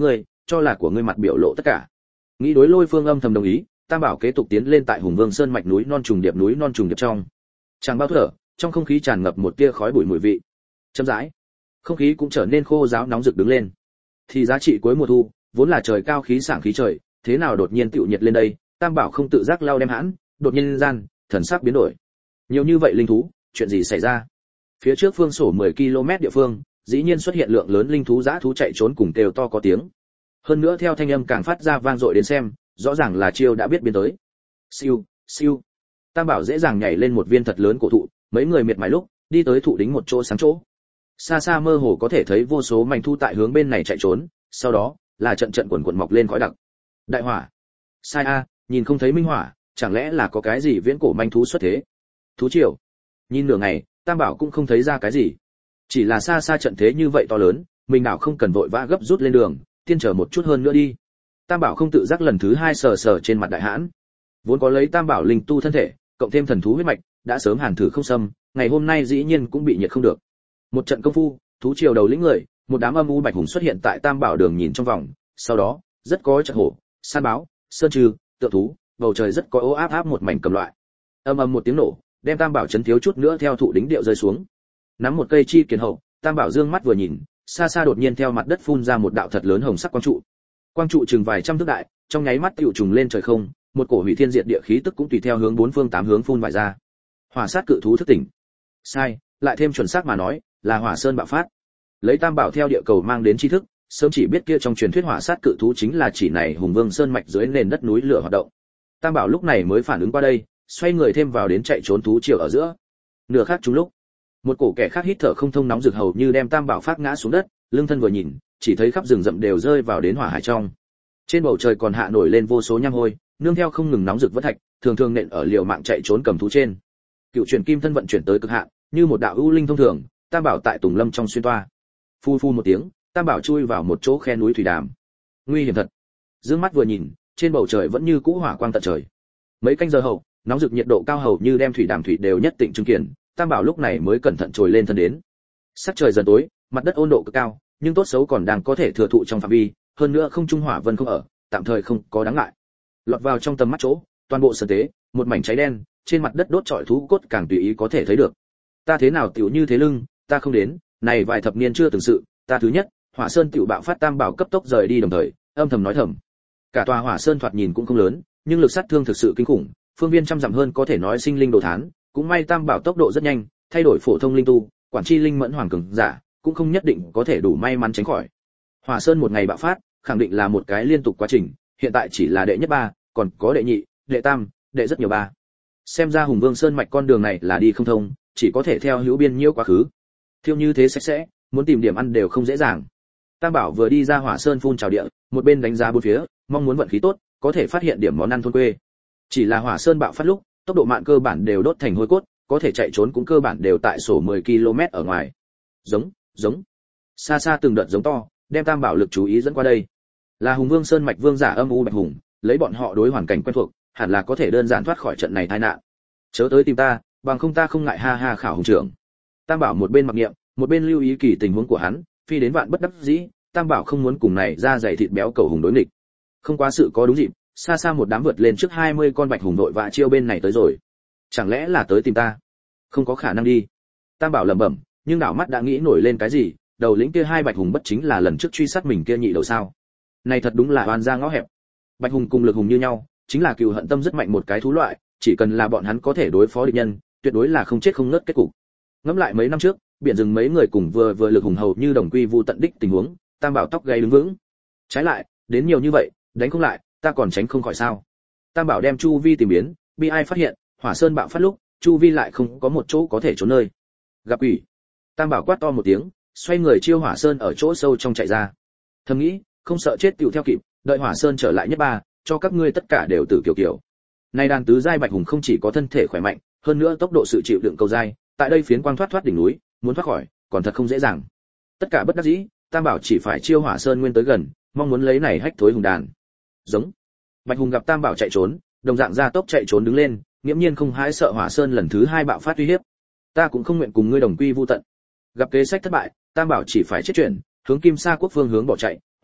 Speaker 1: cho là của ngươi mặt biểu lộ tất cả. Nghĩ đối Lôi Phương âm thầm đồng ý, Tam Bảo kế tục tiến lên tại Hùng Vương Sơn mạch núi non trùng điệp núi non trùng điệp trong. Chẳng bao thở, trong không khí tràn ngập một tia khói bụi mùi vị. Chậm rãi, không khí cũng trở nên khô ráo nóng rực đứng lên. Thì giá trị cuối mùa thu, vốn là trời cao khí sảng khí trời, thế nào đột nhiên tựu nhiệt lên đây, Tam Bảo không tự giác lau đem hãn, đột nhiên gian, thần sắc biến đổi. Nhiều như vậy linh thú, chuyện gì xảy ra? Phía trước phương sổ mười ki lô mét địa phương, dĩ nhiên xuất hiện lượng lớn linh thú dã thú chạy trốn cùng kêu to có tiếng. Hơn nữa theo thanh âm càng phát ra vang dội đến xem, rõ ràng là chiêu đã biết biến tới. Siêu, siêu. Tam Bảo dễ dàng nhảy lên một viên thật lớn cổ thụ, mấy người miệt mài lúc, đi tới thụ đính một chỗ sáng chỗ. Xa xa mơ hồ có thể thấy vô số manh thu tại hướng bên này chạy trốn, sau đó là trận trận quần quần mọc lên khói đặc. Đại hỏa. Sai a, nhìn không thấy minh hỏa, chẳng lẽ là có cái gì viễn cổ manh thú xuất thế? Thú triều. Nhìn nửa ngày, Tam Bảo cũng không thấy ra cái gì. Chỉ là xa xa trận thế như vậy to lớn, mình đảo không cần vội vã gấp rút lên đường, tiên chờ một chút hơn nữa đi. Tam Bảo không tự giác lần thứ hai sờ sờ trên mặt đại hãn. Vốn có lấy Tam Bảo linh tu thân thể, cộng thêm thần thú huyết mạch, đã sớm hàn thử không xâm, ngày hôm nay dĩ nhiên cũng bị nhiệt không được. Một trận công phu, thú triều đầu lĩnh người, một đám âm u bạch hùng xuất hiện tại Tam Bảo đường nhìn trong vòng, sau đó, rất có trận hổ, san báo, sơn trư, tượng thú, bầu trời rất có ố áp áp một mảnh cầm loại. Âm ầm một tiếng nổ, đem Tam Bảo chấn thiếu chút nữa theo thụ đính điệu rơi xuống. Nắm một cây chi kiền hậu, Tam Bảo dương mắt vừa nhìn, xa xa đột nhiên theo mặt đất phun ra một đạo thật lớn hồng sắc quang trụ. Quang trụ chừng vài trăm thước đại, trong nháy mắt tựu trùng lên trời không, một cổ hủy thiên diệt địa khí tức cũng tùy theo hướng bốn phương tám hướng phun vải ra. Hỏa sát cự thú thức tỉnh. Sai, lại thêm chuẩn xác mà nói, là hỏa sơn bạo phát. Lấy Tam Bảo theo địa cầu mang đến tri thức, sớm chỉ biết kia trong truyền thuyết hỏa sát cự thú chính là chỉ này Hùng Vương Sơn mạch dưới nền đất núi lửa hoạt động. Tam Bảo lúc này mới phản ứng qua đây, xoay người thêm vào đến chạy trốn thú triều ở giữa. Nửa khác chúng lúc, một cổ kẻ khác hít thở không thông nóng rực hầu như đem Tam Bảo phát ngã xuống đất, lưng thân vừa nhìn, chỉ thấy khắp rừng rậm đều rơi vào đến hỏa hải trong. Trên bầu trời còn hạ nổi lên vô số nham hôi, nương theo không ngừng nóng rực vỡ thạch, thường thường nện ở liều mạng chạy trốn cầm thú trên. Cựu truyền kim thân vận chuyển tới cực hạn, như một đạo ưu linh thông thường, Tam Bảo tại tùng lâm trong xuyên toa. Phu phu một tiếng, Tam Bảo chui vào một chỗ khe núi thủy đàm. Nguy hiểm thật. Dương mắt vừa nhìn, trên bầu trời vẫn như cũ hỏa quang tận trời. Mấy canh giờ hậu, nóng rực nhiệt độ cao hầu như đem thủy đàm thủy đều nhất tịnh chứng kiến, Tam Bảo lúc này mới cẩn thận trồi lên thân đến. Sắc trời dần tối, mặt đất ôn độ cực cao, nhưng tốt xấu còn đang có thể thừa thụ trong phạm vi, hơn nữa không trung hỏa vân không ở, tạm thời không có đáng ngại. Lọt vào trong tầm mắt chỗ, toàn bộ sơn tế, một mảnh cháy đen, trên mặt đất đốt trọi thú cốt càng tùy ý có thể thấy được. Ta thế nào tiểu như thế lưng, ta không đến, này vài thập niên chưa từng sự, ta thứ nhất, Hỏa Sơn tiểu bạo phát Tam Bảo cấp tốc rời đi đồng thời, âm thầm nói thầm. Cả tòa Hỏa Sơn thoạt nhìn cũng không lớn, nhưng lực sát thương thực sự kinh khủng, phương viên trăm dặm hơn có thể nói sinh linh đồ thán, cũng may Tam Bảo tốc độ rất nhanh, thay đổi phổ thông linh tu, quản chi linh mẫn hoàng cường giả, cũng không nhất định có thể đủ may mắn tránh khỏi. Hỏa Sơn một ngày bạo phát, khẳng định là một cái liên tục quá trình, hiện tại chỉ là đệ nhất ba, còn có đệ nhị, đệ tam, đệ rất nhiều ba. Xem ra Hùng Vương Sơn mạch con đường này là đi không thông, chỉ có thể theo hữu biên nhiễu quá khứ. Thiêu như thế sạch sẽ, muốn tìm điểm ăn đều không dễ dàng. Tam Bảo vừa đi ra Hỏa Sơn phun trào địa, một bên đánh giá bốn phía, mong muốn vận khí tốt, có thể phát hiện điểm món ăn thôn quê. Chỉ là Hỏa Sơn bạo phát lúc, tốc độ mạng cơ bản đều đốt thành hôi cốt, có thể chạy trốn cũng cơ bản đều tại sổ mười ki lô mét ở ngoài. Giống, giống. Xa xa từng đợt giống to, đem Tam Bảo lực chú ý dẫn qua đây. Là Hùng Vương Sơn mạch vương giả âm u bạch hùng, lấy bọn họ đối hoàn cảnh quen thuộc, hẳn là có thể đơn giản thoát khỏi trận này tai nạn. Chớ tới tìm ta, bằng không ta không ngại ha ha khảo hùng trưởng. Tam Bảo một bên mặc niệm, một bên lưu ý kỳ tình huống của hắn, phi đến vạn bất đắc dĩ, Tam Bảo không muốn cùng này ra dày thịt béo cầu hùng đối nghịch. Không quá sự có đúng dịp, xa xa một đám vượt lên trước hai mươi con bạch hùng đội vạ chiêu bên này tới rồi. Chẳng lẽ là tới tìm ta? Không có khả năng đi. Tam Bảo lẩm bẩm, nhưng đảo mắt đã nghĩ nổi lên cái gì, đầu lĩnh kia hai bạch hùng bất chính là lần trước truy sát mình kia nhị đầu sao? Này thật đúng là oan ra ngõ hẹp. Bạch hùng cùng lực hùng như nhau, chính là cừu hận tâm rất mạnh một cái thú loại, chỉ cần là bọn hắn có thể đối phó địch nhân, tuyệt đối là không chết không ngớt kết cục. Ngẫm lại mấy năm trước, biển rừng mấy người cùng vừa vừa lực hùng hầu như đồng quy vu tận đích tình huống, Tam Bảo tóc gáy đứng vững. Trái lại, đến nhiều như vậy, đánh không lại, ta còn tránh không khỏi sao? Tam Bảo đem chu vi tìm biến, bi ai phát hiện, Hỏa Sơn bạo phát lúc, chu vi lại không có một chỗ có thể trốn nơi. Gặp quỷ. Tam Bảo quát to một tiếng, xoay người chiêu Hỏa Sơn ở chỗ sâu trong chạy ra. Thầm nghĩ, không sợ chết tiểu theo kịp, đợi Hỏa Sơn trở lại nhất ba, cho các ngươi tất cả đều tử kiểu kiểu. Nay đàn tứ giai bạch hùng không chỉ có thân thể khỏe mạnh, hơn nữa tốc độ sự chịu đựng cầu giai, tại đây phiến quang thoát thoát đỉnh núi, muốn thoát khỏi, còn thật không dễ dàng. Tất cả bất đắc dĩ, Tam Bảo chỉ phải chiêu Hỏa Sơn nguyên tới gần, mong muốn lấy này hách thối hùng đàn. Giống. Bạch hùng gặp Tam Bảo chạy trốn, đồng dạng ra tốc chạy trốn đứng lên, nghiễm nhiên không hãi sợ Hỏa Sơn lần thứ hai bạo phát uy hiếp. Ta cũng không nguyện cùng ngươi đồng quy vu tận. Gặp kế sách thất bại, Tam Bảo chỉ phải chết chuyển, hướng Kim Sa quốc phương hướng bỏ chạy,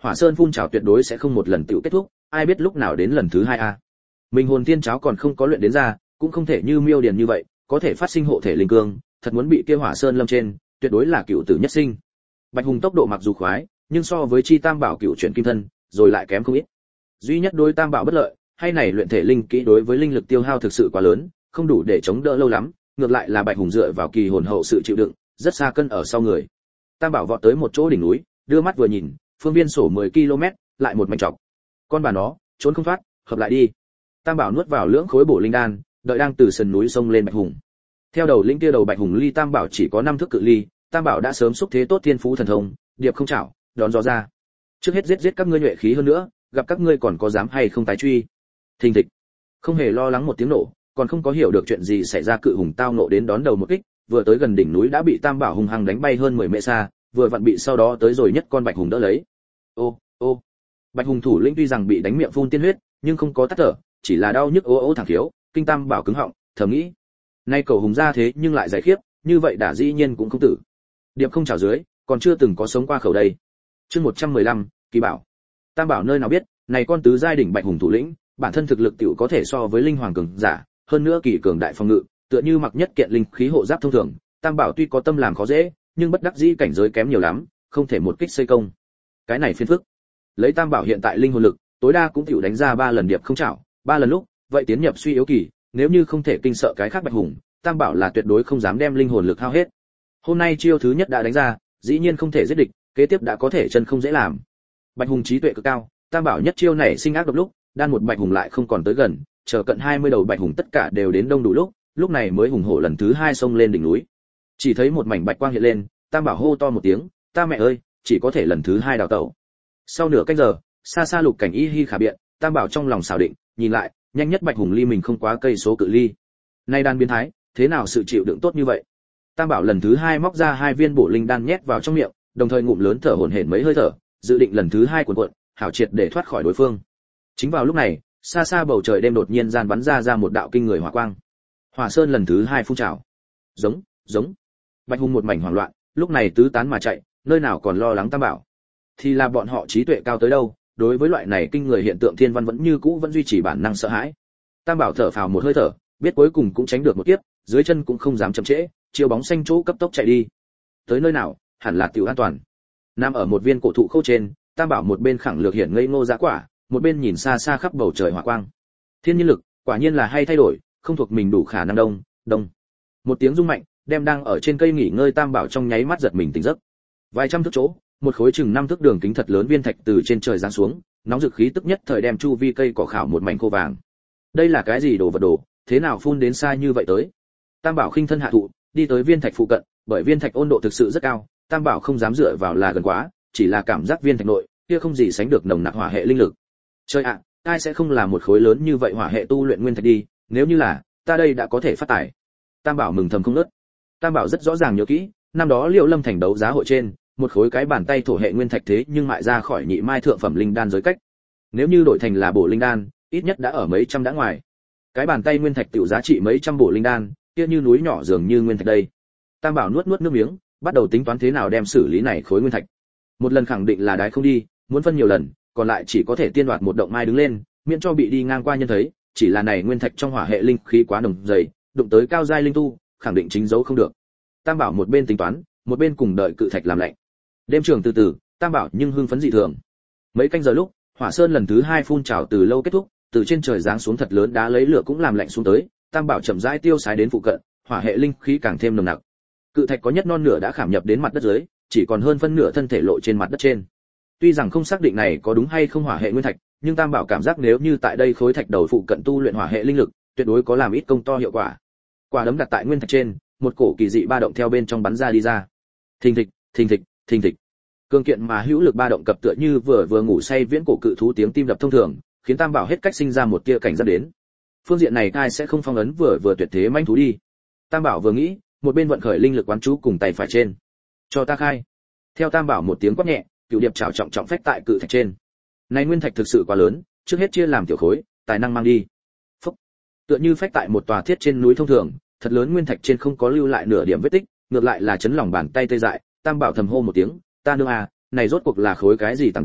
Speaker 1: Hỏa Sơn phun trào tuyệt đối sẽ không một lần tựu kết thúc, ai biết lúc nào đến lần thứ hai a. Mình hồn tiên cháo còn không có luyện đến ra, cũng không thể như Miêu Điền như vậy, có thể phát sinh hộ thể linh cương, thật muốn bị kia Hỏa Sơn lâm trên, tuyệt đối là cựu tử nhất sinh. Bạch Hùng tốc độ mặc dù khoái, nhưng so với Chi Tam Bảo cựu chuyển kim thân, rồi lại kém không ít. Duy nhất đối Tam Bảo bất lợi, hay này luyện thể linh kỹ đối với linh lực tiêu hao thực sự quá lớn, không đủ để chống đỡ lâu lắm, ngược lại là Bạch Hùng dựa vào kỳ hồn hậu sự chịu đựng, rất xa cân ở sau người. Tam Bảo vọt tới một chỗ đỉnh núi, đưa mắt vừa nhìn, phương viên sổ mười ki lô mét, lại một mảnh trọc. Con bà nó, trốn không thoát, hợp lại đi. Tam Bảo nuốt vào lưỡng khối bổ linh đan, đợi đang từ sườn núi sông lên Bạch Hùng. Theo đầu linh kia đầu Bạch Hùng ly Tam Bảo chỉ có năm thước cự ly, Tam Bảo đã sớm xúc thế tốt thiên phú thần thông, điệp không chảo, đón gió ra. Trước hết giết giết các ngươi nhuệ khí hơn nữa, gặp các ngươi còn có dám hay không tái truy. Thình thịch. Không hề lo lắng một tiếng nổ, còn không có hiểu được chuyện gì xảy ra, cự hùng tao nộ đến đón đầu một kích, vừa tới gần đỉnh núi đã bị Tam Bảo hung hăng đánh bay hơn mười mét xa, vừa vặn bị sau đó tới rồi nhất con Bạch Hùng đỡ lấy. Ô, ô. Bạch Hùng thủ lĩnh tuy rằng bị đánh miệng phun tiên huyết, nhưng không có tắt thở, chỉ là đau nhức ố ố thẳng thiếu, kinh Tam Bảo cứng họng, thầm nghĩ, nay cầu hùng ra thế nhưng lại giải khiếp, như vậy đã dĩ nhiên cũng không tử. Điệp không chảo dưới, còn chưa từng có sống qua khẩu đây. Chương một trăm mười lăm, Kỳ Bảo. Tam Bảo nơi nào biết, này con tứ giai đỉnh Bạch Hùng thủ lĩnh, bản thân thực lực tiểu có thể so với linh hoàng cường giả, hơn nữa kỳ cường đại phòng ngự, tựa như mặc nhất kiện linh khí hộ giáp thông thường. Tam Bảo tuy có tâm làm khó dễ, nhưng bất đắc dĩ cảnh giới kém nhiều lắm, không thể một kích xây công. Cái này phiền phức. Lấy Tam Bảo hiện tại linh hồn lực, tối đa cũng tiểu đánh ra ba lần điệp không chảo, ba lần lúc, vậy tiến nhập suy yếu kỳ, nếu như không thể kinh sợ cái khác Bạch Hùng, Tam Bảo là tuyệt đối không dám đem linh hồn lực hao hết. Hôm nay chiêu thứ nhất đã đánh ra, dĩ nhiên không thể giết địch, kế tiếp đã có thể chân không dễ làm. Bạch Hùng trí tuệ cực cao, Tam Bảo nhất chiêu này sinh ác độc lúc, đan một Bạch Hùng lại không còn tới gần, chờ cận hai mươi đầu Bạch Hùng tất cả đều đến đông đủ lúc, lúc này mới hùng hổ lần thứ hai xông lên đỉnh núi. Chỉ thấy một mảnh bạch quang hiện lên, Tam Bảo hô to một tiếng, ta mẹ ơi, chỉ có thể lần thứ hai đào tẩu. Sau nửa canh giờ, xa xa Lục Cảnh y hi khả biện, Tam Bảo trong lòng xảo định, nhìn lại, nhanh nhất Bạch Hùng ly mình không quá cây số cự ly. Nay đan biến thái, thế nào sự chịu đựng tốt như vậy? Tam Bảo lần thứ hai móc ra hai viên bổ linh đan nhét vào trong miệng, đồng thời ngụm lớn thở hổn hển mấy hơi thở, dự định lần thứ hai cuộn cuộn, hảo triệt để thoát khỏi đối phương. Chính vào lúc này, xa xa bầu trời đêm đột nhiên gian bắn ra ra một đạo kinh người hỏa quang. Hỏa Sơn lần thứ hai phun trào. Giống, giống. Bạch Hùng một mảnh hoảng loạn, lúc này tứ tán mà chạy, nơi nào còn lo lắng Tam Bảo. Thì là bọn họ trí tuệ cao tới đâu, đối với loại này kinh người hiện tượng thiên văn vẫn như cũ vẫn duy trì bản năng sợ hãi. Tam Bảo thở phào một hơi thở, biết cuối cùng cũng tránh được một kiếp, dưới chân cũng không dám chậm trễ, chiều bóng xanh chỗ cấp tốc chạy đi. Tới nơi nào, hẳn là tiểu an toàn. Nằm ở một viên cổ thụ khâu trên, Tam Bảo một bên khẳng lược hiển ngây ngô dã quả, một bên nhìn xa xa khắp bầu trời hỏa quang. Thiên nhiên lực, quả nhiên là hay thay đổi, không thuộc mình đủ khả năng đông, đông. Một tiếng rung mạnh, đem đang ở trên cây nghỉ ngơi Tam Bảo trong nháy mắt giật mình tỉnh giấc. Vài trăm thước chỗ, một khối chừng năm thước đường kính thật lớn viên thạch từ trên trời giáng xuống, nóng dực khí tức nhất thời đem chu vi cây cỏ khảo một mảnh khô vàng. Đây là cái gì đồ vật đồ, thế nào phun đến xa như vậy tới? Tam Bảo khinh thân hạ thụ, đi tới viên thạch phụ cận, bởi viên thạch ôn độ thực sự rất cao, Tam Bảo không dám dựa vào là gần quá, chỉ là cảm giác viên thạch nội kia không gì sánh được nồng nặc hỏa hệ linh lực. Trời ạ, ai sẽ không là một khối lớn như vậy hỏa hệ tu luyện nguyên thạch đi, nếu như là, ta đây đã có thể phát tài. Tam Bảo mừng thầm không ngớt. Tam Bảo rất rõ ràng nhớ kỹ, năm đó Liễu Lâm thành đấu giá hội trên, một khối cái bàn tay thổ hệ nguyên thạch thế nhưng mại ra khỏi nhị mai thượng phẩm linh đan giới cách. Nếu như đổi thành là bổ linh đan, ít nhất đã ở mấy trăm đã ngoài. Cái bàn tay nguyên thạch tiểu giá trị mấy trăm bổ linh đan, kia như núi nhỏ dường như nguyên thạch đây. Tam Bảo nuốt nuốt nước miếng, bắt đầu tính toán thế nào đem xử lý này khối nguyên thạch. Một lần khẳng định là đái không đi, muốn phân nhiều lần, còn lại chỉ có thể tiên đoạt một động mai đứng lên, miễn cho bị đi ngang qua nhân thấy, chỉ là này nguyên thạch trong hỏa hệ linh khí quá nồng dày, đụng tới cao giai linh tu, khẳng định chính dấu không được. Tam Bảo một bên tính toán, một bên cùng đợi cự thạch làm lạnh. Đêm trường từ từ, Tam Bảo nhưng hưng phấn dị thường. Mấy canh giờ lúc, Hỏa Sơn lần thứ hai phun trào từ lâu kết thúc, từ trên trời giáng xuống thật lớn đá lấy lửa cũng làm lạnh xuống tới, Tam Bảo chậm rãi tiêu sái đến phụ cận, hỏa hệ linh khí càng thêm nồng nặc. Cự thạch có nhất non nửa đã khảm nhập đến mặt đất dưới, chỉ còn hơn phân nửa thân thể lộ trên mặt đất trên. Tuy rằng không xác định này có đúng hay không hỏa hệ nguyên thạch, nhưng Tam Bảo cảm giác nếu như tại đây khối thạch đầu phụ cận tu luyện hỏa hệ linh lực, tuyệt đối có làm ít công to hiệu quả. Quả đấm đặt tại nguyên thạch trên, một cổ kỳ dị ba động theo bên trong bắn ra đi ra. Thình thịch, thình thịch, thình thịch. Cương kiện mà hữu lực ba động cập tựa như vừa vừa ngủ say viễn cổ cự thú tiếng tim đập thông thường, khiến Tam Bảo hết cách sinh ra một tia cảnh giác đến. Phương diện này ai sẽ không phong ấn vừa vừa tuyệt thế manh thú đi. Tam Bảo vừa nghĩ, một bên vận khởi linh lực quán chú cùng tay phải trên. Cho ta khai. Theo Tam Bảo một tiếng quát nhẹ, cửu điệp chảo trọng trọng phách tại cự thạch trên. Này nguyên thạch thực sự quá lớn, trước hết chia làm tiểu khối, tài năng mang đi. Phúc. Tựa như phách tại một tòa thiết trên núi thông thường, thật lớn nguyên thạch trên không có lưu lại nửa điểm vết tích, ngược lại là chấn lòng bàn tay tê dại. Tam Bảo thầm hô một tiếng, ta nương à, này rốt cuộc là khối cái gì tảng đá,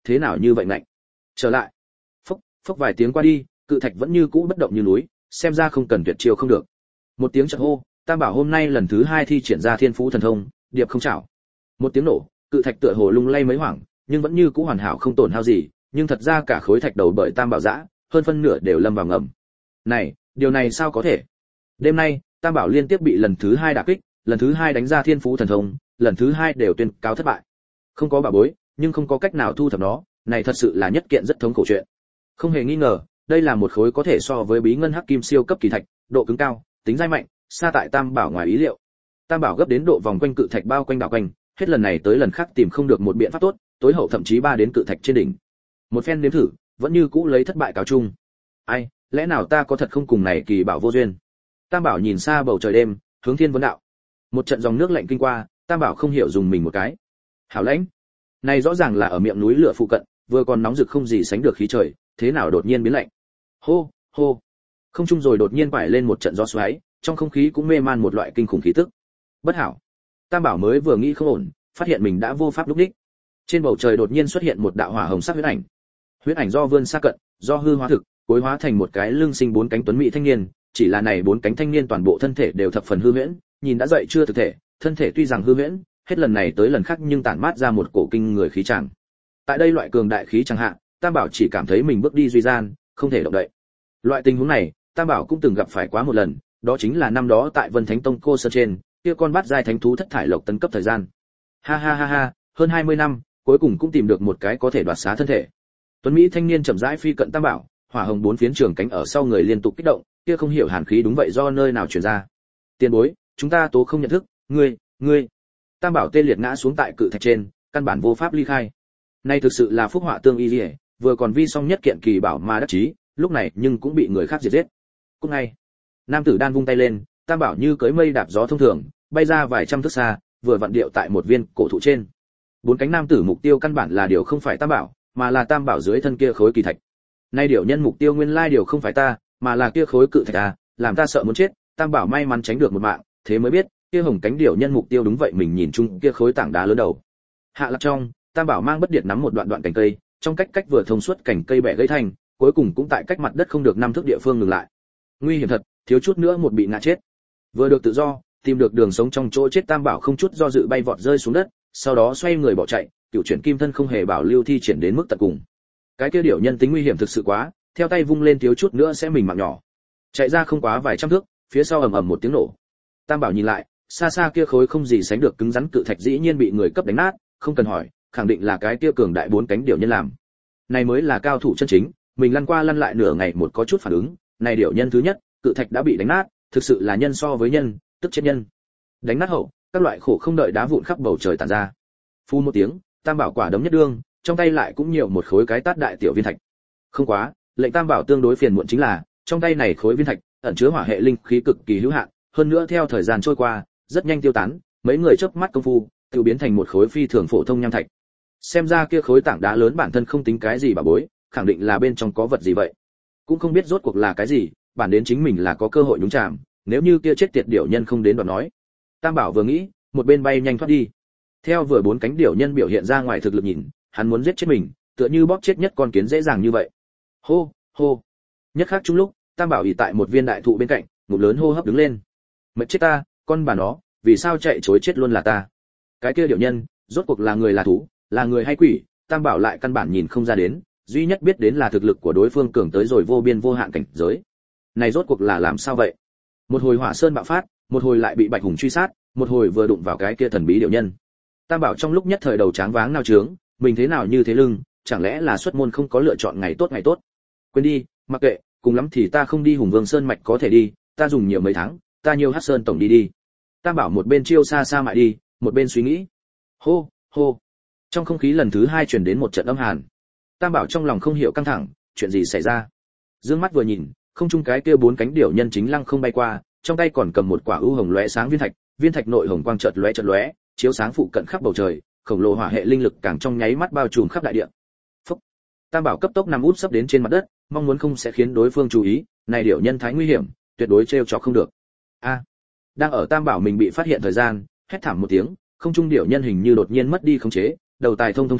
Speaker 1: thế nào như vậy ngạnh. Trở lại. Phốc, phốc vài tiếng qua đi, cự thạch vẫn như cũ bất động như núi, xem ra không cần tuyệt chiêu không được. Một tiếng chợt hô, Tam Bảo hôm nay lần thứ hai thi triển ra thiên phú thần thông, điệp không chảo. Một tiếng nổ, cự thạch tựa hồ lung lay mấy hoảng, nhưng vẫn như cũ hoàn hảo không tổn hao gì, nhưng thật ra cả khối thạch đầu bởi Tam Bảo giã, hơn phân nửa đều lâm vào ngầm. Này, điều này sao có thể? Đêm nay, Tam Bảo liên tiếp bị lần thứ hai đả kích, lần thứ hai đánh ra thiên phú thần thông, lần thứ hai đều tuyên cáo thất bại. Không có bảo bối, nhưng không có cách nào thu thập nó, này thật sự là nhất kiện rất thống khổ chuyện. Không hề nghi ngờ, đây là một khối có thể so với bí ngân hắc kim siêu cấp kỳ thạch, độ cứng cao, tính dai mạnh, xa tại Tam Bảo ngoài ý liệu. Tam Bảo gấp đến độ vòng quanh cự thạch bao quanh đảo quanh, hết lần này tới lần khác tìm không được một biện pháp tốt, tối hậu thậm chí ba đến cự thạch trên đỉnh. Một phen nếm thử, vẫn như cũ lấy thất bại cáo chung. Ai, lẽ nào ta có thật không cùng này kỳ bảo vô duyên? Tam Bảo nhìn xa bầu trời đêm, hướng thiên vấn đạo. Một trận dòng nước lạnh kinh qua, Tam Bảo không hiểu dùng mình một cái. Hảo lãnh. Này rõ ràng là ở miệng núi lửa phụ cận, vừa còn nóng rực không gì sánh được khí trời, thế nào đột nhiên biến lạnh. Hô, hô. Không trung rồi đột nhiên quải lên một trận gió xoáy, trong không khí cũng mê man một loại kinh khủng khí tức. Bất hảo. Tam Bảo mới vừa nghĩ không ổn, phát hiện mình đã vô pháp lúc đích. Trên bầu trời đột nhiên xuất hiện một đạo hỏa hồng sắc huyễn ảnh. Huyễn ảnh do vươn xa cận, do hư hóa thực, cuối hóa thành một cái lưng sinh bốn cánh tuấn mỹ thanh niên, chỉ là này bốn cánh thanh niên toàn bộ thân thể đều thập phần hư huyễn, nhìn đã dậy chưa thực thể, thân thể tuy rằng hư huyễn, hết lần này tới lần khác nhưng tản mát ra một cổ kinh người khí tràng. Tại đây loại cường đại khí chẳng hạn, Tam Bảo chỉ cảm thấy mình bước đi duy gian, không thể động đậy. Loại tình huống này, Tam Bảo cũng từng gặp phải quá một lần, đó chính là năm đó tại Vân Thánh Tông cô sơn trên, kia con bát giai thánh thú thất thải lộc tấn cấp thời gian. Ha ha ha ha, hơn hai mươi năm, cuối cùng cũng tìm được một cái có thể đoạt xá thân thể. Tuấn Mỹ thanh niên chậm rãi phi cận Tam Bảo, hỏa hồng bốn phiến trường cánh ở sau người liên tục kích động, kia không hiểu hàn khí đúng vậy do nơi nào truyền ra. Tiền bối, chúng ta tố không nhận thức, ngươi, ngươi. Tam Bảo tê liệt ngã xuống tại cự thạch trên, căn bản vô pháp ly khai. Nay thực sự là phúc họa tương y liễu, vừa còn vi xong nhất kiện kỳ bảo mà đắc chí, lúc này nhưng cũng bị người khác diệt giết. Cũng ngay, nam tử đan vung tay lên, Tam Bảo như cưỡi mây đạp gió thông thường, bay ra vài trăm thước xa, vừa vặn điệu tại một viên cổ thụ trên. Bốn cánh nam tử mục tiêu căn bản là điều không phải Tam Bảo, mà là Tam Bảo dưới thân kia khối kỳ thạch. Nay điều nhân mục tiêu nguyên lai điều không phải ta, mà là kia khối cự thạch à, làm ta sợ muốn chết. Tam Bảo may mắn tránh được một mạng, thế mới biết, kia hồng cánh điều nhân mục tiêu đúng vậy mình nhìn chung kia khối tảng đá lớn đầu. Hạ lạc trong, Tam Bảo mang bất điệt nắm một đoạn đoạn cành cây, trong cách cách vừa thông suốt cành cây bẻ gãy thành, cuối cùng cũng tại cách mặt đất không được năm thước địa phương ngừng lại. Nguy hiểm thật, thiếu chút nữa một bị ngã chết. Vừa được tự do, tìm được đường sống trong chỗ chết, Tam Bảo không chút do dự bay vọt rơi xuống đất, sau đó xoay người bỏ chạy, cựu chuyển kim thân không hề bảo lưu thi triển đến mức tận cùng. Cái kia điểu nhân tính nguy hiểm thực sự quá, theo tay vung lên thiếu chút nữa sẽ mình mạng nhỏ. Chạy ra không quá vài trăm thước, phía sau ầm ầm một tiếng nổ. Tam Bảo nhìn lại, xa xa kia khối không gì sánh được cứng rắn cự thạch dĩ nhiên bị người cấp đánh nát, không cần hỏi, khẳng định là cái kia cường đại bốn cánh điểu nhân làm. Này mới là cao thủ chân chính, mình lăn qua lăn lại nửa ngày một có chút phản ứng, này điểu nhân thứ nhất, cự thạch đã bị đánh nát, thực sự là nhân so với nhân, tức chết nhân. Đánh nát hậu, các loại khổ không đợi đá vụn khắp bầu trời tản ra. Phu một tiếng, Tam Bảo quả đấm nhất đương, trong tay lại cũng nhiều một khối cái tát đại tiểu viên thạch. Không quá, lệnh Tam Bảo tương đối phiền muộn chính là, trong tay này khối viên thạch ẩn chứa hỏa hệ linh khí cực kỳ hữu hạn, hơn nữa theo thời gian trôi qua, rất nhanh tiêu tán, mấy người chớp mắt công phu, tự biến thành một khối phi thường phổ thông nham thạch. Xem ra kia khối tảng đá lớn bản thân không tính cái gì bà bối, khẳng định là bên trong có vật gì vậy. Cũng không biết rốt cuộc là cái gì, bản đến chính mình là có cơ hội nhúng chạm, nếu như kia chết tiệt điểu nhân không đến đoạt nói. Tam Bảo vừa nghĩ, một bên bay nhanh thoát đi. Theo vừa bốn cánh điểu nhân biểu hiện ra ngoài thực lực nhìn, hắn muốn giết chết mình, tựa như bóp chết nhất con kiến dễ dàng như vậy. Hô, hô. Nhất khác chung lúc, Tam Bảo ỷ tại một viên đại thụ bên cạnh, ngụm lớn hô hấp đứng lên. Mệt chết ta, con bà nó, vì sao chạy trối chết luôn là ta? Cái kia điểu nhân, rốt cuộc là người là thú, là người hay quỷ, Tam Bảo lại căn bản nhìn không ra đến, duy nhất biết đến là thực lực của đối phương cường tới rồi vô biên vô hạn cảnh giới. Này rốt cuộc là làm sao vậy? Một hồi hỏa sơn bạo phát, một hồi lại bị bạch hùng truy sát, một hồi vừa đụng vào cái kia thần bí điểu nhân. Tam Bảo trong lúc nhất thời đầu tráng váng nao trướng, mình thế nào như thế lưng, chẳng lẽ là xuất môn không có lựa chọn ngày tốt ngày tốt? Quên đi, mặc kệ, cùng lắm thì ta không đi Hùng Vương Sơn mạch có thể đi, ta dùng nhiều mấy tháng, ta nhiều Hắc Sơn tổng đi đi. Tam Bảo một bên chiêu xa xa mại đi, một bên suy nghĩ. Hô, hô. Trong không khí lần thứ hai truyền đến một trận âm hàn. Tam Bảo trong lòng không hiểu căng thẳng, chuyện gì xảy ra? Dương mắt vừa nhìn, không trung cái kia bốn cánh điểu nhân chính lăng không bay qua, trong tay còn cầm một quả ưu hồng lóe sáng viên thạch, viên thạch nội hồng quang chợt lóe chợt lóe, chiếu sáng phụ cận khắp bầu trời, khổng lồ hỏa hệ linh lực càng trong nháy mắt bao trùm khắp đại địa. Phúc. Tam Bảo cấp tốc nằm úp sấp đến trên mặt đất, mong muốn không sẽ khiến đối phương chú ý, này điểu nhân thái nguy hiểm, tuyệt đối trêu chọc không được. A. Đang ở Tam Bảo mình bị phát hiện thời gian, hét thảm một tiếng, không trung điểu nhân hình như đột nhiên mất đi khống chế, đầu tài thông thông thường,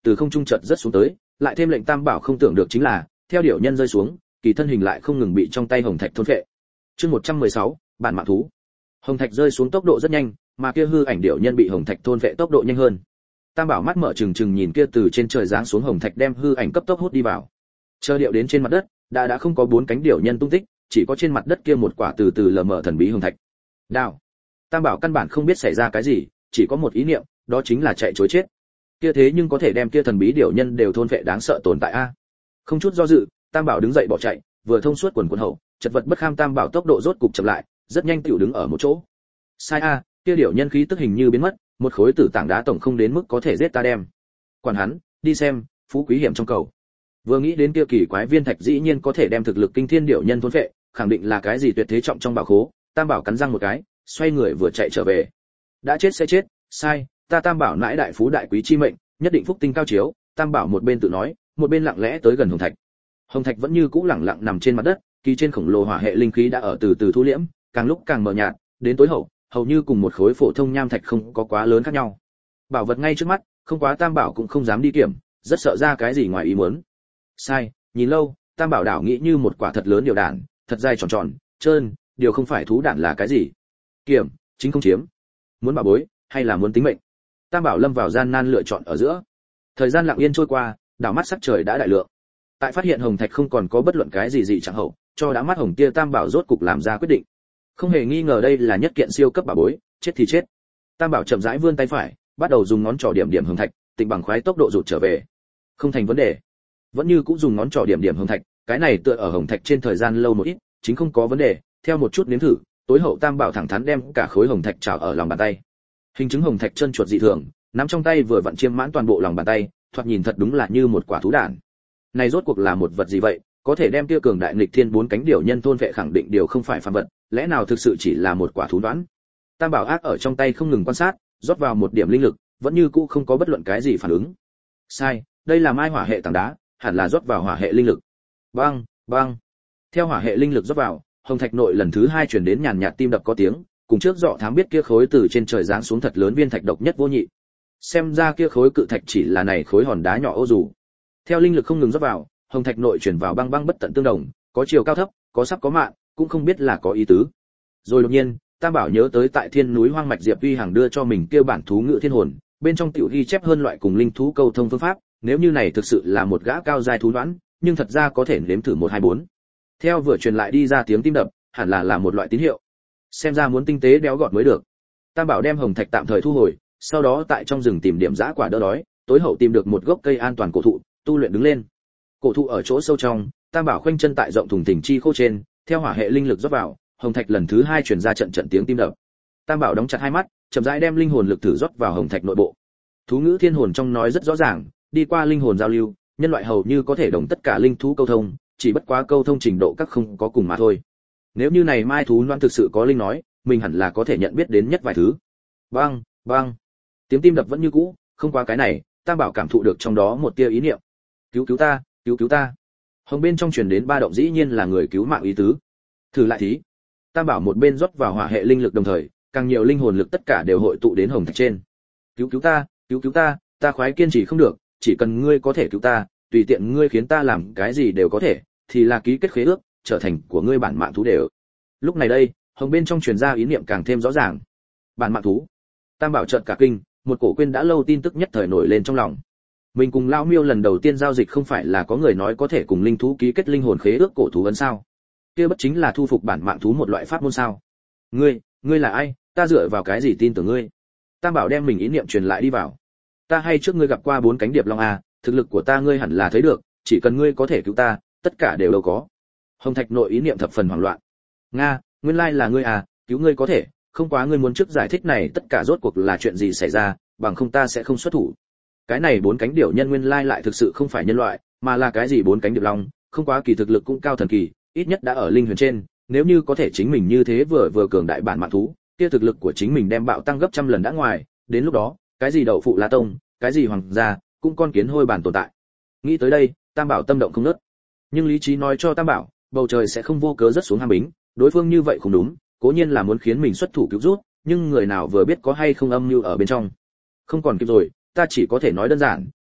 Speaker 1: từ không trung chợt rất xuống tới, lại thêm lệnh Tam Bảo không tưởng được chính là, theo điểu nhân rơi xuống, kỳ thân hình lại không ngừng bị trong tay hồng thạch thôn phệ. Chương một trăm mười sáu, bản mạng thú. Hồng thạch rơi xuống tốc độ rất nhanh, mà kia hư ảnh điểu nhân bị hồng thạch thôn phệ tốc độ nhanh hơn. Tam Bảo mắt mở trừng trừng nhìn kia từ trên trời giáng xuống hồng thạch đem hư ảnh cấp tốc hút đi vào. Chờ điệu đến trên mặt đất, đã đã không có bốn cánh điểu nhân tung tích, chỉ có trên mặt đất kia một quả từ từ lờ mờ thần bí hồng thạch. Đao. Tam Bảo căn bản không biết xảy ra cái gì, chỉ có một ý niệm, đó chính là chạy trối chết. Kia thế nhưng có thể đem kia thần bí điểu nhân đều thôn phệ đáng sợ tồn tại a. Không chút do dự, Tam Bảo đứng dậy bỏ chạy, vừa thông suốt quần quần hậu, chật vật bất kham Tam Bảo tốc độ rốt cục chậm lại, rất nhanh tiểu đứng ở một chỗ. Sai a, kia điểu nhân khí tức hình như biến mất, một khối tử tảng đá tổng không đến mức có thể giết ta đem. Quản hắn, đi xem, phú quý hiểm trong cầu. Vừa nghĩ đến kia kỳ quái viên thạch dĩ nhiên có thể đem thực lực kinh thiên điểu nhân thôn phệ, khẳng định là cái gì tuyệt thế trọng trong bảo khố, Tam Bảo cắn răng một cái, xoay người vừa chạy trở về. Đã chết sẽ chết, sai, ta Tam Bảo nãi đại phú đại quý chi mệnh, nhất định phúc tinh cao chiếu, Tam Bảo một bên tự nói, một bên lặng lẽ tới gần hồng thạch. Hồng thạch vẫn như cũ lẳng lặng nằm trên mặt đất, kỳ trên khổng lồ hỏa hệ linh khí đã ở từ từ thu liễm, càng lúc càng mờ nhạt, đến tối hậu, hầu như cùng một khối phổ thông nham thạch không có quá lớn khác nhau. Bảo vật ngay trước mắt, không quá Tam Bảo cũng không dám đi kiểm, rất sợ ra cái gì ngoài ý muốn. Sai, nhìn lâu, Tam Bảo đảo nghĩ như một quả thật lớn điều đạn, thật dài tròn tròn, trơn, điều không phải thú đạn là cái gì? Kiểm, chính không chiếm. Muốn bảo bối, hay là muốn tính mệnh? Tam Bảo lâm vào gian nan lựa chọn ở giữa. Thời gian lặng yên trôi qua, đảo mắt sắc trời đã đại lượng. Tại phát hiện hồng thạch không còn có bất luận cái gì gì chẳng hậu, cho đã mắt hồng kia Tam Bảo rốt cục làm ra quyết định. Không hề nghi ngờ đây là nhất kiện siêu cấp bảo bối, chết thì chết. Tam Bảo chậm rãi vươn tay phải, bắt đầu dùng ngón trỏ điểm điểm hồng thạch, tịnh bằng khoái tốc độ rụt trở về. Không thành vấn đề. Vẫn như cũng dùng ngón trỏ điểm điểm hồng thạch, cái này tựa ở hồng thạch trên thời gian lâu một ít, chính không có vấn đề, theo một chút nếm thử, tối hậu Tam Bảo thẳng thắn đem cả khối hồng thạch trào ở lòng bàn tay. Hình chứng hồng thạch chân chuột dị thường, nắm trong tay vừa vặn chiêm mãn toàn bộ lòng bàn tay, thoạt nhìn thật đúng là như một quả thú đản. Này rốt cuộc là một vật gì vậy, có thể đem tiêu cường đại nghịch thiên bốn cánh điểu nhân thôn vệ khẳng định điều không phải phàm vật, lẽ nào thực sự chỉ là một quả thú đoán? Tam Bảo ác ở trong tay không ngừng quan sát, rót vào một điểm linh lực, vẫn như cũ không có bất luận cái gì phản ứng. Sai, đây là mai hỏa hệ tảng đá, hẳn là rót vào hỏa hệ linh lực. Bang, bang. Theo hỏa hệ linh lực rót vào, hồng thạch nội lần thứ hai truyền đến nhàn nhạt tim đập có tiếng, cùng trước dọ thám biết kia khối từ trên trời giáng xuống thật lớn viên thạch độc nhất vô nhị. Xem ra kia khối cự thạch chỉ là này khối hòn đá nhỏ ô dù. Theo linh lực không ngừng rót vào, hồng thạch nội chuyển vào băng băng bất tận tương đồng, có chiều cao thấp, có sắp có mạn, cũng không biết là có ý tứ. Rồi đột nhiên, Tam Bảo nhớ tới tại thiên núi hoang mạch Diệp Uy Hằng đưa cho mình kia bản thú ngữ thiên hồn, bên trong tiểu ghi chép hơn loại cùng linh thú câu thông phương pháp, nếu như này thực sự là một gã cao giai thú đoán, nhưng thật ra có thể nếm thử một hai bốn. Theo vừa truyền lại đi ra tiếng tim đập, hẳn là là một loại tín hiệu. Xem ra muốn tinh tế béo gọt mới được. Tam Bảo đem hồng thạch tạm thời thu hồi, sau đó tại trong rừng tìm điểm dã quả đỡ đói, tối hậu tìm được một gốc cây an toàn cổ thụ, tu luyện đứng lên. Cổ thụ ở chỗ sâu trong, Tam Bảo khoanh chân tại rộng thùng thình chi khô trên, theo hỏa hệ linh lực rót vào, hồng thạch lần thứ hai truyền ra trận trận tiếng tim đập. Tam Bảo đóng chặt hai mắt, chậm rãi đem linh hồn lực thử rót vào hồng thạch nội bộ. Thú ngữ thiên hồn trong nói rất rõ ràng, đi qua linh hồn giao lưu, nhân loại hầu như có thể đồng tất cả linh thú câu thông, chỉ bất quá câu thông trình độ các không có cùng mà thôi. Nếu như này mai thú loan thực sự có linh nói, mình hẳn là có thể nhận biết đến nhất vài thứ. Bang, bang. Tiếng tim đập vẫn như cũ, không qua cái này, Tam Bảo cảm thụ được trong đó một tia ý niệm. Cứu cứu ta, cứu cứu ta. Hồng bên trong truyền đến ba động dĩ nhiên là người cứu mạng ý tứ. Thử lại thí. Tam Bảo một bên rót vào hỏa hệ linh lực đồng thời, càng nhiều linh hồn lực tất cả đều hội tụ đến hồng thạch trên. Cứu cứu ta, cứu cứu ta, ta khoái kiên trì không được, chỉ cần ngươi có thể cứu ta, tùy tiện ngươi khiến ta làm cái gì đều có thể, thì là ký kết khế ước, trở thành của ngươi bản mạng thú đều. Lúc này đây, hồng bên trong truyền ra ý niệm càng thêm rõ ràng. Bản mạng thú. Tam Bảo chợt cả kinh, một cổ quên đã lâu tin tức nhất thời nổi lên trong lòng. Mình cùng lão Miêu lần đầu tiên giao dịch không phải là có người nói có thể cùng linh thú ký kết linh hồn khế ước cổ thú ấn sao? Kia bất chính là thu phục bản mạng thú một loại pháp môn sao? Ngươi, ngươi là ai, ta dựa vào cái gì tin tưởng ngươi? Tam Bảo đem mình ý niệm truyền lại đi vào. Ta hay trước ngươi gặp qua bốn cánh điệp long a, thực lực của ta ngươi hẳn là thấy được, chỉ cần ngươi có thể cứu ta, tất cả đều đâu có. Hồng thạch nội ý niệm thập phần hoảng loạn. Nga, nguyên lai là ngươi à, cứu ngươi có thể, không quá ngươi muốn trước giải thích này tất cả rốt cuộc là chuyện gì xảy ra, bằng không ta sẽ không xuất thủ. Cái này bốn cánh điểu nhân nguyên lai lại thực sự không phải nhân loại, mà là cái gì bốn cánh điệp long, không quá kỳ thực lực cũng cao thần kỳ, ít nhất đã ở linh huyền trên, nếu như có thể chính mình như thế vừa vừa cường đại bản mạng thú, kia thực lực của chính mình đem bạo tăng gấp trăm lần đã ngoài, đến lúc đó, cái gì đậu phụ La Tông, cái gì hoàng gia, cũng con kiến hôi bản tồn tại. Nghĩ tới đây, Tam Bảo tâm động không ngớt. Nhưng lý trí nói cho Tam Bảo, bầu trời sẽ không vô cớ rớt xuống ham bính, đối phương như vậy không đúng, cố nhiên là muốn khiến mình xuất thủ cứu giúp, nhưng người nào vừa biết có hay không âm mưu ở bên trong. Không còn kịp rồi, ta chỉ có thể nói đơn giản,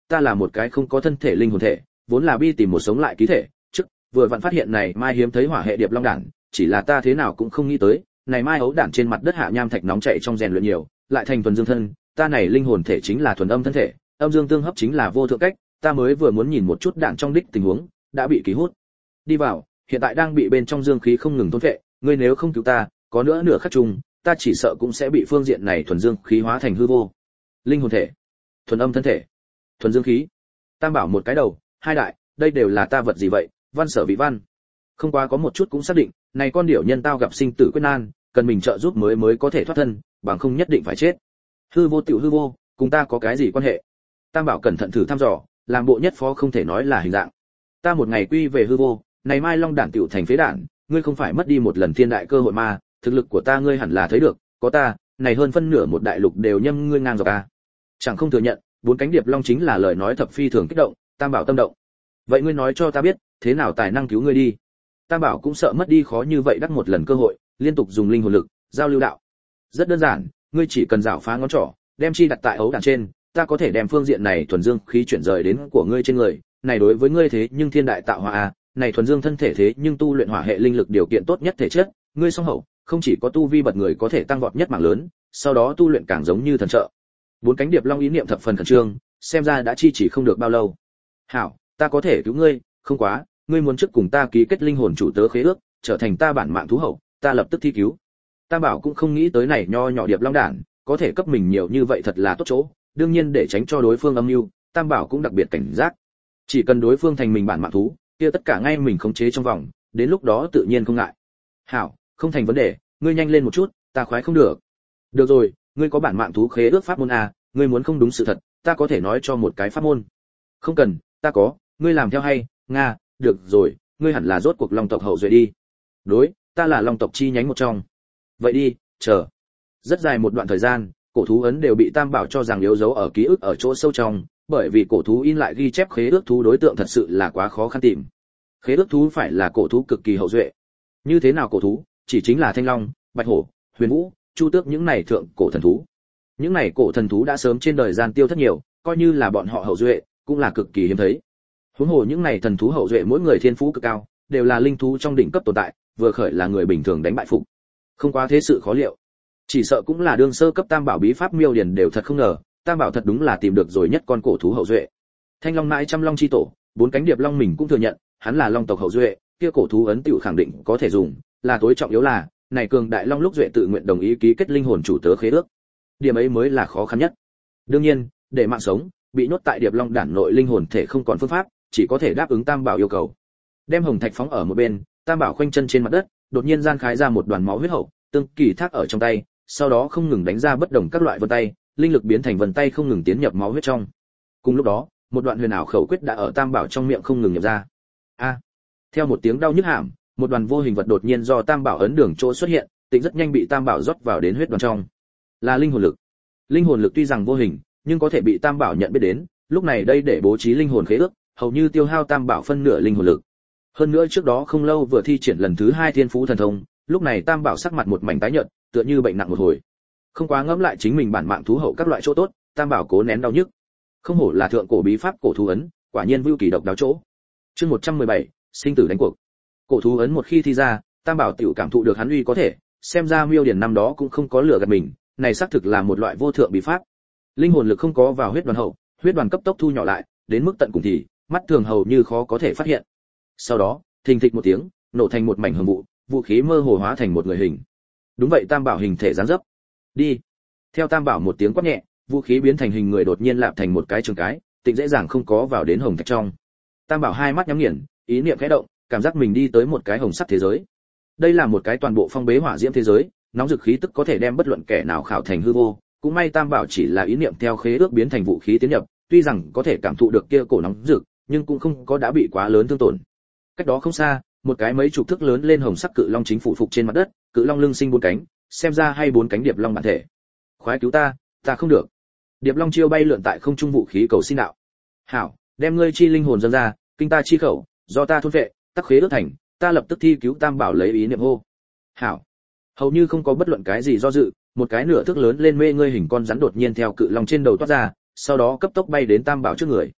Speaker 1: ta là một cái không có thân thể linh hồn thể, vốn là bi tìm một sống lại ký thể, trước vừa vặn phát hiện này mai hiếm thấy hỏa hệ điệp long đản, chỉ là ta thế nào cũng không nghĩ tới, này mai ấu đản trên mặt đất hạ nham thạch nóng chảy trong rèn luyện nhiều, lại thành thuần dương thân, ta này linh hồn thể chính là thuần âm thân thể, âm dương tương hấp chính là vô thượng cách, ta mới vừa muốn nhìn một chút đạn trong đích tình huống, đã bị ký hút. Đi vào, hiện tại đang bị bên trong dương khí không ngừng thôn phệ, ngươi nếu không cứu ta, có nữa nửa khắc trùng, ta chỉ sợ cũng sẽ bị phương diện này thuần dương khí hóa thành hư vô. Linh hồn thể, thuần âm thân thể, thuần dương khí. Tam bảo một cái đầu, hai đại, đây đều là ta vật gì vậy? Văn sở vị văn. Không qua có một chút cũng xác định, này con điểu nhân tao gặp sinh tử quyết nan, cần mình trợ giúp mới mới có thể thoát thân, bằng không nhất định phải chết. Hư vô tiểu hư vô, cùng ta có cái gì quan hệ? Tam bảo cẩn thận thử thăm dò, làm bộ nhất phó không thể nói là hình dạng. Ta một ngày quy về hư vô, này mai long đản tiểu thành phế đản, ngươi không phải mất đi một lần thiên đại cơ hội mà, thực lực của ta ngươi hẳn là thấy được, có ta, này hơn phân nửa một đại lục đều nhâm ngươi ngang dọc a. Chẳng không thừa nhận, bốn cánh điệp long chính là lời nói thập phi thường kích động, Tam bảo tâm động. Vậy ngươi nói cho ta biết, thế nào tài năng cứu ngươi đi? Tam bảo cũng sợ mất đi khó như vậy đắc một lần cơ hội, liên tục dùng linh hồn lực, giao lưu đạo. Rất đơn giản, ngươi chỉ cần rảo phá ngón trỏ, đem chi đặt tại ấu đản trên, ta có thể đem phương diện này thuần dương khí chuyển rời đến của ngươi trên người, này đối với ngươi thế nhưng thiên đại tạo hóa a, này thuần dương thân thể thế nhưng tu luyện hỏa hệ linh lực điều kiện tốt nhất thể chất, ngươi song hậu, không chỉ có tu vi bật người có thể tăng vọt nhất mảng lớn, sau đó tu luyện càng giống như thần trợ. Bốn cánh điệp long ý niệm thập phần khẩn trương, xem ra đã chi chỉ không được bao lâu. Hảo, ta có thể cứu ngươi, không quá, ngươi muốn trước cùng ta ký kết linh hồn chủ tớ khế ước, trở thành ta bản mạng thú hậu, ta lập tức thi cứu. Tam bảo cũng không nghĩ tới này nho nhỏ điệp long đản, có thể cấp mình nhiều như vậy thật là tốt chỗ, đương nhiên để tránh cho đối phương âm mưu, Tam bảo cũng đặc biệt cảnh giác. Chỉ cần đối phương thành mình bản mạng thú, kia tất cả ngay mình khống chế trong vòng, đến lúc đó tự nhiên không ngại. Hảo, không thành vấn đề, ngươi nhanh lên một chút, ta khoái không được. Được rồi, ngươi có bản mạng thú khế ước pháp môn à, ngươi muốn không đúng sự thật, ta có thể nói cho một cái pháp môn. Không cần, ta có, ngươi làm theo hay, nga, được rồi, ngươi hẳn là rốt cuộc long tộc hậu duệ đi. Đối, ta là long tộc chi nhánh một trong. Vậy đi, chờ. Rất dài một đoạn thời gian, cổ thú ấn đều bị Tam bảo cho rằng yếu dấu ở ký ức ở chỗ sâu trong, bởi vì cổ thú in lại ghi chép khế ước thú đối tượng thật sự là quá khó khăn tìm. Khế ước thú phải là cổ thú cực kỳ hậu duệ. Như thế nào cổ thú? Chỉ chính là thanh long, bạch hổ, huyền vũ, chu tước những này thượng cổ thần thú. Những này cổ thần thú đã sớm trên đời gian tiêu thất nhiều, coi như là bọn họ hậu duệ, cũng là cực kỳ hiếm thấy. Huống hồ những này thần thú hậu duệ mỗi người thiên phú cực cao, đều là linh thú trong đỉnh cấp tồn tại, vừa khởi là người bình thường đánh bại phục. Không quá thế sự khó liệu. Chỉ sợ cũng là đương sơ cấp Tam bảo bí pháp miêu điển đều thật không ngờ, Tam bảo thật đúng là tìm được rồi nhất con cổ thú hậu duệ. Thanh long mãi trăm long chi tổ, bốn cánh điệp long mình cũng thừa nhận, hắn là long tộc hậu duệ, kia cổ thú ấn tiểu khẳng định có thể dùng, là tối trọng yếu là, này cường đại long lúc duệ tự nguyện đồng ý ký kết linh hồn chủ tớ khế ước. Điểm ấy mới là khó khăn nhất. Đương nhiên, để mạng sống, bị nhốt tại điệp long đản nội linh hồn thể không còn phương pháp, chỉ có thể đáp ứng Tam bảo yêu cầu. Đem hồng thạch phóng ở một bên, Tam bảo khoanh chân trên mặt đất, đột nhiên gian khái ra một đoàn máu huyết hậu, tương kỳ thác ở trong tay, sau đó không ngừng đánh ra bất đồng các loại vân tay, linh lực biến thành vân tay không ngừng tiến nhập máu huyết trong. Cùng lúc đó, một đoạn huyền ảo khẩu quyết đã ở Tam bảo trong miệng không ngừng nhập ra. A! Theo một tiếng đau nhức hàm, một đoàn vô hình vật đột nhiên do Tam bảo ấn đường chỗ xuất hiện, tịnh rất nhanh bị Tam bảo rót vào đến huyết đoàn trong. Là linh hồn lực. Linh hồn lực tuy rằng vô hình, nhưng có thể bị Tam bảo nhận biết đến, lúc này đây để bố trí linh hồn khế ước, hầu như tiêu hao Tam bảo phân nửa linh hồn lực. Hơn nữa trước đó không lâu vừa thi triển lần thứ hai thiên phú thần thông, lúc này Tam bảo sắc mặt một mảnh tái nhợt, tựa như bệnh nặng một hồi. Không quá ngẫm lại chính mình bản mạng thú hậu các loại chỗ tốt, Tam bảo cố nén đau nhức. Không hổ là thượng cổ bí pháp cổ thú ấn, quả nhiên vưu kỳ độc đáo chỗ. Chương một trăm mười bảy, sinh tử đánh cuộc. Cổ thú ấn một khi thi ra, Tam bảo tiểu cảm thụ được hắn uy có thể, xem ra miêu điển năm đó cũng không có lừa gạt mình, này xác thực là một loại vô thượng bí pháp. Linh hồn lực không có vào huyết đoàn hậu, huyết đoàn cấp tốc thu nhỏ lại, đến mức tận cùng thì mắt thường hầu như khó có thể phát hiện. Sau đó, thình thịch một tiếng, nổ thành một mảnh hồng vụ, vũ khí mơ hồ hóa thành một người hình. Đúng vậy, Tam bảo hình thể dáng dấp. Đi. Theo Tam bảo một tiếng quát nhẹ, vũ khí biến thành hình người đột nhiên lạp thành một cái trường cái, tịnh dễ dàng không có vào đến hồng thạch trong. Tam bảo hai mắt nhắm nghiền, ý niệm khẽ động, cảm giác mình đi tới một cái hồng sắc thế giới. Đây là một cái toàn bộ phong bế hỏa diễm thế giới, nóng dực khí tức có thể đem bất luận kẻ nào khảo thành hư vô. Cũng may Tam bảo chỉ là ý niệm theo khế ước biến thành vũ khí tiến nhập, tuy rằng có thể cảm thụ được kia cổ nóng rực, nhưng cũng không có đã bị quá lớn thương tổn. Cách đó không xa, một cái mấy chục thước lớn lên hồng sắc cự long chính phủ phục trên mặt đất, cự long lưng sinh bốn cánh, xem ra hay bốn cánh điệp long bản thể. Khoái cứu ta, ta không được. Điệp long chiêu bay lượn tại không trung vũ khí cầu xin đạo. Hảo, đem ngươi chi linh hồn dâng ra, kinh ta chi khẩu, do ta thôn vệ, tắc khế ước thành, ta lập tức thi cứu. Tam bảo lấy ý niệm hô. Hảo. Hầu như không có bất luận cái gì do dự, một cái nửa thước lớn lên mê ngươi hình con rắn đột nhiên theo cự long trên đầu toát ra, sau đó cấp tốc bay đến Tam bảo trước người.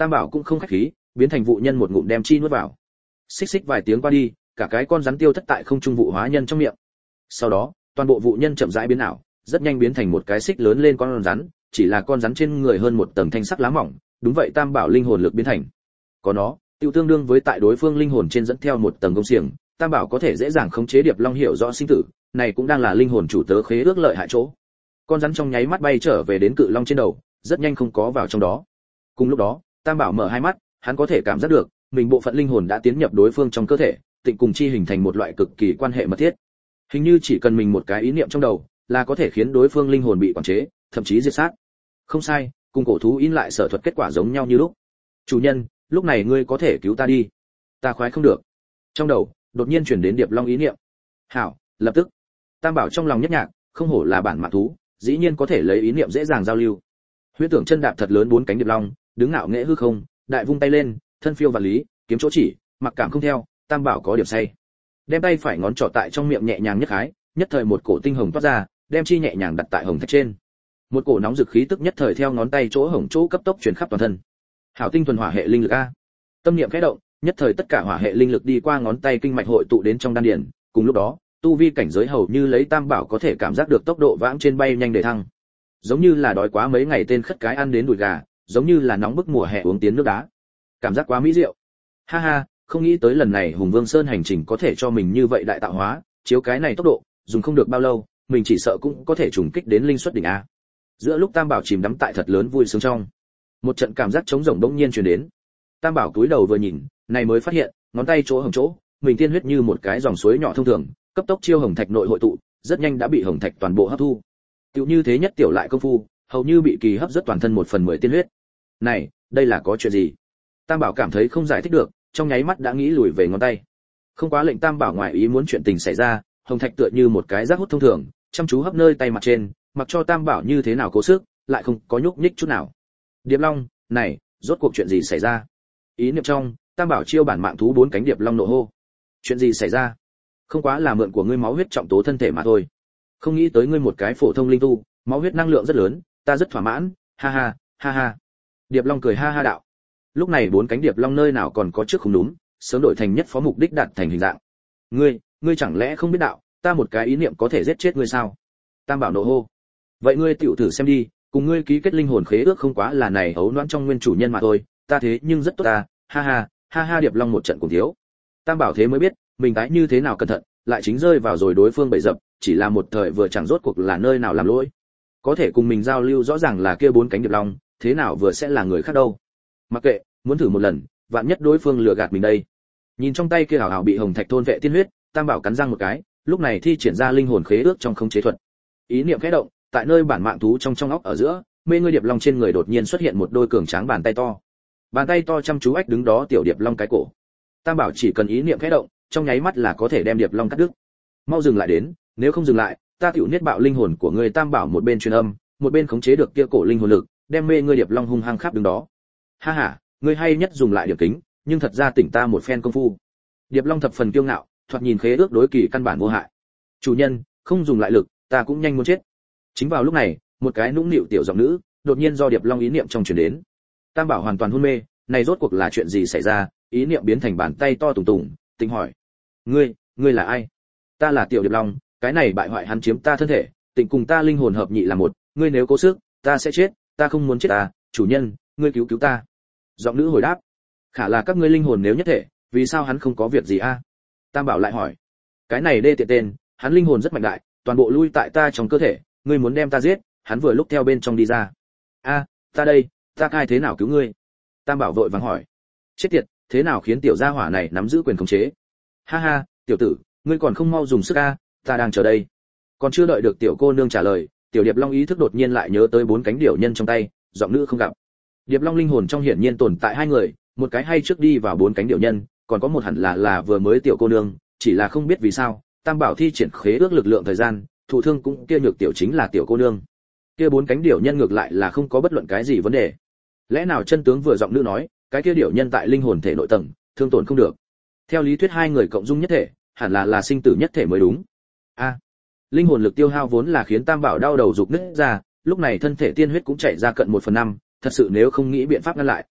Speaker 1: Tam Bảo cũng không khách khí, biến thành vụ nhân một ngụm đem chi nuốt vào. Xích xích vài tiếng qua đi, cả cái con rắn tiêu thất tại không trung vụ hóa nhân trong miệng. Sau đó, toàn bộ vụ nhân chậm rãi biến ảo, rất nhanh biến thành một cái xích lớn lên con rắn, chỉ là con rắn trên người hơn một tầng thanh sắc lá mỏng, đúng vậy Tam Bảo linh hồn lực biến thành. Có nó, tiêu tương đương với tại đối phương linh hồn trên dẫn theo một tầng công xiềng, Tam Bảo có thể dễ dàng khống chế Điệp Long hiểu rõ sinh tử, này cũng đang là linh hồn chủ tớ khế ước lợi hại chỗ. Con rắn trong nháy mắt bay trở về đến cự long trên đầu, rất nhanh không có vào trong đó. Cùng lúc đó, Tam Bảo mở hai mắt, hắn có thể cảm giác được, mình bộ phận linh hồn đã tiến nhập đối phương trong cơ thể, tịnh cùng chi hình thành một loại cực kỳ quan hệ mật thiết. Hình như chỉ cần mình một cái ý niệm trong đầu, là có thể khiến đối phương linh hồn bị quản chế, thậm chí diệt sát. Không sai, cùng cổ thú in lại sở thuật kết quả giống nhau như lúc. Chủ nhân, lúc này ngươi có thể cứu ta đi. Ta khoái không được. Trong đầu, đột nhiên chuyển đến Điệp Long ý niệm. Hảo, lập tức. Tam Bảo trong lòng nhất nhạc, không hổ là bản mạng thú, dĩ nhiên có thể lấy ý niệm dễ dàng giao lưu. Huyễn tưởng chân đạp thật lớn bốn cánh Điệp Long, đứng ngạo nghễ hư không, đại vung tay lên, thân phiêu vạn lý, kiếm chỗ chỉ, mặc cảm không theo, Tam Bảo có điểm say. Đem tay phải ngón trỏ tại trong miệng nhẹ nhàng nhất khái, nhất thời một cổ tinh hồng toát ra, đem chi nhẹ nhàng đặt tại hồng thạch trên. Một cổ nóng rực khí tức nhất thời theo ngón tay chỗ hồng chỗ cấp tốc truyền khắp toàn thân. Hảo tinh thuần hỏa hệ linh lực a. Tâm niệm khẽ động, nhất thời tất cả hỏa hệ linh lực đi qua ngón tay kinh mạch hội tụ đến trong đan điền, cùng lúc đó, tu vi cảnh giới hầu như lấy Tam Bảo có thể cảm giác được tốc độ vãng trên bay nhanh để thăng. Giống như là đói quá mấy ngày tên khất cái ăn đến đùi gà, giống như là nóng bức mùa hè uống tiến nước đá. Cảm giác quá mỹ diệu. Ha ha, không nghĩ tới lần này Hùng Vương Sơn hành trình có thể cho mình như vậy đại tạo hóa, chiếu cái này tốc độ, dùng không được bao lâu, mình chỉ sợ cũng có thể trùng kích đến linh xuất đỉnh a. Giữa lúc Tam Bảo chìm đắm tại thật lớn vui sướng trong, một trận cảm giác trống rỗng bỗng nhiên truyền đến. Tam Bảo cúi đầu vừa nhìn, này mới phát hiện, ngón tay chỗ hồng chỗ, mình tiên huyết như một cái dòng suối nhỏ thông thường, cấp tốc chiêu hồng thạch nội hội tụ, rất nhanh đã bị hồng thạch toàn bộ hấp thu. Tiểu như thế nhất tiểu lại công phu, hầu như bị kỳ hấp rất toàn thân một phần mười tiên huyết. Này, đây là có chuyện gì? Tam Bảo cảm thấy không giải thích được, trong nháy mắt đã nghĩ lùi về ngón tay. Không quá lệnh Tam Bảo ngoài ý muốn chuyện tình xảy ra, hồng thạch tựa như một cái rác hút thông thường, chăm chú hấp nơi tay mặt trên, mặc cho Tam Bảo như thế nào cố sức, lại không có nhúc nhích chút nào. Điệp Long, này, rốt cuộc chuyện gì xảy ra? Ý niệm trong, Tam Bảo chiêu bản mạng thú bốn cánh Điệp Long nộ hô. Chuyện gì xảy ra? Không quá là mượn của ngươi máu huyết trọng tố thân thể mà thôi. Không nghĩ tới ngươi một cái phổ thông linh tu, máu huyết năng lượng rất lớn, ta rất thỏa mãn, ha ha, ha ha. Điệp Long cười ha ha đạo. Lúc này bốn cánh Điệp Long nơi nào còn có trước không đúng, sớm đổi thành nhất phó mục đích đạt thành hình dạng. Ngươi, ngươi chẳng lẽ không biết đạo, ta một cái ý niệm có thể giết chết ngươi sao? Tam Bảo nộ hô. Vậy ngươi tiểu thử xem đi, cùng ngươi ký kết linh hồn khế ước không quá là này hấu noãn trong nguyên chủ nhân mà thôi, ta thế nhưng rất tốt ta, ha ha, ha ha. Điệp Long một trận cùng thiếu. Tam Bảo thế mới biết, mình tái như thế nào cẩn thận, lại chính rơi vào rồi đối phương bẫy dập, chỉ là một thời vừa chẳng rốt cuộc là nơi nào làm lỗi. Có thể cùng mình giao lưu rõ ràng là kia bốn cánh Điệp Long, thế nào vừa sẽ là người khác đâu. Mặc kệ, muốn thử một lần, vạn nhất đối phương lừa gạt mình đây. Nhìn trong tay kia hảo hảo bị hồng thạch thôn vệ tiên huyết, Tam Bảo cắn răng một cái, lúc này thi triển ra linh hồn khế ước trong khống chế thuật. Ý niệm khẽ động, tại nơi bản mạng thú trong trong óc ở giữa, mê ngươi Điệp Long trên người đột nhiên xuất hiện một đôi cường tráng bàn tay to. Bàn tay to chăm chú ách đứng đó tiểu Điệp Long cái cổ. Tam Bảo chỉ cần ý niệm khẽ động, trong nháy mắt là có thể đem Điệp Long cắt đứt. Mau dừng lại đến, nếu không dừng lại, ta tiểu niết bạo linh hồn của ngươi. Tam Bảo một bên truyền âm, một bên khống chế được kia cổ linh hồn lực, đem mê ngươi Điệp Long hung hăng khắp đứng đó. Ha ha, ngươi hay nhất dùng lại điểm kính, nhưng thật ra tỉnh ta một phen công phu. Điệp Long thập phần kiêu ngạo, thoạt nhìn khế ước đối kỳ căn bản vô hại. Chủ nhân, không dùng lại lực, ta cũng nhanh muốn chết. Chính vào lúc này, một cái nũng nịu tiểu giọng nữ, đột nhiên do Điệp Long ý niệm trong truyền đến. Tam Bảo hoàn toàn hôn mê, này rốt cuộc là chuyện gì xảy ra? Ý niệm biến thành bàn tay to tùng tùng, tính hỏi: ngươi, ngươi là ai? Ta là tiểu Điệp Long, cái này bại hoại hắn chiếm ta thân thể, tịnh cùng ta linh hồn hợp nhị là một, ngươi nếu cố sức, ta sẽ chết, ta không muốn chết ta, chủ nhân, ngươi cứu cứu ta. Giọng nữ hồi đáp: khả là các ngươi linh hồn nếu nhất thể, vì sao hắn không có việc gì a? Tam Bảo lại hỏi: cái này đê tiện tên, hắn linh hồn rất mạnh đại, toàn bộ lui tại ta trong cơ thể, ngươi muốn đem ta giết, hắn vừa lúc theo bên trong đi ra. A, ta đây, ta cai thế nào cứu ngươi? Tam Bảo vội vàng hỏi: chết tiệt, thế nào khiến tiểu gia hỏa này nắm giữ quyền khống chế? Ha ha, tiểu tử, ngươi còn không mau dùng sức a, ta đang chờ đây. Còn chưa đợi được tiểu cô nương trả lời, tiểu Điệp Long ý thức đột nhiên lại nhớ tới bốn cánh điểu nhân trong tay, giọng nữ không gặp. Điệp Long linh hồn trong hiển nhiên tồn tại hai người, một cái hay trước đi vào bốn cánh điểu nhân, còn có một hẳn là là vừa mới tiểu cô nương, chỉ là không biết vì sao, Tam Bảo thi triển khế ước lực lượng thời gian, thụ thương cũng kia nhược tiểu chính là tiểu cô nương. Kia bốn cánh điểu nhân ngược lại là không có bất luận cái gì vấn đề. Lẽ nào chân tướng vừa giọng nữ nói, cái kia điểu nhân tại linh hồn thể nội tầng, thương tổn không được. Theo lý thuyết hai người cộng dung nhất thể, hẳn là là sinh tử nhất thể mới đúng. A, à, linh hồn lực tiêu hao vốn là khiến Tam Bảo đau đầu rục nứt ra, lúc này thân thể tiên huyết cũng chảy ra cận một phần năm, thật sự nếu không nghĩ biện pháp ngăn lại,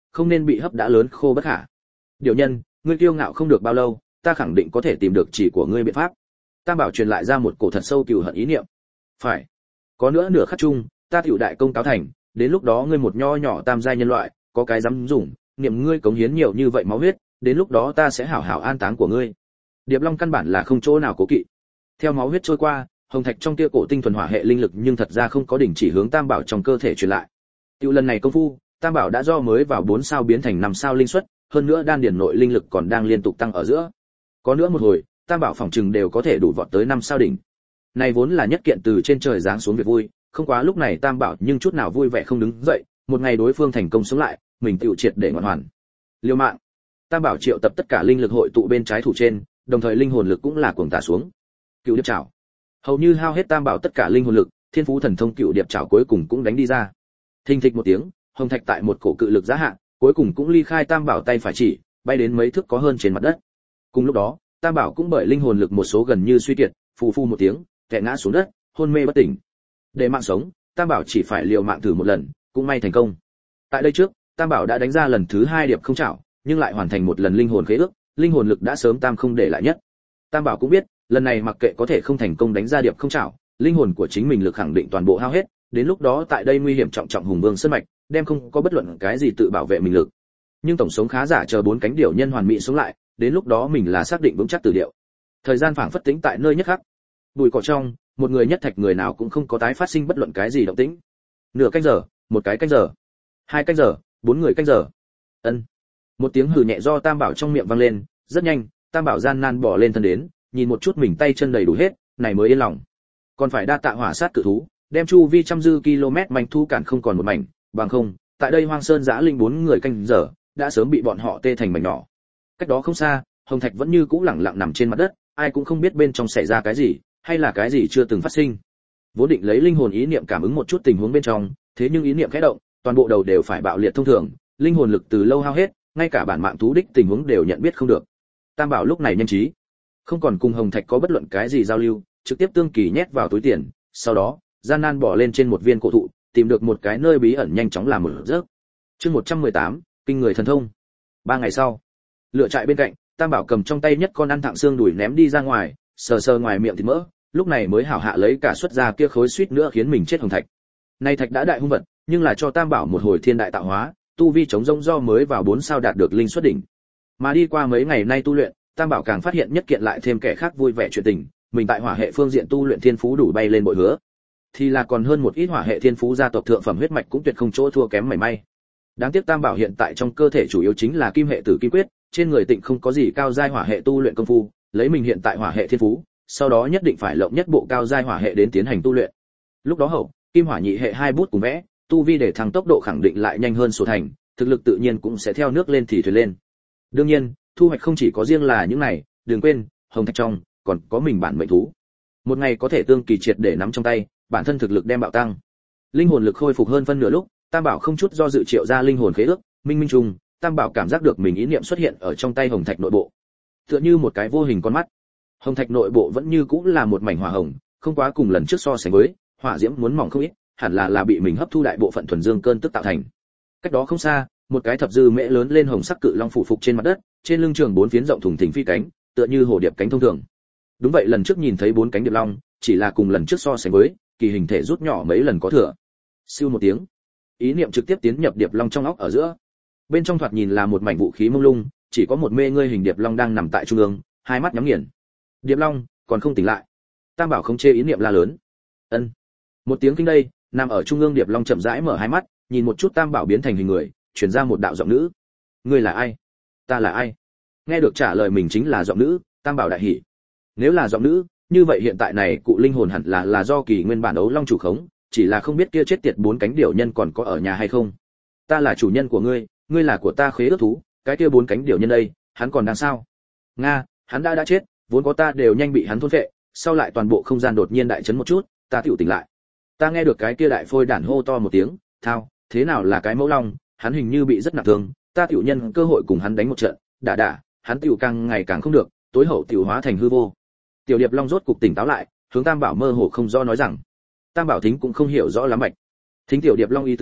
Speaker 1: không nên bị hấp đã lớn khô bất khả. Điều nhân, ngươi kiêu ngạo không được bao lâu, ta khẳng định có thể tìm được chỉ của ngươi biện pháp. Tam Bảo truyền lại ra một cổ thật sâu cừu hận ý niệm. Phải, có nữa nửa khắc chung, ta tiểu đại công cáo thành, đến lúc đó ngươi một nho nhỏ tam giai nhân loại, có cái dám dùng, niệm ngươi cống hiến nhiều như vậy máu huyết, đến lúc đó ta sẽ hảo hảo an táng của ngươi. Điệp Long căn bản là không chỗ nào cố kỵ. Theo máu huyết trôi qua, hồng thạch trong kia cổ tinh thuần hỏa hệ linh lực nhưng thật ra không có đỉnh chỉ hướng Tam Bảo trong cơ thể truyền lại. Tiểu lần này công phu, Tam Bảo đã do mới vào bốn sao biến thành năm sao linh suất, hơn nữa đan điển nội linh lực còn đang liên tục tăng ở giữa. Có nữa một hồi, Tam Bảo phòng trừng đều có thể đủ vọt tới năm sao đỉnh. Này vốn là nhất kiện từ trên trời giáng xuống việc vui, không quá lúc này Tam Bảo nhưng chút nào vui vẻ không đứng dậy, một ngày đối phương thành công sống lại, mình tiểu triệt để ngọn hoàn. Liêu mạng. Tam Bảo triệu tập tất cả linh lực hội tụ bên trái thủ trên, đồng thời linh hồn lực cũng là cuồng tả xuống. Cựu điệp trảo. Hầu như hao hết Tam Bảo tất cả linh hồn lực, thiên phú thần thông cựu điệp trảo cuối cùng cũng đánh đi ra. Thình thịch một tiếng, hồng thạch tại một cổ cự lực giá hạ, cuối cùng cũng ly khai Tam Bảo tay phải chỉ, bay đến mấy thước có hơn trên mặt đất. Cùng lúc đó, Tam Bảo cũng bởi linh hồn lực một số gần như suy kiệt, phù phù một tiếng, kẻ ngã xuống đất, hôn mê bất tỉnh. Để mạng sống, Tam Bảo chỉ phải liều mạng thử một lần, cũng may thành công. Tại đây trước, Tam Bảo đã đánh ra lần thứ hai điệp không chảo, nhưng lại hoàn thành một lần linh hồn khế ước, linh hồn lực đã sớm tam không để lại nhất. Tam Bảo cũng biết, lần này mặc kệ có thể không thành công đánh ra điệp không chảo, linh hồn của chính mình lực khẳng định toàn bộ hao hết, đến lúc đó tại đây nguy hiểm trọng trọng hùng vương sơn mạch, đem không có bất luận cái gì tự bảo vệ mình lực. Nhưng tổng sống khá giả chờ bốn cánh điểu nhân hoàn mỹ sống lại, đến lúc đó mình là xác định vững chắc từ điệu. Thời gian phảng phất tĩnh tại nơi nhất khắc. Bụi cỏ trong, một người nhất thạch người nào cũng không có tái phát sinh bất luận cái gì động tĩnh. Nửa canh giờ, một cái canh giờ, hai canh giờ, bốn người canh giờ. Ân. Một tiếng hừ nhẹ do Tam Bảo trong miệng vang lên, rất nhanh, Tam Bảo gian nan bỏ lên thân đến, nhìn một chút mình tay chân đầy đủ hết, này mới yên lòng. Còn phải đa tạ hỏa sát cự thú, đem chu vi trăm dư km mảnh thu cản không còn một mảnh, bằng không, tại đây hoang sơn giã linh bốn người canh giờ, đã sớm bị bọn họ tê thành mảnh nhỏ. Cách đó không xa, hồng thạch vẫn như cũ lẳng lặng nằm trên mặt đất, ai cũng không biết bên trong xảy ra cái gì, hay là cái gì chưa từng phát sinh. Vốn định lấy linh hồn ý niệm cảm ứng một chút tình huống bên trong, thế nhưng ý niệm khẽ động, toàn bộ đầu đều phải bạo liệt thông thường, linh hồn lực từ lâu hao hết, ngay cả bản mạng thú đích tình huống đều nhận biết không được. Tam Bảo lúc này nhanh trí, không còn cùng hồng thạch có bất luận cái gì giao lưu, trực tiếp tương kỳ nhét vào túi tiền, sau đó gian nan bỏ lên trên một viên cổ thụ, tìm được một cái nơi bí ẩn nhanh chóng làm một giấc. Chương một trăm mười tám, kinh người thần thông. Ba ngày sau, lựa trại bên cạnh, Tam Bảo cầm trong tay nhất con ăn thẳng xương đùi ném đi ra ngoài, sờ sờ ngoài miệng thịt mỡ, lúc này mới hảo hạ lấy cả xuất ra kia khối suýt nữa khiến mình chết hồng thạch. Nay thạch đã đại hung vật, nhưng là cho Tam Bảo một hồi thiên đại tạo hóa, tu vi chống rông do mới vào bốn sao đạt được linh xuất đỉnh. Mà đi qua mấy ngày nay tu luyện, Tam Bảo càng phát hiện nhất kiện lại thêm kẻ khác vui vẻ chuyện tình, mình tại hỏa hệ phương diện tu luyện thiên phú đủ bay lên bội hứa. Thì là còn hơn một ít hỏa hệ thiên phú gia tộc thượng phẩm huyết mạch cũng tuyệt không chỗ thua kém mảy may. Đáng tiếc Tam Bảo hiện tại trong cơ thể chủ yếu chính là kim hệ tử kim quyết, trên người tịnh không có gì cao giai hỏa hệ tu luyện công phu, lấy mình hiện tại hỏa hệ thiên phú, sau đó nhất định phải lộng nhất bộ cao giai hỏa hệ đến tiến hành tu luyện. Lúc đó hậu, kim hỏa nhị hệ hai bút cùng vẽ, tu vi để thăng tốc độ khẳng định lại nhanh hơn số thành, thực lực tự nhiên cũng sẽ theo nước lên thì thuyền lên. Đương nhiên, thu hoạch không chỉ có riêng là những này, đừng quên, hồng thạch trong còn có mình bản mệnh thú. Một ngày có thể tương kỳ triệt để nắm trong tay, bản thân thực lực đem bạo tăng. Linh hồn lực khôi phục hơn phân nửa lúc, Tam Bảo không chút do dự triệu ra linh hồn khế ước, minh minh trùng, Tam Bảo cảm giác được mình ý niệm xuất hiện ở trong tay hồng thạch nội bộ, tựa như một cái vô hình con mắt. Hồng thạch nội bộ vẫn như cũng là một mảnh hỏa hồng, không quá cùng lần trước so sánh với, hỏa diễm muốn mỏng không ít, hẳn là là bị mình hấp thu đại bộ phận thuần dương cơn tức tạo thành. Cách đó không xa, một cái thập dư mễ lớn lên hồng sắc cự long phủ phục trên mặt đất, trên lưng trường bốn phiến rộng thùng thình phi cánh, tựa như hồ điệp cánh thông thường. Đúng vậy, lần trước nhìn thấy bốn cánh điệp long, chỉ là cùng lần trước so sánh với, kỳ hình thể rút nhỏ mấy lần có thừa. Siêu một tiếng, ý niệm trực tiếp tiến nhập điệp long trong óc ở giữa. Bên trong thoạt nhìn là một mảnh vũ khí mông lung, chỉ có một mê ngươi hình điệp long đang nằm tại trung ương, hai mắt nhắm nghiền. Điệp long còn không tỉnh lại. Tam Bảo không chê ý niệm la lớn. Ân. Một tiếng kinh đây, nằm ở trung ương điệp long chậm rãi mở hai mắt, nhìn một chút Tam Bảo biến thành hình người, truyền ra một đạo giọng nữ. Ngươi là ai? Ta là ai? Nghe được trả lời mình chính là giọng nữ, Tam Bảo đại hỉ. Nếu là giọng nữ, như vậy hiện tại này cụ linh hồn hẳn là là do kỳ nguyên bản đấu long chủ khống, chỉ là không biết kia chết tiệt bốn cánh điểu nhân còn có ở nhà hay không. Ta là chủ nhân của ngươi, ngươi là của ta khế ước thú, cái kia bốn cánh điểu nhân đây, hắn còn đang sao? Nga, hắn đã đã chết, vốn có ta đều nhanh bị hắn thôn phệ, sau lại toàn bộ không gian đột nhiên đại chấn một chút, ta tiểu tỉnh lại. Ta nghe được cái kia đại phôi đản hô to một tiếng, thao, thế nào là cái mẫu long, hắn hình như bị rất nặng thương, ta tiểu nhân cơ hội cùng hắn đánh một trận, đả đả, hắn tiểu càng ngày càng không được, tối hậu tiểu hóa thành hư vô. Tiểu điệp long rốt cục tỉnh táo lại, hướng Tam Bảo mơ hồ không rõ nói rằng, Tam Bảo thính cũng không hiểu rõ lắm bạch. Thính tiểu điệp long ý tứ,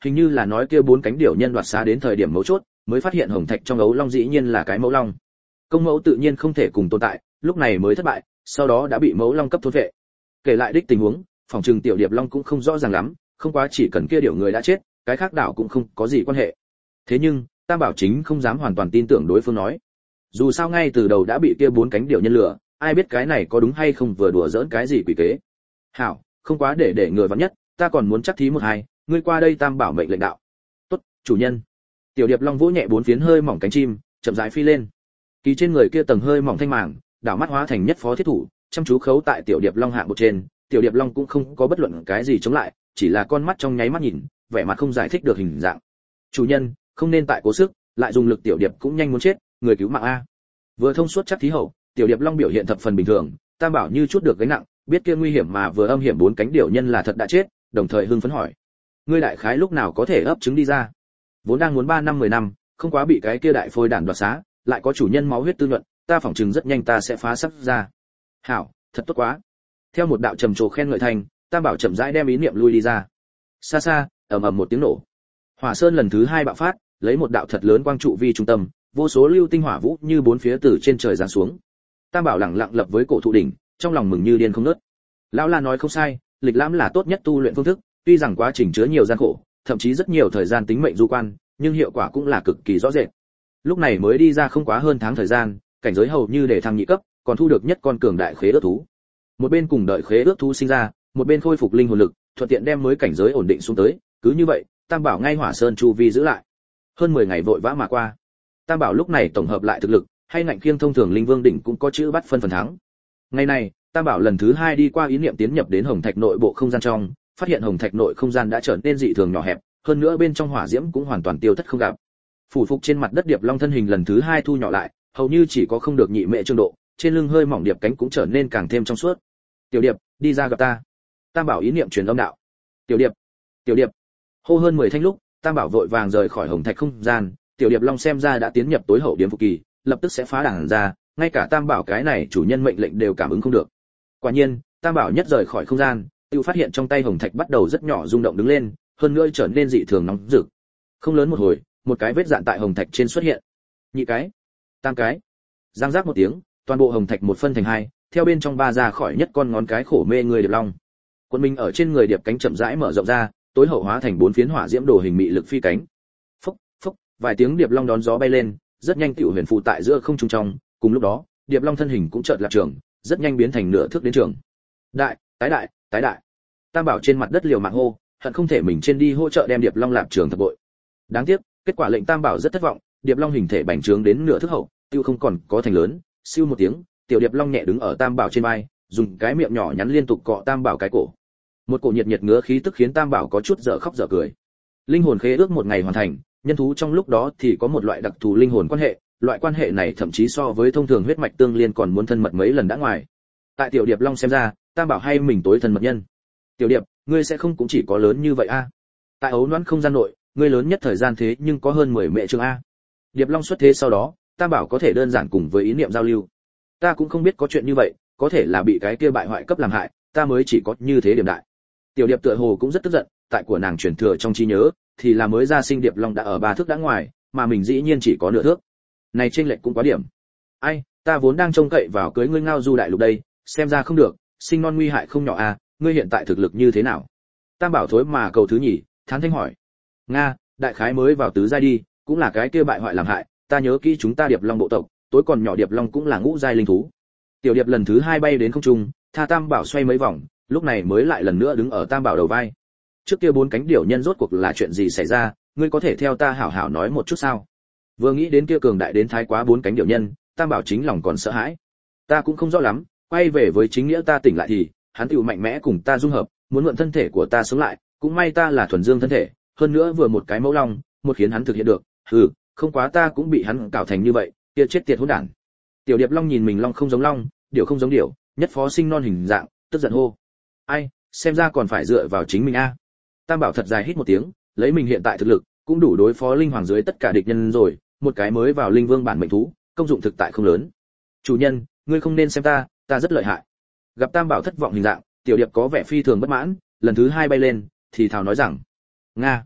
Speaker 1: hình như là nói kia bốn cánh điểu nhân đoạt xá đến thời điểm mấu chốt, mới phát hiện hồng thạch trong ấu long dĩ nhiên là cái mẫu long. Công mẫu tự nhiên không thể cùng tồn tại, lúc này mới thất bại, sau đó đã bị mẫu long cấp thôn vệ. Kể lại đích tình huống, phòng trừng tiểu điệp long cũng không rõ ràng lắm, không quá chỉ cần kia điểu người đã chết, cái khác đảo cũng không có gì quan hệ. Thế nhưng, Tam Bảo chính không dám hoàn toàn tin tưởng đối phương nói. Dù sao ngay từ đầu đã bị kia bốn cánh điểu nhân lừa, ai biết cái này có đúng hay không vừa đùa giỡn cái gì quỷ kế. Hảo, không quá để để người vắng nhất, ta còn muốn chắc thí một hai, ngươi qua đây Tam Bảo mệnh lệnh đạo. Tốt, chủ nhân. Tiểu điệp long vỗ nhẹ bốn phiến hơi mỏng cánh chim, chậm rãi phi lên. Kỳ trên người kia tầng hơi mỏng thanh màng, đảo mắt hóa thành nhất phó thiết thủ, chăm chú khấu tại tiểu điệp long hạng bộ trên. Tiểu điệp long cũng không có bất luận cái gì chống lại, chỉ là con mắt trong nháy mắt nhìn, vẻ mặt không giải thích được hình dạng. Chủ nhân, không nên tại cố sức, lại dùng lực tiểu điệp cũng nhanh muốn chết, người cứu mạng a. Vừa thông suốt chắc thí hậu, tiểu điệp long biểu hiện thập phần bình thường, Tam Bảo như chút được gánh nặng, biết kia nguy hiểm mà vừa âm hiểm bốn cánh điểu nhân là thật đã chết, đồng thời hưng phấn hỏi: ngươi đại khái lúc nào có thể ấp trứng đi ra? Vốn đang muốn ba năm mười năm, không quá bị cái kia đại phôi đản đoạt xá, lại có chủ nhân máu huyết tư nhuận, ta phỏng chừng rất nhanh ta sẽ phá sắc ra. Hảo, thật tốt quá. Theo một đạo trầm trồ khen ngợi thành, Tam Bảo chậm rãi đem ý niệm lui đi ra. Xa xa, ầm ầm một tiếng nổ. Hỏa sơn lần thứ hai bạo phát, lấy một đạo thật lớn quang trụ vi trung tâm, vô số lưu tinh hỏa vũ như bốn phía từ trên trời giáng xuống. Tam Bảo lặng lặng lập với cổ thụ đỉnh, trong lòng mừng như điên không ngớt. Lão La nói không sai, lịch lãm là tốt nhất tu luyện phương thức, tuy rằng quá trình chứa nhiều gian khổ, thậm chí rất nhiều thời gian tính mệnh du quan, nhưng hiệu quả cũng là cực kỳ rõ rệt. Lúc này mới đi ra không quá hơn tháng thời gian, cảnh giới hầu như để thăng nhị cấp, còn thu được nhất con cường đại khế ước thú. Một bên cùng đợi khế ước thú sinh ra, một bên khôi phục linh hồn lực, thuận tiện đem mới cảnh giới ổn định xuống tới, cứ như vậy, Tam Bảo ngay Hỏa Sơn chu vi giữ lại. Hơn mười ngày vội vã mà qua. Tam Bảo lúc này tổng hợp lại thực lực, hay ngạnh khiêng thông thường linh vương đỉnh cũng có chữ bắt phân phần thắng. Ngày này, Tam Bảo lần thứ hai đi qua ý niệm tiến nhập đến hồng thạch nội bộ không gian trong, phát hiện hồng thạch nội không gian đã trở nên dị thường nhỏ hẹp, hơn nữa bên trong hỏa diễm cũng hoàn toàn tiêu thất không gặp. Phủ phục trên mặt đất điệp long thân hình lần thứ hai thu nhỏ lại, hầu như chỉ có không được nhị mệ trương độ, trên lưng hơi mỏng điệp cánh cũng trở nên càng thêm trong suốt. Tiểu điệp, đi ra gặp ta. Tam Bảo ý niệm truyền âm đạo. Tiểu điệp, tiểu điệp. Hô hơn mười thanh lúc, Tam Bảo vội vàng rời khỏi hồng thạch không gian, tiểu điệp long xem ra đã tiến nhập tối hậu điểm phục kỳ, lập tức sẽ phá đảng ra, ngay cả Tam Bảo cái này chủ nhân mệnh lệnh đều cảm ứng không được. Quả nhiên, Tam Bảo nhất rời khỏi không gian, tiêu phát hiện trong tay hồng thạch bắt đầu rất nhỏ rung động đứng lên, hơn nữa trở nên dị thường nóng rực. Không lớn một hồi, một cái vết dạn tại hồng thạch trên xuất hiện. Nhị cái, tam cái. Giang giác một tiếng, toàn bộ hồng thạch một phân thành hai, theo bên trong ba ra khỏi nhất con ngón cái khổ mê người điệp long. Quân minh ở trên người điệp cánh chậm rãi mở rộng ra, tối hậu hóa thành bốn phiến hỏa diễm đồ hình mị lực phi cánh. Phốc, phốc, vài tiếng điệp long đón gió bay lên, rất nhanh tiểu huyền phù tại giữa không trung trong, cùng lúc đó, điệp long thân hình cũng chợt lạc trường, rất nhanh biến thành nửa thước đến trường. Đại, tái đại, tái đại. Tam Bảo trên mặt đất liều mạng hô, hận không thể mình trên đi hỗ trợ đem điệp long lạp trường thập bội. Đáng tiếc, kết quả lệnh Tam Bảo rất thất vọng, điệp long hình thể bành trướng đến nửa thước hậu, tiêu không còn có thành lớn, siêu một tiếng, tiểu điệp long nhẹ đứng ở Tam Bảo trên vai, dùng cái miệng nhỏ nhắn liên tục cọ Tam Bảo cái cổ. Một cổ nhiệt nhiệt ngứa khí tức khiến Tam Bảo có chút dở khóc dở cười. Linh hồn khế ước một ngày hoàn thành, nhân thú trong lúc đó thì có một loại đặc thù linh hồn quan hệ, loại quan hệ này thậm chí so với thông thường huyết mạch tương liên còn muốn thân mật mấy lần đã ngoài. Tại tiểu điệp long xem ra, Tam Bảo hay mình tối thân mật nhân. Tiểu điệp, ngươi sẽ không cũng chỉ có lớn như vậy a? Tại ấu noãn không gian nội, ngươi lớn nhất thời gian thế nhưng có hơn mười mẹ chương a. Điệp long xuất thế sau đó, Tam Bảo có thể đơn giản cùng với ý niệm giao lưu. Ta cũng không biết có chuyện như vậy, có thể là bị cái kia bại hoại cấp làm hại, ta mới chỉ có như thế điểm đại. Tiểu điệp tựa hồ cũng rất tức giận, tại của nàng truyền thừa trong trí nhớ, thì là mới ra sinh điệp long đã ở ba thước đã ngoài, mà mình dĩ nhiên chỉ có nửa thước. Này chênh lệch cũng quá điểm. Ai, ta vốn đang trông cậy vào cưới ngươi ngao du đại lục đây, xem ra không được, sinh non nguy hại không nhỏ a, ngươi hiện tại thực lực như thế nào? Tam Bảo thối mà cầu thứ nhì, thán thanh hỏi. Nga, đại khái mới vào tứ giai đi, cũng là cái kia bại hoại làm hại, ta nhớ kỹ chúng ta điệp long bộ tộc, tối còn nhỏ điệp long cũng là ngũ giai linh thú. Tiểu điệp lần thứ hai bay đến không trung, tha Tam Bảo xoay mấy vòng, lúc này mới lại lần nữa đứng ở Tam Bảo đầu vai. Trước kia bốn cánh điểu nhân rốt cuộc là chuyện gì xảy ra, ngươi có thể theo ta hảo hảo nói một chút sao? Vừa nghĩ đến kia cường đại đến thái quá bốn cánh điểu nhân, Tam Bảo chính lòng còn sợ hãi. Ta cũng không rõ lắm, quay về với chính nghĩa ta tỉnh lại thì, hắn tiểu mạnh mẽ cùng ta dung hợp, muốn mượn thân thể của ta sống lại, cũng may ta là thuần dương thân thể, hơn nữa vừa một cái mẫu long, một khiến hắn thực hiện được, hừ, không quá ta cũng bị hắn cào thành như vậy, kia chết tiệt hỗn đản. Tiểu điệp long nhìn mình long không giống long, điểu không giống điểu, nhất phó sinh non hình dạng, tức giận hô. Ai, xem ra còn phải dựa vào chính mình a. Tam Bảo thật dài hít một tiếng, lấy mình hiện tại thực lực, cũng đủ đối phó linh hoàng dưới tất cả địch nhân rồi, một cái mới vào linh vương bản mệnh thú, công dụng thực tại không lớn. Chủ nhân, ngươi không nên xem ta, ta rất lợi hại. Gặp Tam Bảo thất vọng hình dạng, tiểu điệp có vẻ phi thường bất mãn, lần thứ hai bay lên, thì thào nói rằng, nga,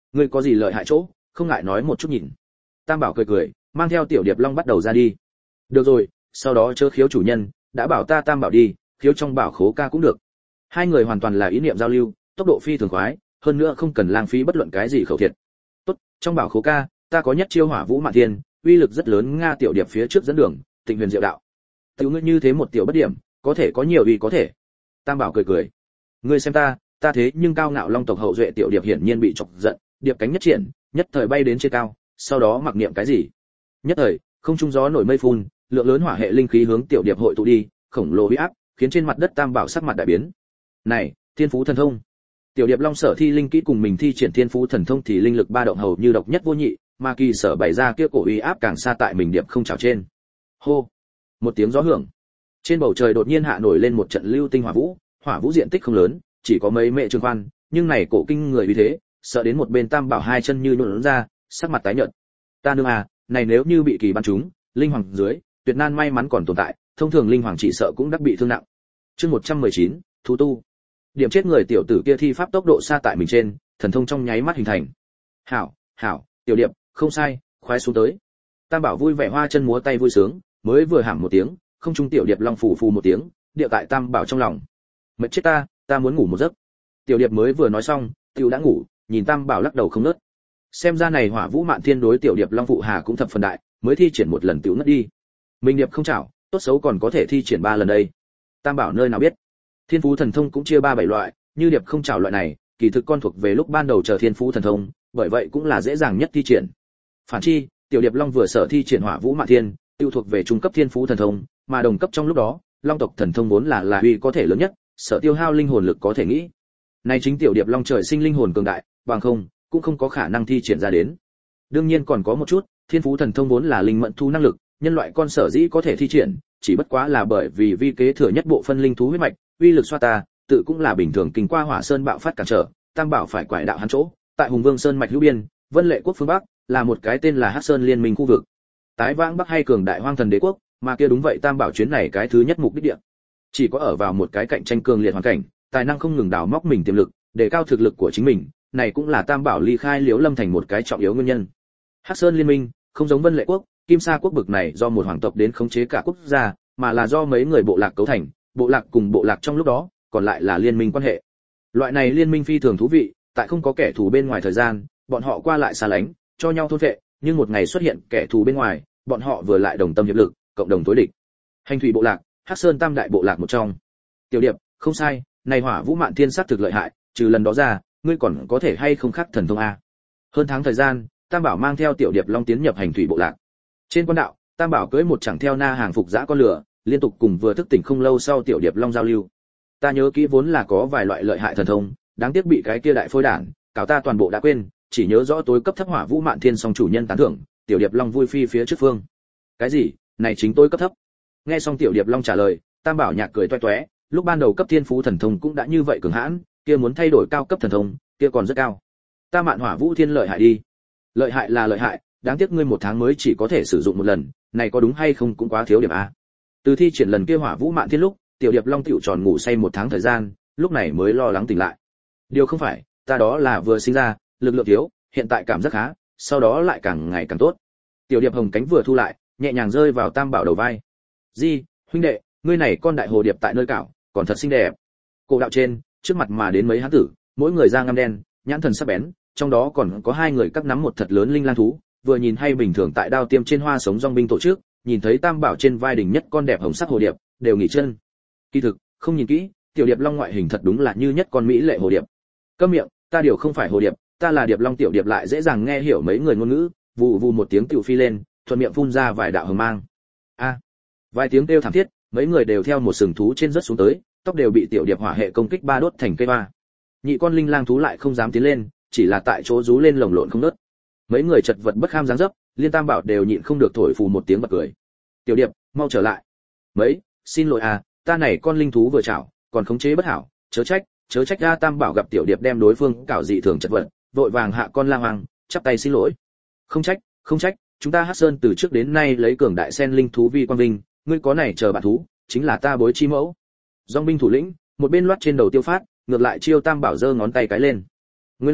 Speaker 1: Ngươi có gì lợi hại chỗ, không ngại nói một chút nhìn. Tam Bảo cười cười, mang theo Tiểu Điệp Long bắt đầu ra đi. Được rồi, sau đó chớ khiếu chủ nhân, đã bảo ta Tam Bảo đi, khiếu trong bảo khố ca cũng được. Hai người hoàn toàn là ý niệm giao lưu, tốc độ phi thường khoái, hơn nữa không cần lãng phí bất luận cái gì khẩu thiệt. Tốt, trong bảo khố ca, ta có nhất chiêu Hỏa Vũ Mạn Thiên, uy lực rất lớn, Nga Tiểu Điệp phía trước dẫn đường, Tịnh Huyền Diệu Đạo. Tiểu ngươi như thế một tiểu bất điểm, có thể có nhiều uy có thể. Tam Bảo cười cười. Ngươi xem ta, ta thế nhưng cao ngạo long tộc hậu duệ. Tiểu Điệp hiển nhiên bị chọc giận, điệp cánh nhất triển, nhất thời bay đến trên cao, sau đó mặc niệm cái gì. Nhất thời, không trung gió nổi mây phun, lượng lớn hỏa hệ linh khí hướng Tiểu Điệp hội tụ đi, khổng lồ uy áp, khiến trên mặt đất Tam Bảo sắc mặt đại biến. Này, Thiên Phú Thần Thông. Tiểu Điệp Long sở thi linh kỹ cùng mình thi triển Thiên Phú Thần Thông thì linh lực ba động hầu như độc nhất vô nhị, mà kỳ sở bày ra kia cổ uy áp càng xa tại mình điệp không trào trên. Hô! Một tiếng gió hưởng. Trên bầu trời đột nhiên hạ nổi lên một trận lưu tinh hỏa vũ, hỏa vũ diện tích không lớn, chỉ có mấy mệ trường khoan, nhưng này cổ kinh người uy thế, sợ đến một bên Tam Bảo hai chân như nhũn ra, sắc mặt tái nhợt. Ta nương à, này nếu như bị kỳ bắn trúng, linh hoàng dưới, tuyệt nan may mắn còn tồn tại, thông thường linh hoàng chỉ sợ cũng đắc bị thương nặng. Chương một trăm mười chín, thú tu. Điểm chết người tiểu tử kia thi pháp tốc độ xa tại mình trên, thần thông trong nháy mắt hình thành. Hảo, hảo, Tiểu Điệp, không sai, khoái xuống tới. Tam Bảo vui vẻ hoa chân múa tay vui sướng, mới vừa hẳn một tiếng, không trung Tiểu Điệp Long phù phù một tiếng, điệu tại Tam Bảo trong lòng. Mệt chết ta, ta muốn ngủ một giấc. Tiểu Điệp mới vừa nói xong, Tiểu đã ngủ, nhìn Tam Bảo lắc đầu không ngớt. Xem ra này Hỏa Vũ Mạn Thiên đối Tiểu Điệp Long phụ hà cũng thập phần đại, mới thi triển một lần Tiểu ngất đi. Mình điệp không chảo, tốt xấu còn có thể thi triển ba lần đây. Tam Bảo nơi nào biết, Thiên Phú Thần Thông cũng chia ba bảy loại, như điệp không chảo loại này, kỳ thực con thuộc về lúc ban đầu chờ Thiên Phú Thần Thông, bởi vậy cũng là dễ dàng nhất thi triển. Phản chi, Tiểu Điệp Long vừa sở thi triển Hỏa Vũ Mạn Thiên, tiêu thuộc về trung cấp Thiên Phú Thần Thông, mà đồng cấp trong lúc đó, Long tộc thần thông vốn là là uy có thể lớn nhất, sở tiêu hao linh hồn lực có thể nghĩ. Này chính Tiểu Điệp Long trời sinh linh hồn cường đại, bằng không, cũng không có khả năng thi triển ra đến. Đương nhiên còn có một chút, Thiên Phú Thần Thông vốn là linh mẫn thu năng lực, nhân loại con sở dĩ có thể thi triển, chỉ bất quá là bởi vì vi kế thừa nhất bộ phân linh thú huyết mạch, uy lực xoa ta, tự cũng là bình thường kinh qua Hỏa Sơn bạo phát cản trở, Tam Bảo phải quải đạo hắn chỗ, tại Hùng Vương Sơn mạch hữu biên, Vân Lệ quốc phương bắc, là một cái tên là Hắc Sơn liên minh khu vực. Tái vãng bắc hay cường đại hoang thần đế quốc, mà kia đúng vậy Tam Bảo chuyến này cái thứ nhất mục đích địa. Chỉ có ở vào một cái cạnh tranh cường liệt hoàn cảnh, tài năng không ngừng đào móc mình tiềm lực, để cao thực lực của chính mình, này cũng là Tam Bảo ly khai Liễu Lâm thành một cái trọng yếu nguyên nhân. Hắc Sơn liên minh, không giống Vân Lệ quốc, Kim Sa quốc bực này do một hoàng tộc đến khống chế cả quốc gia, mà là do mấy người bộ lạc cấu thành, bộ lạc cùng bộ lạc trong lúc đó, còn lại là liên minh quan hệ. Loại này liên minh phi thường thú vị, tại không có kẻ thù bên ngoài thời gian, bọn họ qua lại xa lánh, cho nhau thôn vệ, nhưng một ngày xuất hiện kẻ thù bên ngoài, bọn họ vừa lại đồng tâm hiệp lực, cộng đồng đối địch. Hành thủy bộ lạc, Hắc Sơn tam đại bộ lạc một trong. Tiểu Điệp, không sai, này Hỏa Vũ Mạn Thiên sắc thực lợi hại, trừ lần đó ra, ngươi còn có thể hay không khác thần thông a? Hơn tháng thời gian, Tam Bảo mang theo Tiểu Điệp Long tiến nhập hành thủy bộ lạc. Trên quan đạo, Tam Bảo cưỡi một chẳng theo na hàng phục dã con lửa, liên tục cùng vừa thức tỉnh không lâu sau Tiểu Điệp Long giao lưu. Ta nhớ kỹ vốn là có vài loại lợi hại thần thông, đáng tiếc bị cái kia đại phôi đản, cào ta toàn bộ đã quên, chỉ nhớ rõ tối cấp thấp Hỏa Vũ Mạn Thiên song chủ nhân tán thưởng, Tiểu Điệp Long vui phi phía trước phương. Cái gì? Này chính tôi cấp thấp. Nghe xong Tiểu Điệp Long trả lời, Tam Bảo nhạc cười toe toé, lúc ban đầu cấp Thiên Phú thần thông cũng đã như vậy cường hãn, kia muốn thay đổi cao cấp thần thông, kia còn rất cao. Ta Mạn Hỏa Vũ Thiên lợi hại đi. Lợi hại là lợi hại, đáng tiếc ngươi một tháng mới chỉ có thể sử dụng một lần, này có đúng hay không cũng quá thiếu điểm a. Từ thi triển lần kia Hỏa Vũ Mạn Thiên lúc, Tiểu Điệp Long tiểu tròn ngủ say một tháng thời gian, lúc này mới lo lắng tỉnh lại. Điều không phải, ta đó là vừa sinh ra, lực lượng thiếu, hiện tại cảm giác khá, sau đó lại càng ngày càng tốt. Tiểu Điệp Hồng cánh vừa thu lại, nhẹ nhàng rơi vào Tam Bảo đầu vai. Di, huynh đệ, ngươi này con đại hồ điệp tại nơi cảo, còn thật xinh đẹp. Cổ đạo trên, trước mặt mà đến mấy hán tử, mỗi người da ngăm đen, nhãn thần sắc bén, trong đó còn có hai người cắt nắm một thật lớn linh lang thú, vừa nhìn hay bình thường tại đao tiêm trên hoa sống dòng binh tổ chức, nhìn thấy Tam Bảo trên vai đỉnh nhất con đẹp hồng sắc hồ điệp, đều nghỉ chân. Kỳ thực, không nhìn kỹ, Tiểu Điệp Long ngoại hình thật đúng là như nhất con mỹ lệ hồ điệp. Câm miệng, ta điều không phải hồ điệp, ta là Điệp Long. Tiểu Điệp lại dễ dàng nghe hiểu mấy người ngôn ngữ, vù vù một tiếng tiểu phi lên, thuận miệng phun ra vài đạo hồng mang. A, vài tiếng kêu thảm thiết, mấy người đều theo một sừng thú trên rớt xuống tới, tóc đều bị Tiểu Điệp hỏa hệ công kích ba đốt thành cây ba. Nhị con linh lang thú lại không dám tiến lên, chỉ là tại chỗ rú lên lồng lộn không ngớt. Mấy người chật vật bất kham dáng dấp, liên Tam Bảo đều nhịn không được thổi phù một tiếng bật cười. Tiểu Điệp, mau trở lại. Mấy, xin lỗi à, ta này con linh thú vừa chảo, còn khống chế bất hảo, chớ trách, chớ trách ra. Tam Bảo gặp Tiểu Điệp đem đối phương cảo dị thường chật vật, vội vàng hạ con lang hoàng, chắp tay xin lỗi. Không trách, không trách, chúng ta Hắc Sơn từ trước đến nay lấy cường đại sen linh thú vi quan vinh, ngươi có này chờ bạn thú, chính là ta bối chi mẫu. Dòng binh thủ lĩnh, một bên loát trên đầu Tiêu Phát, ngược lại chiêu Tam Bảo giơ ngón tay cái lên. Ngươi lai, like,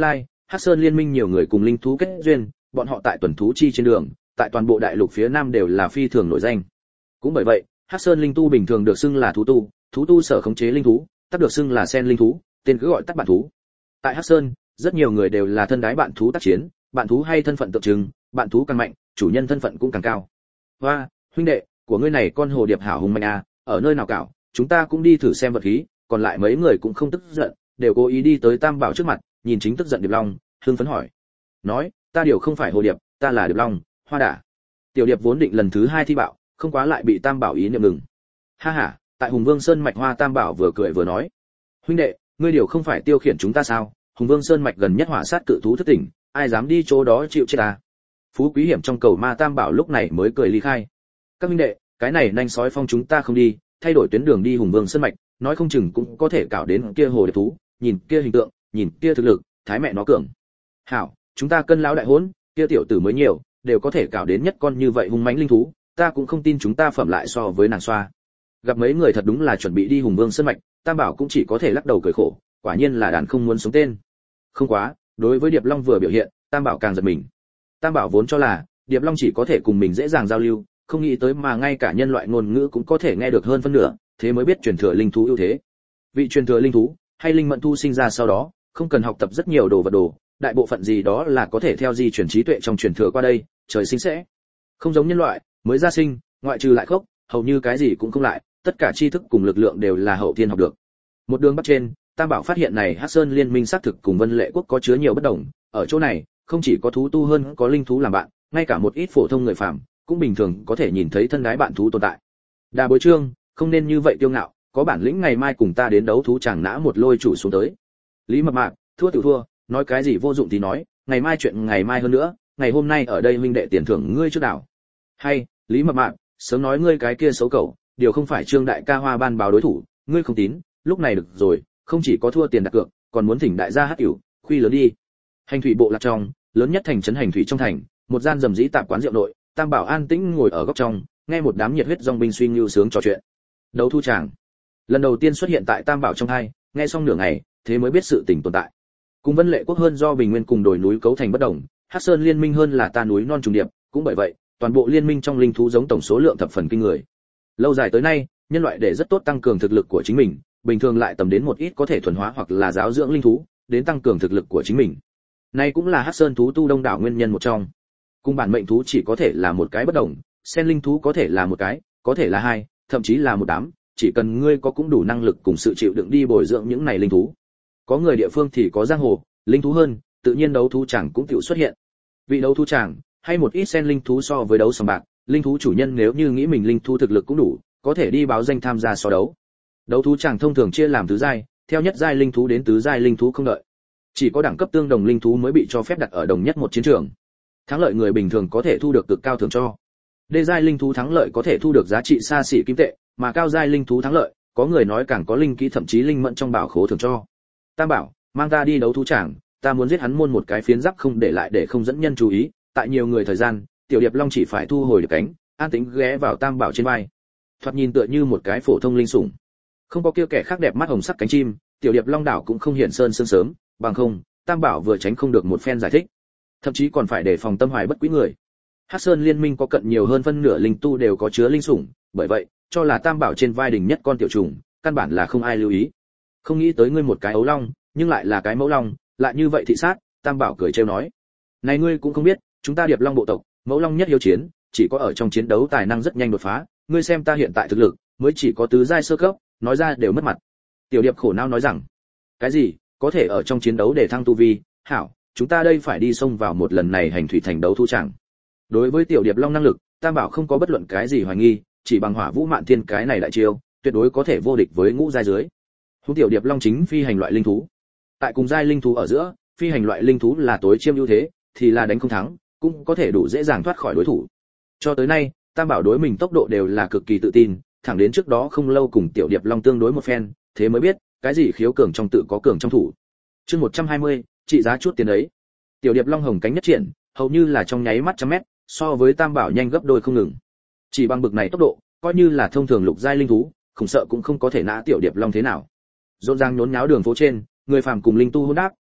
Speaker 1: Hắc Sơn liên minh nhiều người cùng linh thú kết duyên, bọn họ tại tuần thú chi trên đường, tại toàn bộ đại lục phía nam đều là phi thường nổi danh. Cũng bởi vậy, Hắc Sơn linh tu bình thường được xưng là thú tu, thú tu sở khống chế linh thú, tác được xưng là sen linh thú, tên cứ gọi tắt bạn thú. Tại Hắc Sơn, rất nhiều người đều là thân đái bạn thú tác chiến, bạn thú hay thân phận tượng trưng, bạn thú càng mạnh, chủ nhân thân phận cũng càng cao. Hoa, huynh đệ, của ngươi này con hồ điệp hảo hùng mạnh à, ở nơi nào cảo, chúng ta cũng đi thử xem vật khí, còn lại mấy người cũng không tức giận, đều cố ý đi tới Tam Bảo trước mặt, nhìn chính tức giận Điệp Long, hưng phấn hỏi. Nói, ta điều không phải hồ điệp, ta là Điệp Long, Hoa Đả. Tiểu Điệp vốn định lần thứ hai thi bạo, không quá lại bị Tam Bảo ý niệm ngừng. Ha ha, tại Hùng Vương Sơn mạch Hoa Tam Bảo vừa cười vừa nói. Huynh đệ, ngươi điều không phải tiêu khiển chúng ta sao? Hùng Vương Sơn mạch gần nhất hỏa sát cự thú thất tỉnh, ai dám đi chỗ đó chịu chết ta? Phú Quý Hiểm trong cầu ma Tam Bảo lúc này mới cười ly khai. Các huynh đệ, cái này nhanh sói phong chúng ta không đi, thay đổi tuyến đường đi Hùng Vương Sơn mạch, nói không chừng cũng có thể cảo đến kia hồ điệp thú, nhìn kia hình tượng, nhìn kia thực lực, thái mẹ nó cường. Hảo, chúng ta cân lão đại hỗn, kia tiểu tử mới nhiều, đều có thể cảo đến nhất con như vậy hung mãnh linh thú, ta cũng không tin chúng ta phẩm lại so với nàng xoa. Gặp mấy người thật đúng là chuẩn bị đi Hùng Vương Sơn mạch, Tam Bảo cũng chỉ có thể lắc đầu cười khổ, quả nhiên là đàn không muốn sống tên. Không quá, đối với Điệp Long vừa biểu hiện, Tam Bảo càng giật mình. Tam Bảo vốn cho là Điệp Long chỉ có thể cùng mình dễ dàng giao lưu, không nghĩ tới mà ngay cả nhân loại ngôn ngữ cũng có thể nghe được hơn phân nửa, thế mới biết truyền thừa linh thú ưu thế. Vị truyền thừa linh thú hay linh mẫn thu sinh ra sau đó, không cần học tập rất nhiều đồ vật đồ, đại bộ phận gì đó là có thể theo di truyền trí tuệ trong truyền thừa qua đây, trời sinh sẽ. Không giống nhân loại, mới ra sinh, ngoại trừ lại khốc, hầu như cái gì cũng không lại, tất cả tri thức cùng lực lượng đều là hậu thiên học được. Một đường bắt trên, Tam Bảo phát hiện này Hắc Sơn liên minh xác thực cùng Vân Lệ quốc có chứa nhiều bất đồng, ở chỗ này, không chỉ có thú tu hơn có linh thú làm bạn, ngay cả một ít phổ thông người phàm cũng bình thường có thể nhìn thấy thân đái bạn thú tồn tại. Đa Bối Trương, không nên như vậy kiêu ngạo, có bản lĩnh ngày mai cùng ta đến đấu thú chàng nã một lôi chủ xuống tới. Lý Mập Mạp, thua tiểu thua, nói cái gì vô dụng thì nói, ngày mai chuyện ngày mai hơn nữa, ngày hôm nay ở đây huynh đệ tiền thưởng ngươi trước đảo. Hay, Lý Mập Mạp, sớm nói ngươi cái kia xấu cẩu, điều không phải Trương đại ca Hoa ban báo đối thủ, ngươi không tín, lúc này được rồi, không chỉ có thua tiền đặt cược, còn muốn thỉnh đại gia hát tiểu, khuy lớn đi. Hành thủy bộ lạc trong, lớn nhất thành trấn hành thủy trong thành, một gian rầm rĩ tạp quán rượu nội, Tam Bảo an tĩnh ngồi ở góc trong, nghe một đám nhiệt huyết dòng binh suy ngưu sướng trò chuyện. Đấu thu tràng, lần đầu tiên xuất hiện tại Tam Bảo trong hai, nghe xong nửa ngày, thế mới biết sự tình tồn tại. Cùng Vân Lệ quốc hơn do bình nguyên cùng đồi núi cấu thành bất đồng, Hắc Sơn liên minh hơn là ta núi non trùng điệp, cũng bởi vậy, toàn bộ liên minh trong linh thú giống tổng số lượng thập phần kinh người. Lâu dài tới nay, nhân loại để rất tốt tăng cường thực lực của chính mình, bình thường lại tầm đến một ít có thể thuần hóa hoặc là giáo dưỡng linh thú, đến tăng cường thực lực của chính mình. Này cũng là Hắc Sơn thú tu đông đảo nguyên nhân một trong. Cùng bản mệnh thú chỉ có thể là một cái bất đồng, sen linh thú có thể là một cái, có thể là hai, thậm chí là một đám, chỉ cần ngươi có cũng đủ năng lực cùng sự chịu đựng đi bồi dưỡng những này linh thú. Có người địa phương thì có giang hồ, linh thú hơn, tự nhiên đấu thú chẳng cũng tiểu xuất hiện. Vị đấu thú chẳng, hay một ít sen linh thú so với đấu sòng bạc, linh thú chủ nhân nếu như nghĩ mình linh thú thực lực cũng đủ, có thể đi báo danh tham gia so đấu. Đấu thú chẳng thông thường chia làm tứ giai, theo nhất giai linh thú đến tứ giai linh thú không đợi. Chỉ có đẳng cấp tương đồng linh thú mới bị cho phép đặt ở đồng nhất một chiến trường. Thắng lợi người bình thường có thể thu được cực cao thưởng cho. Đê giai linh thú thắng lợi có thể thu được giá trị xa xỉ kim tệ, mà cao giai linh thú thắng lợi, có người nói càng có linh kỹ thậm chí linh mẫn trong bảo khố thưởng cho. Tam Bảo, mang ta đi đấu thú tràng, ta muốn giết hắn môn một cái phiến giáp không để lại để không dẫn nhân chú ý. Tại nhiều người thời gian, Tiểu Điệp Long chỉ phải thu hồi được cánh, an tĩnh ghé vào Tam Bảo trên vai. Thoạt nhìn tựa như một cái phổ thông linh sủng. Không có kia kẻ khác đẹp mắt hồng sắc cánh chim, Tiểu Điệp Long đảo cũng không hiện sơn sương sớm, bằng không, Tam Bảo vừa tránh không được một phen giải thích, thậm chí còn phải đề phòng tâm hoài bất quý người. Hắc Sơn liên minh có cận nhiều hơn phân nửa linh tu đều có chứa linh sủng, bởi vậy, cho là Tam Bảo trên vai đỉnh nhất con tiểu trùng, căn bản là không ai lưu ý. Không nghĩ tới ngươi một cái ấu long, nhưng lại là cái mẫu long, lại như vậy thị sát, Tam Bảo cười trêu nói: "Này ngươi cũng không biết, chúng ta Điệp Long bộ tộc, mẫu long nhất hiếu chiến, chỉ có ở trong chiến đấu tài năng rất nhanh đột phá, ngươi xem ta hiện tại thực lực, mới chỉ có tứ giai sơ cấp, nói ra đều mất mặt." Tiểu Điệp khổ não nói rằng: "Cái gì? Có thể ở trong chiến đấu để thăng tu vi? Hảo, chúng ta đây phải đi xông vào một lần này hành thủy thành đấu thu chẳng." Đối với Tiểu Điệp Long năng lực, Tam Bảo không có bất luận cái gì hoài nghi, chỉ bằng Hỏa Vũ Mạn Thiên cái này đại chiêu, tuyệt đối có thể vô địch với ngũ giai dưới. Huống Tiểu Điệp Long chính phi hành loại linh thú. Tại cùng giai linh thú ở giữa, phi hành loại linh thú là tối chiêm ưu thế, thì là đánh không thắng, cũng có thể đủ dễ dàng thoát khỏi đối thủ. Cho tới nay, Tam Bảo đối mình tốc độ đều là cực kỳ tự tin, thẳng đến trước đó không lâu cùng Tiểu Điệp Long tương đối một phen, thế mới biết, cái gì khiếu cường trong tự có cường trong thủ. Chương một trăm hai mươi, trị giá chút tiền ấy. Tiểu Điệp Long hồng cánh nhất triển, hầu như là trong nháy mắt trăm mét, so với Tam Bảo nhanh gấp đôi không ngừng. Chỉ bằng bực này tốc độ, coi như là thông thường lục giai linh thú, không sợ cũng không có thể nã Tiểu Điệp Long thế nào. Rộn ràng nhốn nháo đường phố trên, người phàm cùng linh tu hỗn đáp,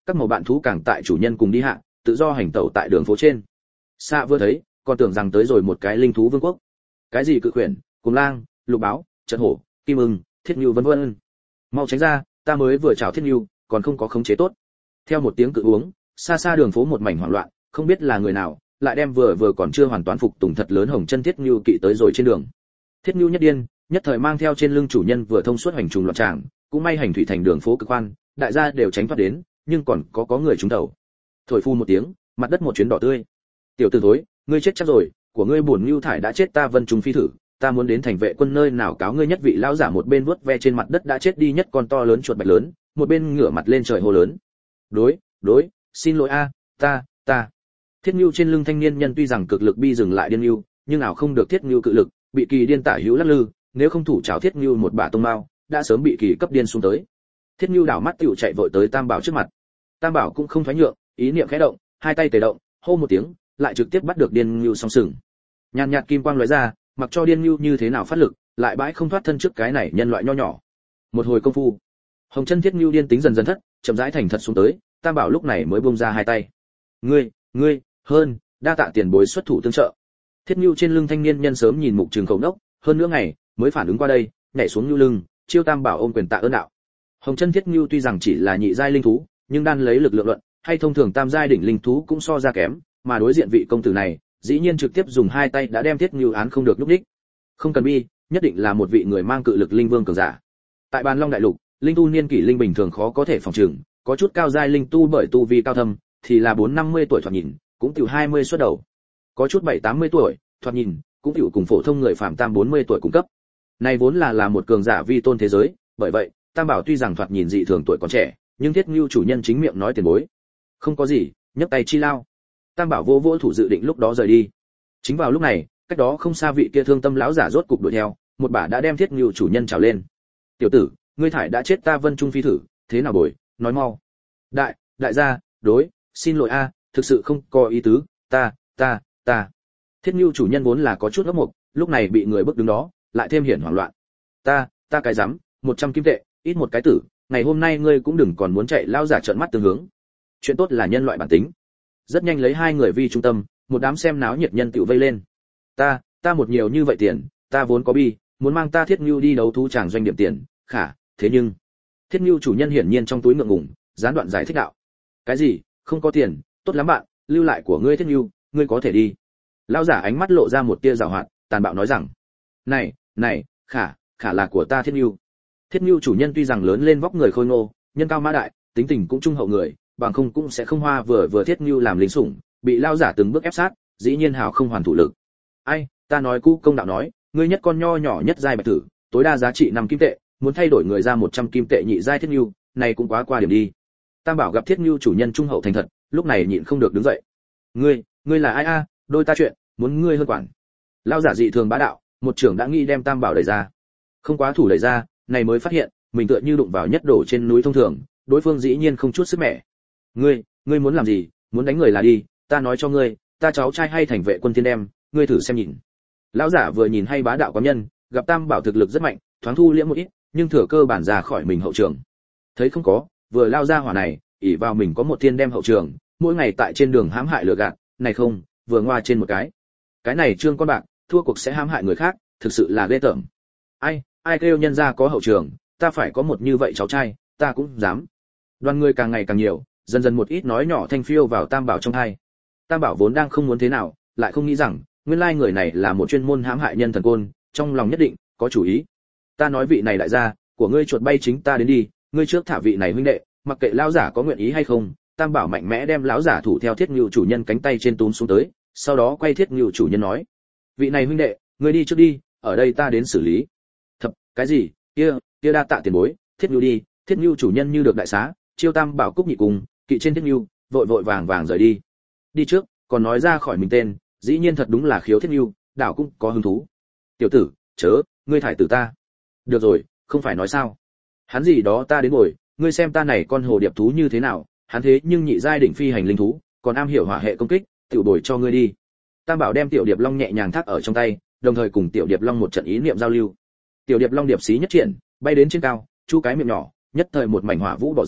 Speaker 1: các màu bạn thú càng tại chủ nhân cùng đi hạ, tự do hành tẩu tại đường phố trên. Xa vừa thấy, còn tưởng rằng tới rồi một cái linh thú vương quốc. Cái gì cự khuyển, cùng lang, lục báo, trận hổ, kim ưng, thiết nhu vân vân. Mau tránh ra, ta mới vừa chào thiết nhu, còn không có khống chế tốt. Theo một tiếng cự uống, xa xa đường phố một mảnh hoảng loạn, không biết là người nào, lại đem vừa vừa còn chưa hoàn toàn phục tùng thật lớn hồng chân thiết nhu kỵ tới rồi trên đường. Thiết nhu nhất điên, nhất thời mang theo trên lưng chủ nhân vừa thông suốt hành trùng loạn tràng, cũng may hành thủy thành đường phố cực khoan, đại gia đều tránh thoát đến, nhưng còn có có người trúng đầu. Thổi phu một tiếng, mặt đất một chuyến đỏ tươi. Tiểu tử thối, ngươi chết chắc rồi, của ngươi bổn nhu thải đã chết ta vân trùng phi thử, ta muốn đến thành vệ quân nơi nào cáo ngươi nhất vị lão giả một bên vuốt ve trên mặt đất đã chết đi nhất con to lớn chuột bạch lớn, một bên ngửa mặt lên trời hô lớn. Đối, đối, xin lỗi a, ta, ta. Thiết Nưu trên lưng thanh niên nhân tuy rằng cực lực bi dừng lại điên nưu, nhưng nào không được Thiết Nưu cự lực, bị kỳ điên tả hữu lắc lư, nếu không thủ chảo Thiết Nưu một bả tông mao, đã sớm bị kỳ cấp điên xuống tới. Thiết Nưu đảo mắt tiểu chạy vội tới Tam Bảo trước mặt. Tam Bảo cũng không thoái nhượng, ý niệm khẽ động, hai tay tề động, hô một tiếng, lại trực tiếp bắt được điên nưu song sừng. Nhàn nhạt kim quang lóe ra, mặc cho điên nưu như thế nào phát lực, lại bãi không thoát thân trước cái này nhân loại nho nhỏ. Một hồi công phu, hồng chân Thiết Nưu điên tính dần dần thất, chậm rãi thành thật xuống tới, Tam Bảo lúc này mới buông ra hai tay. Ngươi, ngươi, hơn, đa tạ tiền bối xuất thủ tương trợ. Thiết Nưu trên lưng thanh niên nhân sớm nhìn mục trường khẩu đốc, hơn nữa ngày mới phản ứng qua đây, nhảy xuống nưu lưng, chiêu Tam Bảo ôm quyền tạ ơn đạo. Hồng chân Thiết Nưu tuy rằng chỉ là nhị giai linh thú, nhưng đan lấy lực lượng luận, hay thông thường tam giai đỉnh linh thú cũng so ra kém, mà đối diện vị công tử này, dĩ nhiên trực tiếp dùng hai tay đã đem Thiết Nưu án không được lúc đích. Không cần bi, nhất định là một vị người mang cự lực linh vương cường giả. Tại Bàn Long đại lục, linh tu niên kỷ linh bình thường khó có thể phòng trừng, có chút cao giai linh tu bởi tu vi cao thâm, thì là bốn năm mươi tuổi thoạt nhìn, cũng tiểu hai mươi xuất đầu. Có chút bảy tám mươi tuổi, thoạt nhìn, cũng tiểu cùng phổ thông người phàm tam bốn mươi tuổi cùng cấp. Này vốn là là một cường giả vi tôn thế giới, bởi vậy, Tam Bảo tuy rằng thoạt nhìn dị thường tuổi còn trẻ, nhưng Thiết Nưu chủ nhân chính miệng nói tiền bối. Không có gì, nhấc tay chi lao. Tam Bảo vô vô thủ dự định lúc đó rời đi. Chính vào lúc này, cách đó không xa vị kia thương tâm lão giả rốt cục đuổi theo, một bả đã đem Thiết Nưu chủ nhân trào lên. "Tiểu tử, ngươi thải đã chết ta Vân Trung phi thử, thế nào bồi, nói mau." "Đại, đại gia, đối, xin lỗi a, thực sự không có ý tứ, ta, ta, ta." Thiết Nưu chủ nhân vốn là có chút ngốc mục, lúc này bị người bức đứng đó, lại thêm hiển hoảng loạn. "Ta, ta cái rắm, một trăm kim tệ, ít một cái tử, ngày hôm nay ngươi cũng đừng còn muốn chạy." Lao giả trợn mắt tương hướng. Chuyện tốt là nhân loại bản tính. Rất nhanh lấy hai người vi trung tâm, một đám xem náo nhiệt nhân tiểu vây lên. "Ta, ta một nhiều như vậy tiền, ta vốn có bi, muốn mang ta Thiết Nưu đi đấu thú tràng doanh điểm tiền, khả, thế nhưng..." Thiết Nưu chủ nhân hiển nhiên trong túi ngượng ngùng, gián đoạn giải thích đạo. "Cái gì? Không có tiền, tốt lắm bạn, lưu lại của ngươi Thiết Nưu, ngươi có thể đi." Lão giả ánh mắt lộ ra một tia giảo hoạt, tàn bạo nói rằng: "Này, này, khả, khả là của ta Thiết Nưu." Thiết Nưu chủ nhân tuy rằng lớn lên vóc người khôi ngô, nhân cao mã đại, tính tình cũng trung hậu người, bằng không cũng sẽ không hoa vừa vừa Thiết Nưu làm lính sủng, bị lão giả từng bước ép sát, dĩ nhiên hào không hoàn thủ lực. "Ai, ta nói cũ công đạo nói, ngươi nhất con nho nhỏ nhất giai bạch tử, tối đa giá trị năm kim tệ, muốn thay đổi người ra một trăm kim tệ nhị giai Thiết Nưu, này cũng quá qua điểm đi." Tam Bảo gặp Thiết Nưu chủ nhân trung hậu thành thật, lúc này nhịn không được đứng dậy. "Ngươi, ngươi là ai a, đôi ta chuyện, muốn ngươi hơn quản." Lão giả dị thường bá đạo, một trưởng đã nghĩ đem Tam Bảo đẩy ra. Không quá thủ đẩy ra, này mới phát hiện, mình tựa như đụng vào nhất đổ trên núi thông thường, đối phương dĩ nhiên không chút sức mẻ. "Ngươi, ngươi muốn làm gì, muốn đánh người là đi, ta nói cho ngươi, ta cháu trai hay thành vệ quân thiên đem, ngươi thử xem nhìn." Lão giả vừa nhìn hay bá đạo quán nhân, gặp Tam Bảo thực lực rất mạnh, thoáng thu liễm một ít, nhưng thừa cơ bản ra khỏi mình hậu trường. Thấy không có, vừa lao ra hỏa này, ỷ vào mình có một thiên đem hậu trường, mỗi ngày tại trên đường hãm hại lừa gạt, này không, vừa ngoa trên một cái. Cái này trương con bạc, thua cuộc sẽ hãm hại người khác, thực sự là ghê tởm. Ai, ai kêu nhân gia có hậu trường, ta phải có một như vậy cháu trai, ta cũng dám. Đoàn người càng ngày càng nhiều, dần dần một ít nói nhỏ thanh phiêu vào Tam Bảo trong tai. Tam Bảo vốn đang không muốn thế nào, lại không nghĩ rằng, nguyên lai người này là một chuyên môn hãm hại nhân thần côn, trong lòng nhất định có chủ ý. "Ta nói vị này đại gia, của ngươi chuột bay chính ta đến đi, ngươi trước thả vị này huynh đệ, mặc kệ lão giả có nguyện ý hay không." Tam Bảo mạnh mẽ đem lão giả thủ theo Thiết Nưu chủ nhân cánh tay trên túm xuống tới, sau đó quay Thiết Nưu chủ nhân nói: "Vị này huynh đệ, ngươi đi trước đi, ở đây ta đến xử lý." "Thập, cái gì? Kia, kia đa tạ tiền bối." Thiết Nưu đi. Thiết Nưu chủ nhân như được đại xá, chiêu Tam Bảo cúc nhị cùng, kỵ trên Thiết Nưu, vội vội vàng vàng rời đi. Đi trước, còn nói ra khỏi mình tên, dĩ nhiên thật đúng là khiếu Thiết Nưu, đảo cũng có hứng thú. "Tiểu tử, chớ, ngươi thải tử ta." "Được rồi, không phải nói sao? Hắn gì đó ta đến ngồi, ngươi xem ta này con hồ điệp thú như thế nào, hắn thế nhưng nhị giai đỉnh phi hành linh thú, còn am hiểu hỏa hệ công kích, tiểu bồi cho ngươi đi." Tam Bảo đem Tiểu Điệp Long nhẹ nhàng thác ở trong tay, đồng thời cùng Tiểu Điệp Long một trận ý niệm giao lưu. Tiểu Điệp Long điệp xí nhất triển, bay đến trên cao, chu cái miệng nhỏ, nhất thời một mảnh hỏa vũ bỏ ra,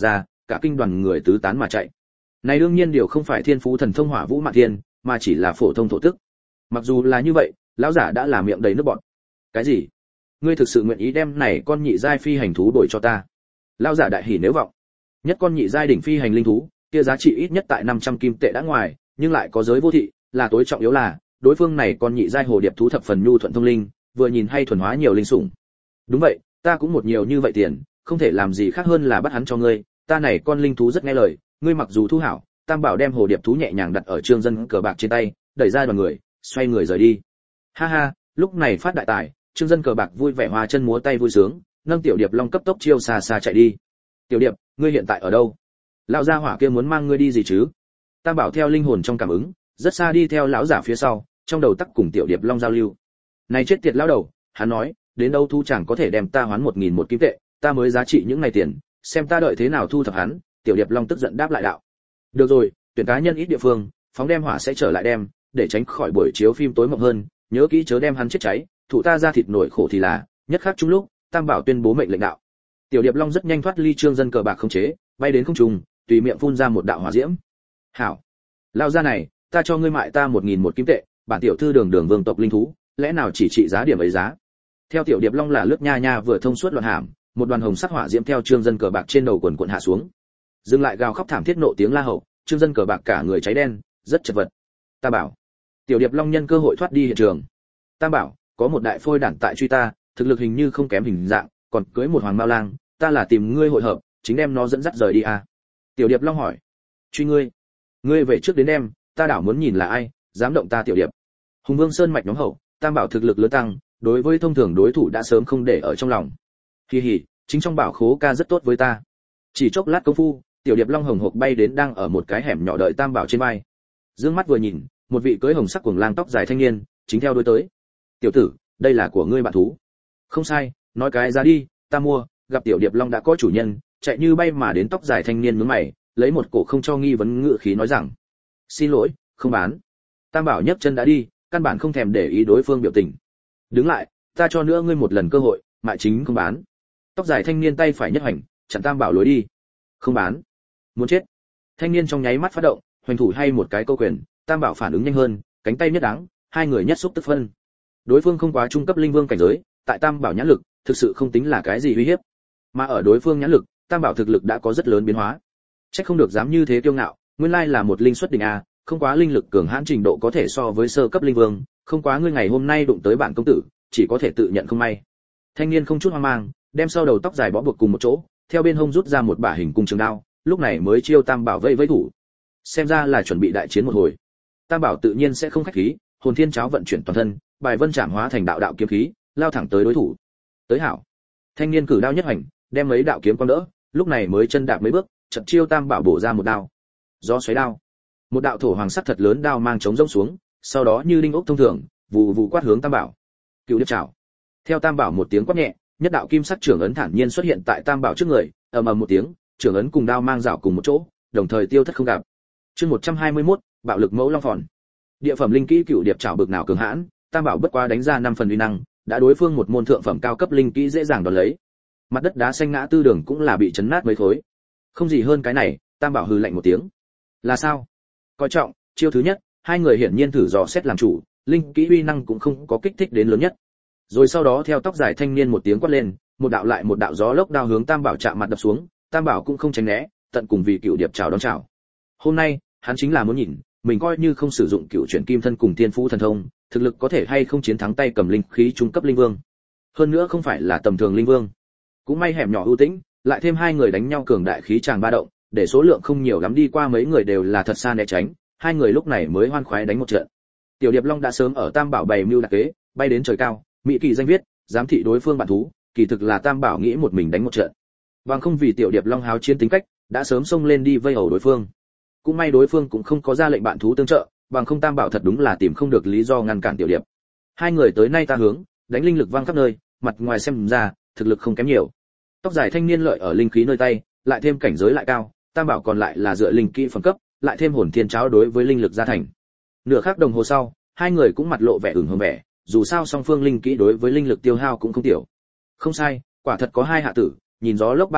Speaker 1: cả kinh đoàn người tứ tán mà chạy. Này đương nhiên điều không phải thiên phú thần thông hỏa vũ mạn thiên, mà chỉ là phổ thông thổ tức. Mặc dù là như vậy, lão giả đã là miệng đầy nước bọt. Cái gì? Ngươi thực sự nguyện ý đem này con nhị giai phi hành thú đổi cho ta? Lão giả đại hỉ nếu vọng. Nhất con nhị giai đỉnh phi hành linh thú, kia giá trị ít nhất tại năm trăm kim tệ đã ngoài, nhưng lại có giới vô thị, là tối trọng yếu là, đối phương này con nhị giai hồ điệp thú thập phần nhu thuận thông linh, vừa nhìn hay thuần hóa nhiều linh sủng. Đúng vậy, ta cũng một nhiều như vậy tiền, không thể làm gì khác hơn là bắt hắn cho ngươi, ta này con linh thú rất nghe lời, ngươi mặc dù thu hảo, Tam Bảo đem hồ điệp thú nhẹ nhàng đặt ở Trương Dân cờ bạc trên tay, đẩy ra đoàn người, xoay người rời đi. Ha ha, lúc này phát đại tài, Trương Dân cờ bạc vui vẻ hòa chân múa tay vui sướng, nâng tiểu điệp long cấp tốc chiêu xa xa chạy đi. Tiểu điệp, ngươi hiện tại ở đâu? Lão gia hỏa kia muốn mang ngươi đi gì chứ? Tam Bảo theo linh hồn trong cảm ứng, rất xa đi theo lão giả phía sau, trong đầu tắc cùng tiểu điệp long giao lưu. Này chết tiệt lão đầu, hắn nói, đến đâu thu chẳng có thể đem ta hoán một nghìn một kim tệ, ta mới giá trị những này tiền, xem ta đợi thế nào thu thập hắn. Tiểu điệp long tức giận đáp lại đạo. Được rồi, tuyển cá nhân ít địa phương, phóng đem hỏa sẽ trở lại đem, để tránh khỏi buổi chiếu phim tối mộng hơn, nhớ kỹ chớ đem hắn chết cháy, thủ ta ra thịt nổi khổ thì là, nhất khắc chung lúc, Tam Bảo tuyên bố mệnh lệnh đạo. Tiểu điệp long rất nhanh thoát ly Trương Dân cờ bạc không chế, bay đến không trung, tùy miệng phun ra một đạo hỏa diễm. Hảo, lao ra này, ta cho ngươi mại ta một nghìn một kim tệ, bản tiểu thư đường đường vương tộc linh thú, lẽ nào chỉ trị giá điểm ấy giá? Theo tiểu điệp long là lướt nha nha vừa thông suốt loạn hàm, một đoàn hồng sắc hỏa diễm theo Trương Dân cờ bạc trên đầu quần quần hạ xuống. Dừng lại gào khóc thảm thiết nộ tiếng la hậu, Trương Dân cờ bạc cả người cháy đen, rất chật vật. Ta bảo, tiểu điệp long nhân cơ hội thoát đi hiện trường. Tam Bảo, có một đại phôi đản tại truy ta, thực lực hình như không kém hình dạng, còn cưới một hoàng mao lang, ta là tìm ngươi hội hợp, chính đem nó dẫn dắt rời đi à? Tiểu điệp long hỏi. Truy ngươi? Ngươi về trước đến đem, ta đảo muốn nhìn là ai dám động ta tiểu điệp. Hùng Vương Sơn mạch nhóm hậu, Tam Bảo thực lực lớn tăng, đối với thông thường đối thủ đã sớm không để ở trong lòng. Hi hi, chính trong bảo khố ca rất tốt với ta. Chỉ chốc lát công phu, tiểu điệp long hồng hộc bay đến đang ở một cái hẻm nhỏ đợi Tam Bảo trên vai. Dương mắt vừa nhìn, một vị cưỡi hồng sắc cuồng lang tóc dài thanh niên chính theo đuổi tới. Tiểu tử, đây là của ngươi bạn thú. Không sai, nói cái giá đi, ta mua. Gặp tiểu điệp long đã có chủ nhân, chạy như bay mà đến tóc dài thanh niên nhướng mày, lấy một cổ không cho nghi vấn ngự khí nói rằng: xin lỗi, không bán. Tam Bảo nhấc chân đã đi, căn bản không thèm để ý đối phương biểu tình. Đứng lại, ta cho nữa ngươi một lần cơ hội, mại chính không bán. Tóc dài thanh niên tay phải nhất hành, chặn Tam Bảo lối đi. Không bán. Muốn chết. Thanh niên trong nháy mắt phát động, hoành thủ hay một cái câu quyền, Tam Bảo phản ứng nhanh hơn, cánh tay nhất đáng, hai người nhất xúc tức phân. Đối phương không quá trung cấp linh vương cảnh giới, tại Tam Bảo nhãn lực, thực sự không tính là cái gì uy hiếp. Mà ở đối phương nhãn lực, Tam Bảo thực lực đã có rất lớn biến hóa. Chắc không được dám như thế kiêu ngạo, nguyên lai là một linh xuất đỉnh a, không quá linh lực cường hãn trình độ có thể so với sơ cấp linh vương, không quá ngươi ngày hôm nay đụng tới bạn công tử, chỉ có thể tự nhận không may. Thanh niên không chút hoang mang, đem sau đầu tóc dài bó buộc cùng một chỗ, theo bên hông rút ra một bả hình cung trường đao, lúc này mới chiêu Tam Bảo vây vây thủ. Xem ra là chuẩn bị đại chiến một hồi. Tam Bảo tự nhiên sẽ không khách khí, hồn thiên cháo vận chuyển toàn thân, bài vân trảm hóa thành đạo đạo kiếm khí, lao thẳng tới đối thủ. Tới hảo. Thanh niên cử đao nhất hành, đem mấy đạo kiếm quang đỡ, lúc này mới chân đạp mấy bước, chợt chiêu Tam Bảo bổ ra một đao. Gió xoáy đao. Một đạo thổ hoàng sắc thật lớn đao mang chống rông xuống, sau đó như đinh ốc thông thường, vụ vụ quát hướng Tam Bảo. Cựu điệp chảo. Theo Tam Bảo một tiếng quát nhẹ, nhất đạo kim sắc trưởng ấn thản nhiên xuất hiện tại Tam Bảo trước người, ầm ầm một tiếng, trưởng ấn cùng đao mang rảo cùng một chỗ, đồng thời tiêu thất không gặp. Chương một trăm hai mươi mốt, bạo lực mẫu long phòn. Địa phẩm linh kỹ cựu điệp chảo bực nào cường hãn, Tam Bảo bất quá đánh ra năm phần uy năng, đã đối phương một môn thượng phẩm cao cấp linh kỹ dễ dàng đón lấy. Mặt đất đá xanh ngã tư đường cũng là bị chấn nát mấy khối. Không gì hơn cái này, Tam Bảo hừ lạnh một tiếng. Là sao? Coi trọng, chiêu thứ nhất, hai người hiển nhiên thử dò xét làm chủ, linh kỹ uy năng cũng không có kích thích đến lớn nhất. Rồi sau đó theo tóc dài thanh niên một tiếng quát lên, một đạo lại một đạo gió lốc đao hướng Tam Bảo chạm mặt đập xuống, Tam Bảo cũng không tránh né, tận cùng vì cựu điệp chảo đón chảo. Hôm nay, hắn chính là muốn nhìn, mình coi như không sử dụng cựu chuyển kim thân cùng tiên phú thần thông, thực lực có thể hay không chiến thắng tay cầm linh khí trung cấp linh vương. Hơn nữa không phải là tầm thường linh vương. Cũng may hẻm nhỏ ưu tĩnh, lại thêm hai người đánh nhau cường đại khí tràng ba động, để số lượng không nhiều lắm đi qua mấy người đều là thật xa né tránh, hai người lúc này mới hoan khoái đánh một trận. Tiểu điệp long đã sớm ở Tam Bảo bày mưu đặc kế, bay đến trời cao, mỹ kỳ danh viết, giám thị đối phương bản thú, kỳ thực là Tam Bảo nghĩ một mình đánh một trận. Bằng không vì tiểu điệp long háo chiến tính cách, đã sớm xông lên đi vây hầu đối phương. Cũng may đối phương cũng không có ra lệnh bạn thú tương trợ, bằng không Tam Bảo thật đúng là tìm không được lý do ngăn cản tiểu điệp. Hai người tới nay ta hướng, đánh linh lực vang khắp nơi, mặt ngoài xem ra, thực lực không kém nhiều. Tóc dài thanh niên lợi ở linh khí nơi tay, lại thêm cảnh giới lại cao, Tam Bảo còn lại là dựa linh kỹ phẩm cấp, lại thêm hồn thiên cháo đối với linh lực gia thành. Nửa khắc đồng hồ sau, hai người cũng mặt lộ vẻ ửng hồng vẻ, dù sao song phương linh kỹ đối với linh lực tiêu hao cũng không tiểu. Không sai, quả thật có hai hạ tử, nhìn gió lốc ba kiểu,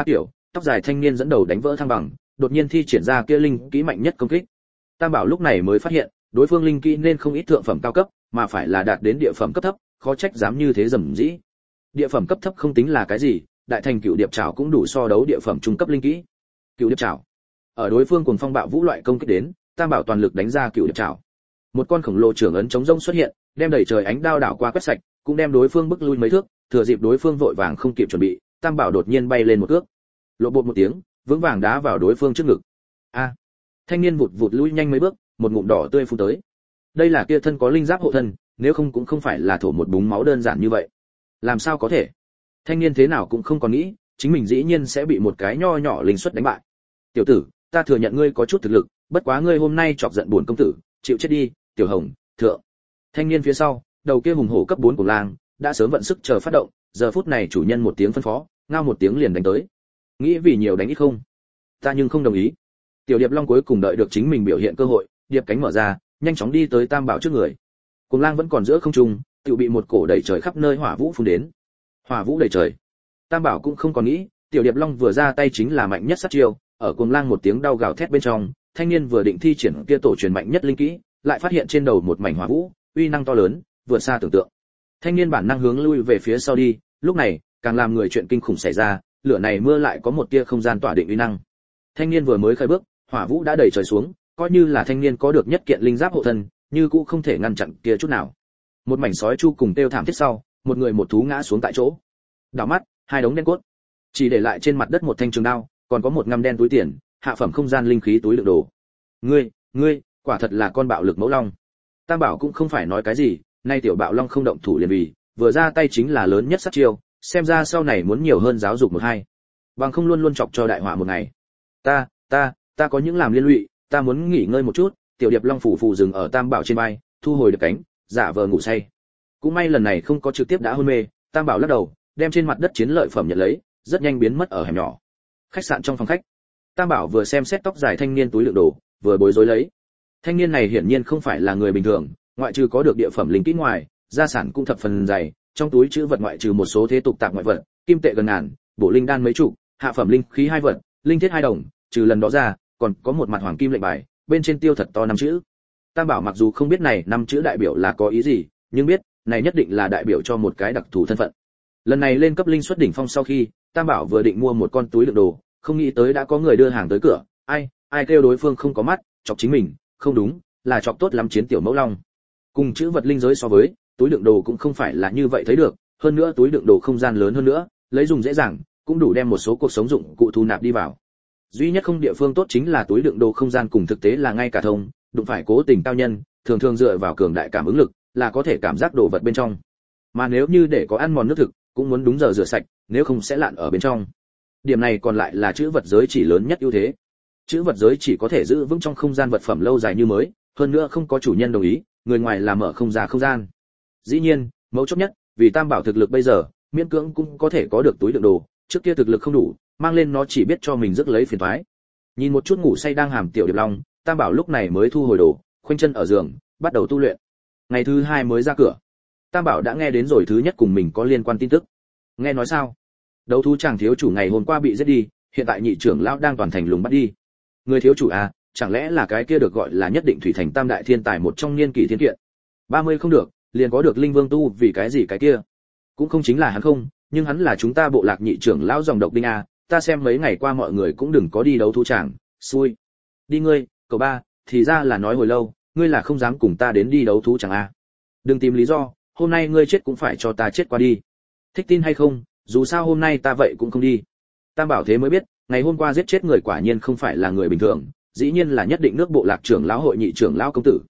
Speaker 1: tóc dài thanh niên dẫn đầu đánh vỡ thăng bằng, đột nhiên thi triển ra kia linh kỹ mạnh nhất công kích. Tam Bảo lúc này mới phát hiện, đối phương linh kỹ nên không ít thượng phẩm cao cấp, mà phải là đạt đến địa phẩm cấp thấp, khó trách dám như thế rầm rĩ. Địa phẩm cấp thấp không tính là cái gì, đại thành cựu điệp trảo cũng đủ so đấu địa phẩm trung cấp linh kỹ. Cựu điệp trảo. Ở đối phương cuồng phong bạo vũ loại công kích đến, Tam Bảo toàn lực đánh ra cựu điệp trảo. Một con khổng lồ trưởng ấn chống rông xuất hiện, đem đẩy trời ánh đao đảo qua quét sạch, cũng đem đối phương bức lui mấy thước, thừa dịp đối phương vội vàng không kịp chuẩn bị, Tam Bảo đột nhiên bay lên một cước. Lộ bột một tiếng, vững vàng đá vào đối phương trước ngực. A! Thanh niên vụt vụt lui nhanh mấy bước, một ngụm đỏ tươi phun tới. Đây là kia thân có linh giáp hộ thân, nếu không cũng không phải là thổ một búng máu đơn giản như vậy. Làm sao có thể? Thanh niên thế nào cũng không còn nghĩ, chính mình dĩ nhiên sẽ bị một cái nho nhỏ linh suất đánh bại. Tiểu tử, ta thừa nhận ngươi có chút thực lực, bất quá ngươi hôm nay chọc giận buồn công tử, chịu chết đi, Tiểu Hồng, thượng. Thanh niên phía sau, đầu kia hùng hổ cấp bốn của lang, đã sớm vận sức chờ phát động, giờ phút này chủ nhân một tiếng phân phó, ngao một tiếng liền đánh tới. Nghĩ vì nhiều đánh ít không? Ta nhưng không đồng ý. Tiểu Điệp Long cuối cùng đợi được chính mình biểu hiện cơ hội, điệp cánh mở ra, nhanh chóng đi tới Tam Bảo trước người. Cuồng lang vẫn còn giữa không trung, tự bị một cổ đẩy trời khắp nơi hỏa vũ phun đến. Hỏa vũ đầy trời. Tam Bảo cũng không còn nghĩ, Tiểu Điệp Long vừa ra tay chính là mạnh nhất sát chiêu, ở cuồng lang một tiếng đau gào thét bên trong, thanh niên vừa định thi triển kia tổ truyền mạnh nhất linh kỹ, lại phát hiện trên đầu một mảnh hỏa vũ, uy năng to lớn, vượt xa tưởng tượng. Thanh niên bản năng hướng lui về phía sau đi, lúc này, càng làm người chuyện kinh khủng xảy ra, lửa này mưa lại có một tia không gian tỏa định uy năng. Thanh niên vừa mới khởi bước, hỏa vũ đã đẩy trời xuống, coi như là thanh niên có được nhất kiện linh giáp hộ thân, như cũng không thể ngăn chặn kia chút nào. Một mảnh sói chu cùng tiêu thảm thiết sau, một người một thú ngã xuống tại chỗ. Đảo mắt, hai đống đen cốt, chỉ để lại trên mặt đất một thanh trường đao, còn có một ngăm đen túi tiền, hạ phẩm không gian linh khí túi đựng đồ. Ngươi, ngươi, quả thật là con bạo lực mẫu long. Tam Bảo cũng không phải nói cái gì, nay tiểu bạo long không động thủ liền vì, vừa ra tay chính là lớn nhất sát chiêu, xem ra sau này muốn nhiều hơn giáo dục một hai. Bằng không luôn luôn chọc cho đại họa một ngày. Ta, ta, ta có những làm liên lụy, ta muốn nghỉ ngơi một chút. Tiểu Điệp Long phủ phủ dừng ở Tam Bảo trên vai, thu hồi được cánh, giả vờ ngủ say. Cũng may lần này không có trực tiếp đã hôn mê, Tam Bảo lắc đầu, đem trên mặt đất chiến lợi phẩm nhận lấy, rất nhanh biến mất ở hẻm nhỏ. Khách sạn trong phòng khách, Tam Bảo vừa xem xét tóc dài thanh niên túi đựng đồ, vừa bối rối lấy. Thanh niên này hiển nhiên không phải là người bình thường, ngoại trừ có được địa phẩm linh kỹ ngoài, gia sản cũng thập phần dày, trong túi trữ vật ngoại trừ một số thế tục tạp ngoại vật, kim tệ gần ngàn, bổ linh đan mấy chục, hạ phẩm linh khí hai vật, linh thiết hai đồng, trừ lần đó ra, còn có một mặt hoàng kim lệnh bài, bên trên tiêu thật to năm chữ. Tam Bảo mặc dù không biết này năm chữ đại biểu là có ý gì, nhưng biết, này nhất định là đại biểu cho một cái đặc thù thân phận. Lần này lên cấp linh xuất đỉnh phong sau khi, Tam Bảo vừa định mua một con túi đựng đồ, không nghĩ tới đã có người đưa hàng tới cửa, ai, ai kêu đối phương không có mắt, chọc chính mình, không đúng, là chọc tốt lắm chiến tiểu mẫu long. Cùng chữ vật linh giới so với, túi đựng đồ cũng không phải là như vậy thấy được, hơn nữa túi đựng đồ không gian lớn hơn nữa, lấy dùng dễ dàng, cũng đủ đem một số cuộc sống dụng cụ thu nạp đi vào. Duy nhất không địa phương tốt chính là túi đựng đồ không gian cùng thực tế là ngay cả thông, đụng phải cố tình cao nhân, thường thường dựa vào cường đại cảm ứng lực, là có thể cảm giác đồ vật bên trong. Mà nếu như để có ăn mòn nước thực, cũng muốn đúng giờ rửa sạch, nếu không sẽ lạn ở bên trong. Điểm này còn lại là chữ vật giới chỉ lớn nhất ưu thế. Chữ vật giới chỉ có thể giữ vững trong không gian vật phẩm lâu dài như mới, hơn nữa không có chủ nhân đồng ý, người ngoài làm mở không ra không gian. Dĩ nhiên, mấu chốt nhất, vì Tam Bảo thực lực bây giờ, miễn cưỡng cũng có thể có được túi đựng đồ, trước kia thực lực không đủ, mang lên nó chỉ biết cho mình rước lấy phiền toái. Nhìn một chút ngủ say đang hàm tiểu Điệp Long, Tam Bảo lúc này mới thu hồi đồ, khoanh chân ở giường, bắt đầu tu luyện. Ngày thứ hai mới ra cửa, Tam Bảo đã nghe đến rồi thứ nhất cùng mình có liên quan tin tức. Nghe nói sao? Đấu thú chàng thiếu chủ ngày hôm qua bị giết đi, hiện tại nhị trưởng lão đang toàn thành lùng bắt đi. Người thiếu chủ à, chẳng lẽ là cái kia được gọi là nhất định thủy thành tam đại thiên tài một trong niên kỷ thiên kiện. ba mươi không được, liền có được linh vương tu, vì cái gì cái kia? Cũng không chính là hắn không, nhưng hắn là chúng ta bộ lạc nhị trưởng lão dòng độc đinh a, ta xem mấy ngày qua mọi người cũng đừng có đi đấu thú chàng, xui. Đi ngươi, cậu ba, thì ra là nói hồi lâu, ngươi là không dám cùng ta đến đi đấu thú chàng a. Đừng tìm lý do, hôm nay ngươi chết cũng phải cho ta chết qua đi. Thích tin hay không, dù sao hôm nay ta vậy cũng không đi. Tam Bảo thế mới biết, ngày hôm qua giết chết người quả nhiên không phải là người bình thường, dĩ nhiên là nhất định nước bộ lạc trưởng lão hội nhị trưởng lão công tử,